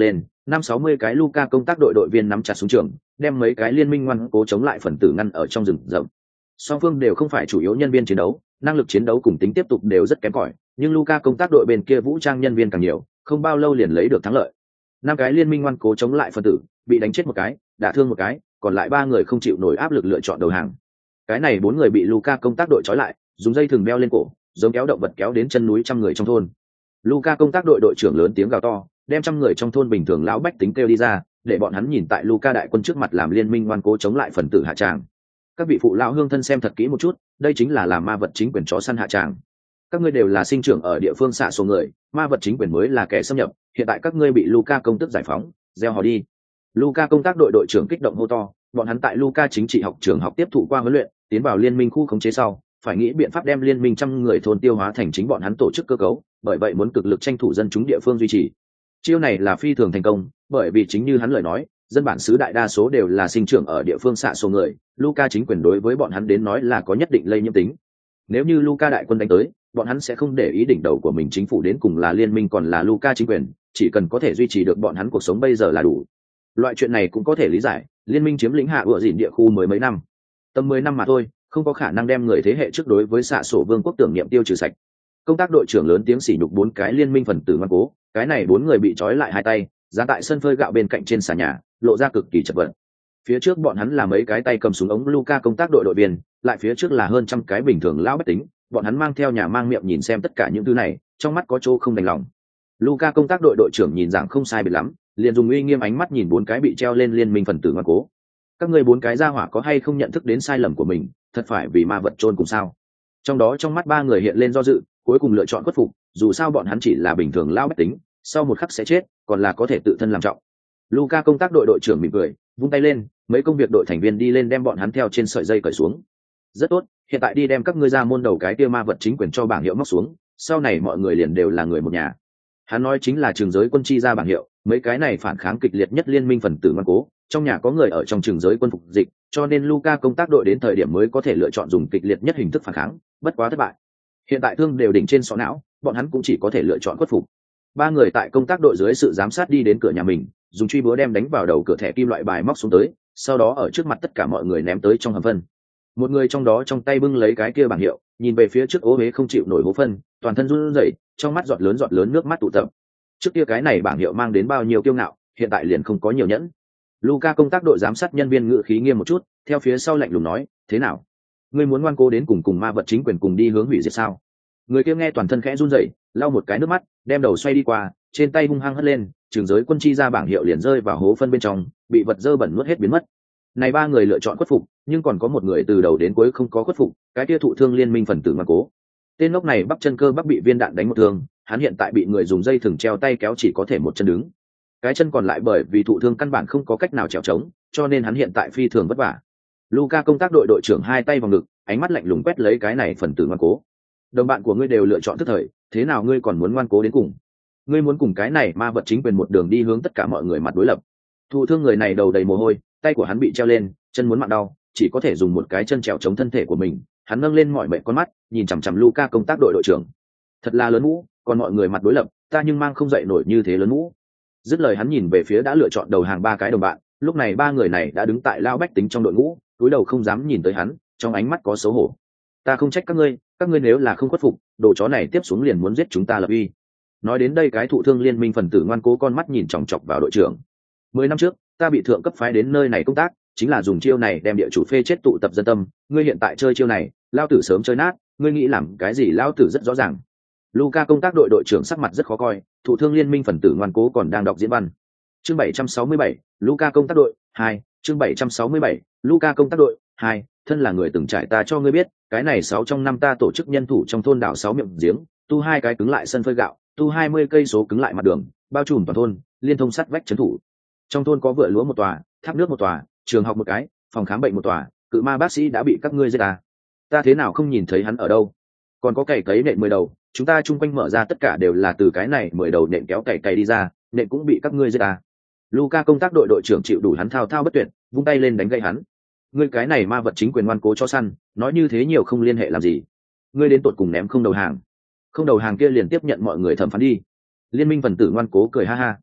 năm 60 cái Luca công tác đội đội viên nắm chặt súng trường, đem mấy cái liên minh ngoan cố chống lại phần tử ngăn ở trong rừng rậm. Song phương đều không phải chủ yếu nhân viên chiến đấu, năng lực chiến đấu cùng tính tiếp tục đều rất kém cỏi, nhưng Luca công tác đội bên kia vũ trang nhân viên càng nhiều, không bao lâu liền lấy được thắng lợi. Năm cái liên minh ngoan cố chống lại phần tử, bị đánh chết một cái, đả thương một cái, còn lại 3 người không chịu nổi áp lực lựa chọn đầu hàng. Cái này 4 người bị Luca công tác đội trói lại, dùng dây thừng đeo lên cổ, giống kéo động vật kéo đến chân núi trăm người trong thôn. Luca công tác đội đội trưởng lớn tiếng gào to, đem trăm người trong thôn bình thường lão bách tính kêu đi ra, để bọn hắn nhìn tại Luca đại quân trước mặt làm liên minh ngoan cố chống lại phần tử hạ tràng. Các vị phụ lão hương thân xem thật kỹ một chút, đây chính là làm ma vật chính quyền chó săn hạ tràng. Các ngươi đều là sinh trưởng ở địa phương xạ số người, ma vật chính quyền mới là kẻ xâm nhập, hiện tại các ngươi bị Luca công tức giải phóng, gieo họ đi. Luca công tác đội đội trưởng kích động hô to, bọn hắn tại Luca chính trị học trường học tiếp thụ qua huấn luyện, tiến vào liên minh khu khống chế sau, phải nghĩ biện pháp đem liên minh trăm người thôn tiêu hóa thành chính bọn hắn tổ chức cơ cấu, bởi vậy muốn cực lực tranh thủ dân chúng địa phương duy trì. Chiêu này là phi thường thành công, bởi vì chính như hắn lời nói, dân bản xứ đại đa số đều là sinh trưởng ở địa phương xạ số người, Luca chính quyền đối với bọn hắn đến nói là có nhất định lây nhiễm tính. Nếu như Luca đại quân đánh tới, bọn hắn sẽ không để ý đỉnh đầu của mình chính phủ đến cùng là liên minh còn là Luca chính quyền, chỉ cần có thể duy trì được bọn hắn cuộc sống bây giờ là đủ. Loại chuyện này cũng có thể lý giải, liên minh chiếm lĩnh hạ ựa dịn địa khu mới mấy năm, tầm 10 năm mà thôi, không có khả năng đem người thế hệ trước đối với xạ sổ vương quốc tưởng niệm tiêu trừ sạch. Công tác đội trưởng lớn tiếng sỉ nhục 4 cái liên minh phần tử ngoan cố, cái này 4 người bị trói lại hai tay, giá tại sân phơi gạo bên cạnh trên xà nhà, lộ ra cực kỳ chật vật. Phía trước bọn hắn là mấy cái tay cầm súng ống Luca công tác đội đội viên, lại phía trước là hơn trăm cái bình thường lão bách tính, bọn hắn mang theo nhà mang miệng nhìn xem tất cả những thứ này, trong mắt có chỗ không đành lòng. Luca công tác đội đội trưởng nhìn dạng không sai biệt lắm, liền dùng uy nghiêm ánh mắt nhìn 4 cái bị treo lên liên minh phần tử ngoan cố. Các ngươi 4 cái gia hỏa có hay không nhận thức đến sai lầm của mình, thật phải vì ma vật chôn cùng sao? Trong đó trong mắt 3 người hiện lên do dự, cuối cùng lựa chọn khuất phục, dù sao bọn hắn chỉ là bình thường lão bách tính, sau một khắc sẽ chết, còn là có thể tự thân làm trọng. Luca công tác đội đội trưởng mỉm cười, vung tay lên, mấy công việc đội thành viên đi lên đem bọn hắn theo trên sợi dây cởi xuống. Rất tốt, hiện tại đi đem các ngươi ra môn đầu cái kia ma vật chính quyền cho bảng hiệu móc xuống, sau này mọi người liền đều là người một nhà. Hắn nói chính là trường giới quân chi ra bảng hiệu, mấy cái này phản kháng kịch liệt nhất liên minh phần tử ngoan cố, trong nhà có người ở trong trường giới quân phục dịch, cho nên Luca công tác đội đến thời điểm mới có thể lựa chọn dùng kịch liệt nhất hình thức phản kháng, bất quá thất bại. Hiện tại thương đều đỉnh trên sọ não, bọn hắn cũng chỉ có thể lựa chọn khuất phục. 3 người tại công tác đội dưới sự giám sát đi đến cửa nhà mình, dùng truy búa đem đánh vào đầu cửa thẻ kim loại bài móc xuống tới, sau đó ở trước mặt tất cả mọi người ném tới trong hầm phân. Một người trong đó trong tay bưng lấy cái kia bảng hiệu, nhìn về phía trước ố huế không chịu nổi hố phân, toàn thân run rẩy, trong mắt giọt lớn nước mắt tụ tập. Trước kia cái này bảng hiệu mang đến bao nhiêu kiêu ngạo, hiện tại liền không có nhiều nhẫn. Luca công tác đội giám sát nhân viên ngự khí nghiêm một chút, theo phía sau lạnh lùng nói, thế nào? Ngươi muốn ngoan cố đến cùng ma vật chính quyền cùng đi hướng hủy diệt sao? Người kia nghe toàn thân khẽ run rẩy, lau một cái nước mắt, đem đầu xoay đi qua, trên tay hung hăng hất lên, trường giới quân chi ra bảng hiệu liền rơi vào hố phân bên trong, bị vật dơ bẩn nuốt hết biến mất. Này 3 người lựa chọn khuất phục, nhưng còn có một người từ đầu đến cuối không có khuất phục, cái kia thụ thương liên minh phần tử ngoan cố. Tên ngốc này bắp chân cơ bắp bị viên đạn đánh một thương, hắn hiện tại bị người dùng dây thừng treo tay kéo chỉ có thể một chân đứng. Cái chân còn lại bởi vì thụ thương căn bản không có cách nào trèo trống, cho nên hắn hiện tại phi thường vất vả. Luca công tác đội đội trưởng hai tay vào ngực, ánh mắt lạnh lùng quét lấy cái này phần tử ngoan cố. Đồng bạn của ngươi đều lựa chọn tức thời, thế nào ngươi còn muốn ngoan cố đến cùng? Ngươi muốn cùng cái này ma vật chính quyền một đường đi hướng tất cả mọi người mặt đối lập. Thụ thương người này đầu đầy mồ hôi, tay của hắn bị treo lên, chân muốn mặn đau, chỉ có thể dùng một cái chân trèo chống thân thể của mình. Hắn nâng lên mọi mệnh con mắt, nhìn chằm chằm Luca công tác đội đội trưởng. Thật là lớn mũ, còn mọi người mặt đối lập, ta nhưng mang không dậy nổi như thế lớn mũ. Dứt lời hắn nhìn về phía đã lựa chọn đầu hàng 3 cái đồng bạn, lúc này 3 người này đã đứng tại lao bách tính trong đội ngũ, cúi đầu không dám nhìn tới hắn, trong ánh mắt có xấu hổ. Ta không trách các ngươi nếu là không khuất phục, đồ chó này tiếp xuống liền muốn giết chúng ta lập uy. Nói đến đây cái thụ thương liên minh phần tử ngoan cố con mắt nhìn chòng chọc vào đội trưởng. 10 năm trước, ta bị thượng cấp phái đến nơi này công tác, chính là dùng chiêu này đem địa chủ phê chết tụ tập dân tâm, ngươi hiện tại chơi chiêu này, lao tử sớm chơi nát, ngươi nghĩ làm cái gì lao tử rất rõ ràng. Luca công tác đội đội trưởng sắc mặt rất khó coi, thụ thương liên minh phần tử ngoan cố còn đang đọc diễn văn. Chương 767, Luca công tác đội 2, chương 767, Luca công tác đội 2, thân là người từng trải ta cho ngươi biết, cái này 6 trong năm ta tổ chức nhân thủ trong thôn đảo 6 miệng giếng, tu 2 cái cứng lại sân phơi gạo, tu 20 cây số cứng lại mặt đường, bao trùm toàn thôn, liên thông sắt vách trấn thủ. Trong thôn có vựa lúa một tòa, tháp nước một tòa, trường học một cái, phòng khám bệnh một tòa, cự ma bác sĩ đã bị các ngươi giết à? Ta thế nào không nhìn thấy hắn ở đâu? Còn có cày cấy nện 10 đầu, chúng ta chung quanh mở ra tất cả đều là từ cái này 10 đầu nện kéo cày đi ra, nện cũng bị các ngươi giết à? Luca công tác đội đội trưởng chịu đủ hắn thao thao bất tuyệt, vung tay lên đánh gây hắn. Ngươi cái này ma vật chính quyền ngoan cố cho săn, nói như thế nhiều không liên hệ làm gì? Ngươi đến tụt cùng ném không đầu hàng. Không đầu hàng kia liền tiếp nhận mọi người thẩm phán đi. Liên minh phần tử ngoan cố cười ha ha.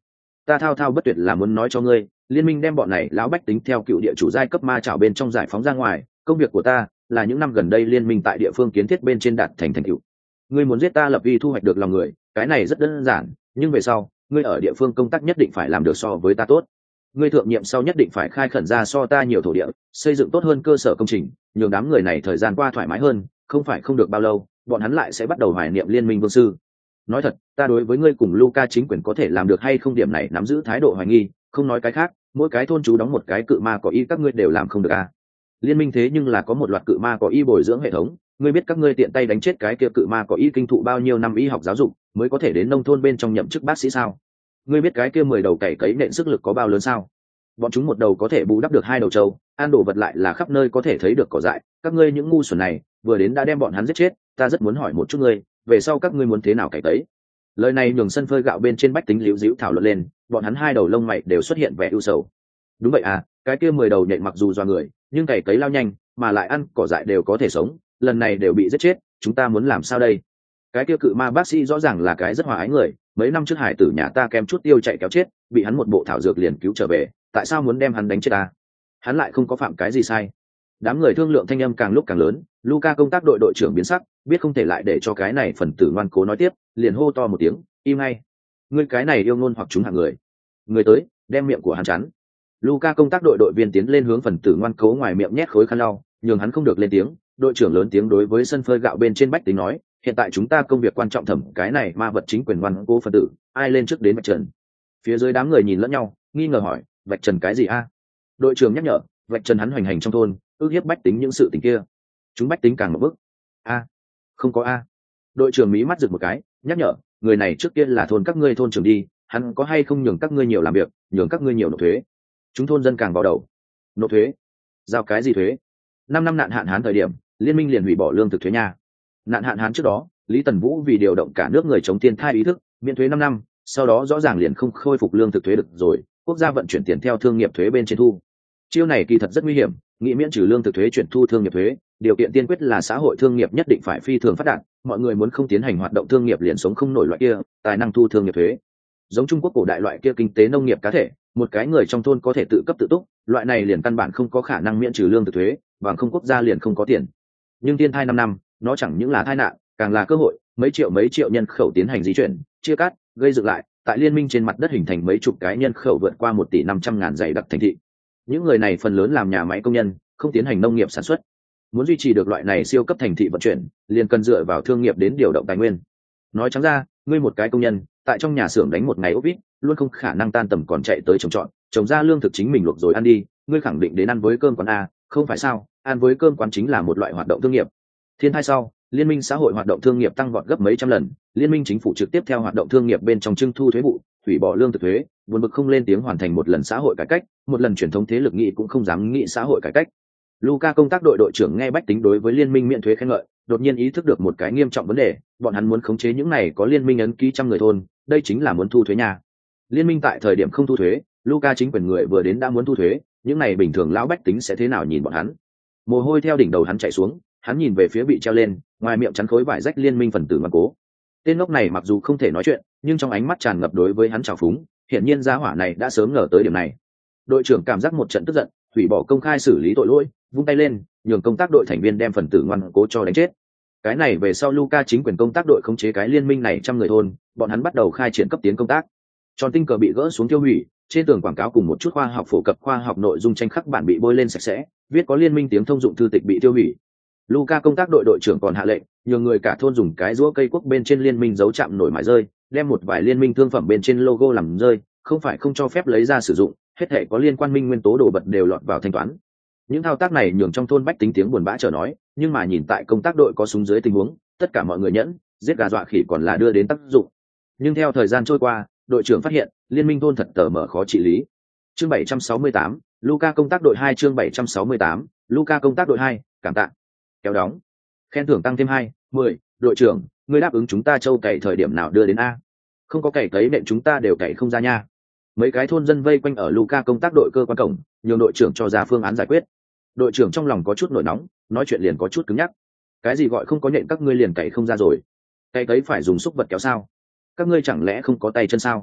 ta thao thao bất tuyệt là muốn nói cho ngươi, liên minh đem bọn này lão bách tính theo cựu địa chủ giai cấp ma chảo bên trong giải phóng ra ngoài. Công việc của ta là những năm gần đây liên minh tại địa phương kiến thiết bên trên đạt thành thành tựu. Ngươi muốn giết ta lập uy thu hoạch được lòng người, cái này rất đơn giản, nhưng về sau ngươi ở địa phương công tác nhất định phải làm được so với ta tốt. Ngươi thượng nhiệm sau nhất định phải khai khẩn ra so ta nhiều thổ địa, xây dựng tốt hơn cơ sở công trình, nhường đám người này thời gian qua thoải mái hơn. Không phải không được bao lâu, bọn hắn lại sẽ bắt đầu hoài niệm liên minh vương sư. Nói thật, ta đối với ngươi cùng Luca chính quyền có thể làm được hay không điểm này nắm giữ thái độ hoài nghi. Không nói cái khác, mỗi cái thôn chú đóng một cái cự ma có y các ngươi đều làm không được à? Liên minh thế nhưng là có một loạt cự ma có y bồi dưỡng hệ thống. Ngươi biết các ngươi tiện tay đánh chết cái kia cự ma có y kinh thụ bao nhiêu năm y học giáo dục mới có thể đến nông thôn bên trong nhậm chức bác sĩ sao? Ngươi biết cái kia 10 đầu cày cấy nện sức lực có bao lớn sao? Bọn chúng một đầu có thể bù đắp được 2 đầu trâu, ăn đồ vật lại là khắp nơi có thể thấy được cỏ dại. Các ngươi những ngu xuẩn này vừa đến đã đem bọn hắn giết chết. Ta rất muốn hỏi một chút ngươi, về sau các ngươi muốn thế nào cày cấy? Lời này nhường sân phơi gạo bên trên bách tính liễu dĩu thảo luận lên, bọn hắn 2 đầu lông mày đều xuất hiện vẻ ưu sầu. Đúng vậy à, cái kia 10 đầu nhện mặc dù doa người, nhưng cày cấy lao nhanh, mà lại ăn cỏ dại đều có thể sống, lần này đều bị giết chết, chúng ta muốn làm sao đây? Cái kia cự ma bác sĩ rõ ràng là cái rất hòa ái người, mấy năm trước hải tử nhà ta kém chút tiêu chạy kéo chết, bị hắn một bộ thảo dược liền cứu trở về, tại sao muốn đem hắn đánh chết ta? Hắn lại không có phạm cái gì sai. Đám người thương lượng thanh âm càng lúc càng lớn, Luca công tác đội đội trưởng biến sắc, biết không thể lại để cho cái này phần tử ngoan cố nói tiếp, liền hô to một tiếng, im ngay. Ngươi cái này yêu ngôn hoặc chúng hạng người. Người tới, đem miệng của hắn chắn. Luca công tác đội đội viên tiến lên hướng phần tử ngoan cố ngoài miệng nhét khối khăn lau, nhường hắn không được lên tiếng. Đội trưởng lớn tiếng đối với sân phơi gạo bên trên bách tính nói, hiện tại chúng ta công việc quan trọng thẩm cái này ma vật chính quyền ngoan cố phần tử, ai lên trước đến vạch trần. Phía dưới đám người nhìn lẫn nhau, nghi ngờ hỏi, vạch trần cái gì a? Đội trưởng nhắc nhở, vạch trần hắn hoành hành trong thôn, ước hiếp bách tính những sự tình kia. Chúng bách tính càng một bức. A, không có a. Đội trưởng mí mắt giựt một cái, nhắc nhở, người này trước kia là thôn các ngươi thôn trưởng đi, hắn có hay không nhường các ngươi nhiều làm việc, nhường các ngươi nhiều nộp thuế. Chúng thôn dân càng vào đầu. Nộp thuế? Giao cái gì thuế? 5 năm nạn hạn hán thời điểm, liên minh liền hủy bỏ lương thực thuế nha. Nạn hạn hán trước đó, Lý Tần Vũ vì điều động cả nước người chống thiên thai ý thức, miễn thuế 5 năm, sau đó rõ ràng liền không khôi phục lương thực thuế được rồi, quốc gia vận chuyển tiền theo thương nghiệp thuế bên trên thu. Chiêu này kỳ thật rất nguy hiểm, nghĩ miễn trừ lương thực thuế chuyển thu thương nghiệp thuế, điều kiện tiên quyết là xã hội thương nghiệp nhất định phải phi thường phát đạt, mọi người muốn không tiến hành hoạt động thương nghiệp liền sống không nổi loại kia, tài năng thu thương nghiệp thuế. Giống Trung Quốc cổ đại loại kia kinh tế nông nghiệp cá thể, một cái người trong thôn có thể tự cấp tự túc, loại này liền căn bản không có khả năng miễn trừ lương thực thuế, bằng không quốc gia liền không có tiền. Nhưng thiên thai 5 năm, nó chẳng những là tai nạn, càng là cơ hội, mấy triệu nhân khẩu tiến hành di chuyển, chia cắt, gây dựng lại, tại liên minh trên mặt đất hình thành mấy chục cái nhân khẩu vượt qua 1,5 tỷ dày đặc thành thị. Những người này phần lớn làm nhà máy công nhân, không tiến hành nông nghiệp sản xuất. Muốn duy trì được loại này siêu cấp thành thị vận chuyển, liền cần dựa vào thương nghiệp đến điều động tài nguyên. Nói trắng ra, ngươi một cái công nhân, tại trong nhà xưởng đánh một ngày ốp vít, luôn không khả năng tan tầm còn chạy tới trồng trọt, trồng ra lương thực chính mình luộc rồi ăn đi, ngươi khẳng định đến ăn với cơm quán a, không phải sao? Ăn với cơm quán chính là một loại hoạt động thương nghiệp. Thiên thai sau, liên minh xã hội hoạt động thương nghiệp tăng vọt gấp mấy trăm lần, liên minh chính phủ trực tiếp theo hoạt động thương nghiệp bên trong trưng thu thuế vụ, hủy bỏ lương thực thuế, buồn bực không lên tiếng hoàn thành một lần xã hội cải cách, một lần truyền thống thế lực nghị cũng không dám nghị xã hội cải cách. Luca công tác đội đội trưởng nghe bách tính đối với liên minh miễn thuế khen ngợi, đột nhiên ý thức được một cái nghiêm trọng vấn đề, bọn hắn muốn khống chế những này có liên minh ấn ký trăm người thôn, đây chính là muốn thu thuế nhà. Liên minh tại thời điểm không thu thuế, Luca chính quyền người vừa đến đã muốn thu thuế, những này bình thường lão bách tính sẽ thế nào nhìn bọn hắn? Mồ hôi theo đỉnh đầu hắn chảy xuống, hắn nhìn về phía bị treo lên, ngoài miệng chắn khối vải rách liên minh phần tử ngoan cố. Tên ngốc này mặc dù không thể nói chuyện, nhưng trong ánh mắt tràn ngập đối với hắn trào phúng, hiển nhiên gia hỏa này đã sớm ngờ tới điểm này. Đội trưởng cảm giác một trận tức giận, hủy bỏ công khai xử lý tội lỗi, vung tay lên, nhường công tác đội thành viên đem phần tử ngoan cố cho đánh chết. Cái này về sau Luca chính quyền công tác đội khống chế cái liên minh này trăm người thôn, bọn hắn bắt đầu khai triển cấp tiến công tác. Tròn tinh cờ bị gỡ xuống tiêu hủy, trên tường quảng cáo cùng một chút khoa học phổ cập khoa học nội dung tranh khắc bản bị bôi lên sạch sẽ, viết có liên minh tiếng thông dụng thư tịch bị tiêu hủy. Luca công tác đội đội trưởng còn hạ lệnh, nhiều người cả thôn dùng cái rũa cây quốc bên trên liên minh dấu chạm nổi mài rơi, đem một vài liên minh thương phẩm bên trên logo làm rơi, không phải không cho phép lấy ra sử dụng, hết thảy có liên quan minh nguyên tố đồ vật đều lọt vào thanh toán. Những thao tác này nhường trong thôn bách tính tiếng buồn bã trở nói, nhưng mà nhìn tại công tác đội có súng dưới tình huống, tất cả mọi người nhẫn, giết gà dọa khỉ còn là đưa đến tác dụng. Nhưng theo thời gian trôi qua, đội trưởng phát hiện, liên minh thôn thật tờ mở khó trị lý. Chương 768, Luca công tác đội 2 chương 768, Luca công tác đội 2, cảm tạ. Kéo đóng. Khen thưởng tăng thêm 2, 10, đội trưởng, ngươi đáp ứng chúng ta châu cày thời điểm nào đưa đến a? Không có cày cấy nện chúng ta đều cày không ra nha. Mấy cái thôn dân vây quanh ở Luca công tác đội cơ quan cổng, nhường đội trưởng cho ra phương án giải quyết. Đội trưởng trong lòng có chút nổi nóng, nói chuyện liền có chút cứng nhắc. Cái gì gọi không có nhện các ngươi liền cày không ra rồi? Cày cấy phải dùng xúc vật kéo sao? Các ngươi chẳng lẽ không có tay chân sao?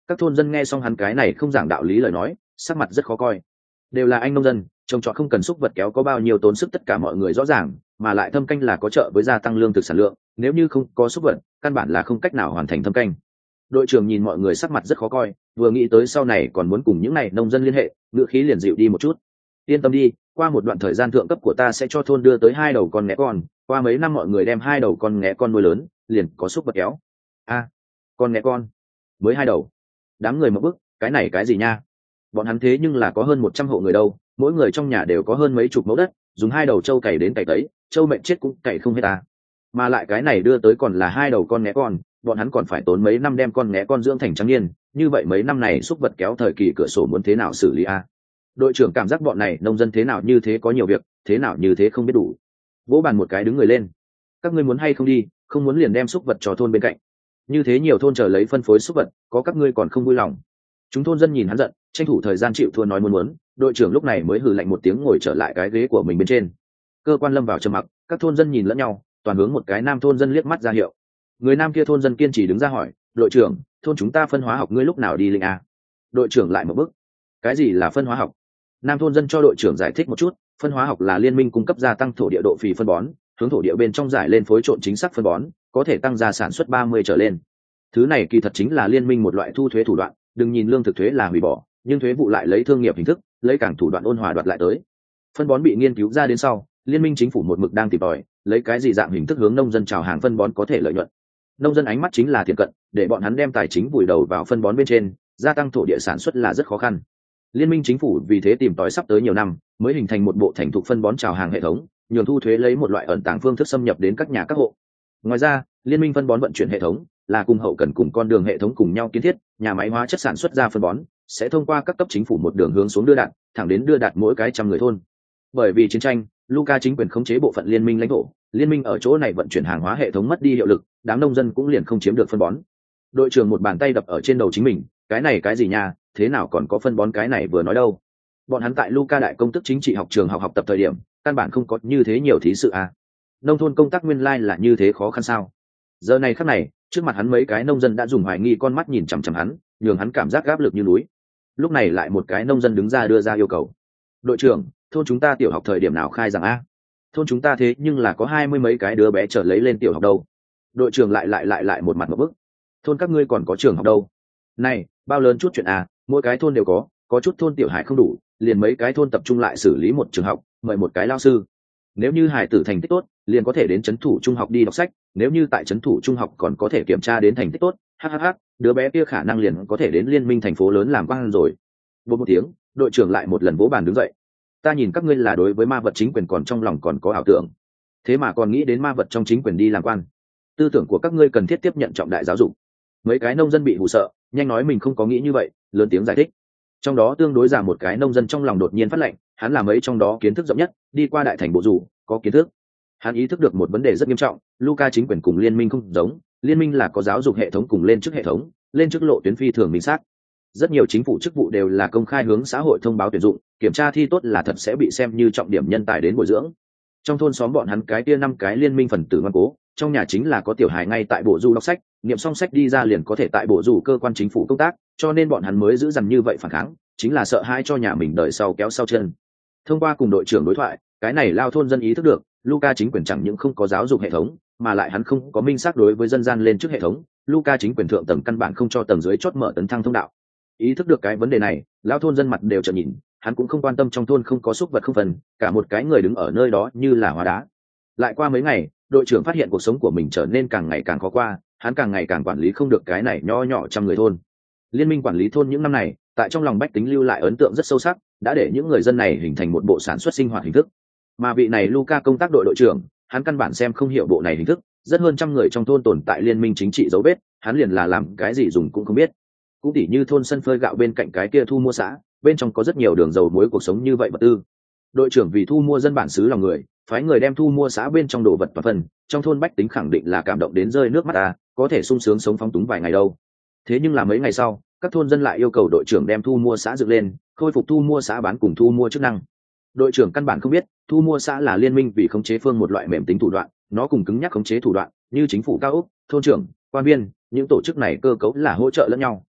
Các thôn dân nghe xong hắn cái này không giảng đạo lý lời nói, sắc mặt rất khó coi. Đều là anh nông dân, trồng trọt không cần xúc vật kéo có bao nhiêu tốn sức tất cả mọi người rõ ràng, mà lại thâm canh là có trợ với gia tăng lương thực sản lượng, nếu như không có xúc vật, căn bản là không cách nào hoàn thành thâm canh. Đội trưởng nhìn mọi người sắc mặt rất khó coi, vừa nghĩ tới sau này còn muốn cùng những này nông dân liên hệ, ngữ khí liền dịu đi một chút. Yên tâm đi, qua một đoạn thời gian thượng cấp của ta sẽ cho thôn đưa tới 2 đầu con nghé con, qua mấy năm mọi người đem 2 đầu con nghé con nuôi lớn, liền có xúc vật kéo. Con nghé con mới 2 đầu? Đám người một bức, cái này cái gì nha? Bọn hắn thế nhưng là có hơn 100 hộ người đâu, mỗi người trong nhà đều có hơn mấy chục mẫu đất, dùng 2 đầu trâu cày đến cày tấy, trâu mệnh chết cũng cày không hết ta. Mà lại cái này đưa tới còn là 2 đầu con nghé con, bọn hắn còn phải tốn mấy năm đem con nghé con dưỡng thành trắng niên, như vậy mấy năm này xúc vật kéo thời kỳ cửa sổ muốn thế nào xử lý a? Đội trưởng cảm giác bọn này nông dân thế nào như thế có nhiều việc, thế nào như thế không biết đủ. Vỗ bàn một cái đứng người lên. Các ngươi muốn hay không đi, không muốn liền đem xúc vật cho thôn bên cạnh. Như thế nhiều thôn chờ lấy phân phối xúc vật, có các ngươi còn không vui lòng. Chúng thôn dân nhìn hắn giận, tranh thủ thời gian chịu thua nói muốn, đội trưởng lúc này mới hừ lạnh một tiếng ngồi trở lại cái ghế của mình bên trên. Cơ quan lâm vào trầm mặc, các thôn dân nhìn lẫn nhau, toàn hướng một cái nam thôn dân liếc mắt ra hiệu. Người nam kia thôn dân kiên trì đứng ra hỏi, đội trưởng, thôn chúng ta phân hóa học ngươi lúc nào đi lĩnh a? Đội trưởng lại một bước. Cái gì là phân hóa học? Nam thôn dân cho đội trưởng giải thích một chút, phân hóa học là liên minh cung cấp gia tăng thổ địa độ phì phân bón, hướng thổ địa bên trong giải lên phối trộn chính xác phân bón, có thể tăng gia sản xuất 30 trở lên. Thứ này kỳ thật chính là liên minh một loại thu thuế thủ đoạn, đừng nhìn lương thực thuế là hủy bỏ, nhưng thuế vụ lại lấy thương nghiệp hình thức, lấy càng thủ đoạn ôn hòa đoạt lại tới. Phân bón bị nghiên cứu ra đến sau, liên minh chính phủ một mực đang tìm tòi, lấy cái gì dạng hình thức hướng nông dân chào hàng phân bón có thể lợi nhuận. Nông dân ánh mắt chính là thiện cận, để bọn hắn đem tài chính vùi đầu vào phân bón bên trên, gia tăng thổ địa sản xuất là rất khó khăn. Liên minh chính phủ vì thế tìm tòi sắp tới nhiều năm, mới hình thành một bộ thành thục phân bón chào hàng hệ thống, nhường thu thuế lấy một loại ẩn tàng phương thức xâm nhập đến các nhà các hộ. Ngoài ra, liên minh phân bón vận chuyển hệ thống là cùng hậu cần cùng con đường hệ thống cùng nhau kiến thiết, nhà máy hóa chất sản xuất ra phân bón sẽ thông qua các cấp chính phủ một đường hướng xuống đưa đạn, thẳng đến đưa đạt mỗi cái trăm người thôn. Bởi vì chiến tranh, Luca chính quyền khống chế bộ phận liên minh lãnh thổ, liên minh ở chỗ này vận chuyển hàng hóa hệ thống mất đi hiệu lực, đám nông dân cũng liền không chiếm được phân bón. Đội trưởng một bàn tay đập ở trên đầu chính mình, cái này cái gì nha, thế nào còn có phân bón cái này vừa nói đâu. Bọn hắn tại Luca đại công tức chính trị học trường học tập thời điểm, căn bản không có như thế nhiều thí sự à. Nông thôn công tác nguyên lai là như thế khó khăn sao? Giờ này khắc này, trước mặt hắn mấy cái nông dân đã dùng hoài nghi con mắt nhìn chằm chằm hắn, nhường hắn cảm giác áp lực như núi. Lúc này lại một cái nông dân đứng ra đưa ra yêu cầu. Đội trưởng, thôn chúng ta tiểu học thời điểm nào khai rằng a? Thôn chúng ta thế nhưng là có 20 mấy cái đứa bé trở lấy lên tiểu học đâu. Đội trưởng lại một mặt một bức. Thôn các ngươi còn có trường học đâu? Này, bao lớn chút chuyện à, mỗi cái thôn đều có chút thôn tiểu hải không đủ, liền mấy cái thôn tập trung lại xử lý một trường học, mời một cái lao sư. Nếu như hải tử thành tích tốt, liền có thể đến trấn thủ trung học đi đọc sách, nếu như tại trấn thủ trung học còn có thể kiểm tra đến thành tích tốt, đứa bé kia khả năng liền có thể đến liên minh thành phố lớn làm quan rồi. Vô một tiếng, đội trưởng lại một lần vỗ bàn đứng dậy. Ta nhìn các ngươi là đối với ma vật chính quyền còn trong lòng còn có ảo tưởng, thế mà còn nghĩ đến ma vật trong chính quyền đi làm quan. Tư tưởng của các ngươi cần thiết tiếp nhận trọng đại giáo dục. Mấy cái nông dân bị hù sợ, nhanh nói mình không có nghĩ như vậy, lớn tiếng giải thích. Trong đó tương đối già một cái nông dân trong lòng đột nhiên phát lệnh, hắn là mấy trong đó kiến thức rộng nhất, đi qua đại thành bộ rủ, có kiến thức. Hắn ý thức được một vấn đề rất nghiêm trọng, Luca chính quyền cùng liên minh không giống, liên minh là có giáo dục hệ thống cùng lên chức hệ thống, lên chức lộ tuyến phi thường minh xác. Rất nhiều chính phủ chức vụ đều là công khai hướng xã hội thông báo tuyển dụng, kiểm tra thi tốt là thật sẽ bị xem như trọng điểm nhân tài đến bồi dưỡng. Trong thôn xóm bọn hắn cái kia 5 cái liên minh phần tử ngoan cố, trong nhà chính là có tiểu hài ngay tại bộ du đọc sách, niệm xong sách đi ra liền có thể tại bộ du cơ quan chính phủ công tác, cho nên bọn hắn mới giữ dằn như vậy phản kháng, chính là sợ hai cho nhà mình đời sau kéo sau chân. Thông qua cùng đội trưởng đối thoại, cái này lao thôn dân ý thức được, Luca chính quyền chẳng những không có giáo dục hệ thống, mà lại hắn không có minh xác đối với dân gian lên trước hệ thống, Luca chính quyền thượng tầng căn bản không cho tầng dưới chót mở tấn thăng thông đạo. Ý thức được cái vấn đề này, lao thôn dân mặt đều trợn nhìn, hắn cũng không quan tâm trong thôn không có xúc vật không phần, cả một cái người đứng ở nơi đó như là hóa đá. Lại qua mấy ngày, đội trưởng phát hiện cuộc sống của mình trở nên càng ngày càng khó qua, hắn càng ngày càng quản lý không được cái này nho nhỏ trăm người thôn. Liên minh quản lý thôn những năm này, tại trong lòng bách tính lưu lại ấn tượng rất sâu sắc, đã để những người dân này hình thành một bộ sản xuất sinh hoạt hình thức. Mà vị này Luca công tác đội trưởng, hắn căn bản xem không hiểu bộ này hình thức, rất hơn trăm người trong thôn tồn tại liên minh chính trị dấu vết, hắn liền là làm cái gì dùng cũng không biết. Cũng tỉ như thôn sân phơi gạo bên cạnh cái kia thu mua xã, bên trong có rất nhiều đường dầu muối cuộc sống như vậy vật tư. Đội trưởng vì thu mua dân bản xứ lòng người, phái người đem thu mua xã bên trong đồ vật toàn phần, trong thôn bách tính khẳng định là cảm động đến rơi nước mắt à, có thể sung sướng sống phóng túng vài ngày đâu. Thế nhưng là mấy ngày sau, các thôn dân lại yêu cầu đội trưởng đem thu mua xã dựng lên, khôi phục thu mua xã bán cùng thu mua chức năng. Đội trưởng căn bản không biết, thu mua xã là liên minh vì khống chế phương một loại mềm tính thủ đoạn, nó cùng cứng nhắc khống chế thủ đoạn, như chính phủ cao ốc, thôn trưởng, quan viên, những tổ chức này cơ cấu là hỗ trợ lẫn nhau.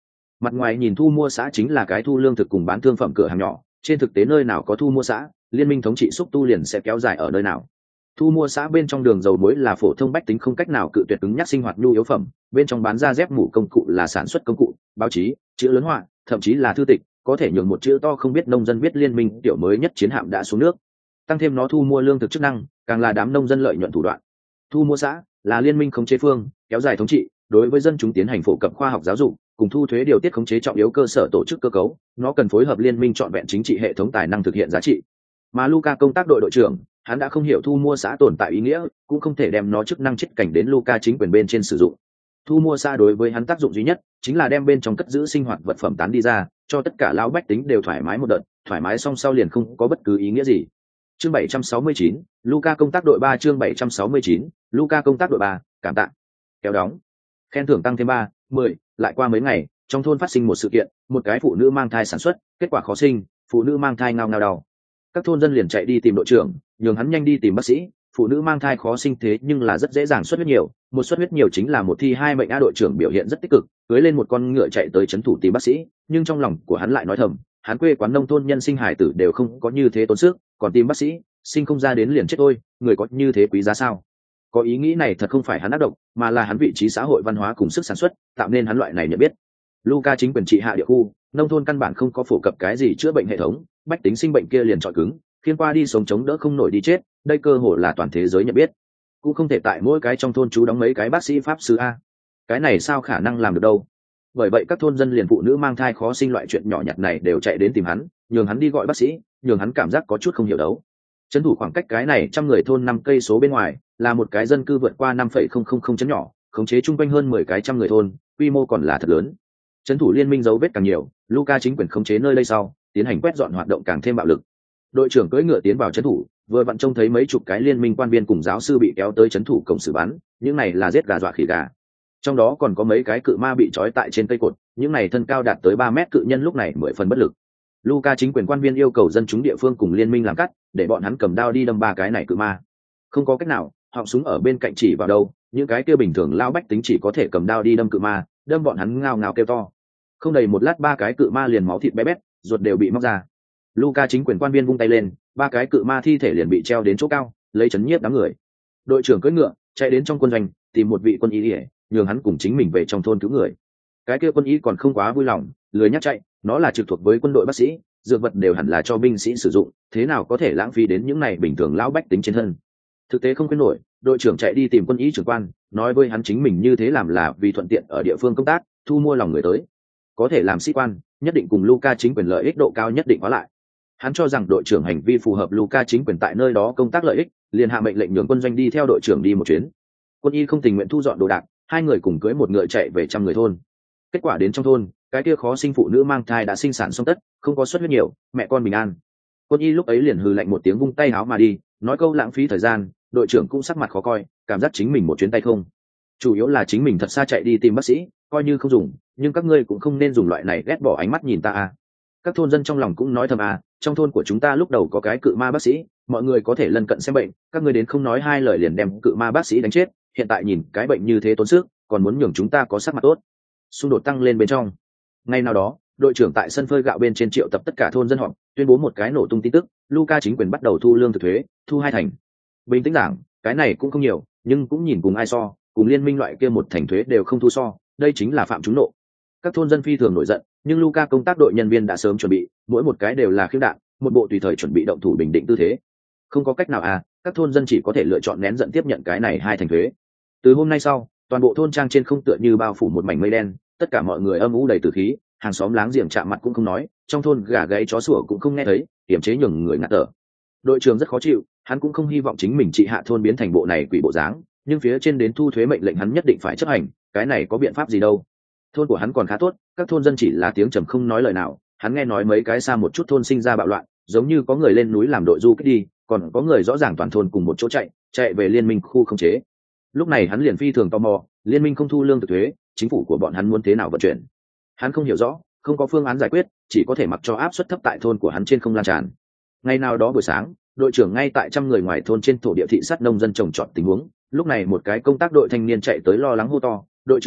Mặt ngoài nhìn thu mua xã chính là cái thu lương thực cùng bán thương phẩm cửa hàng nhỏ, trên thực tế nơi nào có thu mua xã, liên minh thống trị xúc tu liền sẽ kéo dài ở nơi nào. Thu mua xã bên trong đường dầu muối là phổ thông bách tính không cách nào cự tuyệt cứng nhắc sinh hoạt nhu yếu phẩm, bên trong bán ra dép mũ công cụ là sản xuất công cụ, báo chí, chữ lớn họa, thậm chí là thư tịch, có thể nhường một chữ to không biết nông dân biết liên minh tiểu mới nhất chiến hạm đã xuống nước. Tăng thêm nó thu mua lương thực chức năng, càng là đám nông dân lợi nhuận thủ đoạn. Thu mua xã là liên minh khống chế phương, kéo dài thống trị, đối với dân chúng tiến hành phổ cập khoa học giáo dục, cùng thu thuế điều tiết khống chế trọng yếu cơ sở tổ chức cơ cấu, nó cần phối hợp liên minh trọn vẹn chính trị hệ thống tài năng thực hiện giá trị. Mà Luca công tác đội đội trưởng, hắn đã không hiểu thu mua xã tồn tại ý nghĩa, cũng không thể đem nó chức năng chiết cảnh đến Luca chính quyền bên trên sử dụng. Thu mua xã đối với hắn tác dụng duy nhất chính là đem bên trong cất giữ sinh hoạt vật phẩm tán đi ra, cho tất cả lão bách tính đều thoải mái một đợt, thoải mái xong sau liền không có bất cứ ý nghĩa gì. Chương 769, Luca công tác đội 3 chương 769, Luca công tác đội 3, cảm tạ. Kéo đóng. Khen thưởng tăng thêm 3, 10, lại qua mấy ngày, trong thôn phát sinh một sự kiện, một cái phụ nữ mang thai sản xuất, kết quả khó sinh, phụ nữ mang thai ngao ngao đau. Các thôn dân liền chạy đi tìm đội trưởng, nhường hắn nhanh đi tìm bác sĩ, phụ nữ mang thai khó sinh thế nhưng là rất dễ dàng xuất huyết nhiều, một xuất huyết nhiều chính là một thi hai mệnh. Đội trưởng biểu hiện rất tích cực, cưỡi lên một con ngựa chạy tới trấn thủ tìm bác sĩ, nhưng trong lòng của hắn lại nói thầm, hắn quê quán nông thôn nhân sinh hải tử đều không có như thế tốn sức, còn tìm bác sĩ, sinh không ra đến liền chết thôi, người có như thế quý giá sao? Có ý nghĩ này thật không phải hắn ác độc, mà là hắn vị trí xã hội văn hóa cùng sức sản xuất tạo nên hắn loại này nhận biết. Luca chính quyền trị hạ địa khu, nông thôn căn bản không có phổ cập cái gì chữa bệnh hệ thống, bách tính sinh bệnh kia liền trọi cứng, khiên qua đi sống chống đỡ không nổi đi chết, đây cơ hội là toàn thế giới nhận biết. Cũng không thể tại mỗi cái trong thôn chú đóng mấy cái bác sĩ pháp sư a, cái này sao khả năng làm được đâu. Bởi vậy các thôn dân liền phụ nữ mang thai khó sinh loại chuyện nhỏ nhặt này đều chạy đến tìm hắn, nhường hắn đi gọi bác sĩ, nhường hắn cảm giác có chút không hiểu đấu. Trấn thủ khoảng cách cái này 100 người thôn 5 cây số bên ngoài, là một cái dân cư vượt qua 5,000 chấn nhỏ, khống chế chung quanh hơn 10 cái trăm người thôn, quy mô còn là thật lớn. Trấn thủ liên minh dấu vết càng nhiều, Luca chính quyền khống chế nơi đây sau, tiến hành quét dọn hoạt động càng thêm bạo lực. Đội trưởng cưỡi ngựa tiến vào trấn thủ, vừa vặn trông thấy mấy chục cái liên minh quan viên cùng giáo sư bị kéo tới trấn thủ cổng xử bắn, những này là giết gà dọa khỉ gà. Trong đó còn có mấy cái cự ma bị trói tại trên cây cột, những này thân cao đạt tới 3 mét cự nhân lúc này 10 phần bất lực. Luca chính quyền quan viên yêu cầu dân chúng địa phương cùng liên minh làm cắt, để bọn hắn cầm đao đi đâm 3 cái này cự ma. Không có cách nào, họng súng ở bên cạnh chỉ vào đâu, những cái kia bình thường lao bách tính chỉ có thể cầm đao đi đâm cự ma, đâm bọn hắn ngao ngao kêu to. Không đầy một lát 3 cái cự ma liền máu thịt bé bét, ruột đều bị móc ra. Luca chính quyền quan viên vung tay lên, 3 cái cự ma thi thể liền bị treo đến chỗ cao, lấy chấn nhiếp đám người. Đội trưởng cưỡi ngựa chạy đến trong quân doanh, tìm một vị quân y, nhường hắn cùng chính mình về trong thôn cứu người. Cái kia quân y còn không quá vui lòng, lười nhắc chạy, nó là trực thuộc với quân đội bác sĩ, dược vật đều hẳn là cho binh sĩ sử dụng, thế nào có thể lãng phí đến những này bình thường lão bách tính trên thân. Thực tế không quên nổi, đội trưởng chạy đi tìm quân y trưởng quan, nói với hắn chính mình như thế làm là vì thuận tiện ở địa phương công tác, thu mua lòng người tới. Có thể làm sĩ quan, nhất định cùng Luca chính quyền lợi ích độ cao nhất định hóa lại. Hắn cho rằng đội trưởng hành vi phù hợp Luca chính quyền tại nơi đó công tác lợi ích, liền hạ mệnh lệnh nhường quân doanh đi theo đội trưởng đi một chuyến. Quân y không tình nguyện thu dọn đồ đạc, hai người cùng cưỡi một ngựa chạy về trăm người thôn. Kết quả đến trong thôn, cái kia khó sinh phụ nữ mang thai đã sinh sản xong tất, không có xuất huyết nhiều, mẹ con bình an. Quân y lúc ấy liền hừ lạnh một tiếng vung tay áo mà đi, nói câu lãng phí thời gian. Đội trưởng cũng sắc mặt khó coi, cảm giác chính mình một chuyến tay không. Chủ yếu là chính mình thật xa chạy đi tìm bác sĩ, coi như không dùng, nhưng các ngươi cũng không nên dùng loại này ghét bỏ ánh mắt nhìn ta à. Các thôn dân trong lòng cũng nói thầm à, trong thôn của chúng ta lúc đầu có cái cự ma bác sĩ, mọi người có thể lân cận xem bệnh, các ngươi đến không nói hai lời liền đem cự ma bác sĩ đánh chết, hiện tại nhìn cái bệnh như thế tốn sức, còn muốn nhường chúng ta có sắc mặt tốt. Xung đột tăng lên bên trong. Ngay nào đó, đội trưởng tại sân phơi gạo bên trên triệu tập tất cả thôn dân họp, tuyên bố một cái nổ tung tin tức, Luca chính quyền bắt đầu thu lương thực thuế, thu 2 thành. Bình tĩnh giảng, cái này cũng không nhiều, nhưng cũng nhìn cùng ai so, cùng liên minh loại kia 1 thành thuế đều không thu so, đây chính là phạm chúng nộ. Các thôn dân phi thường nổi giận, nhưng Luca công tác đội nhân viên đã sớm chuẩn bị, mỗi một cái đều là khiếu đạn, một bộ tùy thời chuẩn bị động thủ bình định tư thế. Không có cách nào à, các thôn dân chỉ có thể lựa chọn nén giận tiếp nhận cái này 2 thành thuế. Từ hôm nay sau, toàn bộ thôn trang trên không tựa như bao phủ một mảnh mây đen, tất cả mọi người âm u đầy tử khí, hàng xóm láng giềng chạm mặt cũng không nói, trong thôn gà gáy chó sủa cũng không nghe thấy, kiềm chế nhường người ngạt thở. Đội trưởng rất khó chịu, hắn cũng không hy vọng chính mình trị hạ thôn biến thành bộ này quỷ bộ dáng, nhưng phía trên đến thu thuế mệnh lệnh hắn nhất định phải chấp hành, cái này có biện pháp gì đâu. Thôn của hắn còn khá tốt, các thôn dân chỉ là tiếng trầm không nói lời nào, hắn nghe nói mấy cái xa một chút thôn sinh ra bạo loạn, giống như có người lên núi làm đội du kích đi, còn có người rõ ràng toàn thôn cùng một chỗ chạy về liên minh khu không chế. Lúc này hắn liền phi thường tò mò, liên minh không thu lương thực thuế, chính phủ của bọn hắn muốn thế nào vận chuyển. Hắn không hiểu rõ, không có phương án giải quyết, chỉ có thể mặc cho áp suất thấp tại thôn của hắn trên không lan tràn. Ngày nào đó buổi sáng, đội trưởng ngay tại trăm người ngoài thôn trên thổ địa thị sát nông dân trồng trọt tình huống, lúc này một cái công tác đội thanh niên chạy tới lo lắng hô to, đội trưởng,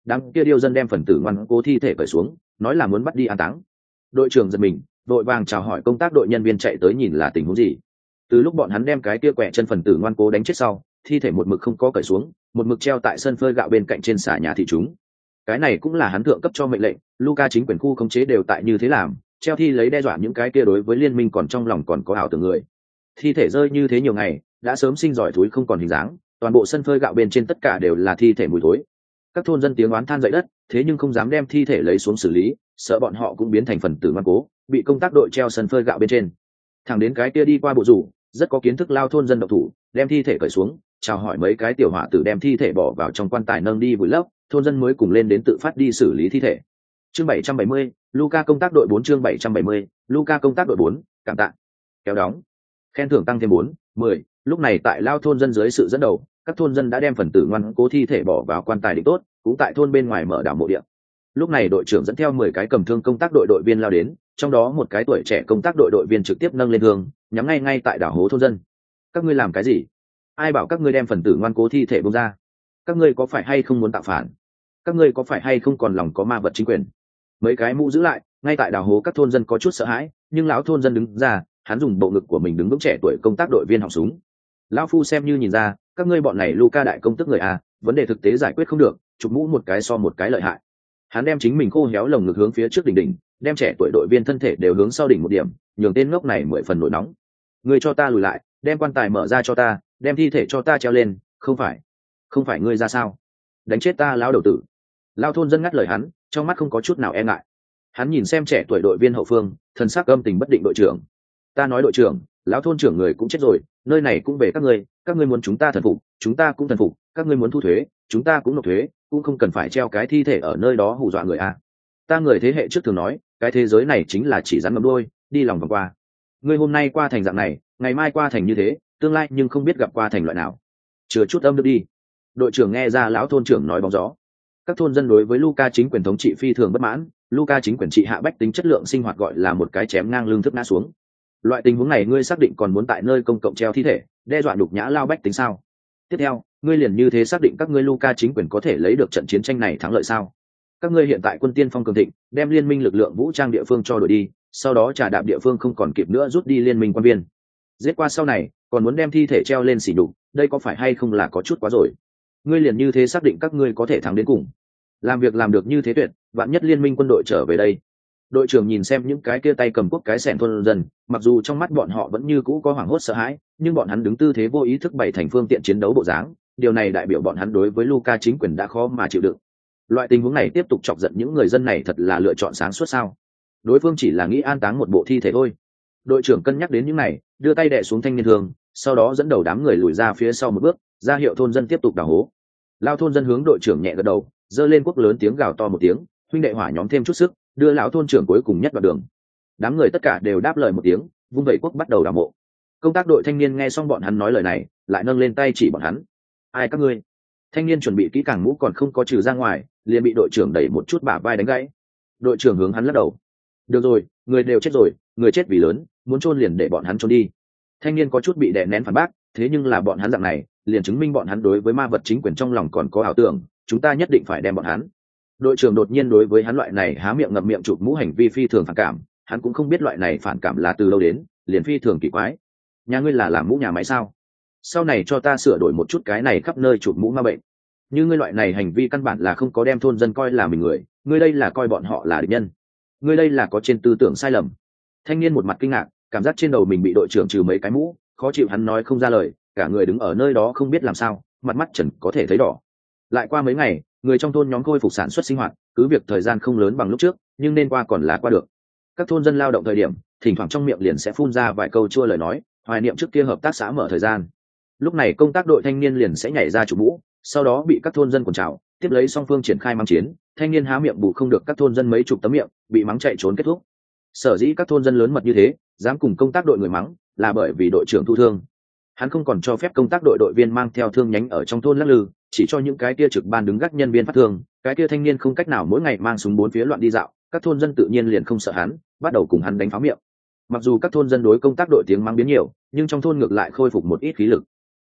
đám kia điêu dân đem phần tử ngoan cố thi thể cởi xuống, nói là muốn bắt đi an táng. Đội trưởng giật mình, đội vàng chào hỏi công tác đội nhân viên chạy tới nhìn là tình huống gì. Từ lúc bọn hắn đem cái kia quẹ chân phần tử ngoan cố đánh chết sau, thi thể một mực không có cởi xuống, một mực treo tại sân phơi gạo bên cạnh trên xà nhà thị chúng. Cái này cũng là hắn thượng cấp cho mệnh lệnh, Luca chính quyền khu khống chế đều tại như thế làm, treo thi lấy đe dọa những cái kia đối với liên minh còn trong lòng còn có ảo tưởng người. Thi thể rơi như thế nhiều ngày, đã sớm sinh giỏi thối không còn hình dáng, toàn bộ sân phơi gạo bên trên tất cả đều là thi thể mùi thối. Các thôn dân tiếng oán than dậy đất, thế nhưng không dám đem thi thể lấy xuống xử lý, sợ bọn họ cũng biến thành phần tử ngoan cố, bị công tác đội treo sân phơi gạo bên trên. Thằng đến cái kia đi qua bộ rủ, rất có kiến thức lao thôn dân độc thủ, đem thi thể cởi xuống, chào hỏi mấy cái tiểu hỏa tử đem thi thể bỏ vào trong quan tài nâng đi vùi lấp, thôn dân mới cùng lên đến tự phát đi xử lý thi thể. Chương 770, Luca công tác đội 4 chương 770, Luca công tác đội 4, cảm tạ. Kéo đóng. Khen thưởng tăng thêm 4, 10, lúc này tại lao thôn dân dưới sự dẫn đầu, các thôn dân đã đem phần tử ngoan cố thi thể bỏ vào quan tài định tốt, cũng tại thôn bên ngoài mở đảo mộ địa. Lúc này đội trưởng dẫn theo 10 cái cầm thương công tác đội viên lao đến, trong đó một cái tuổi trẻ công tác đội viên trực tiếp nâng lên thương, nhắm ngay tại đảo hố thôn dân. Các ngươi làm cái gì? Ai bảo các ngươi đem phần tử ngoan cố thi thể bông ra? Các ngươi có phải hay không muốn tạo phản? Các ngươi có phải hay không còn lòng có ma vật chính quyền? Mấy cái mũ giữ lại, ngay tại đảo hố các thôn dân có chút sợ hãi, nhưng lão thôn dân đứng ra, hắn dùng bộ ngực của mình đứng vững trẻ tuổi công tác đội viên họng súng. Lão phu xem như nhìn ra, các ngươi bọn này Luca đại công tức người à, vấn đề thực tế giải quyết không được, chụp mũ một cái so một cái lợi hại. Hắn đem chính mình khô héo lồng ngực hướng phía trước đỉnh, đem trẻ tuổi đội viên thân thể đều hướng sau đỉnh một điểm, nhường tên ngốc này 10 phần nổi nóng. Ngươi cho ta lùi lại, đem quan tài mở ra cho ta, đem thi thể cho ta treo lên, không phải ngươi ra sao? Đánh chết ta lão đầu tử. Lão thôn dân ngắt lời hắn, trong mắt không có chút nào e ngại. Hắn nhìn xem trẻ tuổi đội viên hậu phương, thần sắc âm tình bất định. Đội trưởng, ta nói đội trưởng, lão thôn trưởng người cũng chết rồi, nơi này cũng về các ngươi muốn chúng ta thần phục, chúng ta cũng thần phục, các ngươi muốn thu thuế, chúng ta cũng nộp thuế, cũng không cần phải treo cái thi thể ở nơi đó hù dọa người à. Ta người thế hệ trước thường nói, cái thế giới này chính là chỉ rắn ngậm đuôi, đi lòng vòng qua. Ngươi hôm nay qua thành dạng này, ngày mai qua thành như thế, tương lai nhưng không biết gặp qua thành loại nào. Chừa chút âm đức đi. Đội trưởng nghe ra lão thôn trưởng nói bóng gió. Các thôn dân đối với Luca chính quyền thống trị phi thường bất mãn, Luca chính quyền trị hạ bách tính chất lượng sinh hoạt gọi là một cái chém ngang lương thức ngã xuống. Loại tình huống này ngươi xác định còn muốn tại nơi công cộng treo thi thể, đe dọa nhục nhã lao bách tính sao? Tiếp theo, ngươi liền như thế xác định các ngươi Luca chính quyền có thể lấy được trận chiến tranh này thắng lợi sao? Các ngươi hiện tại quân tiên phong cường thịnh, đem liên minh lực lượng vũ trang địa phương cho đội đi, sau đó trả đạp địa phương không còn kịp nữa rút đi liên minh quan viên. Giết qua sau này, còn muốn đem thi thể treo lên xỉ nhục, đây có phải hay không là có chút quá rồi? Ngươi liền như thế xác định các ngươi có thể thắng đến cùng? Làm việc làm được như thế tuyệt, vạn nhất liên minh quân đội trở về đây. Đội trưởng nhìn xem những cái kia tay cầm quốc cái xẻng thôn dân, mặc dù trong mắt bọn họ vẫn như cũ có hoảng hốt sợ hãi, nhưng bọn hắn đứng tư thế vô ý thức bày thành phương tiện chiến đấu bộ dáng, điều này đại biểu bọn hắn đối với Luca chính quyền đã khó mà chịu đựng. Loại tình huống này tiếp tục chọc giận những người dân này thật là lựa chọn sáng suốt sao? Đối phương chỉ là nghĩ an táng một bộ thi thể thôi. Đội trưởng cân nhắc đến những này, đưa tay đè xuống thanh niên thương, sau đó dẫn đầu đám người lùi ra phía sau một bước, ra hiệu thôn dân tiếp tục đào hố. Lao thôn dân hướng đội trưởng nhẹ gật đầu, giơ lên quốc lớn tiếng gào to một tiếng, huynh đệ hỏa nhóm thêm chút sức, đưa lão thôn trưởng cuối cùng nhất vào đường. Đám người tất cả đều đáp lời một tiếng, vung vẩy quốc bắt đầu đào mộ. Công tác đội thanh niên nghe xong bọn hắn nói lời này, lại nâng lên tay chỉ bọn hắn. Ai các ngươi? Thanh niên chuẩn bị kỹ càng mũ còn không có trừ ra ngoài, liền bị đội trưởng đẩy một chút bả vai đánh gãy. Đội trưởng hướng hắn lắc đầu. Được rồi, người đều chết rồi, người chết vì lớn, muốn chôn liền để bọn hắn chôn đi. Thanh niên có chút bị đè nén phản bác, thế nhưng là bọn hắn dạng này, liền chứng minh bọn hắn đối với ma vật chính quyền trong lòng còn có ảo tưởng, chúng ta nhất định phải đem bọn hắn. Đội trưởng đột nhiên đối với hắn loại này há miệng ngậm miệng chụp mũ hành vi phi thường phản cảm, hắn cũng không biết loại này phản cảm là từ đâu đến, liền phi thường kỳ quái. Nhà ngươi là làm mũ nhà máy sao? Sau này cho ta sửa đổi một chút cái này khắp nơi chụp mũ ma bệnh. Như ngươi loại này hành vi căn bản là không có đem thôn dân coi là mình người, ngươi đây là coi bọn họ là địch nhân. Ngươi đây là có trên tư tưởng sai lầm. Thanh niên một mặt kinh ngạc, cảm giác trên đầu mình bị đội trưởng trừ mấy cái mũ, khó chịu hắn nói không ra lời, cả người đứng ở nơi đó không biết làm sao, mặt mắt trần có thể thấy đỏ. Lại qua mấy ngày, người trong thôn nhóm khôi phục sản xuất sinh hoạt, cứ việc thời gian không lớn bằng lúc trước, nhưng nên qua còn là qua được. Các thôn dân lao động thời điểm, thỉnh thoảng trong miệng liền sẽ phun ra vài câu chua lời nói, hoài niệm trước kia hợp tác xã mở thời gian. Lúc này công tác đội thanh niên liền sẽ nhảy ra chụp mũ, sau đó bị các thôn dân quần trào, tiếp lấy song phương triển khai mắng chiến, thanh niên há miệng bù không được các thôn dân mấy chục tấm miệng, bị mắng chạy trốn kết thúc. Sở dĩ các thôn dân lớn mật như thế, dám cùng công tác đội người mắng, là bởi vì đội trưởng thu thương. Hắn không còn cho phép công tác đội đội viên mang theo thương nhánh ở trong thôn lắc lư, chỉ cho những cái kia trực ban đứng gác nhân viên phát thương, cái kia thanh niên không cách nào mỗi ngày mang súng bốn phía loạn đi dạo, các thôn dân tự nhiên liền không sợ hắn, bắt đầu cùng hắn đánh pháo miệng. Mặc dù các thôn dân đối công tác đội tiếng mắng biến nhiều, nhưng trong thôn ngược lại khôi phục một ít khí lực.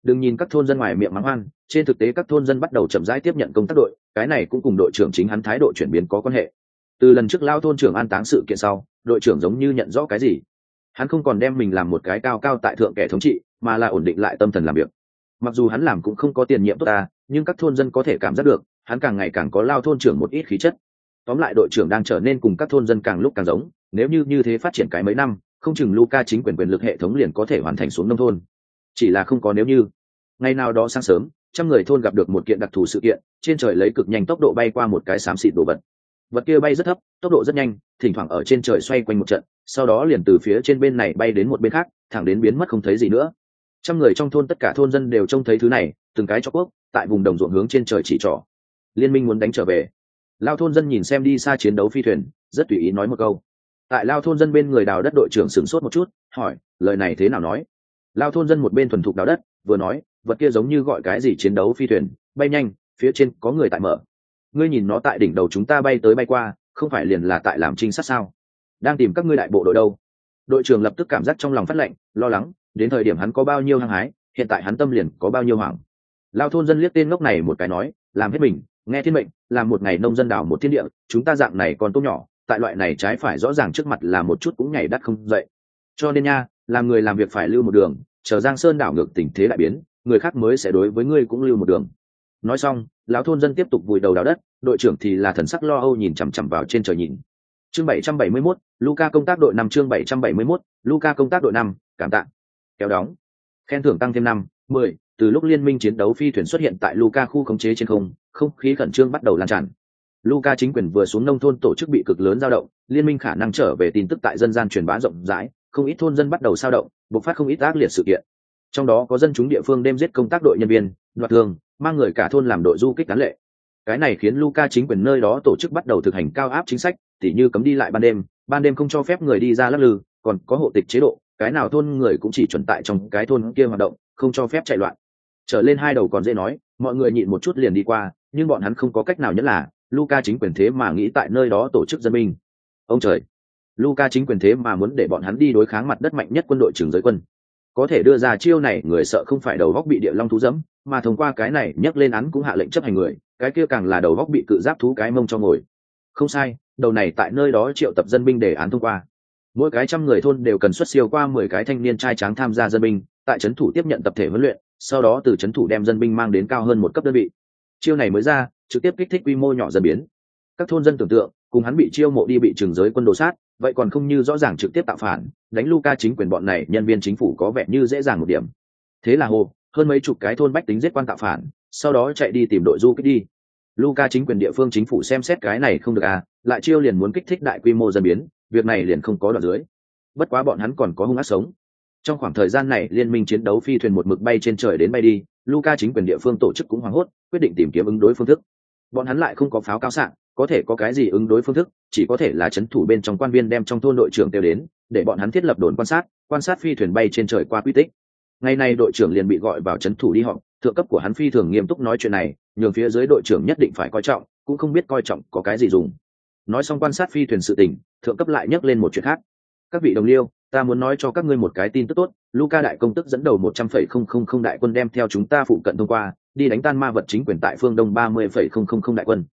Đừng nhìn các thôn dân ngoài miệng mắng hoan, trên thực tế các thôn dân bắt đầu chậm rãi tiếp nhận công tác đội, cái này cũng cùng đội trưởng chính hắn thái độ chuyển biến có quan hệ. Từ lần trước lao thôn trưởng an táng sự kiện sau, đội trưởng giống như nhận rõ cái gì, hắn không còn đem mình làm một cái cao cao tại thượng kẻ thống trị, mà là ổn định lại tâm thần làm việc. Mặc dù hắn làm cũng không có tiền nhiệm tốt ta, nhưng các thôn dân có thể cảm giác được hắn càng ngày càng có lao thôn trưởng một ít khí chất. Tóm lại đội trưởng đang trở nên cùng các thôn dân càng lúc càng giống, nếu như thế phát triển cái mấy năm, không chừng Luca chính quyền quyền lực hệ thống liền có thể hoàn thành xuống nông thôn. Chỉ là không có nếu như. Ngày nào đó sáng sớm, trăm người thôn gặp được một kiện đặc thù sự kiện, trên trời lấy cực nhanh tốc độ bay qua một cái xám xịt đồ vật. Vật kia bay rất thấp, tốc độ rất nhanh, thỉnh thoảng ở trên trời xoay quanh một trận, sau đó liền từ phía trên bên này bay đến một bên khác, thẳng đến biến mất không thấy gì nữa. Trăm người trong thôn tất cả thôn dân đều trông thấy thứ này, từng cái cho quốc tại vùng đồng ruộng hướng trên trời chỉ trỏ. Liên minh muốn đánh trở về. Lao thôn dân nhìn xem đi xa chiến đấu phi thuyền, rất tùy ý nói một câu. Tại lao thôn dân bên người đào đất đội trưởng sửng sốt một chút, hỏi lời này thế nào nói. Lao thôn dân một bên thuần thục đào đất, vừa nói vật kia giống như gọi cái gì chiến đấu phi thuyền, bay nhanh, phía trên có người tại mở. Ngươi nhìn nó tại đỉnh đầu chúng ta bay tới bay qua, không phải liền là tại làm trinh sát sao? Đang tìm các ngươi đại bộ đội đâu? Đội trưởng lập tức cảm giác trong lòng phát lạnh, lo lắng, đến thời điểm hắn có bao nhiêu hăng hái, hiện tại hắn tâm liền có bao nhiêu hoảng. Lao thôn dân liếc tên ngốc này một cái nói, làm hết mình, nghe thiên mệnh, làm một ngày nông dân đào một thiên địa, chúng ta dạng này còn tốt nhỏ, tại loại này trái phải rõ ràng trước mặt là một chút cũng nhảy đắt không dậy. Cho nên nha, làm người làm việc phải lưu một đường, chờ Giang Sơn đảo ngược tình thế lại biến, người khác mới sẽ đối với ngươi cũng lưu một đường. Nói xong, lão thôn dân tiếp tục vùi đầu đào đất, đội trưởng thì là thần sắc lo âu nhìn chằm chằm vào trên trời nhìn. Chương 771, Luca công tác đội 5 chương 771, Luca công tác đội 5, cảm tạ. Kéo đóng. Khen thưởng tăng thêm 5, 10, từ lúc liên minh chiến đấu phi thuyền xuất hiện tại Luca khu khống chế trên không khí khẩn trương bắt đầu lan tràn. Luca chính quyền vừa xuống nông thôn tổ chức bị cực lớn dao động, liên minh khả năng trở về tin tức tại dân gian truyền bá rộng rãi, không ít thôn dân bắt đầu sao động, bộc phát không ít ác liệt sự kiện. Trong đó có dân chúng địa phương đêm giết công tác đội nhân viên, đoạt thương, mang người cả thôn làm đội du kích án lệ. Cái này khiến Luca chính quyền nơi đó tổ chức bắt đầu thực hành cao áp chính sách, tỉ như cấm đi lại ban đêm không cho phép người đi ra lắc lư, còn có hộ tịch chế độ, cái nào thôn người cũng chỉ chuẩn tại trong cái thôn kia hoạt động, không cho phép chạy loạn. Trở lên hai đầu còn dễ nói, mọi người nhịn một chút liền đi qua, nhưng bọn hắn không có cách nào nhất là Luca chính quyền thế mà nghĩ tại nơi đó tổ chức dân binh. Ông trời, Luca chính quyền thế mà muốn để bọn hắn đi đối kháng mặt đất mạnh nhất quân đội Trường Giới quân. Có thể đưa ra chiêu này, người sợ không phải đầu góc bị địa long thú dẫm, mà thông qua cái này nhấc lên án cũng hạ lệnh chấp hành người, cái kia càng là đầu góc bị cự giáp thú cái mông cho ngồi. Không sai, đầu này tại nơi đó triệu tập dân binh để án thông qua. Mỗi cái trăm người thôn đều cần xuất siêu qua 10 cái thanh niên trai tráng tham gia dân binh, tại trấn thủ tiếp nhận tập thể huấn luyện, sau đó từ trấn thủ đem dân binh mang đến cao hơn một cấp đơn vị. Chiêu này mới ra, trực tiếp kích thích quy mô nhỏ dần biến. Các thôn dân tưởng tượng, cùng hắn bị chiêu mộ đi bị Trường Giới quân đồ sát, vậy còn không như rõ ràng trực tiếp tạo phản, đánh Luca chính quyền bọn này nhân viên chính phủ có vẻ như dễ dàng một điểm. Thế là hồ, hơn mấy chục cái thôn bách tính giết quan tạo phản, sau đó chạy đi tìm đội du kích đi. Luca chính quyền địa phương chính phủ xem xét cái này không được à, lại chiêu liền muốn kích thích đại quy mô dân biến, việc này liền không có đoạn dưới. Bất quá bọn hắn còn có hung ác sống. Trong khoảng thời gian này, liên minh chiến đấu phi thuyền một mực bay trên trời đến bay đi, Luca chính quyền địa phương tổ chức cũng hoảng hốt, quyết định tìm kiếm ứng đối phương thức. Bọn hắn lại không có pháo cao xạ, có thể có cái gì ứng đối phương thức, chỉ có thể là trấn thủ bên trong quan viên đem trong thôn đội trưởng kêu đến, để bọn hắn thiết lập đồn quan sát phi thuyền bay trên trời qua quy tích. Ngày nay đội trưởng liền bị gọi vào trấn thủ đi họp, thượng cấp của hắn phi thường nghiêm túc nói chuyện này, nhường phía dưới đội trưởng nhất định phải coi trọng, cũng không biết coi trọng có cái gì dùng. Nói xong quan sát phi thuyền sự tình, thượng cấp lại nhắc lên một chuyện khác. Các vị đồng liêu, ta muốn nói cho các ngươi một cái tin tức tốt, Luca đại công tức dẫn đầu 100,000 đại quân đem theo chúng ta phụ cận thông qua, đi đánh tan ma vật chính quyền tại phương đông 30,000 đại quân.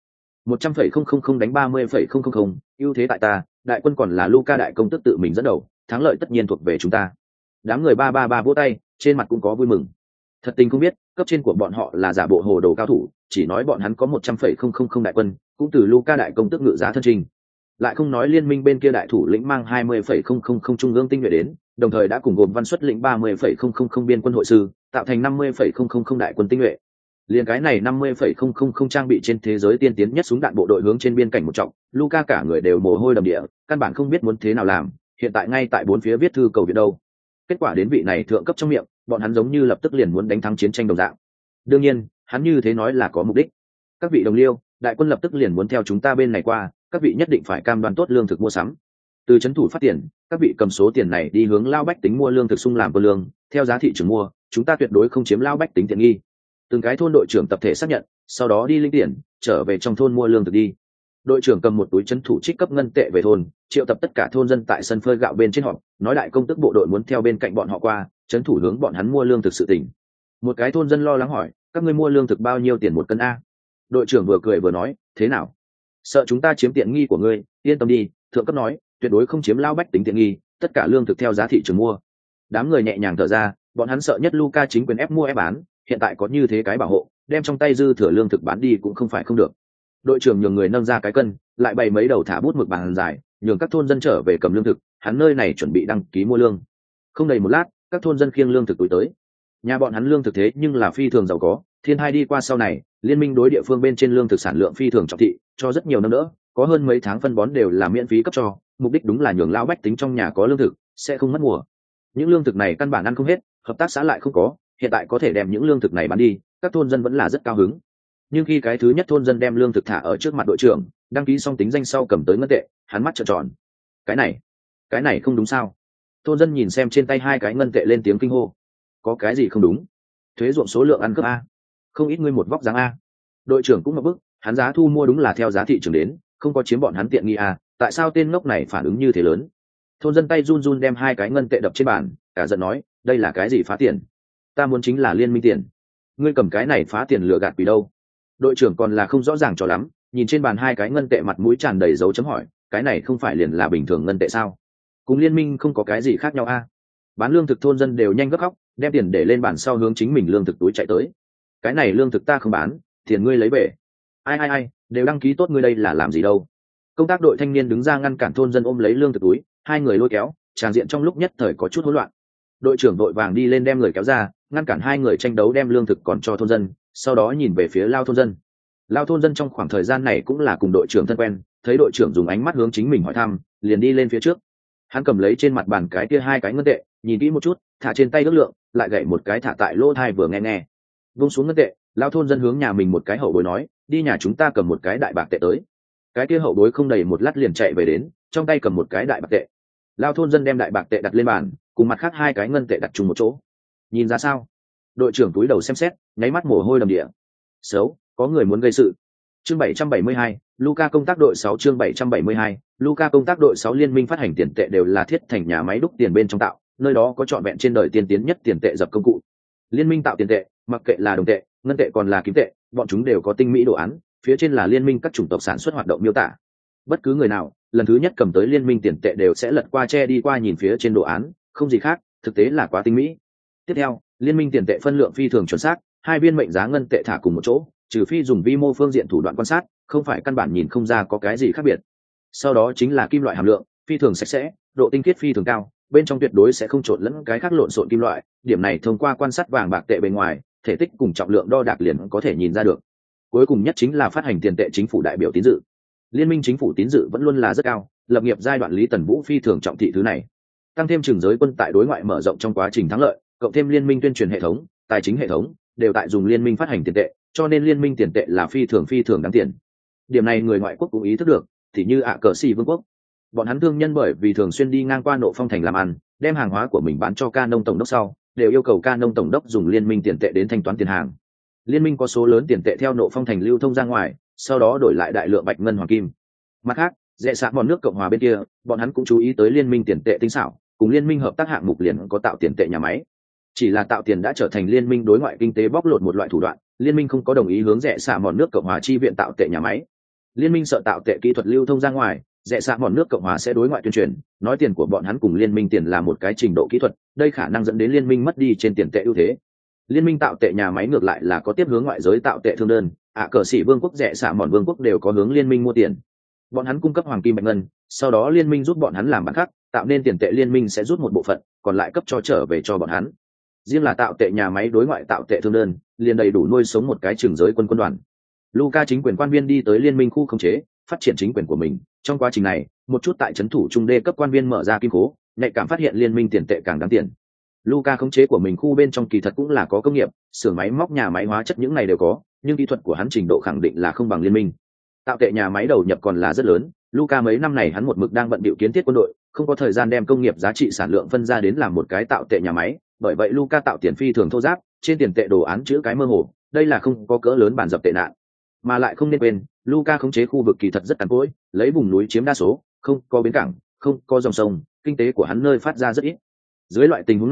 100,000 đánh 30,000, ưu thế tại ta, đại quân còn là Luca đại công tức tự mình dẫn đầu, thắng lợi tất nhiên thuộc về chúng ta. Đám người ba vỗ tay, trên mặt cũng có vui mừng. Thật tình không biết, cấp trên của bọn họ là giả bộ hồ đồ cao thủ, chỉ nói bọn hắn có 100,000 đại quân, cũng từ Luca đại công tức ngự giá thân trình. Lại không nói liên minh bên kia đại thủ lĩnh mang 20,000 trung ương tinh nhuệ đến, đồng thời đã cùng gồm văn xuất lĩnh 30,000 biên quân hội sư, tạo thành 50,000 đại quân tinh nhuệ. Liên cái này 50,000 trang bị trên thế giới tiên tiến nhất súng đạn bộ đội hướng trên biên cảnh một trọng, Luca cả người đều mồ hôi đầm địa, căn bản không biết muốn thế nào làm, hiện tại ngay tại bốn phía viết thư cầu viện đâu. Kết quả đến vị này thượng cấp trong miệng, bọn hắn giống như lập tức liền muốn đánh thắng chiến tranh đồng dạng. Đương nhiên, hắn như thế nói là có mục đích. Các vị đồng liêu, đại quân lập tức liền muốn theo chúng ta bên này qua, các vị nhất định phải cam đoan tốt lương thực mua sắm. Từ trấn thủ phát tiền, các vị cầm số tiền này đi hướng lao bách tính mua lương thực sung làm quân lương, theo giá thị trường mua, chúng ta tuyệt đối không chiếm lao bách tính tiện nghi. Từng cái thôn đội trưởng tập thể xác nhận, sau đó đi linh tiền, trở về trong thôn mua lương thực đi. Đội trưởng cầm một túi trấn thủ trích cấp ngân tệ về thôn, triệu tập tất cả thôn dân tại sân phơi gạo bên trên họp, nói đại công tức bộ đội muốn theo bên cạnh bọn họ qua, trấn thủ hướng bọn hắn mua lương thực sự tỉnh. Một cái thôn dân lo lắng hỏi, các ngươi mua lương thực bao nhiêu tiền một cân a? Đội trưởng vừa cười vừa nói, thế nào, sợ chúng ta chiếm tiện nghi của ngươi? Yên tâm đi, thượng cấp nói tuyệt đối không chiếm lao bách tính tiện nghi, tất cả lương thực theo giá thị trường mua. Đám người nhẹ nhàng thở ra, bọn hắn sợ nhất Luca chính quyền ép mua ép bán, hiện tại có như thế cái bảo hộ, đem trong tay dư thừa lương thực bán đi cũng không phải không được. Đội trưởng nhường người nâng ra cái cân, lại bày mấy đầu thả bút mực bàn dài, nhường các thôn dân trở về cầm lương thực, hắn nơi này chuẩn bị đăng ký mua lương. Không đầy một lát, các thôn dân khiêng lương thực túi tới. Nhà bọn hắn lương thực thế nhưng là phi thường giàu có, thiên hai đi qua sau này, liên minh đối địa phương bên trên lương thực sản lượng phi thường trọng thị, cho rất nhiều năm đỡ, có hơn mấy tháng phân bón đều là miễn phí cấp cho, mục đích đúng là nhường lão bách tính trong nhà có lương thực, sẽ không mất mùa. Những lương thực này căn bản ăn không hết, hợp tác xã lại không có, hiện tại có thể đem những lương thực này bán đi, các thôn dân vẫn là rất cao hứng. Nhưng khi cái thứ nhất thôn dân đem lương thực thả ở trước mặt đội trưởng, đăng ký xong tính danh sau cầm tới ngân tệ, hắn mắt trợn tròn. Cái này không đúng sao? Thôn dân nhìn xem trên tay hai cái ngân tệ lên tiếng kinh hô. Có cái gì không đúng? Thuế ruộng số lượng ăn cướp a, không ít ngươi một vóc dáng a. Đội trưởng cũng ngập bức, hắn giá thu mua đúng là theo giá thị trường đến, không có chiếm bọn hắn tiện nghi a, tại sao tên ngốc này phản ứng như thế lớn? Thôn dân tay run run đem hai cái ngân tệ đập trên bàn, cả giận nói, đây là cái gì phá tiền? Ta muốn chính là liên minh tiền, ngươi cầm cái này phá tiền lừa gạt quỷ đâu? Đội trưởng còn là không rõ ràng cho lắm, nhìn trên bàn hai cái ngân tệ mặt mũi tràn đầy dấu chấm hỏi, cái này không phải liền là bình thường ngân tệ sao? Cùng liên minh không có cái gì khác nhau a? Bán lương thực thôn dân đều nhanh gấp khóc, đem tiền để lên bàn sau hướng chính mình lương thực túi chạy tới. Cái này lương thực ta không bán, tiền ngươi lấy về. Ai, đều đăng ký tốt, ngươi đây là làm gì đâu? Công tác đội thanh niên đứng ra ngăn cản thôn dân ôm lấy lương thực túi, hai người lôi kéo, tràng diện trong lúc nhất thời có chút hỗn loạn. Đội trưởng đội vàng đi lên đem người kéo ra, ngăn cản hai người tranh đấu đem lương thực còn cho thôn dân, sau đó nhìn về phía lao thôn dân. Lao thôn dân trong khoảng thời gian này cũng là cùng đội trưởng thân quen, thấy đội trưởng dùng ánh mắt hướng chính mình hỏi thăm, liền đi lên phía trước. Hắn cầm lấy trên mặt bàn cái kia hai cái ngân tệ, nhìn kỹ một chút, thả trên tay ước lượng, lại gậy một cái thả tại lỗ thai vừa nghe. Vung xuống ngân tệ, lao thôn dân hướng nhà mình một cái hậu bối nói, đi nhà chúng ta cầm một cái đại bạc tệ tới. Cái kia hậu bối không đầy một lát liền chạy về đến, trong tay cầm một cái đại bạc tệ. Lao thôn dân đem đại bạc tệ đặt lên bàn, cùng mặt khác hai cái ngân tệ đặt chung một chỗ. Nhìn ra sao? Đội trưởng túi đầu xem xét, nháy mắt mồ hôi đầm địa. Xấu, có người muốn gây sự. Chương 772, Luca công tác đội 6 chương 772, Luca công tác đội 6 liên minh phát hành tiền tệ đều là thiết thành nhà máy đúc tiền bên trong tạo, nơi đó có trọn vẹn trên đời tiên tiến nhất tiền tệ dập công cụ. Liên minh tạo tiền tệ, mặc kệ là đồng tệ, ngân tệ còn là kim tệ, bọn chúng đều có tinh mỹ đồ án, phía trên là liên minh các chủng tộc sản xuất hoạt động miêu tả. Bất cứ người nào, lần thứ nhất cầm tới liên minh tiền tệ đều sẽ lật qua che đi qua nhìn phía trên đồ án, không gì khác, thực tế là quá tinh mỹ. Tiếp theo, liên minh tiền tệ phân lượng phi thường chuẩn xác, hai viên mệnh giá ngân tệ thả cùng một chỗ, trừ phi dùng vi mô phương diện thủ đoạn quan sát, không phải căn bản nhìn không ra có cái gì khác biệt. Sau đó chính là kim loại hàm lượng, phi thường sạch sẽ, độ tinh khiết phi thường cao, bên trong tuyệt đối sẽ không trộn lẫn cái khác lộn xộn kim loại, điểm này thông qua quan sát vàng bạc tệ bên ngoài, thể tích cùng trọng lượng đo đạc liền có thể nhìn ra được. Cuối cùng nhất chính là phát hành tiền tệ chính phủ đại biểu tín dự. Liên minh chính phủ tín dự vẫn luôn là rất cao, lập nghiệp giai đoạn Lý Tần Vũ phi thường trọng thị thứ này. Tăng thêm trường giới quân tại đối ngoại mở rộng trong quá trình thắng lợi, cộng thêm liên minh tuyên truyền hệ thống, tài chính hệ thống, đều tại dùng liên minh phát hành tiền tệ, cho nên liên minh tiền tệ là phi thường đáng tiền. Điểm này người ngoại quốc cũng ý thức được, thì như Cờ Xì Vương quốc, bọn hắn thương nhân bởi vì thường xuyên đi ngang qua Nộ Phong thành làm ăn, đem hàng hóa của mình bán cho Ca Nông tổng đốc sau, đều yêu cầu Ca Nông tổng đốc dùng liên minh tiền tệ đến thanh toán tiền hàng. Liên minh có số lớn tiền tệ theo Nộ Phong thành lưu thông ra ngoài, sau đó đổi lại đại lượng bạch ngân hoàng kim. Mặt khác, rẽ sạ bọn nước Cộng hòa bên kia, bọn hắn cũng chú ý tới liên minh tiền tệ tinh xảo, cùng liên minh hợp tác hạng mục liền có tạo tiền tệ nhà máy. Chỉ là tạo tiền đã trở thành liên minh đối ngoại kinh tế bóc lột một loại thủ đoạn, liên minh không có đồng ý hướng rẽ sạ bọn nước Cộng hòa chi viện tạo tệ nhà máy. Liên minh sợ tạo tệ kỹ thuật lưu thông ra ngoài, rẽ sạ bọn nước Cộng hòa sẽ đối ngoại tuyên truyền, nói tiền của bọn hắn cùng liên minh tiền là một cái trình độ kỹ thuật, đây khả năng dẫn đến liên minh mất đi trên tiền tệ ưu thế. Liên minh tạo tệ nhà máy ngược lại là có tiếp hướng ngoại giới tạo tệ thương đơn, Cờ Xỉ Vương quốc rẽ sạ bọn vương quốc đều có hướng liên minh mua tiền. Bọn hắn cung cấp hoàng kim bạch ngân, sau đó liên minh giúp bọn hắn làm bản khắc, tạo nên tiền tệ liên minh sẽ rút một bộ phận, còn lại cấp cho trở về cho bọn hắn. Riêng là tạo tệ nhà máy đối ngoại tạo tệ thương đơn, liền đầy đủ nuôi sống một cái trường giới quân đoàn. Luca chính quyền quan viên đi tới liên minh khu khống chế, phát triển chính quyền của mình. Trong quá trình này, một chút tại trấn thủ trung đê cấp quan viên mở ra kim cố, nhạy cảm phát hiện liên minh tiền tệ càng đáng tiền. Luca khống chế của mình khu bên trong kỳ thật cũng là có công nghiệp, xưởng máy móc nhà máy hóa chất những này đều có, nhưng kỹ thuật của hắn trình độ khẳng định là không bằng liên minh. Tạo tệ nhà máy đầu nhập còn là rất lớn, Luca mấy năm này hắn một mực đang bận bịu kiến thiết quân đội, không có thời gian đem công nghiệp giá trị sản lượng phân ra đến làm một cái tạo tệ nhà máy, bởi vậy Luca tạo tiền phi thường thô ráp, trên tiền tệ đồ án chữ cái mơ hồ, đây là không có cỡ lớn bản dập tệ nạn. Mà lại không nên quên, Luca khống chế khu vực kỳ thật rất cằn cỗi, lấy vùng núi chiếm đa số, không có bến cảng, không có dòng sông, kinh tế của hắn nơi phát ra rất ít. Dưới loại tình huống này,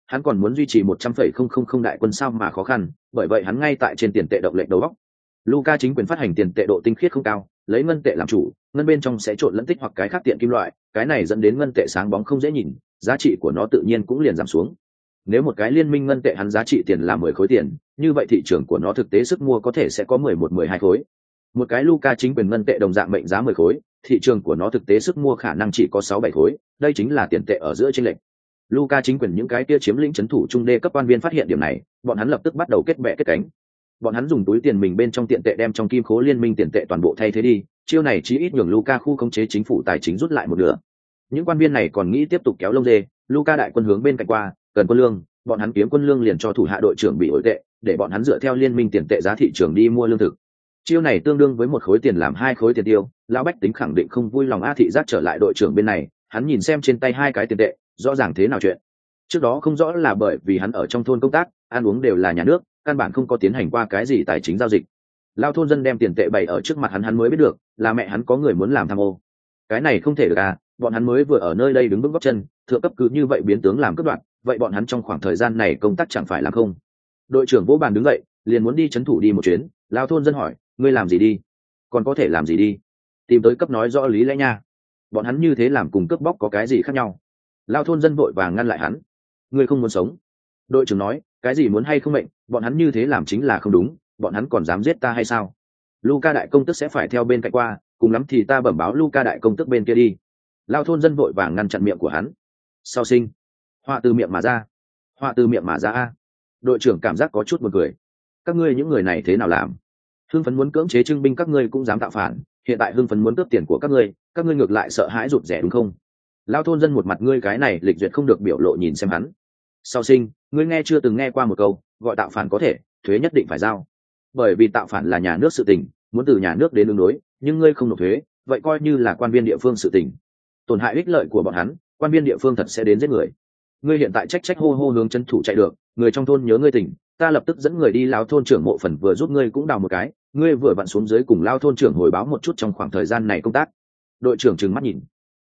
hắn còn muốn duy trì 100,000 đại quân sao mà khó khăn, bởi vậy hắn ngay tại trên tiền tệ động lệnh đầu góc. Luka chính quyền phát hành tiền tệ độ tinh khiết không cao, lấy ngân tệ làm chủ, ngân bên trong sẽ trộn lẫn tích hoặc cái khác tiện kim loại, cái này dẫn đến ngân tệ sáng bóng không dễ nhìn, giá trị của nó tự nhiên cũng liền giảm xuống. Nếu một cái liên minh ngân tệ hắn giá trị tiền là 10 khối tiền, như vậy thị trường của nó thực tế sức mua có thể sẽ có 11-12 khối. Một cái Luka chính quyền ngân tệ đồng dạng mệnh giá 10 khối, thị trường của nó thực tế sức mua khả năng chỉ có 6-7 khối, đây chính là tiền tệ ở giữa chênh lệch. Luka chính quyền những cái kia chiếm lĩnh trấn thủ trung đê cấp quan viên phát hiện điểm này, bọn hắn lập tức bắt đầu kết bè kết cánh. Bọn hắn dùng túi tiền mình bên trong tiền tệ đem trong kim khố liên minh tiền tệ toàn bộ thay thế đi, chiêu này chí ít nhường Luka khu khống chế chính phủ tài chính rút lại một nửa. Những quan viên này còn nghĩ tiếp tục kéo lông dê, Luka đại quân hướng bên cạnh qua, cần quân lương, bọn hắn kiếm quân lương liền cho thủ hạ đội trưởng bị ổi tệ, để bọn hắn dựa theo liên minh tiền tệ giá thị trường đi mua lương thực. Chiêu này tương đương với 1 khối tiền làm 2 khối tiền tiêu, lão bách tính khẳng định không vui lòng a thị giác trở lại đội trưởng bên này, hắn nhìn xem trên tay 2 cái tiền tệ, rõ ràng thế nào chuyện. Trước đó không rõ là bởi vì hắn ở trong thôn công tác, ăn uống đều là nhà nước, căn bản không có tiến hành qua cái gì tài chính giao dịch. Lao thôn dân đem tiền tệ bày ở trước mặt hắn mới biết được, là mẹ hắn có người muốn làm tham ô. Cái này không thể được à, bọn hắn mới vừa ở nơi đây đứng vững gót chân, thượng cấp cứ như vậy biến tướng làm cướp đoạt, vậy bọn hắn trong khoảng thời gian này công tác chẳng phải làm không. Đội trưởng vỗ bàn đứng dậy, liền muốn đi trấn thủ đi một chuyến. Lao thôn dân hỏi, ngươi làm gì đi? Còn có thể làm gì đi? Tìm tới cấp nói rõ lý lẽ nha. Bọn hắn như thế làm cùng cướp bóc có cái gì khác nhau? Lao thôn dân vội vàng ngăn lại hắn. Ngươi không muốn sống. Đội trưởng nói, cái gì muốn hay không mệnh, bọn hắn như thế làm chính là không đúng, bọn hắn còn dám giết ta hay sao? Luka đại công tức sẽ phải theo bên cạnh qua, cùng lắm thì ta bẩm báo Luka đại công tức bên kia đi. Lao thôn dân vội vàng ngăn chặn miệng của hắn. Sau sinh, họa từ miệng mà ra, họa từ miệng mà ra a. Đội trưởng cảm giác có chút buồn cười. Các ngươi những người này thế nào làm? Hưng phấn muốn cưỡng chế trưng binh các ngươi cũng dám tạo phản, hiện tại hưng phấn muốn cướp tiền của các ngươi ngược lại sợ hãi rụt rẻ đúng không? Lao thôn dân một mặt ngươi cái này lịch duyệt không được biểu lộ nhìn xem hắn. Sau sinh, ngươi nghe chưa từng nghe qua một câu, gọi tạo phản có thể, thuế nhất định phải giao. Bởi vì tạo phản là nhà nước sự tình, muốn từ nhà nước đến ứng đối, nhưng ngươi không nộp thuế, vậy coi như là quan viên địa phương sự tình. Tổn hại ích lợi của bọn hắn, quan viên địa phương thật sẽ đến giết người. Ngươi hiện tại trách hô hô hướng trấn thủ chạy được, người trong thôn nhớ ngươi tỉnh, ta lập tức dẫn người đi lao thôn trưởng mộ phần vừa giúp ngươi cũng đào một cái, ngươi vừa vặn xuống dưới cùng lao thôn trưởng hồi báo một chút trong khoảng thời gian này công tác. Đội trưởng trừng mắt nhìn.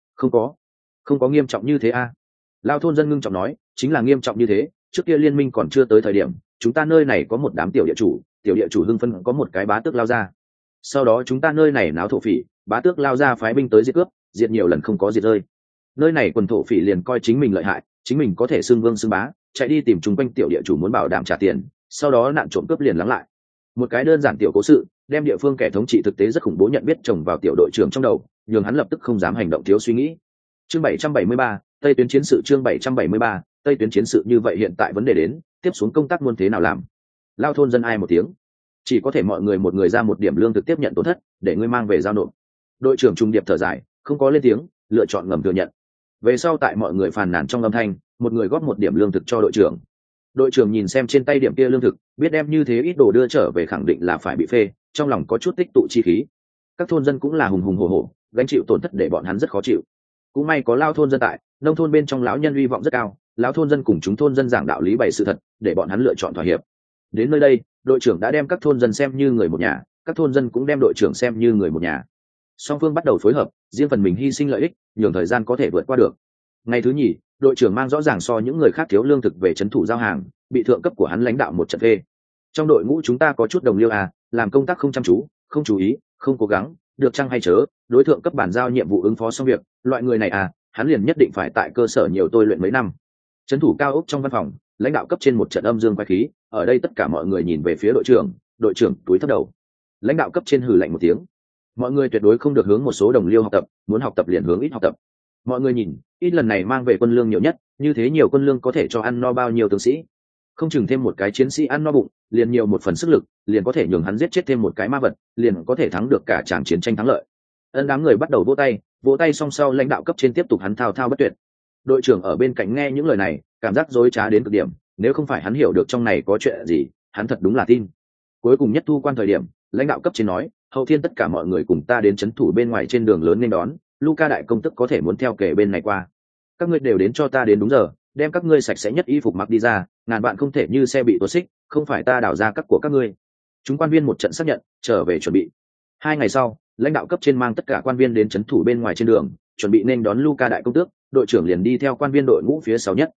Không có nghiêm trọng như thế a. Lao thôn dân ngưng trọng nói, chính là nghiêm trọng như thế, trước kia liên minh còn chưa tới thời điểm, chúng ta nơi này có một đám tiểu địa chủ hưng phân có một cái bá tước lao ra. Sau đó chúng ta nơi này náo thổ phỉ, bá tước lao ra phái binh tới diệt cướp, diệt nhiều lần không có diệt rơi. Nơi này quần thổ phỉ liền coi chính mình lợi hại, chính mình có thể xưng vương xưng bá, chạy đi tìm chung quanh tiểu địa chủ muốn bảo đảm trả tiền, sau đó nạn trộm cướp liền lắng lại. Một cái đơn giản tiểu cố sự, đem địa phương kẻ thống trị thực tế rất khủng bố nhận biết chồng vào tiểu đội trưởng trong đầu, nhường hắn lập tức không dám hành động thiếu suy nghĩ. Chương 773, Tây tuyến chiến sự. Chương 773, Tây tuyến chiến sự. Như vậy hiện tại vấn đề đến, tiếp xuống công tác muôn thế nào làm? Lao thôn dân ai một tiếng, chỉ có thể mọi người một người ra một điểm lương thực tiếp nhận tổn thất, để ngươi mang về giao nộp. Đội trưởng trung điệp thở dài, không có lên tiếng, lựa chọn ngầm thừa nhận. Về sau tại mọi người phàn nàn trong âm thanh, một người góp một điểm lương thực cho đội trưởng. Đội trưởng nhìn xem trên tay điểm kia lương thực, biết đem như thế ít đồ đưa trở về khẳng định là phải bị phê, trong lòng có chút tích tụ chi khí. Các thôn dân cũng là hùng hùng hổ hổ, gánh chịu tổn thất để bọn hắn rất khó chịu. Cũng may có Lao thôn dân tại, nông thôn bên trong lão nhân hy vọng rất cao, lão thôn dân cùng chúng thôn dân giảng đạo lý bày sự thật, để bọn hắn lựa chọn thỏa hiệp. Đến nơi đây, đội trưởng đã đem các thôn dân xem như người một nhà, các thôn dân cũng đem đội trưởng xem như người một nhà. Song phương bắt đầu phối hợp, riêng phần mình hy sinh lợi ích, nhường thời gian có thể vượt qua được. Ngày thứ nhì, đội trưởng mang rõ ràng so những người khác thiếu lương thực về trấn thủ giao hàng, bị thượng cấp của hắn lãnh đạo một trận phê. Trong đội ngũ chúng ta có chút đồng liêu à, làm công tác không chăm chú, không chú ý, không cố gắng, được chăng hay chớ, đối tượng cấp bản giao nhiệm vụ ứng phó xong việc, loại người này à, hắn liền nhất định phải tại cơ sở nhiều tôi luyện mấy năm. Trấn thủ cao ốc trong văn phòng, lãnh đạo cấp trên một trận âm dương quái khí, ở đây tất cả mọi người nhìn về phía đội trưởng túi thấp đầu. Lãnh đạo cấp trên hừ lạnh một tiếng, mọi người tuyệt đối không được hướng một số đồng liêu học tập, muốn học tập liền hướng ít học tập. Mọi người nhìn, ít lần này mang về quân lương nhiều nhất, như thế nhiều quân lương có thể cho ăn no bao nhiêu tướng sĩ, không chừng thêm một cái chiến sĩ ăn no bụng, liền nhiều một phần sức lực, liền có thể nhường hắn giết chết thêm một cái ma vật, liền có thể thắng được cả tràng chiến tranh thắng lợi. Đám người bắt đầu vỗ tay song sau lãnh đạo cấp trên tiếp tục hắn thao thao bất tuyệt. Đội trưởng ở bên cạnh nghe những lời này, cảm giác dối trá đến cực điểm, nếu không phải hắn hiểu được trong này có chuyện gì, hắn thật đúng là tin. Cuối cùng nhất thu quan thời điểm, lãnh đạo cấp trên nói, hậu thiên tất cả mọi người cùng ta đến trấn thủ bên ngoài trên đường lớn nên đón, Luka đại công tức có thể muốn theo kể bên này qua. Các ngươi đều đến cho ta đến đúng giờ, đem các ngươi sạch sẽ nhất y phục mặc đi ra, ngàn bạn không thể như xe bị tuột xích, không phải ta đào ra các của các ngươi. Chúng quan viên một trận xác nhận, trở về chuẩn bị. 2 ngày sau, lãnh đạo cấp trên mang tất cả quan viên đến trấn thủ bên ngoài trên đường, chuẩn bị nên đón Luka đại công tước, đội trưởng liền đi theo quan viên đội ngũ phía sau nhất.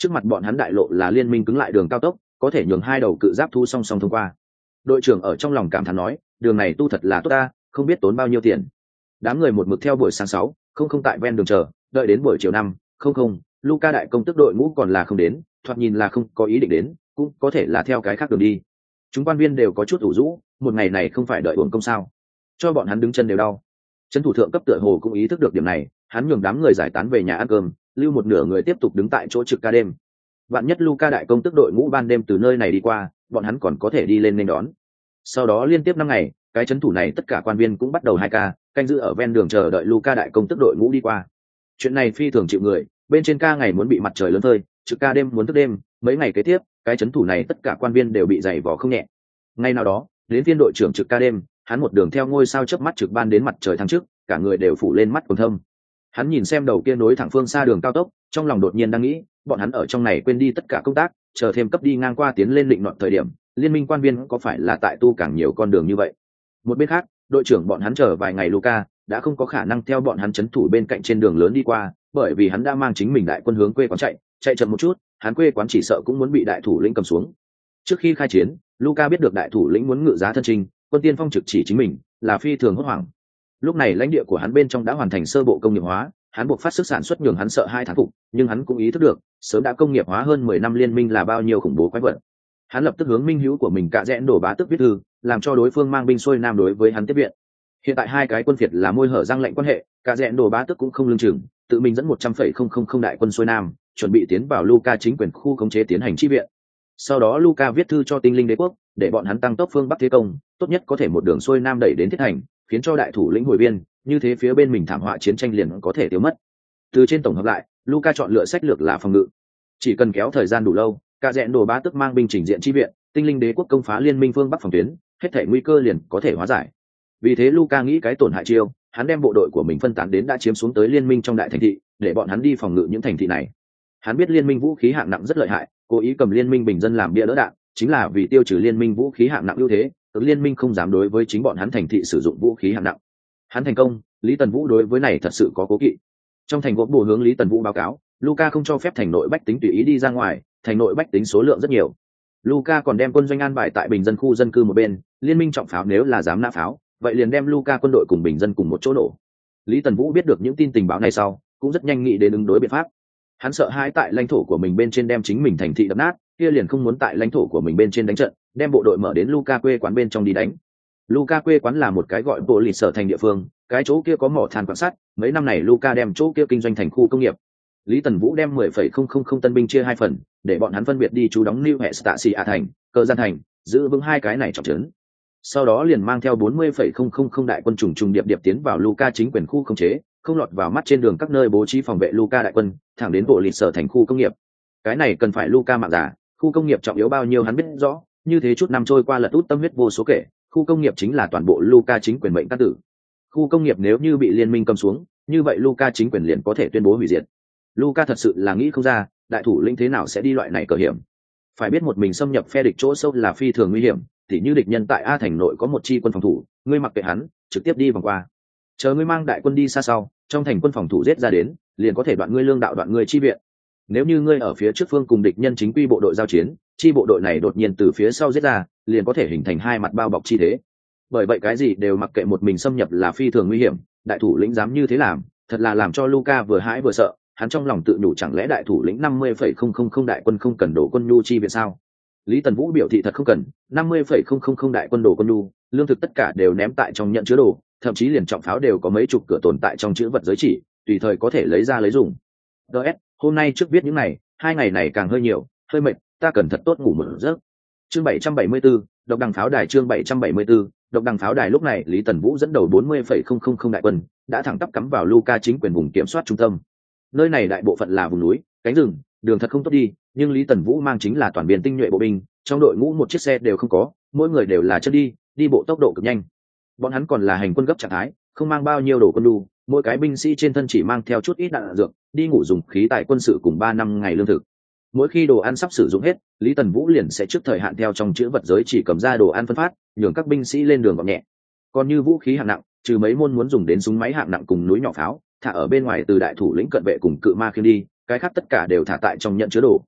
Trước mặt bọn hắn đại lộ là liên minh cứng lại đường cao tốc, có thể nhường hai đầu cự giáp thu song song thông qua. Đội trưởng ở trong lòng cảm thán nói, đường này tu thật là tốt ta, không biết tốn bao nhiêu tiền. Đám người một mực theo buổi sáng 6:00 tại ven đường chờ, đợi đến buổi chiều 5:00, Luca đại công tức đội ngũ còn là không đến, thoạt nhìn là không có ý định đến, cũng có thể là theo cái khác đường đi. Chúng quan viên đều có chút ủ rũ, một ngày này không phải đợi uổng công sao? Cho bọn hắn đứng chân đều đau. Trấn thủ thượng cấp tựa hồ cũng ý thức được điểm này, hắn nhường đám người giải tán về nhà ăn cơm, lưu một nửa người tiếp tục đứng tại chỗ trực ca đêm. Vạn nhất Luca đại công tức đội ngũ ban đêm từ nơi này đi qua, bọn hắn còn có thể đi lên nên đón. Sau đó liên tiếp 5 ngày, cái trấn thủ này tất cả quan viên cũng bắt đầu 2 ca, canh giữ ở ven đường chờ đợi Luca đại công tức đội ngũ đi qua. Chuyện này phi thường chịu người, bên trên ca ngày muốn bị mặt trời lớn phơi, trực ca đêm muốn thức đêm, mấy ngày kế tiếp, cái trấn thủ này tất cả quan viên đều bị dày vò không nhẹ. Ngay nào đó, đến phiên đội trưởng trực ca đêm, hắn một đường theo ngôi sao chớp mắt trực ban đến mặt trời thăng trước, cả người đều phủ lên mắt quầng thâm. Hắn nhìn xem đầu kia nối thẳng phương xa đường cao tốc, trong lòng đột nhiên đang nghĩ, bọn hắn ở trong này quên đi tất cả công tác, chờ thêm cấp đi ngang qua tiến lên định nọt thời điểm, liên minh quan viên có phải là tại tu càng nhiều con đường như vậy. Một bên khác, đội trưởng bọn hắn chờ vài ngày Luca đã không có khả năng theo bọn hắn trấn thủ bên cạnh trên đường lớn đi qua, bởi vì hắn đã mang chính mình đại quân hướng quê quán chạy chậm một chút, hắn quê quán chỉ sợ cũng muốn bị đại thủ lĩnh cầm xuống. Trước khi khai chiến, Luca biết được đại thủ lĩnh muốn ngự giá thân chinh, quân tiên phong trực chỉ chính mình, là phi thường hốt hoảng. Lúc này lãnh địa của hắn bên trong đã hoàn thành sơ bộ công nghiệp hóa, hắn buộc phát sức sản xuất nhường hắn sợ 2 tháng phục, nhưng hắn cũng ý thức được, sớm đã công nghiệp hóa hơn 10 năm liên minh là bao nhiêu khủng bố quái vật. Hắn lập tức hướng minh hữu của mình Cạ Rẽn Đổ Bá Tước viết thư, làm cho đối phương mang binh xuôi nam đối với hắn tiếp viện. Hiện tại hai cái quân phiệt là môi hở răng lệnh quan hệ, Cạ Rẽn Đổ Bá Tước cũng không lương chừng, tự mình dẫn 100,000 đại quân xuôi nam, chuẩn bị tiến vào Luca chính quyền khu khống chế tiến hành chi viện. Sau đó Luca viết thư cho Tinh Linh Đế quốc, để bọn hắn tăng tốc phương bắc thế công, tốt nhất có thể một đường xuôi nam đẩy đến Thiết Thành, khiến cho đại thủ lĩnh hồi viên, như thế phía bên mình thảm họa chiến tranh liền có thể tiêu mất. Từ trên tổng hợp lại, Luca chọn lựa sách lược là phòng ngự. Chỉ cần kéo thời gian đủ lâu, Cạ Rẽn Đổ Bá Tước mang binh chỉnh diện chi viện, Tinh Linh Đế quốc công phá liên minh phương bắc phòng tuyến, hết thảy nguy cơ liền có thể hóa giải. Vì thế Luca nghĩ cái tổn hại chiêu, hắn đem bộ đội của mình phân tán đến đã chiếm xuống tới liên minh trong đại thành thị, để bọn hắn đi phòng ngự những thành thị này. Hắn biết liên minh vũ khí hạng nặng rất lợi hại, cố ý cầm liên minh bình dân làm bia đỡ đạn, chính là vì tiêu trừ liên minh vũ khí hạng nặng ưu thế, ứng liên minh không dám đối với chính bọn hắn thành thị sử dụng vũ khí hạng nặng. Hắn thành công, Lý Tần Vũ đối với này thật sự có cố kỵ. Trong thành gỗ bổ hướng Lý Tần Vũ báo cáo, Luca không cho phép thành nội bách tính tùy ý đi ra ngoài, thành nội bách tính số lượng rất nhiều. Luca còn đem quân doanh an bài tại bình dân khu dân cư một bên, liên minh trọng pháo nếu là dám nã pháo, vậy liền đem Luca quân đội cùng bình dân cùng một chỗ nổ. Lý Tần Vũ biết được những tin tình báo này sau, cũng rất nhanh nghĩ đến ứng đối biện pháp. Hắn sợ hãi tại lãnh thổ của mình bên trên đem chính mình thành thị đập nát, kia liền không muốn tại lãnh thổ của mình bên trên đánh trận, đem bộ đội mở đến Luca quê quán bên trong đi đánh. Luca quê quán là một cái gọi bộ lịch sở thành địa phương, cái chỗ kia có mỏ than quặng sắt, mấy năm này Luca đem chỗ kia kinh doanh thành khu công nghiệp. Lý Tần Vũ đem 10,000 tân binh chia 2 phần, để bọn hắn phân biệt đi trú đóng New Hestasia thành, Cơ Gian thành, giữ vững 2 cái này trọng trấn. Sau đó liền mang theo 40,000 đại quân trùng trùng điệp điệp tiến vào Luca chính quyền khu khống chế, không lọt vào mắt trên đường các nơi bố trí phòng vệ Luca đại quân, thẳng đến bộ lịch sở thành khu công nghiệp. Cái này cần phải Luca mạng giả, khu công nghiệp trọng yếu bao nhiêu hắn biết rõ, như thế chút năm trôi qua lật út tâm huyết vô số kể, khu công nghiệp chính là toàn bộ Luca chính quyền mệnh căn tử. Khu công nghiệp nếu như bị liên minh cầm xuống, như vậy Luca chính quyền liền có thể tuyên bố hủy diệt. Luca thật sự là nghĩ không ra, đại thủ lĩnh thế nào sẽ đi loại này cờ hiểm. Phải biết một mình xâm nhập phe địch chỗ sâu là phi thường nguy hiểm, tỉ như địch nhân tại A thành nội có một chi quân phòng thủ, ngươi mặc kệ hắn, trực tiếp đi vòng qua. Chờ ngươi mang đại quân đi xa sau, trong thành quân phòng thủ giết ra đến, liền có thể đoạn ngươi lương đạo đoạn ngươi chi viện. Nếu như ngươi ở phía trước phương cùng địch nhân chính quy bộ đội giao chiến, chi bộ đội này đột nhiên từ phía sau giết ra, liền có thể hình thành 2 mặt bao bọc chi thế. Bởi vậy cái gì đều mặc kệ một mình xâm nhập là phi thường nguy hiểm, đại thủ lĩnh dám như thế làm, thật là làm cho Luca vừa hãi vừa sợ. Hắn trong lòng tự nhủ chẳng lẽ đại thủ lĩnh 50,000 đại quân không cần đổ quân nhu chi viện sao? Lý Tần Vũ biểu thị thật không cần, 50,000 đại quân đổ quân nhu, lương thực tất cả đều ném tại trong nhận chứa đồ, thậm chí liền trọng pháo đều có mấy chục cửa tồn tại trong chữ vật giới chỉ, tùy thời có thể lấy ra lấy dùng. DS, hôm nay trước viết những này, 2 ngày này càng hơi nhiều, hơi mệt, ta cần thật tốt ngủ một giấc. Chương 774, độc đằng pháo đài chương 774, độc đằng pháo đài lúc này Lý Tần Vũ dẫn đầu 40,000 đại quân, đã thẳng tắp cắm vào Luca chính quyền vùng kiểm soát trung tâm. Nơi này đại bộ phận là vùng núi, cánh rừng, đường thật không tốt đi, nhưng Lý Tần Vũ mang chính là toàn biên tinh nhuệ bộ binh, trong đội ngũ một chiếc xe đều không có, mỗi người đều là chân đi bộ tốc độ cực nhanh. Bọn hắn còn là hành quân gấp trạng thái, không mang bao nhiêu đồ quân đu, mỗi cái binh sĩ trên thân chỉ mang theo chút ít đạn dược, đi ngủ dùng khí tài quân sự cùng 3 năm ngày lương thực. Mỗi khi đồ ăn sắp sử dụng hết, Lý Tần Vũ liền sẽ trước thời hạn theo trong chữ vật giới chỉ cầm ra đồ ăn phân phát, nhường các binh sĩ lên đường gọn nhẹ. Còn như vũ khí hạng nặng, trừ mấy môn muốn dùng đến súng máy hạng nặng cùng núi nhỏ pháo, thả ở bên ngoài từ đại thủ lĩnh cận vệ cùng cự ma khiêng đi, cái khác tất cả đều thả tại trong nhận chứa đồ,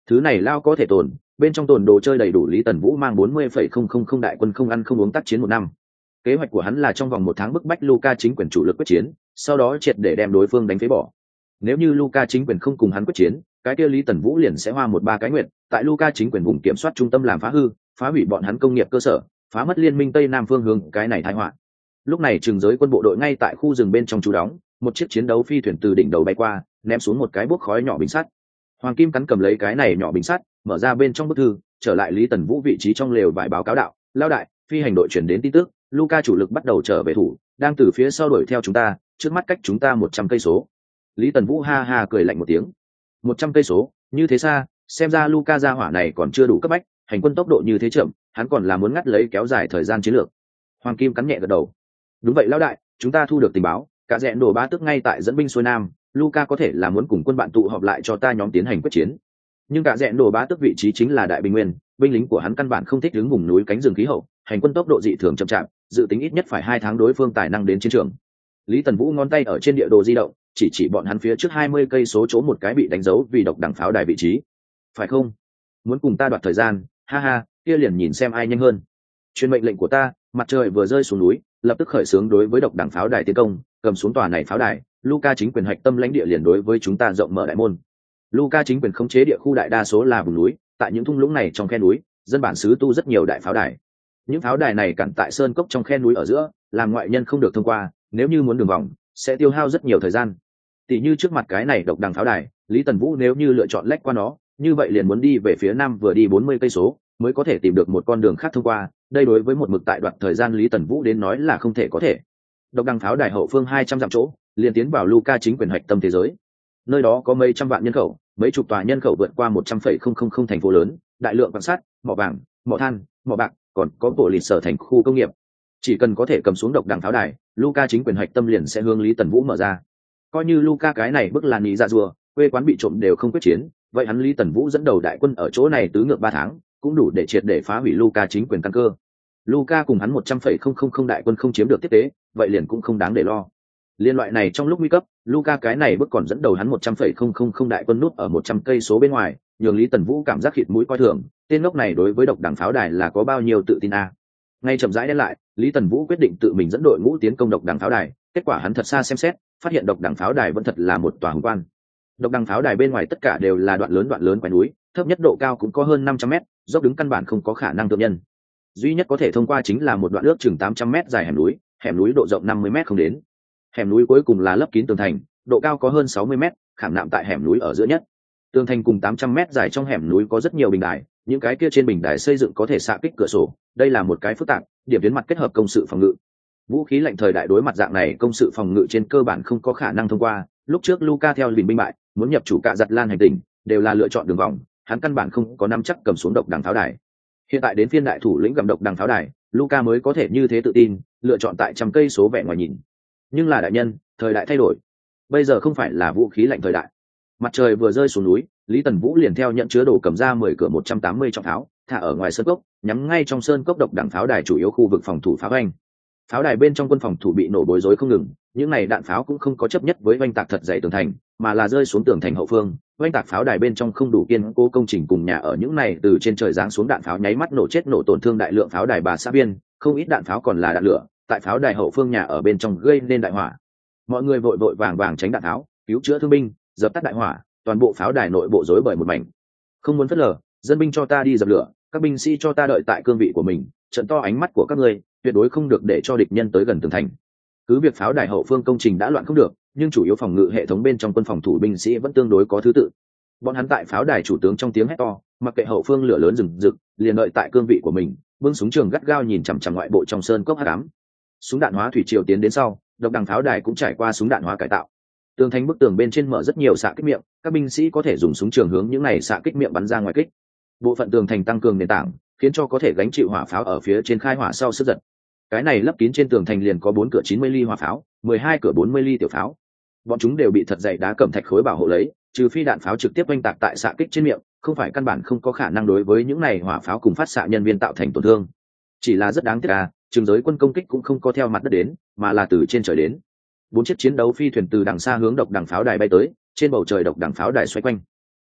Thứ này lao có thể tồn, bên trong tồn đồ chơi đầy đủ. Lý Tần Vũ mang 40,000 đại quân không ăn không uống tác chiến 1 năm. Kế hoạch của hắn là trong vòng 1 tháng bức bách Luca chính quyền chủ lực quyết chiến, sau đó triệt để đem đối phương đánh phế bỏ. Nếu như Luca chính quyền không cùng hắn quyết chiến, cái kia Lý Tần Vũ liền sẽ hoa 1-3 cái nguyện tại Luca chính quyền vùng kiểm soát trung tâm làm phá hư, phá hủy bọn hắn công nghiệp cơ sở, phá mất liên minh Tây Nam phương hướng cái này tai họa. Lúc này Trừng Giới quân bộ đội ngay tại khu rừng bên trong trú đóng, một chiếc chiến đấu phi thuyền từ đỉnh đầu bay qua, ném xuống một cái bốc khói nhỏ bình sắt. Hoàng Kim cắn cầm lấy cái này nhỏ bình sắt, mở ra bên trong bức thư, trở lại Lý Tần Vũ vị trí trong lều vải báo cáo đạo: "Lao đại, phi hành đội chuyển đến tin tức, Luca chủ lực bắt đầu trở về thủ, đang từ phía sau đuổi theo chúng ta, trước mắt cách chúng ta 100 cây số." Lý Tần Vũ ha ha cười lạnh một tiếng. 100 cây số, như thế xa, xem ra Luca gia hỏa này còn chưa đủ cấp bách, hành quân tốc độ như thế chậm, hắn còn là muốn ngắt lấy kéo dài thời gian chiến lược. Hoàng Kim cắn nhẹ gật đầu. Đúng vậy lão đại, chúng ta thu được tình báo, cả rẽn đồ bá tức ngay tại dẫn binh xuôi nam, Luca có thể là muốn cùng quân bạn tụ họp lại cho ta nhóm tiến hành quyết chiến. Nhưng cả rẽn đồ bá tức vị trí chính là đại bình nguyên, binh lính của hắn căn bản không thích đứng vùng núi cánh rừng khí hậu, hành quân tốc độ dị thường chậm chạp, dự tính ít nhất phải 2 tháng đối phương tài năng đến chiến trường. Lý Tần Vũ ngón tay ở trên địa đồ di động, chỉ bọn hắn phía trước 20 cây số chỗ một cái bị đánh dấu vì độc đẳng pháo đài vị trí. Phải không? Muốn cùng ta đoạt thời gian, ha ha, kia liền nhìn xem ai nhanh hơn. Truyền mệnh lệnh của ta, mặt trời vừa rơi xuống núi, lập tức khởi xướng đối với độc đẳng pháo đài tiến công, cầm xuống tòa này pháo đài, Luca chính quyền hạch tâm lãnh địa liền đối với chúng ta rộng mở đại môn. Luca chính quyền khống chế địa khu đại đa số là vùng núi, tại những thung lũng này trong khe núi, dân bản xứ tu rất nhiều đại pháo đài. Những pháo đài này cản tại sơn cốc trong khe núi ở giữa, làm ngoại nhân không được thông qua, nếu như muốn đường vòng, sẽ tiêu hao rất nhiều thời gian. Tỷ như trước mặt cái này độc đẳng pháo đài, Lý Tần Vũ nếu như lựa chọn lách qua nó, như vậy liền muốn đi về phía nam vừa đi 40 cây số, mới có thể tìm được một con đường khác thông qua, đây đối với một mực tại đoạt thời gian Lý Tần Vũ đến nói là không thể có thể. Độc đẳng pháo đài hậu phương 200 dặm chỗ, liền tiến vào Luca chính quyền hạch tâm thế giới. Nơi đó có mấy trăm vạn nhân khẩu, mấy chục tòa nhân khẩu vượt qua 100,000 thành phố lớn, đại lượng quan sát, mỏ vàng, mỏ than, mỏ bạc, còn có bộ lịch sở thành khu công nghiệp. Chỉ cần có thể cầm xuống độc đẳng pháo đài, Luca chính quyền hạch tâm liền sẽ hướng Lý Tần Vũ mở ra. Coi như Luca cái này bức là nhị dạ rùa, quê quán bị trộm đều không quyết chiến, vậy hắn Lý Tần Vũ dẫn đầu đại quân ở chỗ này tứ ngược 3 tháng, cũng đủ để triệt để phá hủy Luca chính quyền căn cơ. Luca cùng hắn 100,000 đại quân không chiếm được tiếp tế, vậy liền cũng không đáng để lo. Liên loại này trong lúc nguy cấp, Luca cái này bước còn dẫn đầu hắn 100,000 đại quân nút ở 100 cây số bên ngoài, nhường Lý Tần Vũ cảm giác khịt mũi coi thường, tên ngốc này đối với độc đẳng pháo đài là có bao nhiêu tự tin a. Ngay chậm rãi đen lại, Lý Tần Vũ quyết định tự mình dẫn đội ngũ tiến công độc đẳng pháo đài, kết quả hắn thật xa xem xét, phát hiện độc đẳng pháo đài vẫn thật là một tòa hùng quan. Độc đẳng pháo đài bên ngoài tất cả đều là đoạn lớn quái núi, thấp nhất độ cao cũng có hơn 500 m, dốc đứng căn bản không có khả năng thượng nhân. Duy nhất có thể thông qua chính là một đoạn ước chừng 800 m dài hẻm núi độ rộng 50 m không đến. Hẻm núi cuối cùng là lấp kín tường thành, độ cao có hơn 60 m, khảm nạm tại hẻm núi ở giữa nhất. Tường thành cùng 800 m dài trong hẻm núi có rất nhiều bình đài, những cái kia trên bình đài xây dựng có thể xạ kích cửa sổ, đây là một cái phức tạp, điểm tuyến mặt kết hợp công sự phòng ngự. Vũ khí lạnh thời đại đối mặt dạng này công sự phòng ngự trên cơ bản không có khả năng thông qua, lúc trước Luca theo bình binh bại, muốn nhập chủ cạ giặt lan hành tinh, đều là lựa chọn đường vòng, hắn căn bản không có nắm chắc cầm xuống độc đẳng pháo đài. Hiện tại đến phiên đại thủ lĩnh gầm độc đẳng pháo đài, Luca mới có thể như thế tự tin, lựa chọn tại trăm cây số vẻ ngoài nhìn. Nhưng là đại nhân, thời đại thay đổi, bây giờ không phải là vũ khí lạnh thời đại. Mặt trời vừa rơi xuống núi, Lý Tần Vũ liền theo nhận chứa đồ cầm ra 10 cửa 180 trọng pháo, thả ở ngoài sơn cốc, nhắm ngay trong sơn cốc độc đẳng pháo đài chủ yếu khu vực phòng thủ pháo anh. Pháo đài bên trong quân phòng thủ bị nổ bối rối không ngừng, những này đạn pháo cũng không có chấp nhất với oanh tạc thật dày tường thành, mà là rơi xuống tường thành hậu phương. Oanh tạc pháo đài bên trong không đủ kiên cố công trình cùng nhà ở, những này từ trên trời giáng xuống đạn pháo nháy mắt nổ chết nổ tổn thương đại lượng pháo đài bà xã viên, không ít đạn pháo còn là đạn lửa, tại pháo đài hậu phương nhà ở bên trong gây nên đại hỏa. Mọi người vội vội vàng vàng tránh đạn pháo, cứu chữa thương binh, dập tắt đại hỏa, toàn bộ pháo đài nội bộ rối bời một mảnh. Không muốn phớt lờ, dân binh cho ta đi dập lửa, các binh sĩ cho ta đợi tại cương vị của mình, trận to ánh mắt của các ngươi, tuyệt đối không được để cho địch nhân tới gần tường thành. Cứ việc pháo đài hậu phương công trình đã loạn không được, nhưng chủ yếu phòng ngự hệ thống bên trong quân phòng thủ binh sĩ vẫn tương đối có thứ tự. Bọn hắn tại pháo đài chủ tướng trong tiếng hét to, mặc kệ hậu phương lửa lớn rừng rực, liền đợi tại cương vị của mình, bưng súng trường gắt gao nhìn chằm chằm ngoại bộ trong sơn cốc hắc ám. Súng đạn hóa thủy triều tiến đến sau, độc đẳng pháo đài cũng trải qua súng đạn hóa cải tạo. Tường thành bức tường bên trên mở rất nhiều xạ kích miệng, các binh sĩ có thể dùng súng trường hướng những này xạ kích miệng bắn ra ngoài kích. Bộ phận tường thành tăng cường nền tảng, khiến cho có thể gánh chịu hỏa pháo ở phía trên khai hỏa sau sức giật. Cái này lấp kín trên tường thành liền có 4 cửa 90 ly hỏa pháo, 12 cửa 40 ly tiểu pháo. Bọn chúng đều bị thật dày đá cẩm thạch khối bảo hộ lấy, trừ phi đạn pháo trực tiếp oanh tạc tại xạ kích trên miệng, không phải căn bản không có khả năng đối với những này hỏa pháo cùng phát xạ nhân viên tạo thành tổn thương. Chỉ là rất đáng tiếc Trường giới quân công kích cũng không có theo mặt đất đến, mà là từ trên trời đến. 4 chiếc chiến đấu phi thuyền từ đằng xa hướng độc đẳng pháo đài bay tới, trên bầu trời độc đẳng pháo đài xoay quanh.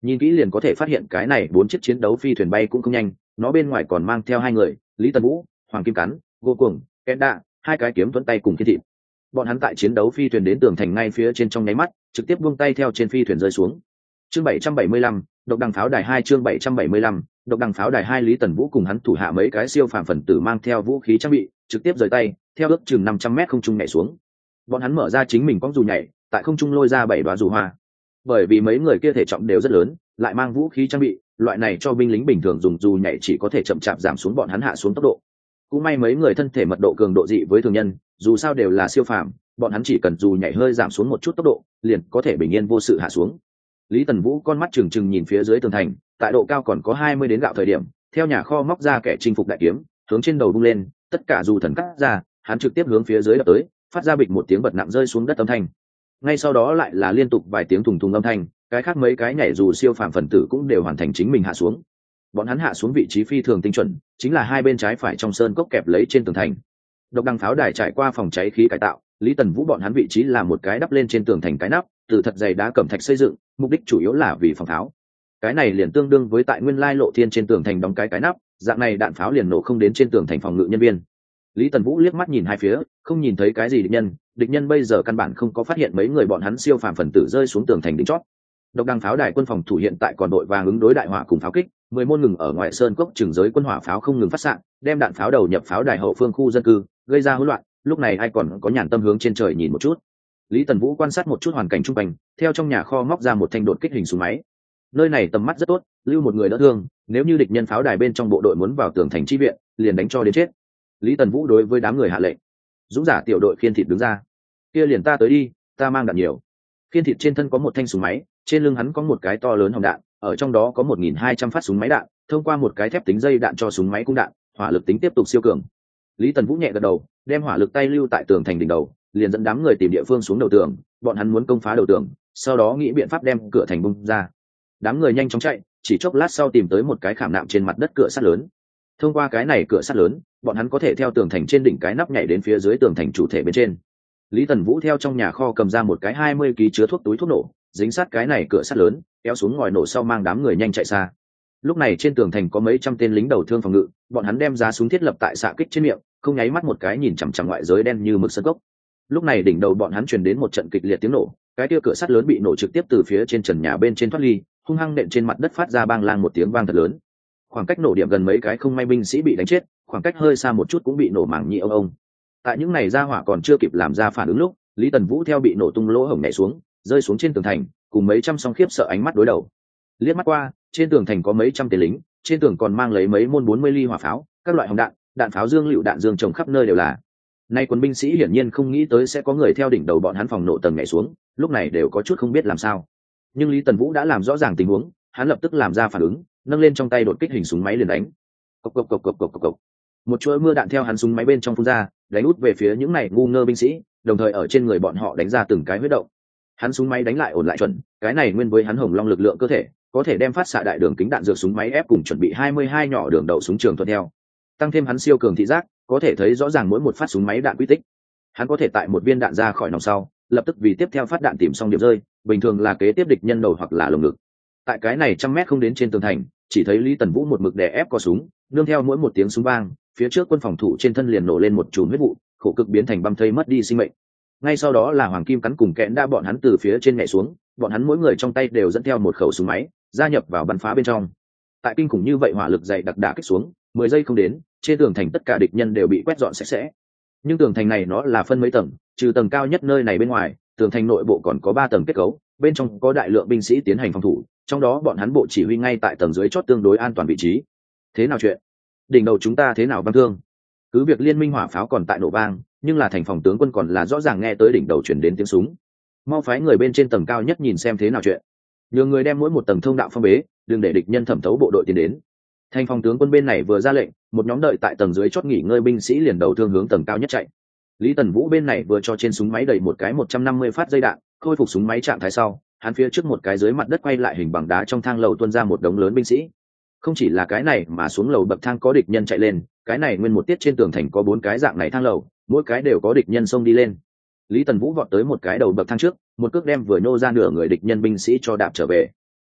nhìn kỹ liền có thể phát hiện cái này 4 chiếc chiến đấu phi thuyền bay cũng không nhanh, nó bên ngoài còn mang theo 2 người, Lý Tần Vũ, Hoàng Kim Cắn, Vô Cuồng, Kén Đạ, 2 cái kiếm thuẫn tay cùng Thiên Thị. Bọn hắn tại chiến đấu phi thuyền đến tường thành ngay phía trên trong nháy mắt, trực tiếp buông tay theo trên phi thuyền rơi xuống. Chương 775, độc đằng pháo đài 2 chương 775, độc đằng pháo đài 2 Lý Tần Vũ cùng hắn thủ hạ mấy cái siêu phàm phần tử mang theo vũ khí trang bị, trực tiếp rời tay, theo ước chừng 500m không trung nhảy xuống. Bọn hắn mở ra chính mình cong dù nhảy, tại không trung lôi ra 7 đóa dù hoa. Bởi vì mấy người kia thể trọng đều rất lớn, lại mang vũ khí trang bị, loại này cho binh lính bình thường dùng dù nhảy chỉ có thể chậm chạp giảm xuống bọn hắn hạ xuống tốc độ. Cũng may mấy người thân thể mật độ cường độ dị với thường nhân, dù sao đều là siêu phàm, bọn hắn chỉ cần dù nhảy hơi giảm xuống một chút tốc độ, liền có thể bình yên vô sự hạ xuống. Lý Tần Vũ con mắt trừng trừng nhìn phía dưới tường thành, tại độ cao còn có 20 đến gạo thời điểm, theo nhà kho móc ra kẻ chinh phục đại kiếm, hướng trên đầu bung lên, tất cả dù thần cắt ra, hắn trực tiếp hướng phía dưới đập tới, phát ra bịch một tiếng bật nặng rơi xuống đất âm thanh. Ngay sau đó lại là liên tục vài tiếng thùng thùng âm thanh, cái khác mấy cái nhảy dù siêu phàm phần tử cũng đều hoàn thành chính mình hạ xuống. Bọn hắn hạ xuống vị trí phi thường tinh chuẩn, chính là hai bên trái phải trong sơn cốc kẹp lấy trên tường thành. Độc đằng pháo đài trải qua phòng cháy khí cải tạo, Lý Tần Vũ bọn hắn vị trí là một cái đắp lên trên tường thành cái nắp, từ thật dày đá cẩm thạch xây dựng, mục đích chủ yếu là vì phòng pháo. Cái này liền tương đương với tại nguyên lai lộ thiên trên tường thành đóng cái nắp, dạng này đạn pháo liền nổ không đến trên tường thành phòng ngự nhân viên. Lý Tần Vũ liếc mắt nhìn hai phía, không nhìn thấy cái gì địch nhân bây giờ căn bản không có phát hiện mấy người bọn hắn siêu phàm phần tử rơi xuống tường thành đỉnh chót. Độc đằng pháo đài quân phòng thủ hiện tại còn đội vàng ứng đối đại hỏa cùng pháo kích, 10 môn ngừng ở ngoài sơn cốc trường giới quân hỏa pháo không ngừng phát xạ, đem đạn pháo đầu nhập pháo đài hậu phương khu dân cư, gây ra hỗn loạn. Lúc này ai còn có nhàn tâm hướng trên trời nhìn một chút. Lý Tần Vũ quan sát một chút hoàn cảnh xung quanh, theo trong nhà kho móc ra một thanh đột kích hình súng máy. Nơi này tầm mắt rất tốt, lưu một người đỡ thương, nếu như địch nhân pháo đài bên trong bộ đội muốn vào tường thành chi viện, liền đánh cho đến chết. Lý Tần Vũ đối với đám người hạ lệnh. Dũng giả tiểu đội Khiên Thịt đứng ra. Kia liền ta tới đi, ta mang đạn nhiều. Khiên Thịt trên thân có một thanh súng máy, trên lưng hắn có một cái to lớn hồng đạn, ở trong đó có 1200 phát súng máy đạn, thông qua một cái thép tính dây đạn cho súng máy cung đạn, hỏa lực tính tiếp tục siêu cường. Lý Tần Vũ nhẹ gật đầu, đem hỏa lực tay lưu tại tường thành đỉnh đầu, liền dẫn đám người tìm địa phương xuống đầu tường, bọn hắn muốn công phá đầu tường, sau đó nghĩ biện pháp đem cửa thành bung ra. Đám người nhanh chóng chạy, chỉ chốc lát sau tìm tới một cái khảm nạm trên mặt đất cửa sắt lớn. Thông qua cái này cửa sắt lớn, bọn hắn có thể theo tường thành trên đỉnh cái nắp nhảy đến phía dưới tường thành chủ thể bên trên. Lý Tần Vũ theo trong nhà kho cầm ra một cái 20 kg chứa thuốc túi thuốc nổ, dính sát cái này cửa sắt lớn, kéo xuống ngòi nổ sau mang đám người nhanh chạy xa. Lúc này trên tường thành có mấy trăm tên lính đầu thương phòng ngự, bọn hắn đem giá súng thiết lập tại xạ kích trên miệng, không nháy mắt một cái nhìn chằm chằm ngoại giới đen như mực sân gốc. Lúc này đỉnh đầu bọn hắn truyền đến một trận kịch liệt tiếng nổ, cái kia cửa sắt lớn bị nổ trực tiếp từ phía trên trần nhà bên trên thoát ly, hung hăng nện trên mặt đất phát ra bang lang một tiếng vang thật lớn. Khoảng cách nổ điểm gần mấy cái không may binh sĩ bị đánh chết, khoảng cách hơi xa một chút cũng bị nổ mảng nhĩ ông. Tại những này ra hỏa còn chưa kịp làm ra phản ứng lúc, Lý Tần Vũ theo bị nổ tung lỗ hổng nhảy xuống, rơi xuống trên tường thành, cùng mấy trăm song khiếp sợ ánh mắt đối đầu. Liếc mắt qua, trên tường thành có mấy trăm tên lính, trên tường còn mang lấy mấy môn 40 ly hỏa pháo, các loại hồng đạn, đạn pháo dương lựu đạn dương trồng khắp nơi đều là. Nay quân binh sĩ hiển nhiên không nghĩ tới sẽ có người theo đỉnh đầu bọn hắn phòng nổ tầng nhảy xuống, lúc này đều có chút không biết làm sao. Nhưng Lý Tần Vũ đã làm rõ ràng tình huống, hắn lập tức làm ra phản ứng, nâng lên trong tay đột kích hình súng máy liền đánh. Cộc cộc cộc cộc cộc cộc. Một chuỗi mưa đạn theo hắn súng máy bên trong phun ra, đánh út về phía những này ngu ngơ binh sĩ, đồng thời ở trên người bọn họ đánh ra từng cái huyết động. Hắn súng máy đánh lại ổn lại chuẩn, cái này nguyên với hắn hồng long lực lượng cơ thể, có thể đem phát xạ đại đường kính đạn dược súng máy ép cùng chuẩn bị 22 nhỏ đường đậu súng trường thuận theo. Tăng thêm hắn siêu cường thị giác, có thể thấy rõ ràng mỗi một phát súng máy đạn quy tích. Hắn có thể tại một viên đạn ra khỏi nòng sau, lập tức vì tiếp theo phát đạn tìm xong điểm rơi, bình thường là kế tiếp địch nhân đầu hoặc là lồng ngực. Tại cái này 100m không đến trên tường thành, chỉ thấy Lý Tần Vũ một mực đè ép co súng, nương theo mỗi một tiếng súng vang, phía trước quân phòng thủ trên thân liền nổ lên một chùm huyết vụ, khổ cực biến thành băm thây mất đi sinh mệnh. Ngay sau đó là Hoàng Kim Cắn cùng Kẽn Đa bọn hắn từ phía trên nhảy xuống, bọn hắn mỗi người trong tay đều dẫn theo một khẩu súng máy, gia nhập vào bắn phá bên trong. Tại kinh khủng như vậy hỏa lực dày đặc đả kích xuống, 10 giây không đến, trên tường thành tất cả địch nhân đều bị quét dọn sạch sẽ. Nhưng tường thành này nó là phân mấy tầng, trừ tầng cao nhất nơi này bên ngoài, tường thành nội bộ còn có 3 tầng kết cấu, bên trong có đại lượng binh sĩ tiến hành phòng thủ, trong đó bọn hắn bộ chỉ huy ngay tại tầng dưới chót tương đối an toàn vị trí. Thế nào chuyện? Đỉnh đầu chúng ta thế nào băng thương? Cứ việc liên minh hỏa pháo còn tại nổ vang, nhưng là thành phòng tướng quân còn là rõ ràng nghe tới đỉnh đầu truyền đến tiếng súng. Mau phái người bên trên tầng cao nhất nhìn xem thế nào chuyện. Nhường người đem mỗi một tầng thông đạo phong bế, đừng để địch nhân thẩm thấu bộ đội tiến đến. Thành phòng tướng quân bên này vừa ra lệnh, một nhóm đợi tại tầng dưới chót nghỉ ngơi binh sĩ liền đầu thương hướng tầng cao nhất chạy. Lý Tần Vũ bên này vừa cho trên súng máy đầy một cái 150 phát dây đạn, khôi phục súng máy trạng thái sau, hắn phía trước một cái dưới mặt đất quay lại hình bằng đá trong thang lầu tuôn ra một đống lớn binh sĩ. Không chỉ là cái này mà xuống lầu bậc thang có địch nhân chạy lên, cái này nguyên một tiết trên tường thành có 4 cái dạng này thang lầu, mỗi cái đều có địch nhân xông đi lên. Lý Tần Vũ vọt tới một cái đầu bậc thang trước, một cước đem vừa nhô ra nửa người địch nhân binh sĩ cho đạp trở về.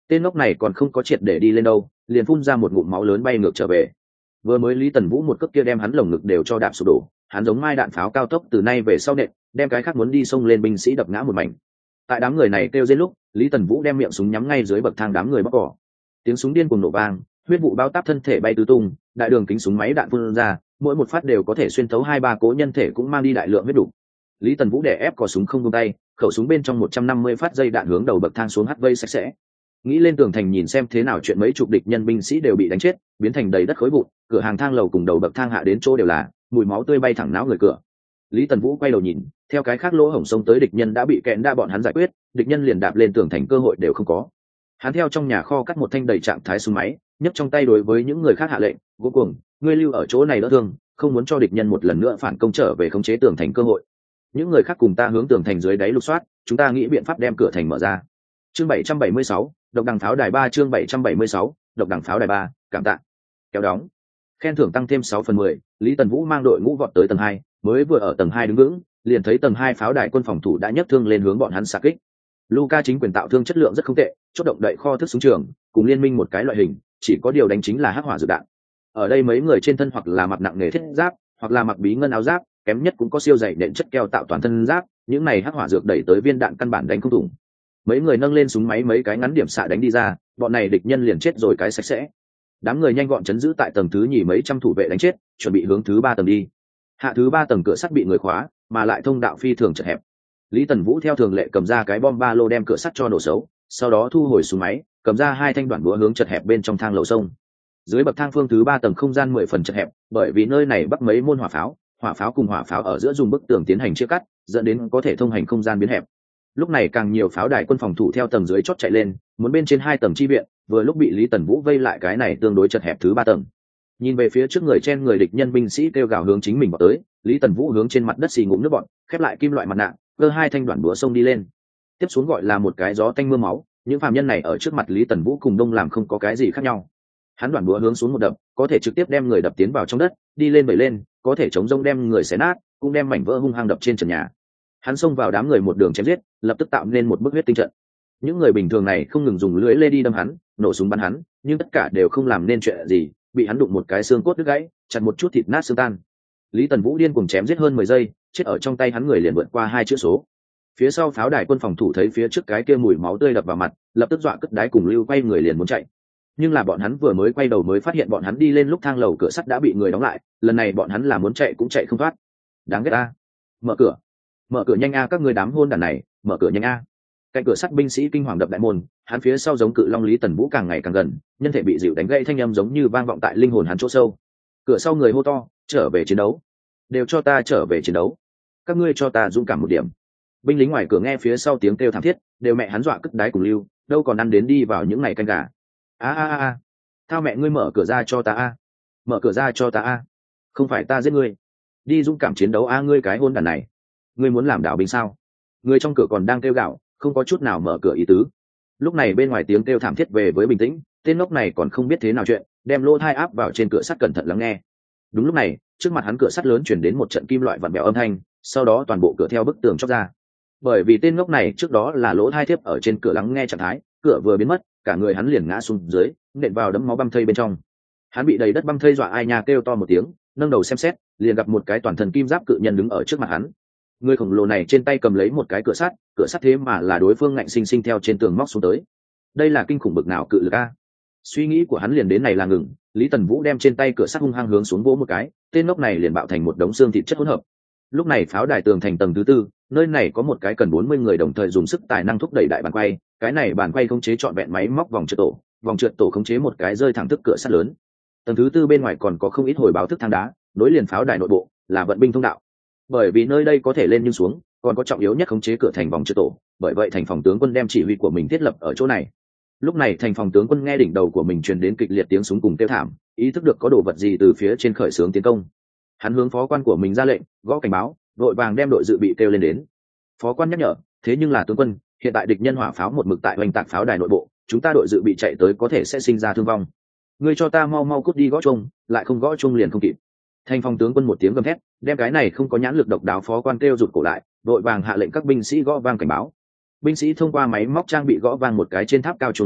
Tên ngốc này còn không có triệt để đi lên đâu, liền phun ra một ngụm máu lớn bay ngược trở về. Vừa mới Lý Tần Vũ một cước kia đem hắn lồng ngực đều cho đạp sụp đổ, hắn giống mai đạn pháo cao tốc từ nay về sau nện, đem cái khác muốn đi xông lên binh sĩ đập ngã một mảnh. Tại đám người này kêu rên lúc, Lý Tần Vũ đem miệng súng nhắm ngay dưới bậc thang đám người bóc cỏ. Tiếng súng điên cuồng nổ vang, huyết vụ bao táp thân thể bay tứ tung, đại đường kính súng máy đạn phun ra, mỗi một phát đều có thể xuyên thấu 2-3 cố nhân thể, cũng mang đi đại lượng huyết đủ. Lý Tần Vũ đè ép cò súng không buông tay, khẩu súng bên trong 150 phát dây đạn hướng đầu bậc thang xuống hắt vây sạch sẽ. Nghĩ lên tường thành nhìn xem thế nào chuyện mấy chục địch nhân binh sĩ đều bị đánh chết, biến thành đầy đất khối vụn, cửa hàng thang lầu cùng đầu bậc thang hạ đến chỗ đều là mùi máu tươi bay thẳng não người cửa. Lý Tần Vũ quay đầu nhìn, theo cái khác lỗ hổng xông tới địch nhân đã bị kẹn đa bọn hắn giải quyết, địch nhân liền đạp lên tường thành cơ hội đều không có. Hắn theo trong nhà kho cắt một thanh đầy trạng thái súng máy, nhấc trong tay đối với những người khác hạ lệnh, "Vô cùng, ngươi lưu ở chỗ này đỡ thương, không muốn cho địch nhân một lần nữa phản công trở về khống chế tường thành cơ hội. Những người khác cùng ta hướng tường thành dưới đáy lục soát, chúng ta nghĩ biện pháp đem cửa thành mở ra." Chương 776, độc đằng pháo đài 3, chương 776, độc đằng pháo đài 3, cảm tạ. Kéo đóng. Khen thưởng tăng thêm 6/10, Lý Tần Vũ mang đội ngũ vọt tới tầng 2, mới vừa ở tầng 2 đứng vững, liền thấy tầng 2 pháo đài quân phòng thủ đã nhấc thương lên hướng bọn hắn xạ kích. Luca chính quyền tạo thương chất lượng rất không tệ, chốt động đậy kho thức súng trường, cùng liên minh một cái loại hình, chỉ có điều đánh chính là hắc hỏa dược đạn. Ở đây mấy người trên thân hoặc là mặc nặng nghề thiết giáp, hoặc là mặc bí ngân áo giáp, kém nhất cũng có siêu dày nện chất keo tạo toàn thân giáp, những này hắc hỏa dược đẩy tới viên đạn căn bản đánh không thủng. Mấy người nâng lên súng máy mấy cái ngắn điểm xạ đánh đi ra, bọn này địch nhân liền chết rồi cái sạch sẽ. Đám người nhanh gọn chấn giữ tại tầng thứ nhì mấy trăm thủ vệ đánh chết, chuẩn bị hướng thứ 3 tầng đi. Hạ thứ 3 tầng cửa sắt bị người khóa, mà lại thông đạo phi thường chật hẹp. Lý Tần Vũ theo thường lệ cầm ra cái bom ba lô đem cửa sắt cho nổ xấu, sau đó thu hồi súng máy, cầm ra 2 thanh đoạn búa hướng chật hẹp bên trong thang lầu sông. Dưới bậc thang phương thứ 3 tầng không gian 10 phần chật hẹp, bởi vì nơi này bắc mấy môn hỏa pháo cùng hỏa pháo ở giữa dùng bức tường tiến hành chia cắt, dẫn đến có thể thông hành không gian biến hẹp. Lúc này càng nhiều pháo đài quân phòng thủ theo tầng dưới chót chạy lên, muốn bên trên 2 tầng chi viện, vừa lúc bị Lý Tần Vũ vây lại cái này tương đối chật hẹp thứ 3 tầng. Nhìn về phía trước người trên người địch nhân binh sĩ kêu gào hướng chính mình vào tới, Lý Tần Vũ hướng trên mặt đất xì ngụm nước bọt, khép lại kim loại mặt nạ, cơ 2 thanh đoạn búa xông đi lên. Tiếp xuống gọi là một cái gió tanh mưa máu, những phàm nhân này ở trước mặt Lý Tần Vũ cùng Đông làm không có cái gì khác nhau. Hắn đoạn búa hướng xuống một đập, có thể trực tiếp đem người đập tiến vào trong đất, đi lên vẩy lên, có thể chống rông đem người xé nát, cũng đem mảnh vỡ hung hăng đập trên trần nhà. Hắn xông vào đám người một đường chém giết, lập tức tạo nên một bức huyết tinh trận. Những người bình thường này không ngừng dùng lưỡi lê đi đâm hắn, nổ súng bắn hắn, nhưng tất cả đều không làm nên chuyện gì, bị hắn đụng một cái xương cốt đứt gãy, chặt một chút thịt nát xương tan. Lý Tần Vũ điên cuồng chém giết hơn 10 giây, chết ở trong tay hắn người liền vượt qua 2 chữ số. Phía sau pháo đài quân phòng thủ thấy phía trước cái kia mùi máu tươi đập vào mặt, lập tức dọa cất đái cùng lưu quay người liền muốn chạy. Nhưng là bọn hắn vừa mới quay đầu mới phát hiện bọn hắn đi lên lúc thang lầu cửa sắt đã bị người đóng lại, lần này bọn hắn là muốn chạy cũng chạy không thoát. Đáng ghét a. Mở cửa nhanh a, các người đám hôn đàn này, mở cửa nhanh a. Cạnh cửa sắt binh sĩ kinh hoàng đập đại môn, hắn phía sau giống cự long Lý Tần Vũ càng ngày càng gần, nhân thể bị dịu đánh gãy thanh âm giống như vang vọng tại linh hồn hắn chỗ sâu. Cửa sau người hô to, trở về chiến đấu, đều cho ta trở về chiến đấu, các ngươi cho ta dũng cảm một điểm. Binh lính ngoài cửa nghe phía sau tiếng kêu thảm thiết, đều mẹ hắn dọa cất đái cùng lưu, đâu còn ăn đến đi vào những ngày canh gà. A, thao mẹ ngươi mở cửa ra cho ta a, mở cửa ra cho ta a, không phải ta giết ngươi, đi dũng cảm chiến đấu a, ngươi cái hôn đàn này, ngươi muốn làm đảo binh sao? Người trong cửa còn đang kêu gào, không có chút nào mở cửa ý tứ. Lúc này bên ngoài tiếng kêu thảm thiết về với bình tĩnh, tên ngốc này còn không biết thế nào chuyện, đem lỗ thai áp vào trên cửa sắt cẩn thận lắng nghe. Đúng lúc này, trước mặt hắn cửa sắt lớn chuyển đến một trận kim loại vặn vẹo âm thanh, sau đó toàn bộ cửa theo bức tường chóc ra. Bởi vì tên ngốc này trước đó là lỗ thai thiếp ở trên cửa lắng nghe trạng thái, cửa vừa biến mất, cả người hắn liền ngã xuống dưới, nện vào đấm máu băm thây bên trong. Hắn bị đầy đất băm thây dọa ai nha kêu to một tiếng, nâng đầu xem xét, liền gặp một cái toàn thân kim giáp cự nhân đứng ở trước mặt hắn. Người khổng lồ này trên tay cầm lấy một cái cửa sắt thế mà là đối phương ngạnh sinh sinh theo trên tường móc xuống tới. Đây là kinh khủng bực nào cự lực a. Suy nghĩ của hắn liền đến này là ngừng, Lý Tần Vũ đem trên tay cửa sắt hung hăng hướng xuống vỗ một cái, tên ngốc này liền bạo thành một đống xương thịt chất hỗn hợp. Lúc này pháo đài tường thành tầng thứ 4, nơi này có một cái cần 40 người đồng thời dùng sức tài năng thúc đẩy đại bàn quay, cái này bàn quay khống chế trọn vẹn máy móc vòng trượt tổ khống chế một cái rơi thẳng thức cửa sắt lớn. Tầng thứ 4 bên ngoài còn có không ít hồi báo thức thang đá, nối liền pháo đài nội bộ, là vận binh thông đạo. Bởi vì nơi đây có thể lên nhưng xuống, còn có trọng yếu nhất khống chế cửa thành vòng trượt tổ, bởi vậy thành phòng tướng quân đem chỉ huy của mình thiết lập ở chỗ này. Lúc này thành phòng tướng quân nghe đỉnh đầu của mình truyền đến kịch liệt tiếng súng cùng kêu thảm, ý thức được có đồ vật gì từ phía trên khởi xướng tiến công. Hắn hướng phó quan của mình ra lệnh, gõ cảnh báo, đội vàng đem đội dự bị kêu lên đến. Phó quan nhắc nhở, thế nhưng là tướng quân, hiện tại địch nhân hỏa pháo một mực tại oanh tạc pháo đài nội bộ, chúng ta đội dự bị chạy tới có thể sẽ sinh ra thương vong. Ngươi cho ta mau mau cút đi gõ chuông, lại không gõ chuông liền không kịp. Thành phòng tướng quân một tiếng gầm thét, đem cái này không có nhãn lực độc đáo phó quan kêu rụt cổ lại, đội vàng hạ lệnh các binh sĩ gõ vang cảnh báo. Binh sĩ thông qua máy móc trang bị gõ vang một cái trên tháp cao chuông lớn,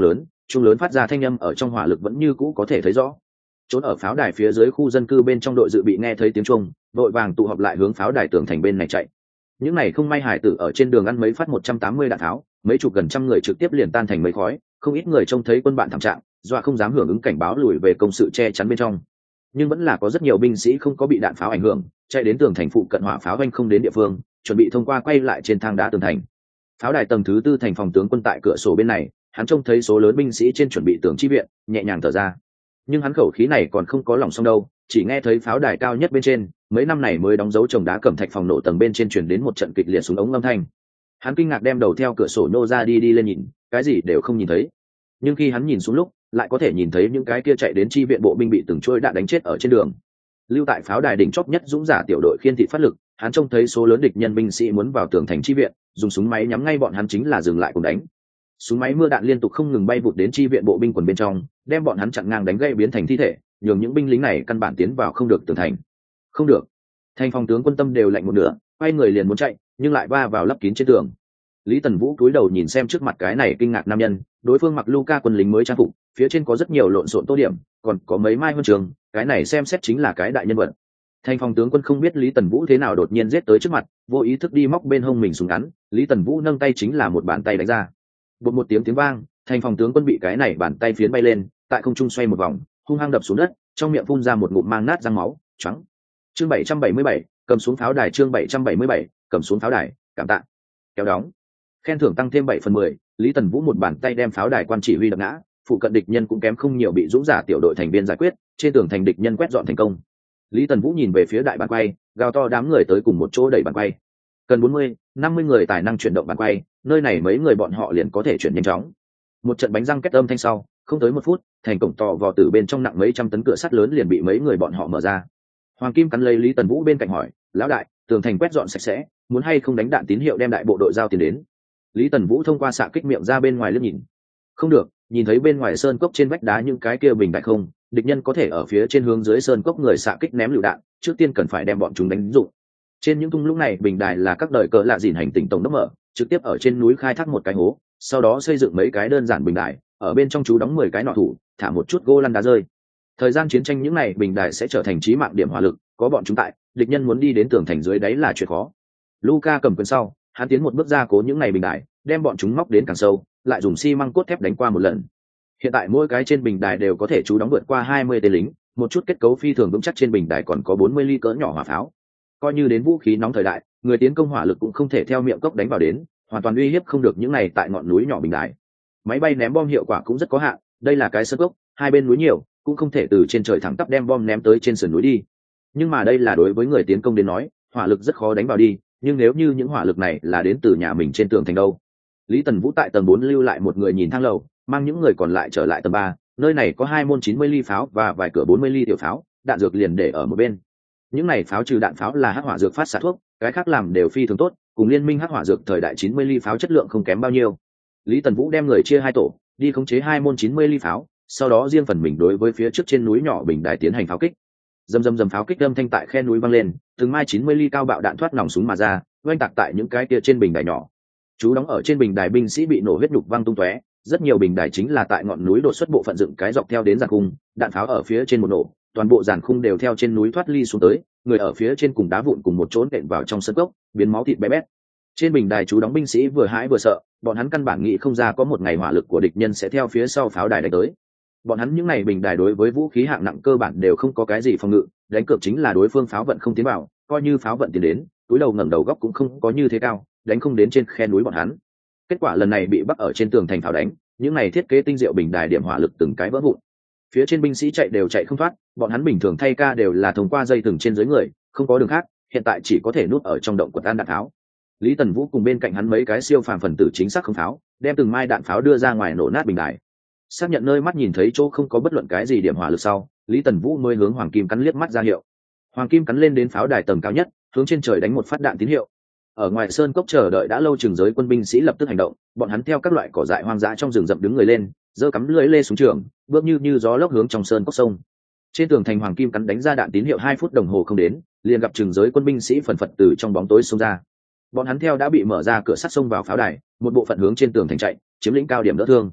chung lớn phát ra thanh âm ở trong hỏa lực vẫn như cũ có thể thấy rõ. Trốn ở pháo đài phía dưới khu dân cư bên trong đội dự bị nghe thấy tiếng chuông, đội vàng tụ họp lại hướng pháo đài tường thành bên này chạy. Những này không may hải tử ở trên đường ăn mấy phát 180 đạn tháo, mấy chục gần trăm người trực tiếp liền tan thành mấy khói, không ít người trông thấy quân bạn thảm trạng, dọa không dám hưởng ứng cảnh báo lùi về công sự che chắn bên trong. Nhưng vẫn là có rất nhiều binh sĩ không có bị đạn pháo ảnh hưởng, chạy đến tường thành phụ cận hỏa pháo vanh không đến địa phương, chuẩn bị thông qua quay lại trên thang đá tường thành. Pháo đài tầng thứ tư thành phòng tướng quân tại cửa sổ bên này, hắn trông thấy số lớn binh sĩ trên chuẩn bị tường chi viện, nhẹ nhàng thở ra. Nhưng hắn khẩu khí này còn không có lòng xong đâu, chỉ nghe thấy pháo đài cao nhất bên trên, mấy năm này mới đóng dấu trồng đá cẩm thạch phòng nổ tầng bên trên truyền đến một trận kịch liệt súng ống âm thanh. Hắn kinh ngạc đem đầu theo cửa sổ nô ra đi lên nhìn, cái gì đều không nhìn thấy. Nhưng khi hắn nhìn xuống lúc, lại có thể nhìn thấy những cái kia chạy đến chi viện bộ binh bị từng trôi đạn đánh chết ở trên đường. Lưu tại pháo đài đỉnh chóp nhất dũng giả tiểu đội khiên thị phát lực, hắn trông thấy số lớn địch nhân binh sĩ muốn vào tường thành chi viện, dùng súng máy nhắm ngay bọn hắn chính là dừng lại cùng đánh. Súng máy mưa đạn liên tục không ngừng bay vụt đến chi viện bộ binh quần bên trong, đem bọn hắn chặn ngang đánh gãy biến thành thi thể, nhường những binh lính này căn bản tiến vào không được tường thành. Không được. Thành phòng tướng quân tâm đều lạnh một nửa, quay người liền muốn chạy, nhưng lại va vào lấp kín trên tường. Lý Tần Vũ cúi đầu nhìn xem trước mặt cái này kinh ngạc nam nhân, đối phương mặc Luca quân lính mới trang phục, phía trên có rất nhiều lộn xộn tô điểm, còn có mấy mai huân trường, cái này xem xét chính là cái đại nhân vật. Thành phòng tướng quân không biết Lý Tần Vũ thế nào đột nhiên giết tới trước mặt, vô ý thức đi móc bên hông mình súng ngắn, Lý Tần Vũ nâng tay chính là một bàn tay đánh ra. Bột một tiếng vang, thành phòng tướng quân bị cái này bàn tay phiến bay lên, tại không trung xoay một vòng, hung hăng đập xuống đất, trong miệng phun ra một ngụm mang nát răng máu, choáng. Chương 777, cầm xuống pháo đài. Chương 777, cầm xuống pháo đài, cảm tạ. Kéo đóng. Khen thưởng tăng thêm 7/10, Lý Tần Vũ một bàn tay đem pháo đài quan chỉ huy đập ngã, phụ cận địch nhân cũng kém không nhiều bị dũng giả tiểu đội thành viên giải quyết, trên tường thành địch nhân quét dọn thành công. Lý Tần Vũ nhìn về phía đại bàn quay, gào to đám người tới cùng một chỗ đẩy bàn quay. Cần 40-50 người tài năng chuyển động bàn quay, nơi này mấy người bọn họ liền có thể chuyển nhanh chóng. Một trận bánh răng két âm thanh sau, không tới 1 phút, thành cổng to vò tử bên trong nặng mấy trăm tấn cửa sắt lớn liền bị mấy người bọn họ mở ra. Hoàng Kim cắn lấy Lý Tần Vũ bên cạnh hỏi, lão đại, tường thành quét dọn sạch sẽ, muốn hay không đánh đạn tín hiệu đem đại bộ đội giao tiền đến? Lý Tần Vũ thông qua xạ kích miệng ra bên ngoài liếc nhìn. Không được, nhìn thấy bên ngoài sơn cốc trên vách đá những cái kia bình đại không, địch nhân có thể ở phía trên hướng dưới sơn cốc người xạ kích ném lựu đạn, trước tiên cần phải đem bọn chúng đánh dụng. Trên những thung lũng này bình đài là các đời cỡ lạ dìn hành tỉnh tổng đốc mở, trực tiếp ở trên núi khai thác một cái hố, sau đó xây dựng mấy cái đơn giản bình đài, ở bên trong chú đóng 10 cái nọ thủ, thả một chút gỗ lăn đá rơi. Thời gian chiến tranh những này bình đài sẽ trở thành chí mạng điểm hỏa lực, có bọn chúng tại, địch nhân muốn đi đến tường thành dưới đáy là chuyện khó. Luca cầm quyền sau, hắn tiến một bước ra cố những này bình đài, đem bọn chúng móc đến càng sâu, lại dùng xi măng cốt thép đánh qua một lần. Hiện tại mỗi cái trên bình đài đều có thể chú đóng vượt qua 20 tên lính, một chút kết cấu phi thường vững chắc, trên bình đài còn có 40 ly cỡ nhỏ hỏa pháo. Coi như đến vũ khí nóng thời đại, người tiến công hỏa lực cũng không thể theo miệng cốc đánh vào đến, hoàn toàn uy hiếp không được những này tại ngọn núi nhỏ bình đài. Máy bay ném bom hiệu quả cũng rất có hạn, đây là cái sơn cốc, hai bên núi nhiều, cũng không thể từ trên trời thẳng tắp đem bom ném tới trên sườn núi đi. Nhưng mà đây là đối với người tiến công đến nói, hỏa lực rất khó đánh vào đi, nhưng nếu như những hỏa lực này là đến từ nhà mình trên tường thành đâu. Lý Tần Vũ tại tầng 4 lưu lại một người nhìn thang lầu, mang những người còn lại trở lại tầng 3, nơi này có 2 môn 90 ly pháo và vài cửa 40 ly tiểu pháo, đạn dược liền để ở một bên. Những này pháo trừ đạn pháo là hắc hỏa dược phát xạ thuốc, cái khác làm đều phi thường tốt, cùng liên minh hắc hỏa dược thời đại 90 ly pháo chất lượng không kém bao nhiêu. Lý Tần Vũ đem người chia 2 tổ, đi khống chế 2 môn 90 ly pháo, sau đó riêng phần mình đối với phía trước trên núi nhỏ bình đài tiến hành pháo kích. Dầm pháo kích âm thanh tại khe núi vang lên, từng mai 90 ly cao bạo đạn thoát nòng súng mà ra, oanh tạc tại những cái kia trên bình đài nhỏ. Chú đóng ở trên bình đài binh sĩ bị nổ huyết nhục văng tung tóe, rất nhiều bình đài chính là tại ngọn núi đột xuất bộ phận dựng cái dọc theo đến giàn khung, đạn pháo ở phía trên một nổ, toàn bộ giàn khung đều theo trên núi thoát ly xuống tới, người ở phía trên cùng đá vụn cùng một chỗ nện vào trong sân cốc, biến máu thịt bé bét. Trên bình đài chú đóng binh sĩ vừa hãi vừa sợ, bọn hắn căn bản nghĩ không ra có một ngày hỏa lực của địch nhân sẽ theo phía sau pháo đài đánh tới. Bọn hắn những ngày bình đài đối với vũ khí hạng nặng cơ bản đều không có cái gì phòng ngự, đánh cược chính là đối phương pháo vận không tiến vào, coi như pháo vận tiến đến, túi đầu ngẩng đầu góc cũng không có như thế cao, đánh không đến trên khe núi bọn hắn. Kết quả lần này bị bắt ở trên tường thành pháo đánh, những này thiết kế tinh diệu bình đài điểm hỏa lực từng cái vỡ vụn. Phía trên binh sĩ chạy đều chạy không thoát, bọn hắn bình thường thay ca đều là thông qua dây thừng trên dưới người, không có đường khác, hiện tại chỉ có thể núp ở trong động quật an đạn pháo. Lý Tần Vũ cùng bên cạnh hắn mấy cái siêu phàm phần tử chính xác không pháo, đem từng mai đạn pháo đưa ra ngoài nổ nát bình đài. Xác nhận nơi mắt nhìn thấy chỗ không có bất luận cái gì điểm hỏa lực sau, Lý Tần Vũ mới hướng Hoàng Kim cắn liếc mắt ra hiệu. Hoàng Kim cắn lên đến pháo đài tầng cao nhất, hướng trên trời đánh một phát đạn tín hiệu. Ở ngoài sơn cốc chờ đợi đã lâu chừng giới quân binh sĩ lập tức hành động, bọn hắn theo các loại cỏ dại hoang dã trong rừng rậm đứng người lên, giơ cắm lưỡi lê xuống trường, bước như gió lốc hướng trong sơn cốc sông. Trên tường thành Hoàng Kim cắn đánh ra đạn tín hiệu 2 phút đồng hồ không đến, liền gặp chừng giới quân binh sĩ phần phật từ trong bóng tối xông ra. Bọn hắn theo đã bị mở ra cửa sắt xông vào pháo đài, một bộ phận hướng trên tường thành chạy, chiếm lĩnh cao điểm đỡ thương.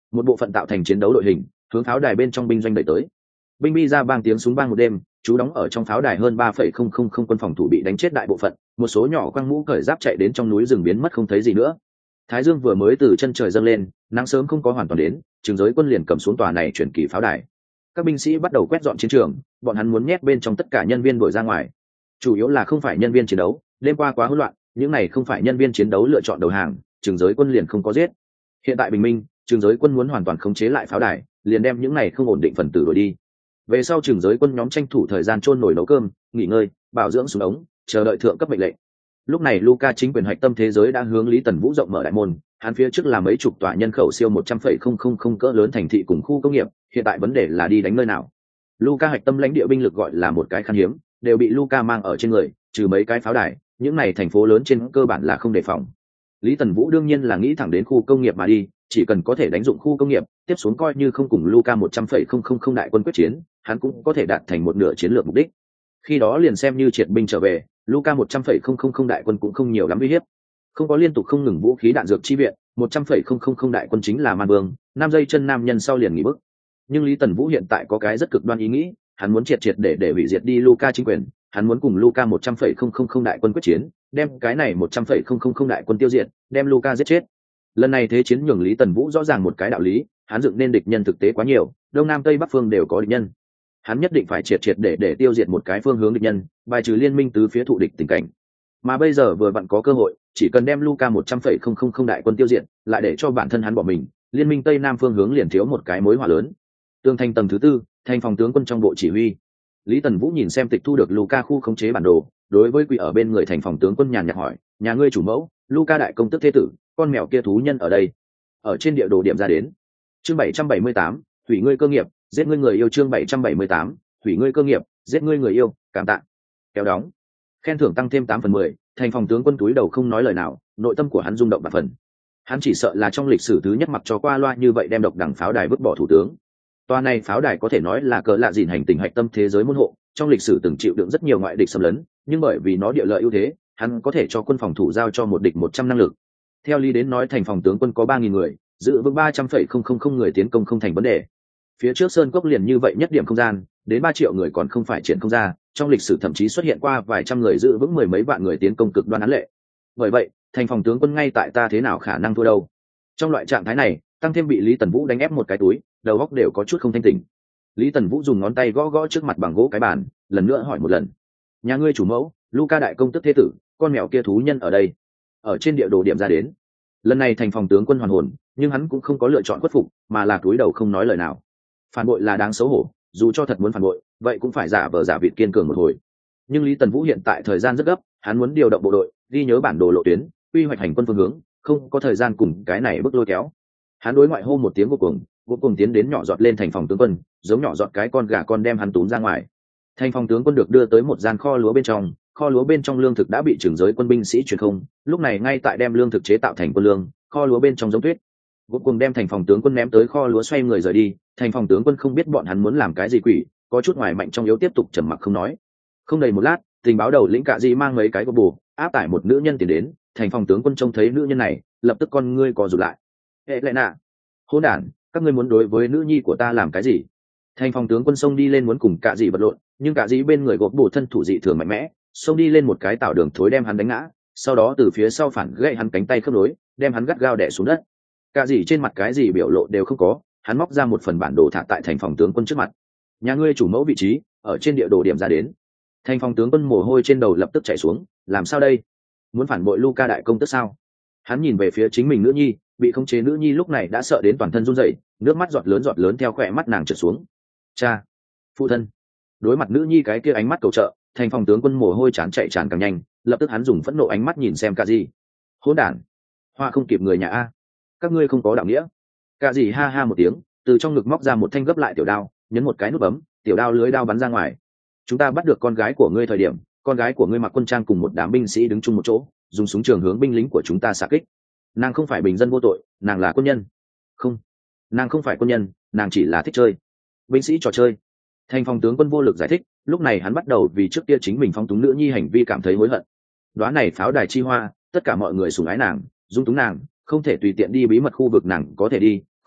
một bộ phận tạo thành chiến đấu đội hình hướng pháo đài bên trong binh doanh đẩy tới. Binh bi ra bang tiếng súng vang một đêm, chú đóng ở trong pháo đài hơn 3,000 quân phòng thủ bị đánh chết đại bộ phận, một số nhỏ quăng mũ cởi giáp chạy đến trong núi rừng biến mất không thấy gì nữa. Thái dương vừa mới từ chân trời dâng lên, nắng sớm không có hoàn toàn đến, Trường Giới quân liền cầm xuống tòa này chuyển kỳ pháo đài. Các binh sĩ bắt đầu quét dọn chiến trường, bọn hắn muốn nhét bên trong tất cả nhân viên đuổi ra ngoài. Chủ yếu là không phải nhân viên chiến đấu, đêm qua quá hỗn loạn, những này không phải nhân viên chiến đấu lựa chọn đầu hàng, Trường Giới quân liền không có giết. Hiện tại bình minh, Trường Giới quân muốn hoàn toàn khống chế lại pháo đài, liền đem những này không ổn định phần tử đuổi đi. Về sau Trường Giới quân nhóm tranh thủ thời gian chôn nổi nấu cơm, nghỉ ngơi, bảo dưỡng súng ống, chờ đợi thượng cấp mệnh lệnh. Lúc này Luca chính quyền hạch tâm thế giới đã hướng Lý Tần Vũ rộng mở đại môn, hắn phía trước là mấy chục tòa nhân khẩu siêu 100,000 cỡ lớn thành thị cùng khu công nghiệp, hiện tại vấn đề là đi đánh nơi nào. Luca hạch tâm lãnh địa binh lực gọi là một cái khan hiếm, đều bị Luca mang ở trên người, trừ mấy cái pháo đài, những này thành phố lớn trên cơ bản là không đề phòng. Lý Tần Vũ đương nhiên là nghĩ thẳng đến khu công nghiệp mà đi, chỉ cần có thể đánh dụng khu công nghiệp, tiếp xuống coi như không cùng Luca 100,000 đại quân quyết chiến, hắn cũng có thể đạt thành một nửa chiến lược mục đích. Khi đó liền xem như triệt binh trở về, Luca 100,000 đại quân cũng không nhiều lắm uy hiếp. Không có liên tục không ngừng vũ khí đạn dược chi viện, 100,000 đại quân chính là man vương, 5 giây chân nam nhân sau liền nghỉ bước. Nhưng Lý Tần Vũ hiện tại có cái rất cực đoan ý nghĩ, hắn muốn triệt để hủy diệt đi Luca chính quyền, hắn muốn cùng Luca 100,000 đại quân quyết chiến, đem cái này 100,000 đại quân tiêu diệt, đem Luca giết chết. Lần này thế chiến nhường Lý Tần Vũ rõ ràng một cái đạo lý, hắn dựng nên địch nhân thực tế quá nhiều, đông nam tây bắc phương đều có địch nhân. Hắn nhất định phải triệt để tiêu diệt một cái phương hướng địch nhân, bài trừ liên minh tứ phía thụ địch tình cảnh. Mà bây giờ vừa vặn có cơ hội, chỉ cần đem Luca 100,000 đại quân tiêu diệt, lại để cho bản thân hắn bỏ mình, liên minh tây nam phương hướng liền thiếu một cái mối họa lớn. Tường thành tầng thứ tư, thành phòng tướng quân trong bộ chỉ huy. Lý Tần Vũ nhìn xem tịch thu được Luca khu khống chế bản đồ, đối với quỷ ở bên người thành phòng tướng quân nhàn nhạt hỏi, nhà ngươi chủ mẫu, Luca đại công tức thế tử, con mèo kia thú nhân ở đây. Ở trên địa đồ điểm ra đến. Chương 778, hủy ngươi cơ nghiệp, giết ngươi người yêu. Chương 778, hủy ngươi cơ nghiệp, giết ngươi người yêu, cảm tạ. Kéo đóng. Khen thưởng tăng thêm 8/10, thành phòng tướng quân túi đầu không nói lời nào, nội tâm của hắn rung động bạt phần. Hắn chỉ sợ là trong lịch sử thứ nhất mặc cho qua loa như vậy đem độc đẳng pháo đài vứt bỏ thủ tướng. Tòa này pháo đài có thể nói là cỡ lạ gìn hành tinh hạch tâm thế giới môn hộ, trong lịch sử từng chịu đựng rất nhiều ngoại địch xâm lấn, nhưng bởi vì nó địa lợi ưu thế, hắn có thể cho quân phòng thủ giao cho một địch 100 năng lực. Theo lý đến nói thành phòng tướng quân có 3.000 người, giữ vững 300,000 người tiến công không thành vấn đề. Phía trước sơn cốc liền như vậy nhất điểm không gian, đến 3 triệu người còn không phải triển không ra, trong lịch sử thậm chí xuất hiện qua vài trăm người giữ vững mười mấy vạn người tiến công cực đoan án lệ. Bởi vậy, thành phòng tướng quân ngay tại ta thế nào khả năng thua đâu. Trong loại trạng thái này, tăng thêm bị Lý Tần Vũ đánh ép một cái túi, đầu óc đều có chút không thanh tỉnh. Lý Tần Vũ dùng ngón tay gõ gõ trước mặt bằng gỗ cái bàn, lần nữa hỏi một lần. Nhà ngươi chủ mẫu, Luca đại công tức thế tử, con mèo kia thú nhân ở đây. Ở trên địa đồ điểm ra đến. Lần này thành phòng tướng quân hoàn hồn, nhưng hắn cũng không có lựa chọn khuất phục, mà là cúi đầu không nói lời nào. Phản bội là đáng xấu hổ, dù cho thật muốn phản bội, vậy cũng phải giả vờ giả vịt kiên cường một hồi. Nhưng Lý Tần Vũ hiện tại thời gian rất gấp, hắn muốn điều động bộ đội, ghi nhớ bản đồ lộ tuyến, quy hoạch hành quân phương hướng, không có thời gian cùng cái này bước lôi kéo. Hắn đối ngoại hô một tiếng vô cùng tiến đến nhỏ giọt lên thành phòng tướng quân, giống nhỏ giọt cái con gà con đem hắn túm ra ngoài. Thành phòng tướng quân được đưa tới một gian kho lúa bên trong, kho lúa bên trong lương thực đã bị Trường Giới quân binh sĩ truyền không, lúc này ngay tại đem lương thực chế tạo thành quân lương, kho lúa bên trong giống tuyết. Vô cùng đem thành phòng tướng quân ném tới kho lúa xoay người rời đi, thành phòng tướng quân không biết bọn hắn muốn làm cái gì quỷ, có chút ngoài mạnh trong yếu tiếp tục trầm mặc không nói. Không đầy một lát, tình báo đầu lĩnh Cạ Dị mang mấy cái gỗ bù, áp tải một nữ nhân tiền đến, thành phòng tướng quân trông thấy nữ nhân này, lập tức con ngươi co rụt lại. Hệ lệ nạ, hỗn đản, các ngươi muốn đối với nữ nhi của ta làm cái gì? Thành phòng tướng quân xông đi lên muốn cùng Cạ Dị vật lộn, nhưng Cạ Dị bên người gỗ bù thân thủ dị thường mạnh mẽ, xông đi lên một cái tạo đường thối đem hắn đánh ngã, sau đó từ phía sau phản gãy hắn cánh tay khớp nối, đem hắn gắt gao đè xuống đất. Cạ Dị trên mặt cái gì biểu lộ đều không có, hắn móc ra một phần bản đồ thả tại thành phòng tướng quân trước mặt. Nhà ngươi chủ mẫu vị trí ở trên địa đồ điểm ra đến. Thành phòng tướng quân mồ hôi trên đầu lập tức chảy xuống, làm sao đây? Muốn phản bội Luca đại công tức sao? Hắn nhìn về phía chính mình nữ nhi, bị khống chế nữ nhi lúc này đã sợ đến toàn thân run rẩy, nước mắt giọt lớn theo khỏe mắt nàng trượt xuống. Cha, phụ thân. Đối mặt nữ nhi cái kia ánh mắt cầu trợ, thành phòng tướng quân mồ hôi chán chạy tràn càng nhanh, lập tức hắn dùng phẫn nộ ánh mắt nhìn xem Cạ Dị. Hỗn đản, hoa không kịp người nhà a, các ngươi không có đạo nghĩa. Cạ Dị ha ha một tiếng, từ trong ngực móc ra một thanh gấp lại tiểu đao, nhấn một cái nút bấm, tiểu đao lưới đao bắn ra ngoài. Chúng ta bắt được con gái của ngươi thời điểm, con gái của ngươi mặc quân trang cùng một đám binh sĩ đứng chung một chỗ, dùng súng trường hướng binh lính của chúng ta xạ kích. Nàng không phải bình dân vô tội, nàng là quân nhân. Không, nàng không phải quân nhân, nàng chỉ là thích chơi binh sĩ trò chơi. Thành phòng tướng quân vô lực giải thích, lúc này hắn bắt đầu vì trước kia chính mình phóng túng nữ nhi hành vi cảm thấy hối hận. Đóa này pháo đài chi hoa, tất cả mọi người sủng ái nàng, dung túng nàng, không thể tùy tiện đi bí mật khu vực nàng có thể đi,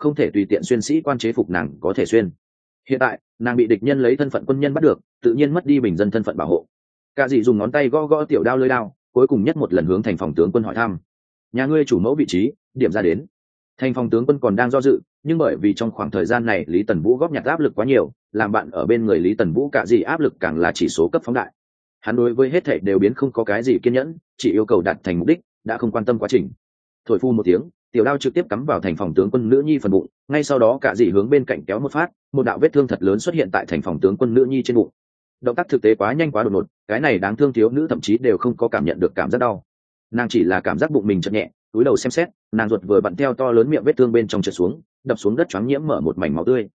không thể tùy tiện xuyên sĩ quan chế phục nàng có thể xuyên. Hiện tại nàng bị địch nhân lấy thân phận quân nhân bắt được, tự nhiên mất đi bình dân thân phận bảo hộ. Cả dì dùng ngón tay gõ gõ tiểu đao lưỡi đao, cuối cùng nhất một lần hướng thành phòng tướng quân hỏi thăm: nhà ngươi chủ mẫu vị trí điểm ra đến. Thành phòng tướng quân còn đang do dự, nhưng bởi vì trong khoảng thời gian này Lý Tần Vũ góp nhặt áp lực quá nhiều, làm bạn ở bên người Lý Tần Vũ cả gì áp lực càng là chỉ số cấp phóng đại. Hắn đối với hết thảy đều biến không có cái gì kiên nhẫn, chỉ yêu cầu đạt thành mục đích, đã không quan tâm quá trình. Thổi phu một tiếng, tiểu đao trực tiếp cắm vào thành phòng tướng quân nữ nhi phần bụng, ngay sau đó cả dì hướng bên cạnh kéo một phát, một đạo vết thương thật lớn xuất hiện tại thành phòng tướng quân nữ nhi trên bụng. Động tác thực tế quá nhanh quá đột ngột, cái này đáng thương thiếu nữ thậm chí đều không có cảm nhận được cảm giác đau. Nàng chỉ là cảm giác bụng mình chợt nhẹ, cúi đầu xem xét, nàng ruột vừa bận theo to lớn miệng vết thương bên trong trượt xuống, đập xuống đất choáng nhiễm mở một mảnh máu tươi.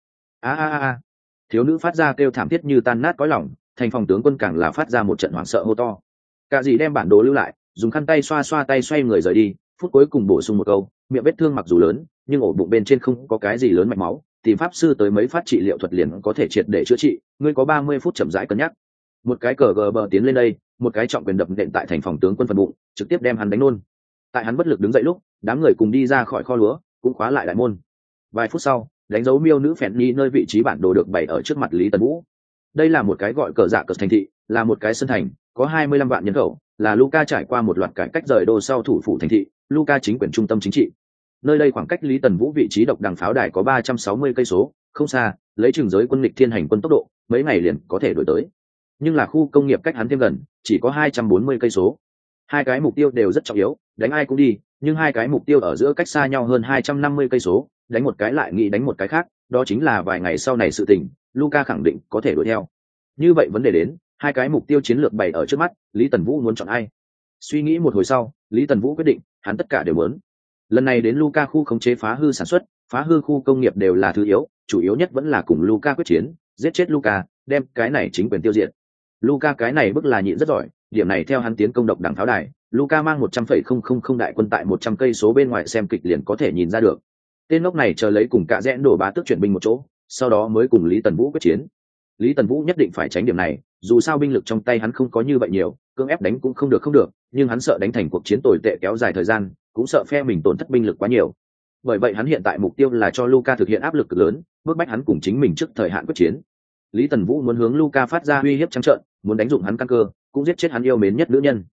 A. Thiếu nữ phát ra kêu thảm thiết như tan nát cõi lòng, thành phòng tướng quân càng là phát ra một trận hoảng sợ hô to. Cả dì đem bản đồ lưu lại, dùng khăn tay xoa xoa tay xoay người rời đi, phút cuối cùng bổ sung một câu: miệng vết thương mặc dù lớn, nhưng ổ bụng bên trên không có cái gì lớn mạch máu, tìm pháp sư tới mấy phát trị liệu thuật liền có thể triệt để chữa trị, ngươi có 30 phút chậm rãi cân nhắc. Một cái cờ gờ bờ tiến lên đây, một cái trọng quyền đập nện tại thành phòng tướng quân phần bụng, trực tiếp đem hắn đánh nôn. Tại hắn bất lực đứng dậy lúc, đám người cùng đi ra khỏi kho lúa, cũng khóa lại đại môn. Vài phút sau, đánh dấu miêu nữ phèn nhi nơi vị trí bản đồ được bày ở trước mặt Lý Tần Vũ. Đây là một cái gọi cờ dạ cờ thành thị, là một cái sân thành, có 25 vạn nhân khẩu, là Luca trải qua một loạt cải cách rời đô sau thủ phủ thành thị, Luca chính quyền trung tâm chính trị. Nơi đây khoảng cách Lý Tần Vũ vị trí độc đằng pháo đài có 360 cây số, không xa, lấy trường giới quân lịch thiên hành quân tốc độ, mấy ngày liền có thể đuổi tới. Nhưng là khu công nghiệp cách hắn thêm gần, chỉ có 240 cây số. Hai cái mục tiêu đều rất trọng yếu, đánh ai cũng đi, nhưng hai cái mục tiêu ở giữa cách xa nhau hơn 250 cây số, đánh một cái lại nghĩ đánh một cái khác, đó chính là vài ngày sau này sự tình, Luca khẳng định có thể đuổi theo. Như vậy vấn đề đến, hai cái mục tiêu chiến lược bày ở trước mắt, Lý Tần Vũ muốn chọn ai? Suy nghĩ một hồi sau, Lý Tần Vũ quyết định, hắn tất cả đều muốn. Lần này đến Luca khu khống chế phá hư sản xuất, phá hư khu công nghiệp đều là thứ yếu, chủ yếu nhất vẫn là cùng Luca quyết chiến, giết chết Luca, đem cái này chính quyền tiêu diệt. Luca cái này bức là nhịn rất giỏi, điểm này theo hắn tiến công độc đảng pháo đài, Luca mang 100,000 đại quân tại 100 cây số bên ngoài xem kịch liền có thể nhìn ra được. Tên ngốc này chờ lấy cùng cả rẽ đổ bá tức chuyển binh một chỗ, sau đó mới cùng Lý Tần Vũ quyết chiến. Lý Tần Vũ nhất định phải tránh điểm này, dù sao binh lực trong tay hắn không có như vậy nhiều, cưỡng ép đánh cũng không được, nhưng hắn sợ đánh thành cuộc chiến tồi tệ kéo dài thời gian, cũng sợ phe mình tổn thất binh lực quá nhiều. Bởi vậy hắn hiện tại mục tiêu là cho Luca thực hiện áp lực cực lớn, bức bách hắn cùng chính mình trước thời hạn quyết chiến. Lý Tần Vũ muốn hướng Luca phát ra uy hiếp trắng trợn, muốn đánh dụng hắn căn cơ, cũng giết chết hắn yêu mến nhất nữ nhân.